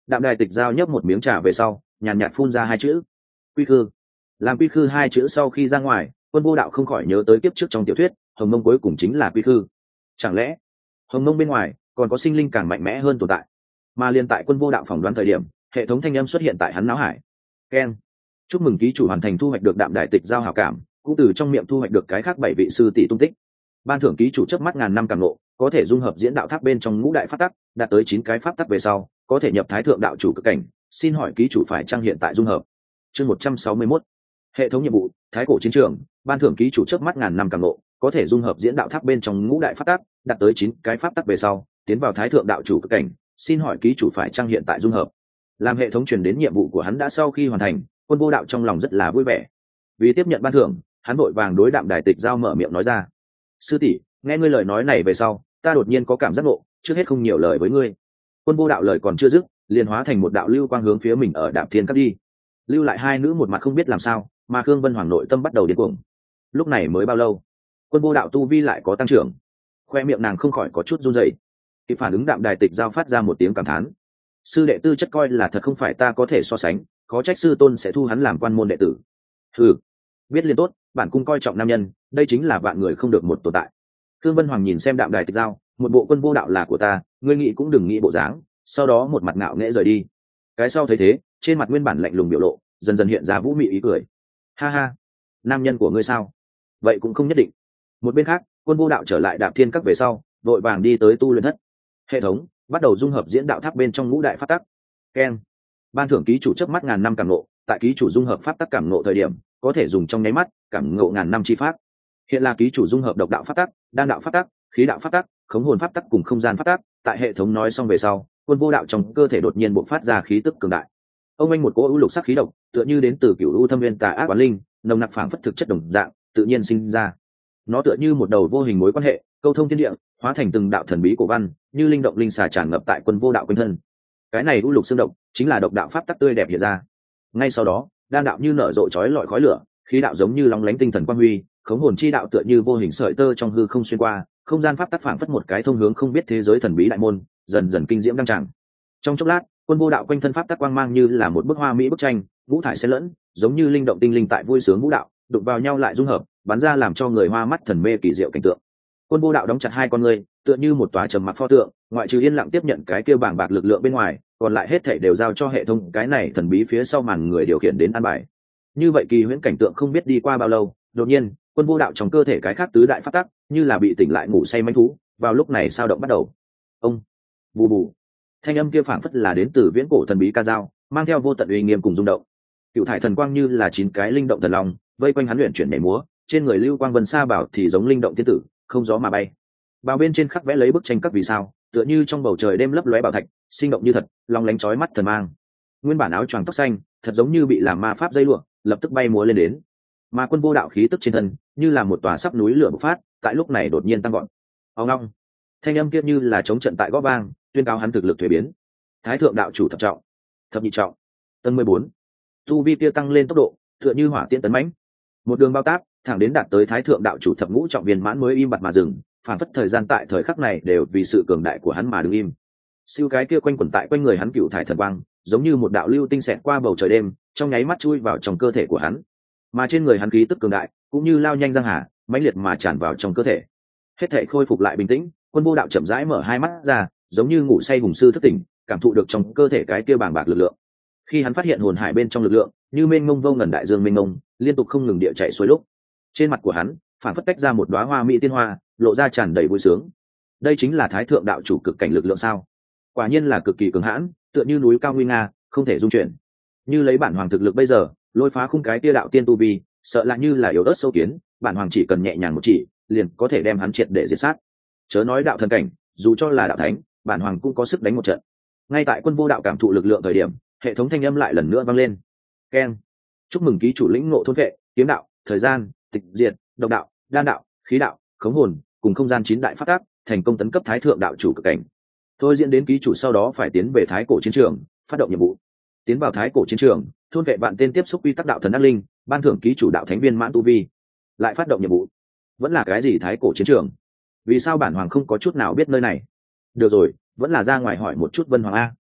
Đạm Đài Tịch Giao nhấp một miếng trà về sau nhàn nhạt phun ra hai chữ: Quy Khư. Làm Quy Khư hai chữ sau khi ra ngoài, Quân Vô Đạo không khỏi nhớ tới kiếp trước trong tiểu thuyết, Hồng Mông cuối cùng chính là Quy Khư. Chẳng lẽ Hồng Mông bên ngoài còn có sinh linh càng mạnh mẽ hơn tồn tại? Mà liên tại Quân Vô Đạo phỏng đoán thời điểm, hệ thống thanh âm xuất hiện tại hắn não hải. Keng. Chúc mừng ký chủ hoàn thành thu hoạch được Đạm Đài Tịch Giao hảo cảm, cũng từ trong miệng thu hoạch được cái khác 7 vị sư tỷ tung tích. Ban thưởng ký chủ chớp mắt ngàn năm càng ngộ, có thể dung hợp diễn đạo tháp bên trong ngũ đại pháp tắc, đạt tới 9 cái pháp tắc về sau, có thể nhập thái thượng đạo chủ cực cảnh. Xin hỏi ký chủ phải trang hiện tại dung hợp? Chương 161. Hệ thống nhiệm vụ: Thái cổ chiến trường. Ban thưởng ký chủ chớp mắt ngàn năm càng ngộ, có thể dung hợp diễn đạo tháp bên trong ngũ đại pháp tắc, đạt tới 9 cái pháp tắc về sau, tiến vào thái thượng đạo chủ cực cảnh. Xin hỏi ký chủ phải trang hiện tại dung hợp? Làm hệ thống truyền đến nhiệm vụ của hắn đã sau khi hoàn thành, Quân Vô Đạo trong lòng rất là vui vẻ. Vì tiếp nhận ban thưởng, hắn vội vàng đối Đạm Đài Tịch Giao mở miệng nói ra: sư tỷ, nghe ngươi lời nói này về sau, ta đột nhiên có cảm giác ngộ, trước hết không nhiều lời với ngươi. Quân Vô Đạo lời còn chưa dứt, liền hóa thành một đạo lưu quang hướng phía mình ở Đạm Thiên Các đi. Lưu lại hai nữ một mặt không biết làm sao, mà Khương Vân Hoàng nội tâm bắt đầu điên cuồng. Lúc này mới bao lâu, Quân Vô Đạo tu vi lại có tăng trưởng, khoe miệng nàng không khỏi có chút run rẩy. Kịp phản ứng, Đạm Đài Tịch Giao phát ra một tiếng cảm thán: sư đệ tư chất coi là thật không phải ta có thể so sánh, khó trách sư tôn sẽ thu hắn làm quan môn đệ tử. Ừ, biết liền tốt, bản cung coi trọng nam nhân, đây chính là vạn người không được một tồn tại. Khương Vân Hoàng nhìn xem Đạm Đài Tịch Giao, một bộ Quân Vô Đạo là của ta, ngươi nghĩ cũng đừng nghĩ bộ dáng, sau đó một mặt ngạo nghễ rời đi. Cái sau thấy thế, trên mặt nguyên bản lạnh lùng biểu lộ dần dần hiện ra vũ mị ý cười. Ha ha, nam nhân của ngươi sao? Vậy cũng không nhất định. Một bên khác, Quân Vô Đạo trở lại Đạm Thiên Các về sau, vội vàng đi tới tu luyện thất. Hệ thống bắt đầu dung hợp diễn đạo tháp bên trong ngũ đại pháp tắc. Keng. Ban thưởng ký chủ chớp mắt ngàn năm cảm ngộ, tại ký chủ dung hợp pháp tắc cảm ngộ thời điểm, có thể dùng trong nháy mắt cảm ngộ ngàn năm chi pháp. Hiện là ký chủ dung hợp độc đạo pháp tắc, đan đạo pháp tắc, khí đạo pháp tắc, khống hồn pháp tắc cùng không gian pháp tắc. Tại hệ thống nói xong về sau, Quân Vô Đạo trong cơ thể đột nhiên bộc phát ra khí tức cường đại. Ông anh một cỗ u lục sắc khí độc, tựa như đến từ cửu u thâm viên tà ác quán linh, nồng nặc phảng phất thực chất đồng dạng, tự nhiên sinh ra. Nó tựa như một đầu vô hình mối quan hệ, câu thông thiên địa, hóa thành từng đạo thần bí cổ văn, như linh động linh xà tràn ngập tại Quân Vô Đạo quanh thân. Cái này u lục xương độc chính là độc đạo pháp tắc tươi đẹp hiện ra. Ngay sau đó, đan đạo như nở rộ chói lọi khói lửa, khí đạo giống như lóng lánh tinh thần quang huy, khống hồn chi đạo tựa như vô hình sợi tơ trong hư không xuyên qua, không gian pháp tắc phảng phất một cái thông hướng không biết thế giới thần bí đại môn, dần dần kinh diễm đăng tràng. Trong chốc lát, Quân Vô Đạo quanh thân pháp tắc quang mang như là một bức hoa mỹ bức tranh, vũ thải xen lẫn, giống như linh động tinh linh tại vui sướng vũ đạo, đụng vào nhau lại dung hợp, bắn ra làm cho người hoa mắt thần mê kỳ diệu cảnh tượng. Quân Vô Đạo đóng chặt hai con ngươi, tựa như một tòa trầm mặc pho tượng, ngoại trừ yên lặng tiếp nhận cái kia bàng bạc lực lượng bên ngoài, còn lại hết thảy đều giao cho hệ thống cái này thần bí phía sau màn người điều khiển đến an bài. Như vậy kỳ huyễn cảnh tượng không biết đi qua bao lâu, đột nhiên, Quân Vô Đạo trong cơ thể cái khác tứ đại pháp tắc, như là bị tỉnh lại ngủ say manh thú, vào lúc này sao động bắt đầu. Ông, bù bù, thanh âm kia phảng phất là đến từ viễn cổ thần bí ca dao, mang theo vô tận uy nghiêm cùng rung động. Cựu thải thần quang như là 9 cái linh động thần long, vây quanh hắn luyện chuyển nhảy múa, trên người lưu quang vân sa bảo thì giống linh động thiên tử, không gió mà bay. Bao bên trên khắc vẽ lấy bức tranh các vì sao, tựa như trong bầu trời đêm lấp lóe bảo thạch, sinh động như thật, long lánh chói mắt thần mang. Nguyên bản áo choàng tóc xanh, thật giống như bị làm ma pháp dây lụa, lập tức bay múa lên đến. Mà Quân Vô Đạo khí tức trên thân, như là một tòa sắp núi lửa bộc phát, tại lúc này đột nhiên tăng vọt. Ong ong. Thanh âm kia như là chống trận tại gõ vang, tuyên cáo hắn thực lực thuế biến. Thái thượng đạo chủ thập trọng, thập nhị trọng, tầng 14. Tu vi kia tăng lên tốc độ, tựa như hỏa tiễn tấn mãnh. Một đường bao táp, thẳng đến đạt tới Thái thượng đạo chủ thập ngũ trọng viên mãn mới im bặt mà dừng, phản phất thời gian tại thời khắc này đều vì sự cường đại của hắn mà đứng im. Siêu cái kia quanh quẩn tại quanh người hắn cựu thải thần quang, giống như một đạo lưu tinh xẹt qua bầu trời đêm, trong nháy mắt chui vào trong cơ thể của hắn. Mà trên người hắn khí tức cường đại, cũng như lao nhanh giang hà, mãnh liệt mà tràn vào trong cơ thể. Hết thảy khôi phục lại bình tĩnh, Quân Vô Đạo chậm rãi mở hai mắt ra, giống như ngủ say hùng sư thức tỉnh, cảm thụ được trong cơ thể cái kia bàng bạc lực lượng. Khi hắn phát hiện hồn hải bên trong lực lượng, như mênh mông vô ngần đại dương mênh mông, liên tục không ngừng địa chạy xuôi lúc. Trên mặt của hắn, phản phất tách ra một đóa hoa mỹ tiên hoa, lộ ra tràn đầy vui sướng. Đây chính là Thái thượng đạo chủ cực cảnh lực lượng sao? Quả nhiên là cực kỳ cường hãn, tựa như núi cao nguy nga, không thể dung chuyển. Như lấy bản hoàng thực lực bây giờ, lôi phá khung cái tia đạo tiên tu vi, sợ là như là yếu ớt sâu kiến, bản hoàng chỉ cần nhẹ nhàng một chỉ, liền có thể đem hắn triệt để diệt sát. Chớ nói đạo thần cảnh, dù cho là đạo thánh, bản hoàng cũng có sức đánh một trận. Ngay tại Quân Vô Đạo cảm thụ lực lượng thời điểm, hệ thống thanh âm lại lần nữa vang lên. Keng. Chúc mừng ký chủ lĩnh ngộ thôn vệ, kiếm đạo, thời gian, tịch diệt, độc đạo, đan đạo, khí đạo, khống hồn, cùng không gian 9 đại pháp tắc, thành công tấn cấp Thái thượng đạo chủ cực cảnh. Thôi diễn đến ký chủ sau đó phải tiến về Thái cổ chiến trường, phát động nhiệm vụ. Tiến vào Thái cổ chiến trường, thôn vệ bạn tên tiếp xúc quy tắc đạo thần ác linh, ban thưởng ký chủ đạo thánh viên mãn tu vi. Lại phát động nhiệm vụ. Vẫn là cái gì Thái cổ chiến trường? Vì sao bản hoàng không có chút nào biết nơi này? Được rồi, vẫn là ra ngoài hỏi một chút Vân Hoàng a.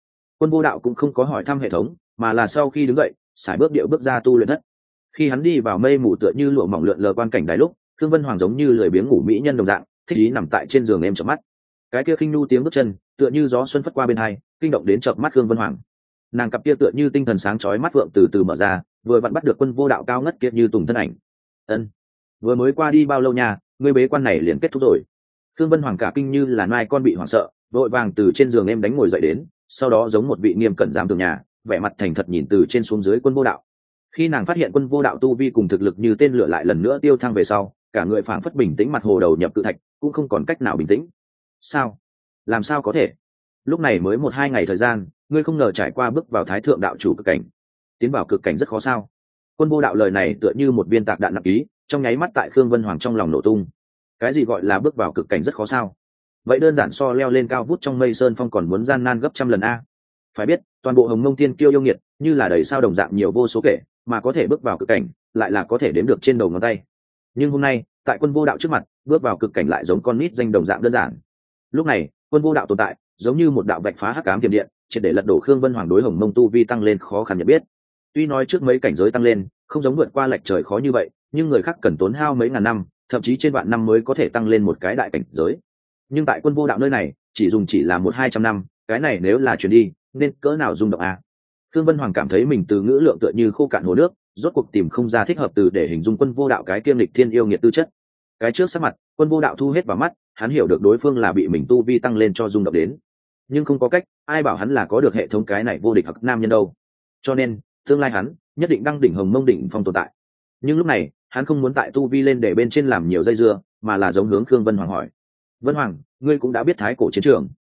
Quân Vô Đạo cũng không có hỏi thăm hệ thống, mà là sau khi đứng dậy sải bước điệu bước ra tu luyện thất. Khi hắn đi vào mây mù tựa như lụa mỏng lượn lờ quan cảnh đài lúc, Thương Vân Hoàng giống như lười biếng ngủ mỹ nhân đồng dạng, thích ý nằm tại trên giường em chợp mắt. Cái kia khinh nu tiếng bước chân tựa như gió xuân phất qua bên hai, kinh động đến chợp mắt Thương Vân Hoàng. Nàng cặp kia tựa như tinh thần sáng chói mắt vượng từ từ mở ra, vừa vặn bắt được Quân Vô Đạo cao ngất kia như tùng thân ảnh. Ân, vừa mới qua đi bao lâu nha, ngươi bế quan này liền kết thúc rồi. Thương Vân Hoàng cả kinh như là nai con bị hoảng sợ, vội vàng từ trên giường em đánh ngồi dậy đến, sau đó giống một vị nghiêm cẩn giám tường nhà, vẻ mặt thành thật nhìn từ trên xuống dưới Quân Vô Đạo. Khi nàng phát hiện Quân Vô Đạo tu vi cùng thực lực như tên lửa lại lần nữa tiêu thăng về sau, cả người phảng phất bình tĩnh, mặt hồ đầu nhập cự thạch, cũng không còn cách nào bình tĩnh. Sao? Làm sao có thể? Lúc này mới 1-2 ngày thời gian, ngươi không ngờ trải qua bước vào thái thượng đạo chủ cực cảnh. Tiến vào cực cảnh rất khó sao? Quân Vô Đạo lời này tựa như một viên tạc đạn nặng ký, trong nháy mắt tại Khương Vân Hoàng trong lòng nổ tung. Cái gì gọi là bước vào cực cảnh rất khó sao? Vậy đơn giản so leo lên cao vút trong mây sơn phong còn muốn gian nan gấp trăm lần a. Phải biết, toàn bộ Hồng Mông Tiên Kiêu yêu nghiệt, như là đầy sao đồng dạng nhiều vô số kể, mà có thể bước vào cực cảnh, lại là có thể đếm được trên đầu ngón tay. Nhưng hôm nay, tại Quân Vô Đạo trước mặt, bước vào cực cảnh lại giống con nít danh đồng dạng đơn giản. Lúc này, Quân Vô Đạo tồn tại, giống như một đạo vạch phá hắc ám tiềm điện, triệt để lật đổ Khương Vân Hoàng đối Hồng Mông tu vi tăng lên khó khăn nhận biết. Tuy nói trước mấy cảnh giới tăng lên, không giống vượt qua lệch trời khó như vậy, nhưng người khác cần tốn hao mấy ngàn năm, thậm chí trên vạn năm mới có thể tăng lên một cái đại cảnh giới. Nhưng tại Quân Vô Đạo nơi này, chỉ là 100-200 năm, cái này nếu là chuyển đi, nên cỡ nào rung động a. Khương Vân Hoàng cảm thấy mình từ ngữ lượng tựa như khô cạn hồ nước, rốt cuộc tìm không ra thích hợp từ để hình dung Quân Vô Đạo cái kiêm lịch thiên yêu nghiệt tư chất. Cái trước sắc mặt, Quân Vô Đạo thu hết vào mắt, hắn hiểu được đối phương là bị mình tu vi tăng lên cho rung động đến. Nhưng không có cách, ai bảo hắn là có được hệ thống cái này vô địch hắc nam nhân đâu. Cho nên, tương lai hắn nhất định đăng đỉnh Hồng Mông đỉnh phong tồn tại. Nhưng lúc này, hắn không muốn tại tu vi lên để bên trên làm nhiều dây dưa, mà là giống hướng Khương Vân Hoàng hỏi: Vân Hoàng, ngươi cũng đã biết thái cổ chiến trường,